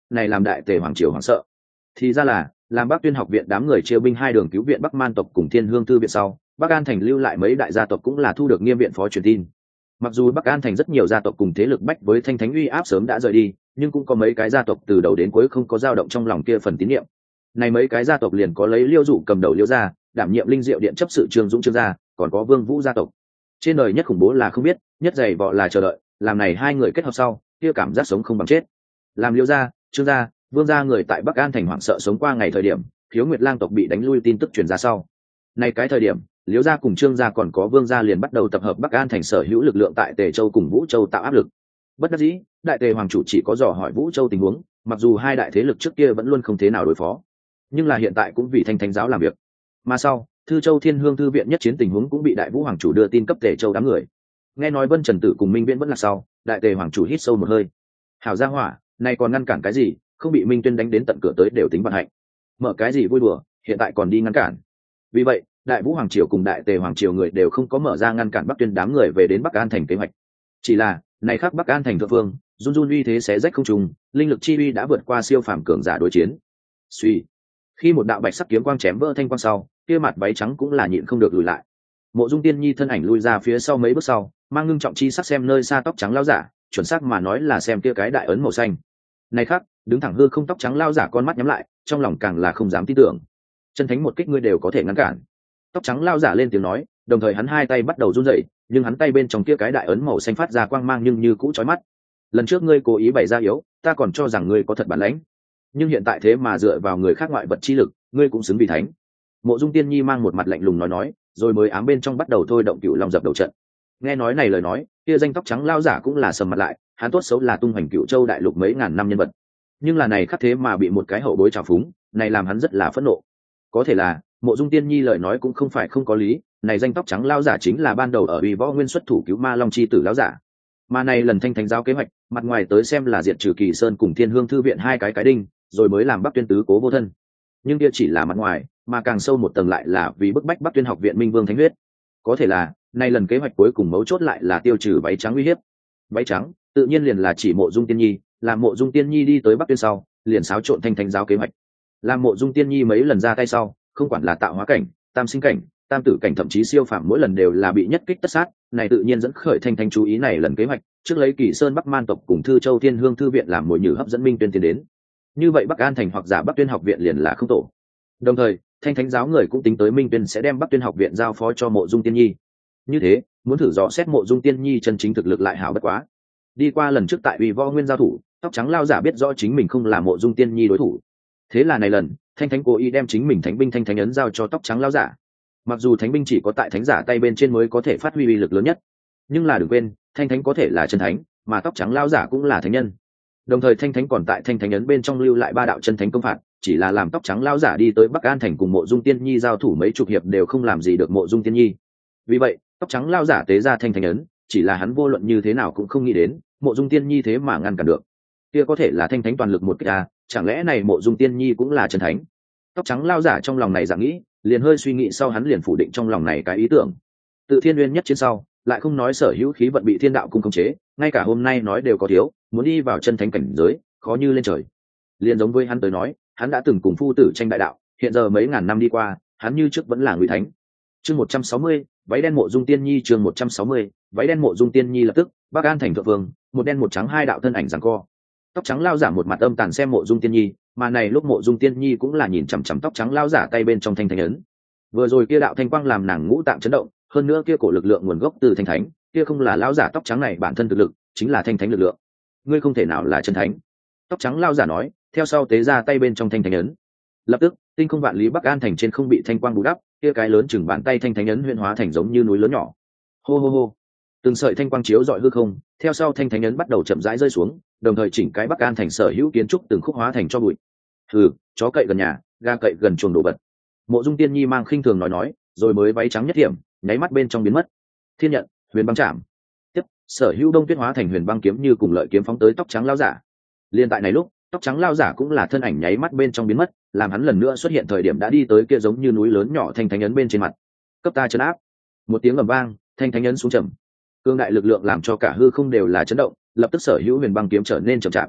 này làm đại tề hoàng triều hoảng sợ. Thì ra là làm Bắc Tuyên học viện đám người chia binh hai đường cứu viện Bắc Man tộc cùng Thiên Hương thư viện sau, Bắc An thành lưu lại mấy đại gia tộc cũng là thu được Nghiêm viện phó truyền tin. Mặc dù Bắc An thành rất nhiều gia tộc cùng thế lực bách với Thanh Thánh uy áp sớm đã rời đi, nhưng cũng có mấy cái gia tộc từ đầu đến cuối không có dao động trong lòng kia phần tín nhiệm. Này mấy cái gia tộc liền có lấy Liêu Dụ cầm đầu Liêu gia, đảm nhiệm linh diệu điện chấp sự Trương Dũng Trương gia, còn có Vương Vũ gia tộc. Trên đời nhất khủng bố là không biết, nhất dày vò là chờ đợi, làm này hai người kết hợp sau, kia cảm giác sống không bằng chết. Làm Liêu gia, Trương gia, Vương gia người tại Bắc An thành hoảng sợ sống qua ngày thời điểm, Khiếu Nguyệt Lang tộc bị đánh lui tin tức truyền ra sau. Này cái thời điểm, Liễu gia cùng Trương gia còn có Vương gia liền bắt đầu tập hợp Bắc An thành sở hữu lực lượng tại Tề Châu cùng Vũ Châu tạo áp lực. Bất đắc dĩ, đại tề hoàng chủ chỉ có dò hỏi Vũ Châu tình huống, mặc dù hai đại thế lực trước kia vẫn luôn không thế nào đối phó, nhưng là hiện tại cũng vì Thanh Thánh giáo làm việc. Mà sau, Thư Châu Thiên Hương thư viện nhất chiến tình huống cũng bị Đại Vũ hoàng chủ đưa tin cấp Tề Châu đám người. Nghe nói Vân Trần Tử cùng Minh Viễn vẫn là sau, đại tề hoàng chủ hít sâu một hơi. Hảo gia hỏa, này còn ngăn cản cái gì, không bị Minh Tuyên đánh đến tận cửa tới đều tính vận hạnh. Mở cái gì vui đùa, hiện tại còn đi ngăn cản. Vì vậy, Đại Vũ hoàng triều cùng Đại Tề hoàng triều người đều không có mở ra ngăn cản Bắc Tuyên đám người về đến Bắc An thành kế hoạch. Chỉ là, này khác Bắc An thành thượng phương, run run uy thế xé rách không trùng, linh lực chi uy đã vượt qua siêu phàm cường giả đối chiến. Suy, khi một đạo bạch sắc kiếm quang chém vỡ thanh quang sau, kia mặt váy trắng cũng là nhịn không được lùi lại. Mộ Dung Tiên Nhi thân ảnh lui ra phía sau mấy bước sau, mang ngưng trọng chi sắc xem nơi xa tóc trắng lão giả, chuẩn xác mà nói là xem kia cái đại ấn màu xanh. Này khác, đứng thẳng hư không tóc trắng lão giả con mắt nhắm lại, trong lòng càng là không dám tin tưởng. Chân thánh một kích ngươi đều có thể ngăn cản. Tóc trắng lão giả lên tiếng nói, đồng thời hắn hai tay bắt đầu run rẩy, nhưng hắn tay bên trong kia cái đại ấn màu xanh phát ra quang mang nhưng như cũ chói mắt. Lần trước ngươi cố ý bày ra yếu, ta còn cho rằng ngươi có thật bản lãnh, nhưng hiện tại thế mà dựa vào người khác ngoại vật chi lực, ngươi cũng xứng vì thánh. Mộ Dung Tiên Nhi mang một mặt lạnh lùng nói nói, rồi mới ám bên trong bắt đầu thôi động cựu long dập đầu trận. Nghe nói này lời nói, kia danh tóc trắng lao giả cũng là sầm mặt lại, hắn tốt xấu là tung hoành cựu châu đại lục mấy ngàn năm nhân vật, nhưng là này khắc thế mà bị một cái hậu bối trào phúng, này làm hắn rất là phẫn nộ. Có thể là Mộ Dung Tiên Nhi lời nói cũng không phải không có lý, này danh tóc trắng lao giả chính là ban đầu ở Uy Võ Nguyên xuất thủ cứu Ma Long chi tử lao giả, mà này lần Thanh Thánh giáo kế hoạch, mặt ngoài tới xem là diệt trừ Kỳ Sơn cùng Thiên Hương thư viện hai cái cái đinh, rồi mới làm Bắc Tuyên tứ cố vô thân, nhưng kia chỉ là mặt ngoài, mà càng sâu một tầng lại là vì bức bách Bắc Tuyên học viện Minh Vương thánh huyết. Có thể là nay lần kế hoạch cuối cùng mấu chốt lại là tiêu trừ váy trắng uy hiếp. Váy trắng tự nhiên liền là chỉ Mộ Dung Tiên Nhi, làm Mộ Dung Tiên Nhi đi tới Bắc Tuyên sau, liền xáo trộn Thanh Thánh giáo kế hoạch. Làm Mộ Dung Tiên Nhi mấy lần ra tay sau, không quản là tạo hóa cảnh, tam sinh cảnh, tam tử cảnh thậm chí siêu phàm mỗi lần đều là bị nhất kích tất sát, này tự nhiên dẫn khởi Thanh Thánh chú ý này lần kế hoạch, trước lấy Kỳ Sơn Bắc Man tộc cùng Thư Châu Thiên Hương thư viện làm mồi nhử hấp dẫn Minh Tuyên tiến đến. Như vậy Bắc An thành hoặc giả Bắc Tuyên học viện liền là không tổ. Đồng thời, Thanh Thánh giáo người cũng tính tới Minh Tuyên sẽ đem Bắc Tuyên học viện giao phó cho Mộ Dung Tiên Nhi. Như thế, muốn thử dò xét Mộ Dung Tiên Nhi chân chính thực lực lại hảo bất quá. Đi qua lần trước tại Uy Võ Nguyên giao thủ, tóc trắng lao giả biết rõ chính mình không là Mộ Dung Tiên Nhi đối thủ. Thế là này lần, Thanh Thánh cố ý đem chính mình thánh binh Thanh Thánh ấn giao cho tóc trắng lao giả. Mặc dù thánh binh chỉ có tại thánh giả tay bên trên mới có thể phát huy uy lực lớn nhất, nhưng là đừng quên, Thanh Thánh có thể là chân thánh, mà tóc trắng lao giả cũng là thánh nhân. Đồng thời Thanh Thánh còn tại Thanh Thánh ấn bên trong lưu lại ba đạo chân thánh công phạt, chỉ là làm tóc trắng lao giả đi tới Bắc An thành cùng Mộ Dung Tiên Nhi giao thủ mấy chục hiệp đều không làm gì được Mộ Dung Tiên Nhi. Vì vậy, tóc trắng lao giả tế ra Thanh Thánh ấn, chỉ là hắn vô luận như thế nào cũng không nghĩ đến, Mộ Dung Tiên Nhi thế mà ngăn cản được. Kia có thể là Thanh Thánh toàn lực một kích à, chẳng lẽ này Mộ Dung Tiên Nhi cũng là chân thánh? Tóc trắng lao giả trong lòng này dạng nghĩ, liền hơi suy nghĩ sau hắn liền phủ định trong lòng này cái ý tưởng. Tự Thiên Nguyên nhất chiến sau, lại không nói sở hữu khí vận bị Thiên đạo cung khống chế, ngay cả hôm nay nói đều có thiếu, muốn đi vào chân thánh cảnh giới, khó như lên trời. Liền giống với hắn tới nói, hắn đã từng cùng phu tử tranh đại đạo, hiện giờ mấy ngàn năm đi qua, hắn như trước vẫn là người thánh. Chương một trăm sáu mươi, váy đen Mộ Dung Tiên Nhi chương một trăm sáu mươi, váy đen Mộ Dung Tiên Nhi lập tức, Bắc An thành thượng vương, một đen một trắng hai đạo thân ảnh giằng co. Tóc trắng lao giả một mặt âm tàn xem Mộ Dung Tiên Nhi, mà này lúc Mộ Dung Tiên Nhi cũng là nhìn chằm chằm tóc trắng lao giả tay bên trong thanh thánh ấn. Vừa rồi kia đạo thanh quang làm nàng ngũ tạng chấn động, hơn nữa kia cổ lực lượng nguồn gốc từ thanh thánh, kia không là lao giả tóc trắng này bản thân thực lực, chính là thanh thánh lực lượng. Ngươi không thể nào là chân thánh. Tóc trắng lao giả nói, theo sau tế ra tay bên trong thanh thánh ấn. Lập tức, tinh không vạn lý Bắc An thành trên không bị thanh quang bù đắp, kia cái lớn chừng bàn tay thanh thánh ấn huyễn hóa thành giống như núi lớn nhỏ. Hô hô hô. Từng sợi thanh quang chiếu rọi hư không, theo sau thanh thánh ấn bắt đầu chậm rãi rơi xuống, đồng thời chỉnh cái Bắc An thành sở hữu kiến trúc từng khúc hóa thành cho bụi. Hừ, chó cậy gần nhà, ga cậy gần chuồng đồ vật. Mộ Dung Tiên Nhi mang khinh thường nói nói, rồi mới váy trắng nhất điểm, nháy mắt bên trong biến mất. Thiên nhận, huyền băng chạm. Tiếp, sở hữu đông tuyết hóa thành huyền băng kiếm như cùng lợi kiếm phóng tới tóc trắng lao giả. Liên tại này lúc, tóc trắng lao giả cũng là thân ảnh nháy mắt bên trong biến mất, làm hắn lần nữa xuất hiện thời điểm đã đi tới kia giống như núi lớn nhỏ thanh thánh ấn bên trên mặt. Cấp ta chấn áp. Một tiếng ầm vang, thanh thánh ấn xuống trầm. Cương đại lực lượng làm cho cả hư không đều là chấn động, lập tức sở hữu huyền băng kiếm trở nên chậm chạp.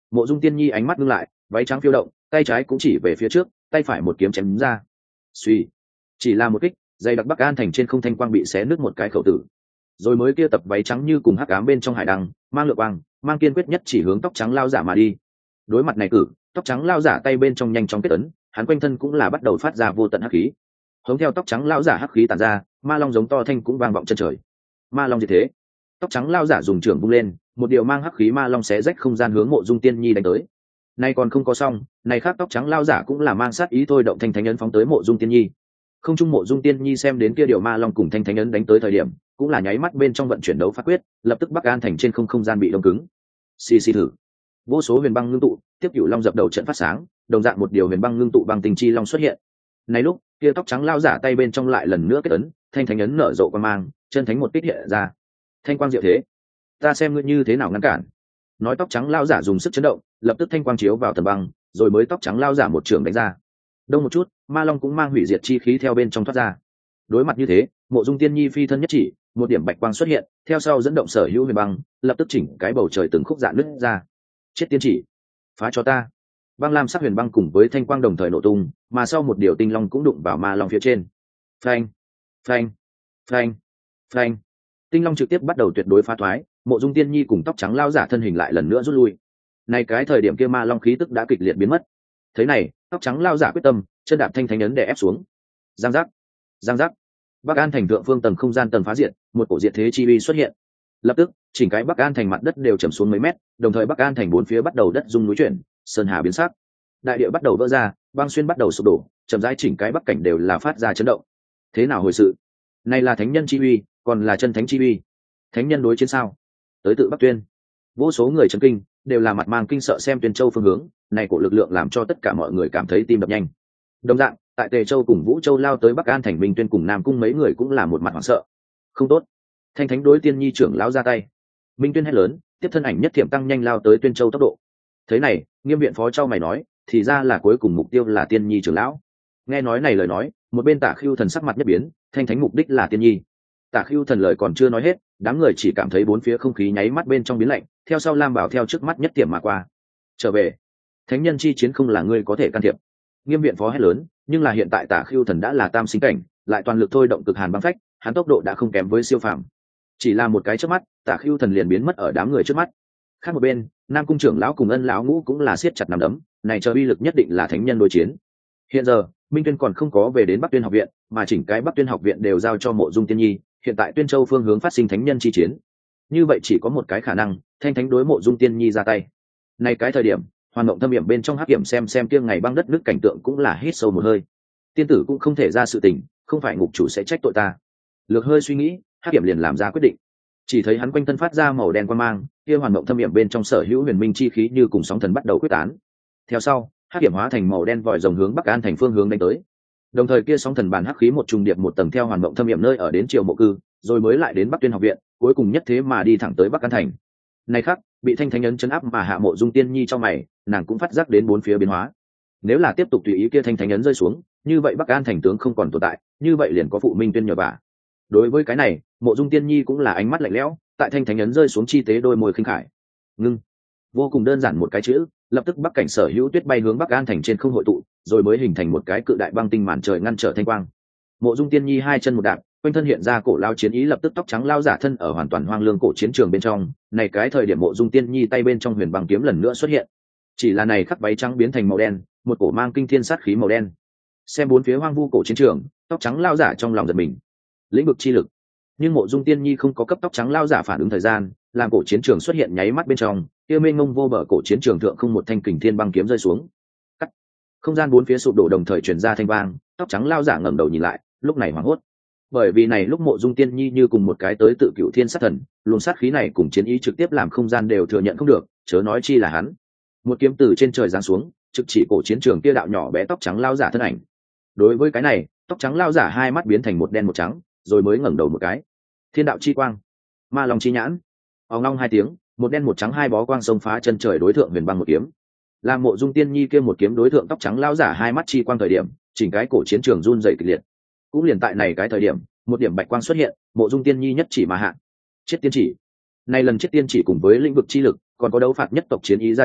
Mộ Dung Tiên Nhi ánh mắt ngưng lại, váy trắng phiêu động, tay trái cũng chỉ về phía trước, tay phải một kiếm chém đúng ra. Suy, chỉ là một kích, dây đặc Bắc An thành trên không thanh quang bị xé nứt một cái khẩu tử. Rồi mới kia tập váy trắng như cùng hắc ám bên trong hải đăng, mang lược quang, mang kiên quyết nhất chỉ hướng tóc trắng lao giả mà đi. Đối mặt này cử, tóc trắng lao giả tay bên trong nhanh chóng kết ấn, hắn quanh thân cũng là bắt đầu phát ra vô tận hắc khí. Hướng theo tóc trắng lao giả hắc khí tản ra, ma long giống to thanh cũng vang vọng chân trời. Ma long diệt thế. Tóc trắng lao giả dùng trưởng vung lên, một điều mang hắc khí ma long xé rách không gian hướng Mộ Dung Tiên Nhi đánh tới. Nay còn không có xong, này khác tóc trắng lao giả cũng là mang sát ý thôi động thanh thánh ấn phóng tới Mộ Dung Tiên Nhi. Không trung Mộ Dung Tiên Nhi xem đến kia điều ma long cùng thanh thánh ấn đánh tới thời điểm, cũng là nháy mắt bên trong vận chuyển đấu pháp quyết, lập tức Bắc An thành trên không không gian bị đông cứng. Xì xì thử. Vô số huyền băng ngưng tụ, tiếp cửu long dập đầu trận phát sáng, đồng dạng một điều huyền băng ngưng tụ băng tình chi long xuất hiện. Này lúc, kia tóc trắng lao giả tay bên trong lại lần nữa kết ấn, thanh thánh ấn nở rộ quang mang, chân thánh một kích hiện ra. Thanh quang diệu thế, ta xem ngươi như thế nào ngăn cản. Nói tóc trắng lao giả dùng sức chấn động, lập tức thanh quang chiếu vào tầng băng, rồi mới tóc trắng lao giả một trường đánh ra. Đông một chút, ma long cũng mang hủy diệt chi khí theo bên trong thoát ra. Đối mặt như thế, Mộ Dung Tiên Nhi phi thân nhất chỉ, một điểm bạch quang xuất hiện, theo sau dẫn động sở hữu huyền băng, lập tức chỉnh cái bầu trời từng khúc dạn nứt ra. Chết tiên chỉ, phá cho ta. Băng lam sắc huyền băng cùng với thanh quang đồng thời nổ tung, mà sau một điều tinh long cũng đụng vào ma long phía trên. Phanh, phanh, phanh, phanh. Tinh long trực tiếp bắt đầu tuyệt đối phá thoái, Mộ Dung Tiên Nhi cùng tóc trắng lao giả thân hình lại lần nữa rút lui. Này cái thời điểm kia ma long khí tức đã kịch liệt biến mất. Thế này, tóc trắng lao giả quyết tâm, chân đạp thanh thánh ấn đè ép xuống. Giang giác, giang giác. Bắc An thành thượng phương tầng không gian tầng phá diệt, một cổ diệt thế chi uy xuất hiện. Lập tức, chỉnh cái Bắc An thành mặt đất đều trầm xuống mấy mét, đồng thời Bắc An thành bốn phía bắt đầu đất rung núi chuyển, sơn hà biến sắc. Đại địa bắt đầu vỡ ra, băng xuyên bắt đầu sụp đổ, chậm rãi chỉnh cái bắc cảnh đều là phát ra chấn động. Thế nào hồi sự? Này là thánh nhân chi uy, còn là chân thánh chi uy? Thánh nhân đối chiến sao? Tới tự Bắc Tuyên. Vô số người chấn kinh, đều là mặt mang kinh sợ xem Tuyên Châu phương hướng, này cổ lực lượng làm cho tất cả mọi người cảm thấy tim đập nhanh. Đồng dạng, tại Tề Châu cùng Vũ Châu lao tới Bắc An thành Minh Tuyên cùng Nam Cung mấy người cũng là một mặt hoảng sợ. Không tốt, thanh thánh đối Tiên Nhi trưởng lão ra tay. Minh Tuyên hét lớn, tiếp thân ảnh nhất thiểm tăng nhanh lao tới Tuyên Châu tốc độ. Thế này, Nghiêm viện phó Châu mày nói, thì ra là cuối cùng mục tiêu là Tiên Nhi trưởng lão. Nghe nói này lời nói, một bên Tả Khưu Thần sắc mặt nhất biến, thanh thánh mục đích là Tiên Nhi. Tả Khưu Thần lời còn chưa nói hết, đám người chỉ cảm thấy bốn phía không khí nháy mắt bên trong biến lạnh, theo sau Lam Bảo theo trước mắt nhất tiệm mà qua. Trở về, thánh nhân chi chiến không là ngươi có thể can thiệp. Nghiêm viện phó hét lớn, nhưng là hiện tại Tả Khưu Thần đã là tam sinh cảnh, lại toàn lực thôi động cực hàn băng phách, hắn tốc độ đã không kém với siêu phàm. Chỉ là một cái chớp mắt, Tả Khưu Thần liền biến mất ở đám người trước mắt. Khác một bên, Nam Cung trưởng lão cùng Ân lão ngũ cũng là siết chặt nắm đấm, này chờ uy lực nhất định là thánh nhân đối chiến. Hiện giờ, Minh Tuyên còn không có về đến Bắc Tuyên học viện, mà chỉnh cái Bắc Tuyên học viện đều giao cho Mộ Dung Tiên Nhi, hiện tại Tuyên Châu phương hướng phát sinh thánh nhân chi chiến. Như vậy chỉ có một cái khả năng, thanh thánh đối Mộ Dung Tiên Nhi ra tay. Này cái thời điểm, Hoàn Mộng Thâm Hiểm bên trong hắc hiểm xem xem kia ngày băng đất nước cảnh tượng cũng là hít sâu một hơi. Tiên tử cũng không thể ra sự tình, không phải ngục chủ sẽ trách tội ta. Lược hơi suy nghĩ, hắc hiểm liền làm ra quyết định. Chỉ thấy hắn quanh thân phát ra màu đen quang mang, kia Hoàn Mộng Thâm Hiểm bên trong sở hữu huyền minh chi khí như cùng sóng thần bắt đầu quyết tán. Theo sau, hắc hiểm hóa thành màu đen vòi rồng hướng Bắc An thành phương hướng đánh tới. Đồng thời kia sóng thần bàn hắc khí một trùng điệp một tầng theo Hoàn Mộng Thâm Hiểm nơi ở đến Triều Mộ Cư, rồi mới lại đến Bắc Tuyên học viện, cuối cùng nhất thế mà đi thẳng tới Bắc An thành. Này khác, bị thanh thánh ấn chấn áp mà hạ Mộ Dung Tiên Nhi cho mày, nàng cũng phát giác đến bốn phía biến hóa. Nếu là tiếp tục tùy ý kia thanh thánh ấn rơi xuống, như vậy Bắc An thành tướng không còn tồn tại, như vậy liền có phụ Minh Tuyên nhờ vả. Đối với cái này, Mộ Dung Tiên Nhi cũng là ánh mắt lạnh lẽo, tại thanh thánh ấn rơi xuống chi tế đôi môi khinh khải. Ngưng. Vô cùng đơn giản một cái chữ, lập tức Bắc cảnh sở hữu tuyết bay hướng Bắc An thành trên không hội tụ, rồi mới hình thành một cái cự đại băng tinh màn trời ngăn trở thanh quang. Mộ Dung Tiên Nhi hai chân một đạp, quanh thân hiện ra cổ lao chiến ý, lập tức tóc trắng lao giả thân ở hoàn toàn hoang lương cổ chiến trường bên trong. Này cái thời điểm Mộ Dung Tiên Nhi tay bên trong huyền băng kiếm lần nữa xuất hiện, chỉ là này khắc váy trắng biến thành màu đen, một cổ mang kinh thiên sát khí màu đen. Xem bốn phía hoang vu cổ chiến trường, tóc trắng lao giả trong lòng giật mình. Lĩnh vực chi lực. Nhưng Mộ Dung Tiên Nhi không có cấp tóc trắng lao giả phản ứng thời gian, làm cổ chiến trường xuất hiện nháy mắt bên trong, kia mênh mông vô bờ cổ chiến trường thượng không một thanh kình thiên băng kiếm rơi xuống. Cắt. Không gian bốn phía sụp đổ đồng thời truyền ra thanh vang, tóc trắng lao giả ngẩng đầu nhìn lại, lúc này hoảng hốt. Bởi vì này lúc Mộ Dung Tiên Nhi như cùng một cái tới tự cựu thiên sát thần, luồng sát khí này cùng chiến ý trực tiếp làm không gian đều thừa nhận không được, chớ nói chi là hắn. Một kiếm từ trên trời giáng xuống, trực chỉ cổ chiến trường kia đạo nhỏ bé tóc trắng lao giả thân ảnh. Đối với cái này, tóc trắng lao giả hai mắt biến thành một đen một trắng, rồi mới ngẩng đầu một cái. Thiên đạo chi quang, ma long chi nhãn. Ong long hai tiếng, một đen một trắng hai bó quang xông phá chân trời đối thượng huyền băng một kiếm. Làm Mộ Dung Tiên Nhi kia một kiếm đối thượng tóc trắng lao giả hai mắt chi quang thời điểm, chỉnh cái cổ chiến trường run rẩy kịch liệt. Cũng liền tại này cái thời điểm, một điểm bạch quang xuất hiện, Mộ Dung Tiên Nhi nhất chỉ mà hạ. Chết tiên chỉ. Này lần chết tiên chỉ cùng với lĩnh vực chi lực, còn có đấu phạt nhất tộc chiến ý gia trì,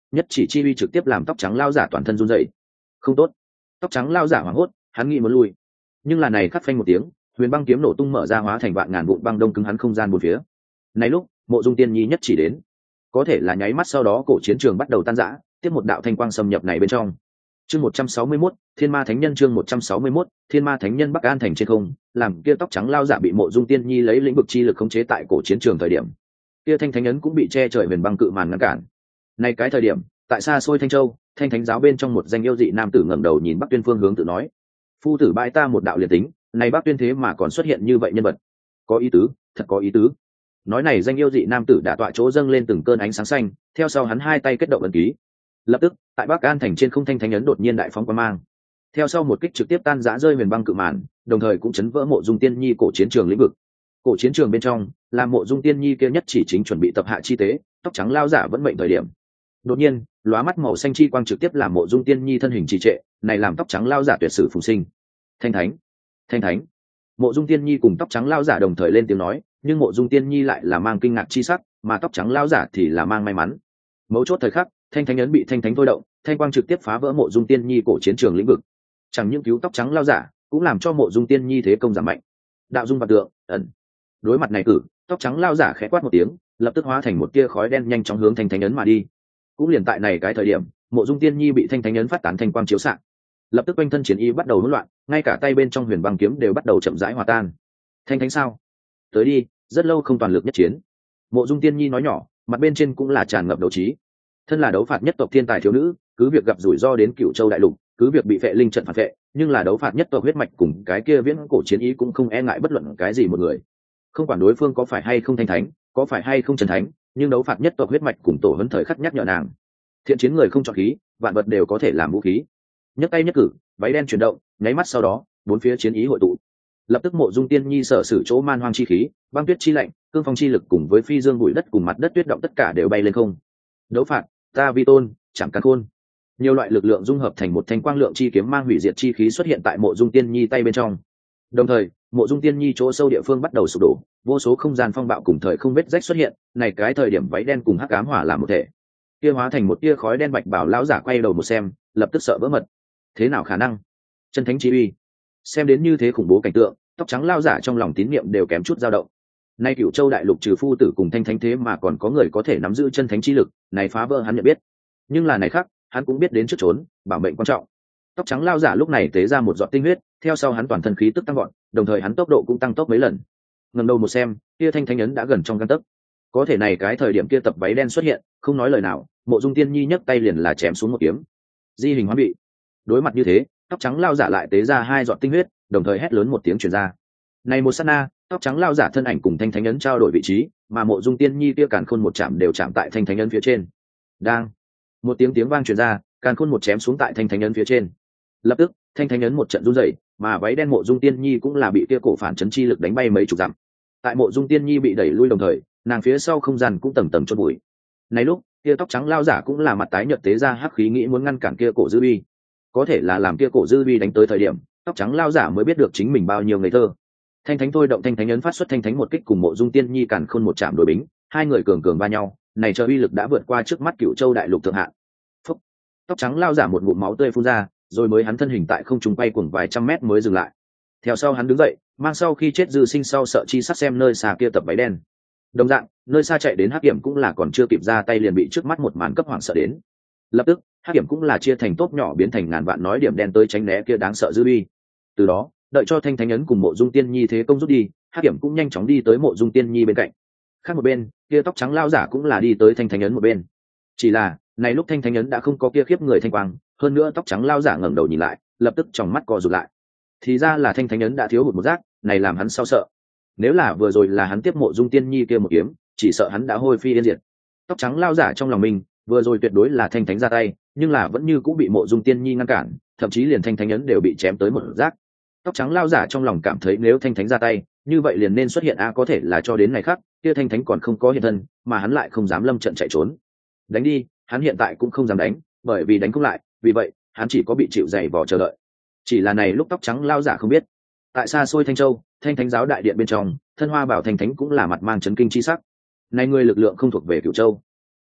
nhất chỉ chi uy trực tiếp làm tóc trắng lao giả toàn thân run dậy. Không tốt. Tóc trắng lao giả hoảng hốt, hắn nghĩ muốn lui, nhưng là này khắc phanh một tiếng, huyền băng kiếm nổ tung mở ra, hóa thành vạn ngàn vụn băng đông cứng hắn không gian bốn phía. Này lúc Mộ Dung Tiên Nhi nhất chỉ đến, có thể là nháy mắt sau đó cổ chiến trường bắt đầu tan rã, tiếp một đạo thanh quang xâm nhập này bên trong. Chương một trăm sáu mươi mốt, Thiên Ma Thánh Nhân. Chương một trăm sáu mươi mốt, Thiên Ma Thánh Nhân. Bắc An thành trên không, làm kia tóc trắng lao giả bị Mộ Dung Tiên Nhi lấy lĩnh vực chi lực khống chế tại cổ chiến trường thời điểm, kia thanh thánh ấn cũng bị che trời huyền băng cự màn ngăn cản. Này cái thời điểm, tại xa xôi Thanh Châu, Thanh Thánh giáo bên trong một danh yêu dị nam tử ngẩng đầu nhìn Bắc Tuyên phương hướng tự nói: "Phu tử bãi ta một đạo liệt tính, này Bắc Tuyên thế mà còn xuất hiện như vậy nhân vật, có ý tứ, thật có ý tứ." Nói này danh yêu dị nam tử đã tọa chỗ dâng lên từng cơn ánh sáng xanh, theo sau hắn hai tay kết động ấn ký. Lập tức, tại Bắc An thành trên không thanh thánh ấn đột nhiên đại phóng quang mang. Theo sau một kích trực tiếp tan rã rơi huyền băng cự màn, đồng thời cũng chấn vỡ Mộ Dung Tiên Nhi cổ chiến trường lĩnh vực. Cổ chiến trường bên trong, là Mộ Dung Tiên Nhi kia nhất chỉ chính chuẩn bị tập hạ chi tế, tóc trắng lao giả vẫn mệnh thời điểm. Đột nhiên, lóa mắt màu xanh chi quang trực tiếp làm Mộ Dung Tiên Nhi thân hình trì trệ, này làm tóc trắng lao giả tuyệt sử phùng sinh. Thanh thánh, thanh thánh. Mộ Dung Tiên Nhi cùng tóc trắng lao giả đồng thời lên tiếng nói, nhưng Mộ Dung Tiên Nhi lại là mang kinh ngạc chi sắc, mà tóc trắng lao giả thì là mang may mắn. Mấu chốt thời khắc, thanh thánh ấn bị thanh thánh thôi động, thanh quang trực tiếp phá vỡ Mộ Dung Tiên Nhi cổ chiến trường lĩnh vực. Chẳng những cứu tóc trắng lao giả, cũng làm cho Mộ Dung Tiên Nhi thế công giảm mạnh. Đạo dung vạn tượng, ẩn. Đối mặt này cử, tóc trắng lao giả khẽ quát một tiếng, lập tức hóa thành một tia khói đen nhanh chóng hướng thanh thánh ấn mà đi. Cũng liền tại này cái thời điểm, Mộ Dung Tiên Nhi bị thanh thánh ấn phát tán thanh quang chiếu xạ, lập tức quanh thân chiến y bắt đầu hỗn loạn, ngay cả tay bên trong huyền băng kiếm đều bắt đầu chậm rãi hòa tan. Thanh thánh sao? Tới đi, rất lâu không toàn lực nhất chiến. Mộ Dung Tiên Nhi nói nhỏ, mặt bên trên cũng là tràn ngập đấu trí. Thân là đấu phạt nhất tộc thiên tài thiếu nữ, cứ việc gặp rủi ro đến Cửu Châu đại lục, cứ việc bị phệ linh trận phản phệ, nhưng là đấu phạt nhất tộc huyết mạch cùng cái kia viễn cổ chiến ý cũng không e ngại bất luận cái gì một người. Không quản đối phương có phải hay không thanh thánh, có phải hay không trần thánh, nhưng đấu phạt nhất tộc huyết mạch cùng tổ huấn thời khắc nhắc nhở nàng, thiện chiến người không chọn khí, vạn vật đều có thể làm vũ khí. Nhấc tay nhất cử, váy đen chuyển động, nháy mắt sau đó, bốn phía chiến ý hội tụ. Lập tức Mộ Dung Tiên Nhi sở sử chỗ man hoang chi khí, băng tuyết chi lạnh, cương phong chi lực cùng với phi dương bụi đất cùng mặt đất tuyết động tất cả đều bay lên không. Đấu phạt, ta vi tôn, chẳng càn khôn. Nhiều loại lực lượng dung hợp thành một thanh quang lượng chi kiếm mang hủy diệt chi khí xuất hiện tại Mộ Dung Tiên Nhi tay bên trong. Đồng thời, Mộ Dung Tiên Nhi chỗ sâu địa phương bắt đầu sụp đổ, vô số không gian phong bạo cùng thời không vết rách xuất hiện, này cái thời điểm váy đen cùng hắc ám hỏa làm một thể. Kia hóa thành một tia khói đen bạch bảo lão giả quay đầu một xem, lập tức sợ vỡ mật. Thế nào khả năng? Chân thánh chi uy. Xem đến như thế khủng bố cảnh tượng, tóc trắng lao giả trong lòng tín niệm đều kém chút dao động. Nay Cửu Châu đại lục trừ phu tử cùng thanh thánh thế mà còn có người có thể nắm giữ chân thánh chi lực, này phá vỡ hắn nhận biết. Nhưng là này khác, hắn cũng biết đến trước trốn, bảo mệnh quan trọng. Tóc trắng lao giả lúc này tế ra một giọt tinh huyết, theo sau hắn toàn thân khí tức tăng gọn, đồng thời hắn tốc độ cũng tăng tốc mấy lần. Ngẩng đầu một xem, kia thanh thánh ấn đã gần trong gang tấc. Có thể này cái thời điểm kia tập váy đen xuất hiện, không nói lời nào, Mộ Dung Tiên Nhi nhấc tay liền là chém xuống một kiếm. Di hình hoán bị. Đối mặt như thế, tóc trắng lao giả lại tế ra hai giọt tinh huyết, đồng thời hét lớn một tiếng truyền ra. Này một sát na, tóc trắng lao giả thân ảnh cùng thanh thánh ấn trao đổi vị trí, mà Mộ Dung Tiên Nhi kia càn khôn một chạm đều chạm tại thanh thánh ấn phía trên. Đang, một tiếng tiếng vang truyền ra, càn khôn một chém xuống tại thanh thánh ấn phía trên. Lập tức, thanh thánh ấn một trận run rẩy, mà váy đen Mộ Dung Tiên Nhi cũng là bị kia cổ phản chấn chi lực đánh bay mấy chục dặm. Tại Mộ Dung Tiên Nhi bị đẩy lui đồng thời, nàng phía sau không gian cũng tầng tầng chôn bụi. Này lúc, kia tóc trắng lao giả cũng là mặt tái nhợt tế ra hắc khí nghĩ muốn ngăn cản kia cổ dư uy. Có thể là làm kia cổ dư uy đánh tới thời điểm, tóc trắng lao giả mới biết được chính mình bao nhiêu ngây thơ. Thanh thánh thôi động thanh thánh ấn phát xuất thanh thánh một kích cùng Mộ Dung Tiên Nhi càn khôn một chạm đối bính, hai người cường cường va nhau, này chờ uy lực đã vượt qua trước mắt Cửu Châu đại lục thượng hạn. Phúc, tóc trắng lao giả một ngụm máu tươi phun ra, rồi mới hắn thân hình tại không trung quay cuồng vài trăm mét mới dừng lại. Theo sau hắn đứng dậy, mang sau khi chết dư sinh sau sợ chi sắc xem nơi xa kia tập váy đen. Đồng dạng, nơi xa chạy đến hắc kiểm cũng là còn chưa kịp ra tay liền bị trước mắt một màn cấp hoảng sợ đến. Lập tức, hắc kiểm cũng là chia thành tốp nhỏ biến thành ngàn vạn nói điểm đen tới tránh né kia đáng sợ dư uy. Từ đó, đợi cho thanh thánh ấn cùng Mộ Dung Tiên Nhi thế công rút đi, hắc kiểm cũng nhanh chóng đi tới Mộ Dung Tiên Nhi bên cạnh. Khác một bên, kia tóc trắng lao giả cũng là đi tới thanh thánh ấn một bên. Chỉ là, này lúc thanh thánh ấn đã không có kia khiếp người thanh quang, hơn nữa tóc trắng lao giả ngẩng đầu nhìn lại, lập tức tròng mắt co rụt lại. Thì ra là thanh thánh ấn đã thiếu hụt một giác, này làm hắn sao sợ. Nếu là vừa rồi là hắn tiếp Mộ Dung Tiên Nhi kia một kiếm, chỉ sợ hắn đã hôi phi yên diệt. Tóc trắng lao giả trong lòng mình, vừa rồi tuyệt đối là thanh thánh ra tay, nhưng là vẫn như cũng bị Mộ Dung Tiên Nhi ngăn cản, thậm chí liền thanh thánh ấn đều bị chém tới một giác. Tóc trắng lao giả trong lòng cảm thấy nếu thanh thánh ra tay, như vậy liền nên xuất hiện a, có thể là cho đến ngày khác, kia thanh thánh còn không có hiện thân, mà hắn lại không dám lâm trận chạy trốn. Đánh đi, hắn hiện tại cũng không dám đánh, bởi vì đánh không lại, vì vậy, hắn chỉ có bị chịu dày vò chờ đợi. Chỉ là này lúc tóc trắng lao giả không biết, tại xa xôi Thanh Châu, Thanh Thánh giáo đại điện bên trong, thân hoa bảo thanh thánh cũng là mặt mang chấn kinh chi sắc. Này người lực lượng không thuộc về Cửu Châu,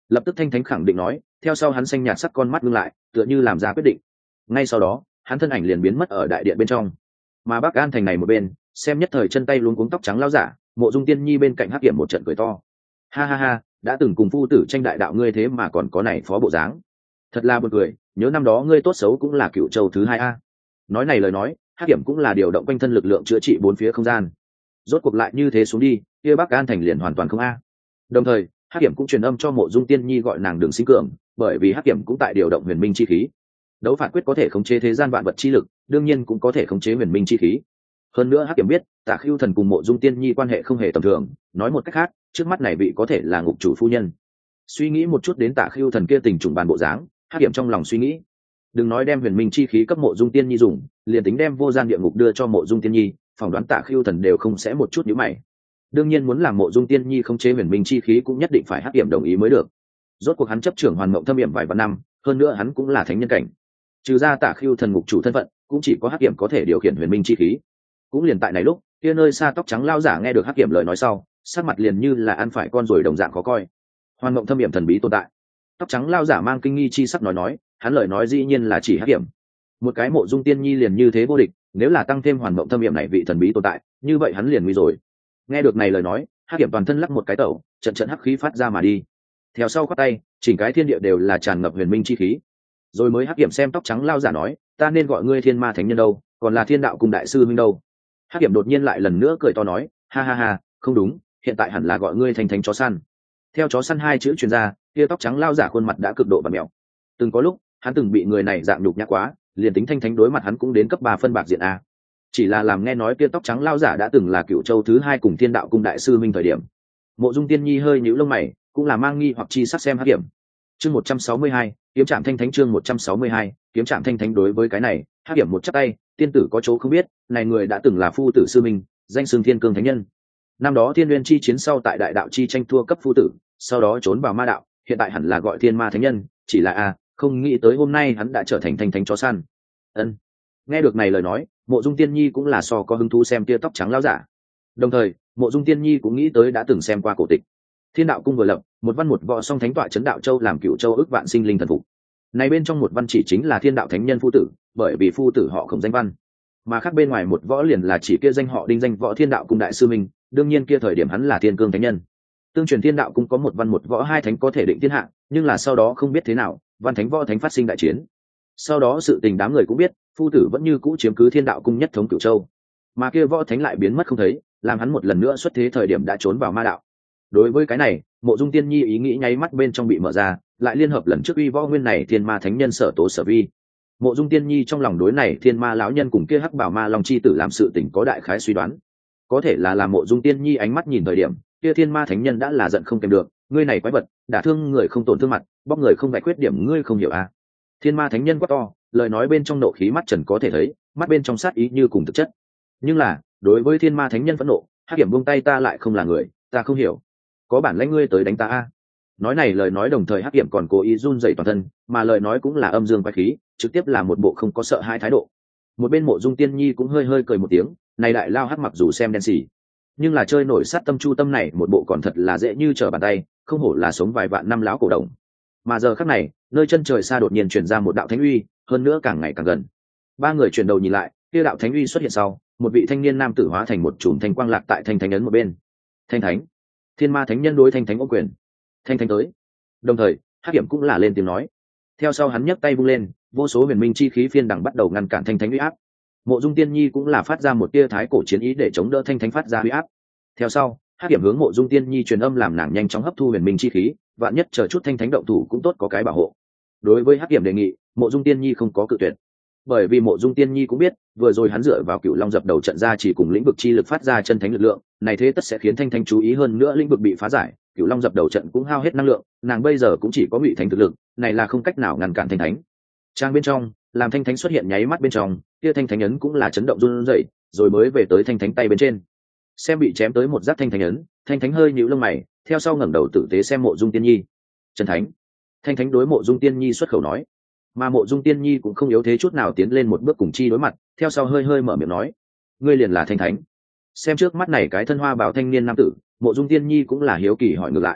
Lập tức thanh thánh khẳng định nói, theo sau hắn xanh nhạt sắc con mắt ngưng lại, tựa như làm ra quyết định. Ngay sau đó hắn thân ảnh liền biến mất ở đại điện bên trong. Mà Bắc An thành này một bên, xem nhất thời chân tay luống cuống tóc trắng lao giả, Mộ Dung Tiên Nhi bên cạnh hắc kiểm một trận cười to. Ha ha ha, đã từng cùng phu tử tranh đại đạo ngươi thế mà còn có này phó bộ dáng, thật là buồn cười. Nhớ năm đó ngươi tốt xấu cũng là Cựu Châu thứ hai a. Nói này lời nói, hắc kiểm cũng là điều động quanh thân lực lượng chữa trị bốn phía không gian. Rốt cuộc lại như thế xuống đi, kia Bắc An thành liền hoàn toàn không a. Đồng thời hắc kiểm cũng truyền âm cho Mộ Dung Tiên Nhi gọi nàng đừng sinh cường, bởi vì hắc kiểm cũng tại điều động huyền minh chi khí. Đấu phản quyết có thể khống chế thế gian vạn vật chi lực, đương nhiên cũng có thể khống chế huyền minh chi khí. Hơn nữa hắc kiểm biết Tả Khưu Thần cùng Mộ Dung Tiên Nhi quan hệ không hề tầm thường, nói một cách khác, trước mắt này vị có thể là ngục chủ phu nhân. Suy nghĩ một chút đến Tả Khưu Thần kia tình trùng bàn bộ dáng, hắc kiểm trong lòng suy nghĩ, đừng nói đem huyền minh chi khí cấp Mộ Dung Tiên Nhi dùng, liền tính đem vô gian địa ngục đưa cho Mộ Dung Tiên Nhi, phỏng đoán Tả Khưu Thần đều không sẽ một chút nhíu mày. Đương nhiên muốn làm Mộ Dung Tiên Nhi khống chế huyền minh chi khí cũng nhất định phải hắc kiểm đồng ý mới được. Rốt cuộc hắn chấp trưởng Hoàn Mộng Thâm Yểm vài vạn năm, hơn nữa hắn cũng là thánh nhân cảnh. Trừ ra Tả Khưu Thần ngục chủ thân phận, cũng chỉ có hắc kiểm có thể điều khiển huyền minh chi khí. Cũng liền tại này lúc, kia nơi xa tóc trắng lao giả nghe được hắc kiểm lời nói sau, sắc mặt liền như là ăn phải con ruồi đồng dạng khó coi. Hoàn Mộng Thâm Yểm thần bí tồn tại. Tóc trắng lao giả mang kinh nghi chi sắc nói nói, hắn lời nói dĩ nhiên là chỉ hắc kiểm. Một cái Mộ Dung Tiên Nhi liền như thế vô địch, nếu là tăng thêm Hoàn Mộng Thâm Yểm này vị thần bí tồn tại, như vậy hắn liền nguy rồi. Nghe được này lời nói, hắc kiểm toàn thân lắc một cái tẩu, trận trận hắc khí phát ra mà đi. Theo sau khoát tay, chỉnh cái thiên địa đều là tràn ngập huyền minh chi khí. Rồi mới hắc kiểm xem tóc trắng lao giả nói, ta nên gọi ngươi Thiên Ma Thánh Nhân đâu, còn là Thiên Đạo cùng đại sư minh đâu? Hắc kiểm đột nhiên lại lần nữa cười to nói, ha ha ha, không đúng, hiện tại hẳn là gọi ngươi Thanh Thánh chó săn. Theo chó săn hai chữ truyền ra, kia tóc trắng lao giả khuôn mặt đã cực độ bặm mèo. Từng có lúc hắn từng bị người này dạng nhục nhã quá, liền tính Thanh Thánh đối mặt hắn cũng đến cấp ba phân bạc diện a. Chỉ là làm nghe nói kia tóc trắng lao giả đã từng là Cựu Châu thứ hai cùng Thiên Đạo cung đại sư minh thời điểm, Mộ Dung Tiên Nhi hơi nhíu lông mày, cũng là mang nghi hoặc chi sắc xem hắc kiểm. Chương một trăm sáu mươi hai, kiếm trạm thanh thánh. Chương một trăm sáu mươi hai, kiếm trạm thanh thánh. Đối với cái này, hắc kiểm một chắp tay, tiên tử có chỗ không biết, này người đã từng là phu tử sư minh, danh xưng Thiên Cương Thánh Nhân. Năm đó Thiên Nguyên chi chiến sau tại đại đạo chi tranh thua cấp phu tử, sau đó trốn vào ma đạo, hiện tại hẳn là gọi Thiên Ma Thánh Nhân, chỉ là a, không nghĩ tới hôm nay hắn đã trở thành thanh thánh chó săn. Ân. Nghe được này lời nói, Mộ Dung Tiên Nhi cũng là so có hứng thú xem tia tóc trắng lão giả. Đồng thời, Mộ Dung Tiên Nhi cũng nghĩ tới đã từng xem qua cổ tịch. Thiên Đạo cung vừa lập, một văn một võ song thánh tọa chấn đạo châu làm Cựu Châu ước vạn sinh linh thần phục. Này bên trong một văn chỉ chính là Thiên Đạo Thánh Nhân phu tử, bởi vì phu tử họ không danh văn. Mà khác bên ngoài một võ liền là chỉ kia danh họ đinh danh võ Thiên Đạo cung đại sư minh, đương nhiên kia thời điểm hắn là Thiên Cương Thánh Nhân. Tương truyền Thiên Đạo cung có một văn một võ hai thánh có thể định thiên hạ, nhưng là sau đó không biết thế nào, văn thánh võ thánh phát sinh đại chiến. Sau đó sự tình đám người cũng biết, phu tử vẫn như cũ chiếm cứ Thiên Đạo cung nhất thống Cửu Châu, mà kia võ thánh lại biến mất không thấy, làm hắn một lần nữa xuất thế thời điểm đã trốn vào ma đạo. Đối với cái này, Mộ Dung Tiên Nhi ý nghĩ nháy mắt bên trong bị mở ra, lại liên hợp lần trước uy võ nguyên này Thiên Ma Thánh Nhân sở tố sở vi. Mộ Dung Tiên Nhi trong lòng đối này Thiên Ma lão nhân cùng kia Hắc Bảo Ma Long chi tử làm sự tình có đại khái suy đoán. Có thể là làm Mộ Dung Tiên Nhi ánh mắt nhìn thời điểm, kia Thiên Ma Thánh Nhân đã là giận không kèm được, ngươi này quái vật, đả thương người không tổn thương mặt, bóc người không vạch khuyết điểm ngươi không hiểu à? Thiên Ma Thánh Nhân quát to, lời nói bên trong nộ khí mắt trần có thể thấy, mắt bên trong sát ý như cùng thực chất. Nhưng là, đối với Thiên Ma Thánh Nhân phẫn nộ, Hắc Kiểm buông tay, ta lại không là người, ta không hiểu. Có bản lãnh ngươi tới đánh ta a. Nói này lời nói đồng thời Hắc Kiểm còn cố ý run rẩy toàn thân, mà lời nói cũng là âm dương quái khí, trực tiếp là một bộ không có sợ hai thái độ. Một bên Mộ Dung Tiên Nhi cũng hơi hơi cười một tiếng, này đại lao hắc mặc dù xem đen xỉ, nhưng là chơi nổi sát tâm chu tâm này một bộ còn thật là dễ như trở bàn tay, không hổ là sống vài vạn năm lão cổ đồng. Mà giờ khắc này, nơi chân trời xa đột nhiên truyền ra một đạo thánh uy, hơn nữa càng ngày càng gần. Ba người chuyển đầu nhìn lại, kia đạo thánh uy xuất hiện sau, một vị thanh niên nam tử hóa thành một chùm thanh quang lạc tại thanh thánh ấn một bên. Thanh thánh, Thiên Ma Thánh Nhân đối thanh thánh ôm quyền. Thanh thánh tới. Đồng thời, Hắc Kiểm cũng là lên tiếng nói. Theo sau hắn nhấc tay vung lên, vô số huyền minh chi khí phiên đằng bắt đầu ngăn cản thanh thánh uy áp. Mộ Dung Tiên Nhi cũng là phát ra một tia thái cổ chiến ý để chống đỡ thanh thánh phát ra uy áp. Theo sau, Hắc Kiểm hướng Mộ Dung Tiên Nhi truyền âm làm nàng nhanh chóng hấp thu huyền minh chi khí, vạn nhất chờ chút thanh thánh động thủ cũng tốt có cái bảo hộ. Đối với Hắc Kiểm đề nghị, Mộ Dung Tiên Nhi không có cự tuyệt, bởi vì Mộ Dung Tiên Nhi cũng biết, vừa rồi hắn dựa vào Cửu Long dập đầu trận ra chỉ cùng lĩnh vực chi lực phát ra chân thánh lực lượng, này thế tất sẽ khiến thanh thánh chú ý hơn nữa lĩnh vực bị phá giải, Cửu Long dập đầu trận cũng hao hết năng lượng, nàng bây giờ cũng chỉ có ngụy thánh thực lực, này là không cách nào ngăn cản thanh thánh. Trang bên trong, làm thanh thánh xuất hiện nháy mắt bên trong, kia thanh thánh ấn cũng là chấn động run rẩy, rồi mới về tới thanh thánh tay bên trên. Xem bị chém tới một giáp thanh thánh ấn, thanh thánh hơi nhíu lông mày, theo sau ngẩng đầu tử tế xem Mộ Dung Tiên Nhi. Chân thánh. Thanh thánh đối Mộ Dung Tiên Nhi xuất khẩu nói, mà Mộ Dung Tiên Nhi cũng không yếu thế chút nào tiến lên một bước cùng chi đối mặt, theo sau hơi hơi mở miệng nói, ngươi liền là thanh thánh. Xem trước mắt này cái thân hoa bào thanh niên nam tử, Mộ Dung Tiên Nhi cũng là hiếu kỳ hỏi ngược lại,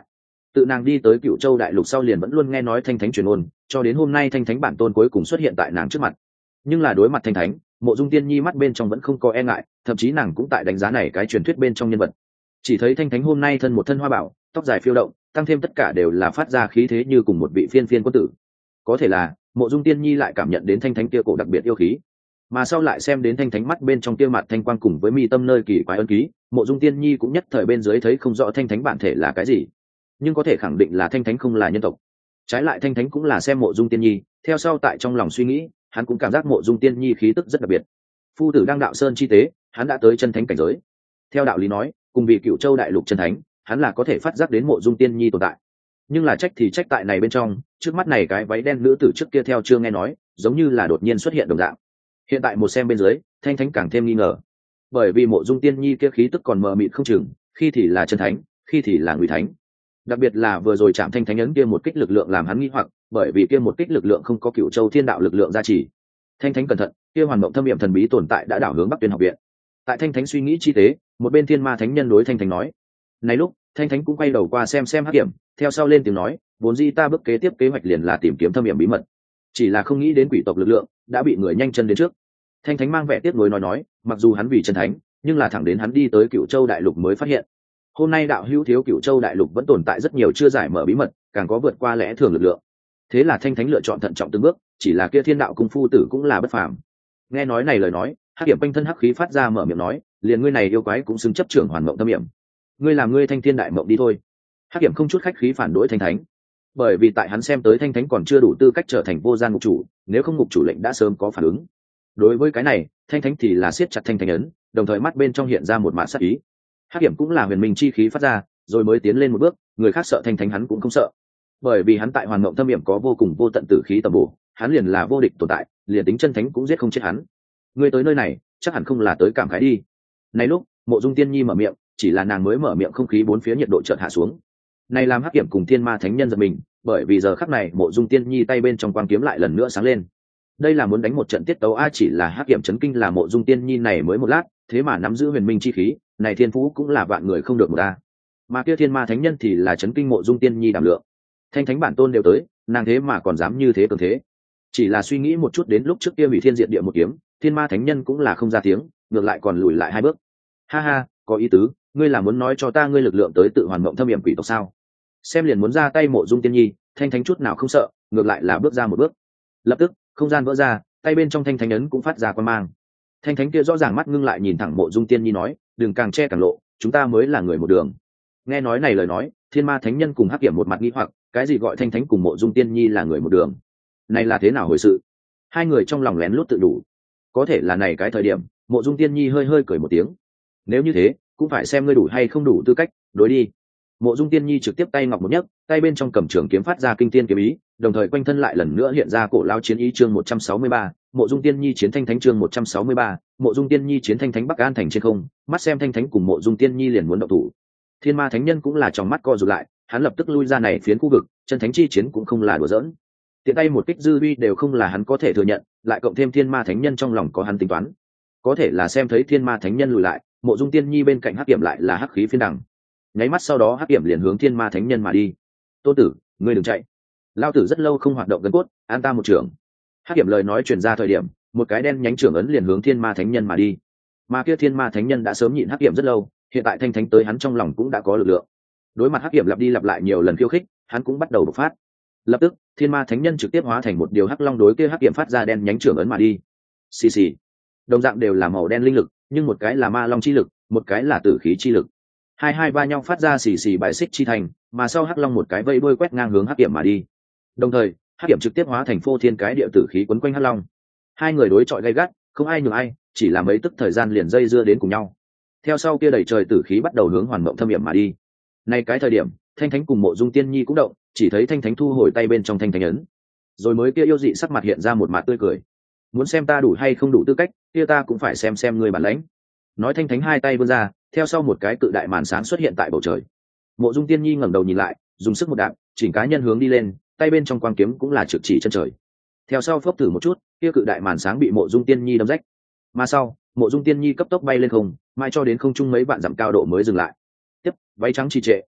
Tự nàng đi tới Cựu Châu đại lục sau liền vẫn luôn nghe nói thanh thánh truyền ôn, cho đến hôm nay thanh thánh bản tôn cuối cùng xuất hiện tại nàng trước mặt. Nhưng là đối mặt thanh thánh, Mộ Dung Tiên Nhi mắt bên trong vẫn không có e ngại, thậm chí nàng cũng tại đánh giá này cái truyền thuyết bên trong nhân vật. Chỉ thấy thanh thánh hôm nay thân một thân hoa bảo, tóc dài phiêu động, tăng thêm tất cả đều là phát ra khí thế như cùng một vị phiên phiên quân tử. Có thể là Mộ Dung Tiên Nhi lại cảm nhận đến thanh thánh kia cổ đặc biệt yêu khí, mà sau lại xem đến thanh thánh mắt bên trong kia mặt thanh quang cùng với mi tâm nơi kỳ quái ân ký, Mộ Dung Tiên Nhi cũng nhất thời bên dưới thấy không rõ thanh thánh bản thể là cái gì, nhưng có thể khẳng định là thanh thánh không là nhân tộc. Trái lại thanh thánh cũng là xem Mộ Dung Tiên Nhi, theo sau tại trong lòng suy nghĩ, hắn cũng cảm giác Mộ Dung Tiên Nhi khí tức rất đặc biệt. Phu tử đang đạo sơn chi tế, hắn đã tới chân thánh cảnh giới. Theo đạo lý nói, cùng vì Cựu Châu đại lục chân thánh, hắn là có thể phát giác đến Mộ Dung Tiên Nhi tồn tại. Nhưng là trách thì trách tại này bên trong, trước mắt này cái váy đen nữ tử trước kia theo chưa nghe nói, giống như là đột nhiên xuất hiện đồng dạng. Hiện tại một xem bên dưới, thanh thánh càng thêm nghi ngờ, bởi vì Mộ Dung Tiên Nhi kia khí tức còn mờ mịt không chừng, khi thì là chân thánh, khi thì là ngụy thánh. Đặc biệt là vừa rồi chạm thanh thánh ấn kia một kích lực lượng làm hắn nghi hoặc, bởi vì kia một kích lực lượng không có Cựu Châu thiên đạo lực lượng gia trì. Thanh thánh cẩn thận, kia hoàn mộng thâm nghiệm thần bí tồn tại đã đảo hướng Bắc Tuyên học viện. Tại thanh thánh suy nghĩ chi tế, một bên thiên ma thánh nhân đối thanh thánh nói. Này lúc, thanh thánh cũng quay đầu qua xem xem hắc hiểm, theo sau lên tiếng nói, vốn dĩ ta bước kế tiếp kế hoạch liền là tìm kiếm thâm nghiệm bí mật, chỉ là không nghĩ đến quỷ tộc lực lượng đã bị người nhanh chân đến trước. Thanh thánh mang vẻ tiếc nuối nói nói, mặc dù hắn vì chân thánh, nhưng là thẳng đến hắn đi tới Cựu Châu đại lục mới phát hiện, hôm nay đạo hữu thiếu Cựu Châu đại lục vẫn tồn tại rất nhiều chưa giải mở bí mật, càng có vượt qua lẽ thường lực lượng. Thế là thanh thánh lựa chọn thận trọng từng bước, chỉ là kia thiên đạo cung phu tử cũng là bất phàm. Nghe nói này lời nói, hắc hiểm quanh thân hắc khí phát ra mở miệng nói, liền ngươi này yêu quái cũng xứng chấp trưởng hoàn mộng tâm hiểm, ngươi làm ngươi thanh thiên đại mộng đi thôi. Hắc hiểm không chút khách khí phản đối thanh thánh, bởi vì tại hắn xem tới thanh thánh còn chưa đủ tư cách trở thành vô gian ngục chủ, nếu không ngục chủ lệnh đã sớm có phản ứng. Đối với cái này, thanh thánh thì là siết chặt thanh thánh ấn, đồng thời mắt bên trong hiện ra một mã sát ý. Hắc hiểm cũng là huyền minh chi khí phát ra, rồi mới tiến lên một bước, người khác sợ thanh thánh hắn cũng không sợ, bởi vì hắn tại hoàn mộng tâm hiểm có vô cùng vô tận tử khí tầm bổ, hắn liền là vô địch tồn tại, liền tính chân thánh cũng giết không chết hắn. Ngươi tới nơi này chắc hẳn không là tới cảm khái đi. Này lúc Mộ Dung Tiên Nhi mở miệng, chỉ là nàng mới mở miệng không khí bốn phía nhiệt độ chợt hạ xuống. Này làm hắc hiểm cùng thiên ma thánh nhân giật mình, bởi vì giờ khắc này Mộ Dung Tiên Nhi tay bên trong quang kiếm lại lần nữa sáng lên. Đây là muốn đánh một trận tiết tấu a, chỉ là hắc hiểm chấn kinh là Mộ Dung Tiên Nhi này mới một lát, thế mà nắm giữ huyền minh chi khí, này thiên phú cũng là vạn người không được một a. Mà kia thiên ma thánh nhân thì là chấn kinh Mộ Dung Tiên Nhi đảm lượng. Thanh thánh bản tôn đều tới, nàng thế mà còn dám như thế cường thế. Chỉ là suy nghĩ một chút đến lúc trước kia hủy thiên diệt địa một kiếm, thiên ma thánh nhân cũng là không ra tiếng, ngược lại còn lùi lại hai bước. Ha ha, có ý tứ, ngươi là muốn nói cho ta ngươi lực lượng tới tự hoàn mộng thâm hiểm quỷ tộc sao? Xem liền muốn ra tay Mộ Dung Tiên Nhi, thanh thánh chút nào không sợ, ngược lại là bước ra một bước. Lập tức không gian vỡ ra, tay bên trong thanh thánh ấn cũng phát ra quang mang. Thanh thánh kia rõ ràng mắt ngưng lại nhìn thẳng Mộ Dung Tiên Nhi nói, đừng càng che càng lộ, chúng ta mới là người một đường. Nghe nói này lời nói, thiên ma thánh nhân cùng hắc hiểm một mặt nghi hoặc, cái gì gọi thanh thánh cùng Mộ Dung Tiên Nhi là người một đường, này là thế nào hồi sự? Hai người trong lòng lén lút tự đủ. Có thể là này cái thời điểm, Mộ Dung Tiên Nhi hơi hơi cười một tiếng. Nếu như thế, cũng phải xem ngươi đủ hay không đủ tư cách, đối đi. Mộ Dung Tiên Nhi trực tiếp tay ngọc một nhấc, tay bên trong cầm trường kiếm phát ra kinh tiên kiếm ý, đồng thời quanh thân lại lần nữa hiện ra cổ lao chiến ý chương một trăm sáu mươi ba, Mộ Dung Tiên Nhi chiến thanh thánh chương một trăm sáu mươi ba, Mộ Dung Tiên Nhi chiến thanh thánh Bắc An thành trên không, mắt xem thanh thánh cùng Mộ Dung Tiên Nhi liền muốn động thủ. Thiên ma thánh nhân cũng là trong mắt co rụt lại, hắn lập tức lui ra này phiến khu vực, chân thánh chi chiến cũng không là đùa giỡn. Tiện tay một kích dư uy đều không là hắn có thể thừa nhận, lại cộng thêm thiên ma thánh nhân trong lòng có hắn tính toán. Có thể là xem thấy thiên ma thánh nhân lùi lại, Mộ Dung Tiên Nhi bên cạnh hắc kiểm lại là hắc khí phiên đằng. Nháy mắt sau đó hắc kiểm liền hướng thiên ma thánh nhân mà đi. Tôn tử, ngươi đừng chạy. Lao tử rất lâu không hoạt động gần cốt, an ta một trưởng. Hắc kiểm lời nói truyền ra thời điểm, một cái đen nhánh trưởng ấn liền hướng thiên ma thánh nhân mà đi. Mà kia thiên ma thánh nhân đã sớm nhịn hắc kiểm rất lâu, hiện tại thanh thánh tới hắn trong lòng cũng đã có lực lượng. Đối mặt hắc kiểm lặp đi lặp lại nhiều lần khiêu khích, hắn cũng bắt đầu bộc phát. Lập tức thiên ma thánh nhân trực tiếp hóa thành một điều hắc long đối kia hắc kiểm phát ra đen nhánh trưởng ấn mà đi. Xì xì. Đồng dạng đều là màu đen linh lực, nhưng một cái là ma long chi lực, một cái là tử khí chi lực. Hai hai va nhau phát ra xì xì bài xích chi thành, mà sau hắc long một cái vây đuôi quét ngang hướng hắc kiểm mà đi. Đồng thời hắc kiểm trực tiếp hóa thành phô thiên cái địa tử khí quấn quanh hắc long. Hai người đối chọi gay gắt, không ai nhường ai, chỉ là mấy tức thời gian liền dây dưa đến cùng nhau. Theo sau kia đẩy trời tử khí bắt đầu hướng hoàn mộng thâm hiểm mà đi. Nay cái thời điểm thanh thánh cùng Mộ Dung Tiên Nhi cũng động, chỉ thấy thanh thánh thu hồi tay bên trong thanh thánh ấn, rồi mới kia yêu dị sắc mặt hiện ra một mặt tươi cười. Muốn xem ta đủ hay không đủ tư cách, kia ta cũng phải xem xem ngươi bản lãnh. Nói thanh thánh hai tay vươn ra, theo sau một cái cự đại màn sáng xuất hiện tại bầu trời. Mộ Dung Tiên Nhi ngẩng đầu nhìn lại, dùng sức một đạp, chỉnh cá nhân hướng đi lên, tay bên trong quang kiếm cũng là trực chỉ chân trời. Theo sau phốc thử một chút, kia cự đại màn sáng bị Mộ Dung Tiên Nhi đâm rách. Mà sau, Mộ Dung Tiên Nhi cấp tốc bay lên không, mai cho đến không trung mấy vạn dặm cao độ mới dừng lại. Tiếp, váy trắng trì trệ,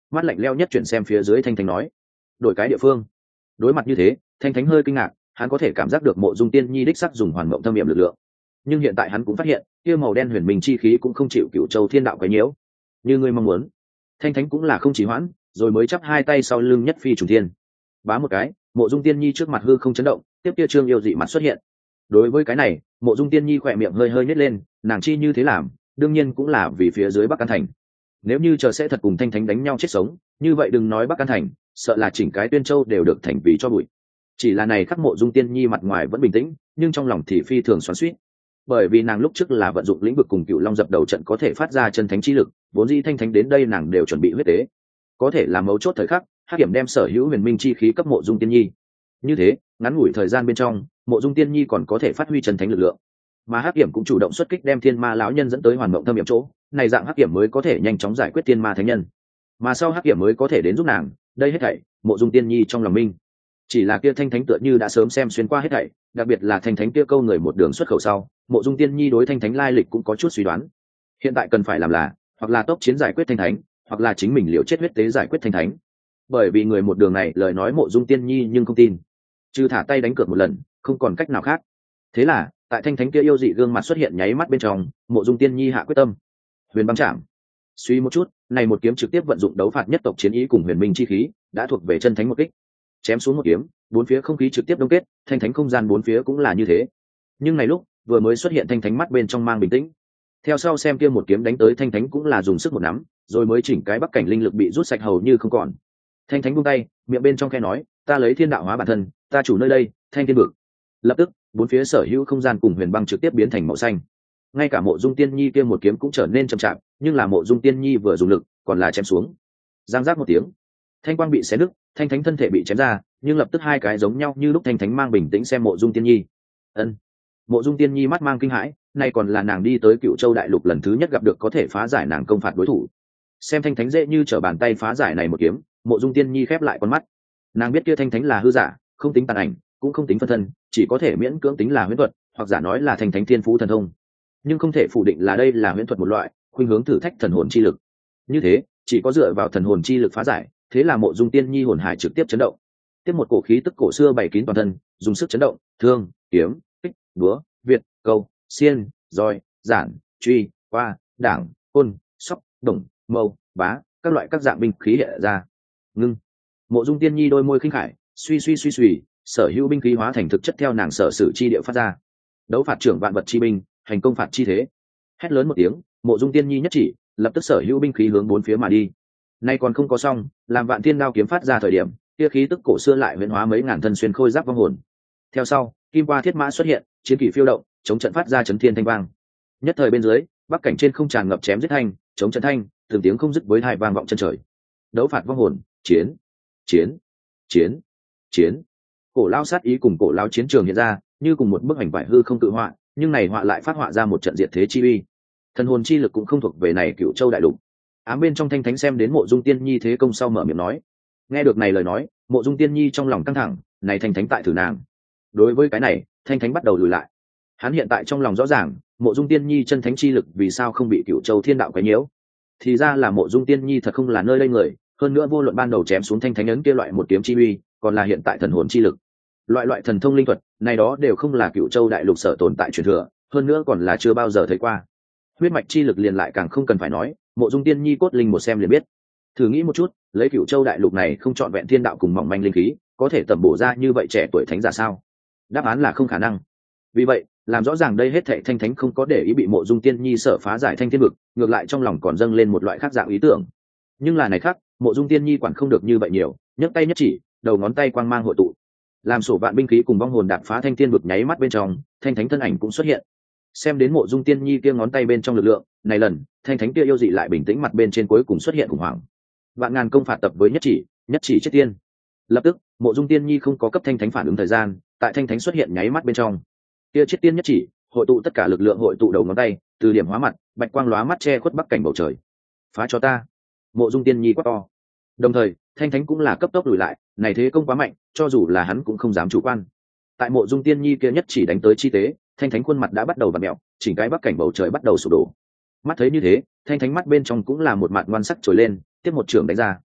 mắt lạnh leo nhất chuyển xem phía dưới thanh thánh nói, đổi cái địa phương. Đối mặt như thế, thanh thánh hơi kinh ngạc, hắn có thể cảm giác được Mộ Dung Tiên Nhi đích sắc dùng hoàn mộng thâm nghiệm lực lượng, nhưng hiện tại hắn cũng phát hiện kia màu đen huyền minh chi khí cũng không chịu Cửu Châu Thiên Đạo quấy nhiễu. Như ngươi mong muốn, thanh thánh cũng là không chỉ hoãn, rồi mới chắp hai tay sau lưng nhất phi trùng thiên. Bá một cái, Mộ Dung Tiên Nhi trước mặt hư không chấn động, tiếp kia trương yêu dị mặt xuất hiện. Đối với cái này, Mộ Dung Tiên Nhi khỏe miệng hơi hơi nhếch lên, nàng chi như thế làm, đương nhiên cũng là vì phía dưới Bắc An Thành. Nếu như chờ sẽ thật cùng thanh thánh đánh nhau chết sống, như vậy đừng nói Bắc An Thành, sợ là chỉnh cái Tuyên Châu đều được thành vì cho bụi. Chỉ là này khắc Mộ Dung Tiên Nhi mặt ngoài vẫn bình tĩnh, nhưng trong lòng thì phi thường xoắn xuýt. Bởi vì nàng lúc trước là vận dụng lĩnh vực cùng Cựu Long dập đầu trận có thể phát ra chân thánh chi lực, vốn dĩ thanh thánh đến đây nàng đều chuẩn bị huyết tế. Có thể là mấu chốt thời khắc, Hắc Kiểm đem sở hữu huyền minh chi khí cấp Mộ Dung Tiên Nhi. Như thế, ngắn ngủi thời gian bên trong, Mộ Dung Tiên Nhi còn có thể phát huy chân thánh lực lượng. Mà Hắc Kiểm cũng chủ động xuất kích đem Thiên Ma lão nhân dẫn tới Hoàn Mộng Thâm Yểm chỗ, này dạng Hắc Kiểm mới có thể nhanh chóng giải quyết Thiên Ma thánh nhân. Mà sau Hắc Kiểm mới có thể đến giúp nàng, đây hết thảy, Mộ Dung Tiên Nhi trong lòng minh. Chỉ là kia thanh thánh tựa như đã sớm xem xuyên qua hết thảy, đặc biệt là thanh thánh kia câu người một đường xuất khẩu sau, Mộ Dung Tiên Nhi đối thanh thánh lai lịch cũng có chút suy đoán. Hiện tại cần phải làm là, hoặc là tốc chiến giải quyết thanh thánh, hoặc là chính mình liều chết huyết tế giải quyết thanh thánh. Bởi vì người một đường này lời nói Mộ Dung Tiên Nhi nhưng không tin, trừ thả tay đánh cược một lần, không còn cách nào khác. Thế là, tại thanh thánh kia yêu dị gương mặt xuất hiện nháy mắt bên trong, Mộ Dung Tiên Nhi hạ quyết tâm. Huyền băng chạm. Suy một chút, này một kiếm trực tiếp vận dụng đấu phạt nhất tộc chiến ý cùng huyền minh chi khí, đã thuộc về chân thánh một kích. Chém xuống một kiếm, bốn phía không khí trực tiếp đông kết, thanh thánh không gian bốn phía cũng là như thế. Nhưng này lúc, vừa mới xuất hiện thanh thánh mắt bên trong mang bình tĩnh. Theo sau xem kia một kiếm đánh tới thanh thánh cũng là dùng sức một nắm, rồi mới chỉnh cái bắc cảnh linh lực bị rút sạch hầu như không còn. Thanh thánh buông tay, miệng bên trong khẽ nói, ta lấy thiên đạo hóa bản thân, ta chủ nơi đây, thanh thiên vực. Lập tức, bốn phía sở hữu không gian cùng huyền băng trực tiếp biến thành màu xanh. Ngay cả Mộ Dung Tiên Nhi kia một kiếm cũng trở nên chậm chạp, nhưng là Mộ Dung Tiên Nhi vừa dùng lực, còn là chém xuống. Giang giác một tiếng, thanh quang bị xé nứt, thanh thánh thân thể bị chém ra, nhưng lập tức hai cái giống nhau như lúc thanh thánh mang bình tĩnh xem Mộ Dung Tiên Nhi. Ân. Mộ Dung Tiên Nhi mắt mang kinh hãi, nay còn là nàng đi tới Cựu Châu đại lục lần thứ nhất gặp được có thể phá giải nàng công phạt đối thủ. Xem thanh thánh dễ như trở bàn tay phá giải này một kiếm, Mộ Dung Tiên Nhi khép lại con mắt. Nàng biết kia thanh thánh là hư giả, không tính tàn ảnh, cũng không tính phân thân, chỉ có thể miễn cưỡng tính là huyễn thuật, hoặc giả nói là thanh thánh thiên phú thần thông. Nhưng không thể phủ định là đây là huyễn thuật một loại, khuynh hướng thử thách thần hồn chi lực. Như thế, chỉ có dựa vào thần hồn chi lực phá giải, thế là Mộ Dung Tiên Nhi hồn hải trực tiếp chấn động. Tiếp một cổ khí tức cổ xưa bày kín toàn thân, dùng sức chấn động, thương, kiếm, kích, búa, việt, câu, xiên, roi, giản, truy, qua, đảng, côn, sóc, đồng, mâu, bá, các loại các dạng binh khí hiện ra. Ngưng. Mộ Dung Tiên Nhi đôi môi khinh khải, suy suy suy suy, sở hữu binh khí hóa thành thực chất theo nàng sở sử chi địa phát ra. Đấu phạt trưởng vạn vật chi binh, hành công phạt chi thế. Hét lớn một tiếng, Mộ Dung Tiên Nhi nhất chỉ, lập tức sở hữu binh khí hướng bốn phía mà đi. Nay còn không có xong, làm Vạn Thiên đao kiếm phát ra thời điểm, kia khí tức cổ xưa lại huyễn hóa mấy ngàn thân xuyên khôi giáp vong hồn. Theo sau, kim qua thiết mã xuất hiện, chiến kỷ phiêu động, chống trận phát ra chấn thiên thanh vang. Nhất thời bên dưới, bắc cảnh trên không tràn ngập chém giết thanh, chống trận thanh, từng tiếng không dứt với hai vang vọng chân trời. Đấu phạt vong hồn, chiến, chiến, chiến, chiến. Cổ lao sát ý cùng cổ lao chiến trường hiện ra, như cùng một bức ảnh vải hư không tự họa, nhưng này họa lại phát họa ra một trận diệt thế chi uy. Thần hồn chi lực cũng không thuộc về này Cựu Châu đại lục. Ám bên trong thanh thánh xem đến Mộ Dung Tiên Nhi thế công sau mở miệng nói. Nghe được này lời nói, Mộ Dung Tiên Nhi trong lòng căng thẳng, này thanh thánh tại thử nàng. Đối với cái này, thanh thánh bắt đầu lùi lại. Hắn hiện tại trong lòng rõ ràng, Mộ Dung Tiên Nhi chân thánh chi lực vì sao không bị Cựu Châu Thiên Đạo quấy nhiễu. Thì ra là Mộ Dung Tiên Nhi thật không là nơi đây người, hơn nữa vô luận ban đầu chém xuống thanh thánh ấn kia loại một kiếm chi uy, còn là hiện tại thần hồn chi lực. Loại loại thần thông linh thuật, này đó đều không là Cựu Châu đại lục sở tồn tại truyền thừa, hơn nữa còn là chưa bao giờ thấy qua. Huyết mạch chi lực liền lại càng không cần phải nói, Mộ Dung Tiên Nhi cốt linh một xem liền biết. Thử nghĩ một chút, lấy Cựu Châu đại lục này không chọn vẹn thiên đạo cùng mỏng manh linh khí, có thể tầm bổ ra như vậy trẻ tuổi thánh giả sao? Đáp án là không khả năng. Vì vậy, làm rõ ràng đây hết thảy thanh thánh không có để ý bị Mộ Dung Tiên Nhi sở phá giải thanh thiên vực, ngược lại trong lòng còn dâng lên một loại khác dạng ý tưởng. Nhưng là này khác, Mộ Dung Tiên Nhi quản không được như vậy nhiều, nhấc tay nhất chỉ, đầu ngón tay quang mang hội tụ, làm sổ vạn binh khí cùng vong hồn đạp phá thanh thiên vực nháy mắt bên trong, thanh thánh thân ảnh cũng xuất hiện. Xem đến Mộ Dung Tiên Nhi kia ngón tay bên trong lực lượng, này lần, thanh thánh kia yêu dị lại bình tĩnh mặt bên trên cuối cùng xuất hiện khủng hoảng. Vạn ngàn công phạt tập với nhất chỉ, nhất chỉ chết tiên. Lập tức, Mộ Dung Tiên Nhi không có cấp thanh thánh phản ứng thời gian, tại thanh thánh xuất hiện nháy mắt bên trong. Kia chết tiên nhất chỉ, hội tụ tất cả lực lượng hội tụ đầu ngón tay, từ điểm hóa mặt, bạch quang lóa mắt che khuất bắc cảnh bầu trời. Phá cho ta! Mộ Dung Tiên Nhi quát to. Đồng thời, thanh thánh cũng là cấp tốc lùi lại, này thế công quá mạnh, cho dù là hắn cũng không dám chủ quan. Tại Mộ Dung Tiên Nhi kia nhất chỉ đánh tới chi tế, thanh thánh khuôn mặt đã bắt đầu vặn mèo, chỉnh cái bắc cảnh bầu trời bắt đầu sụp đổ. Mắt thấy như thế, thanh thánh mắt bên trong cũng là một mặt ngoan sắc trồi lên, tiếp một trường đánh ra.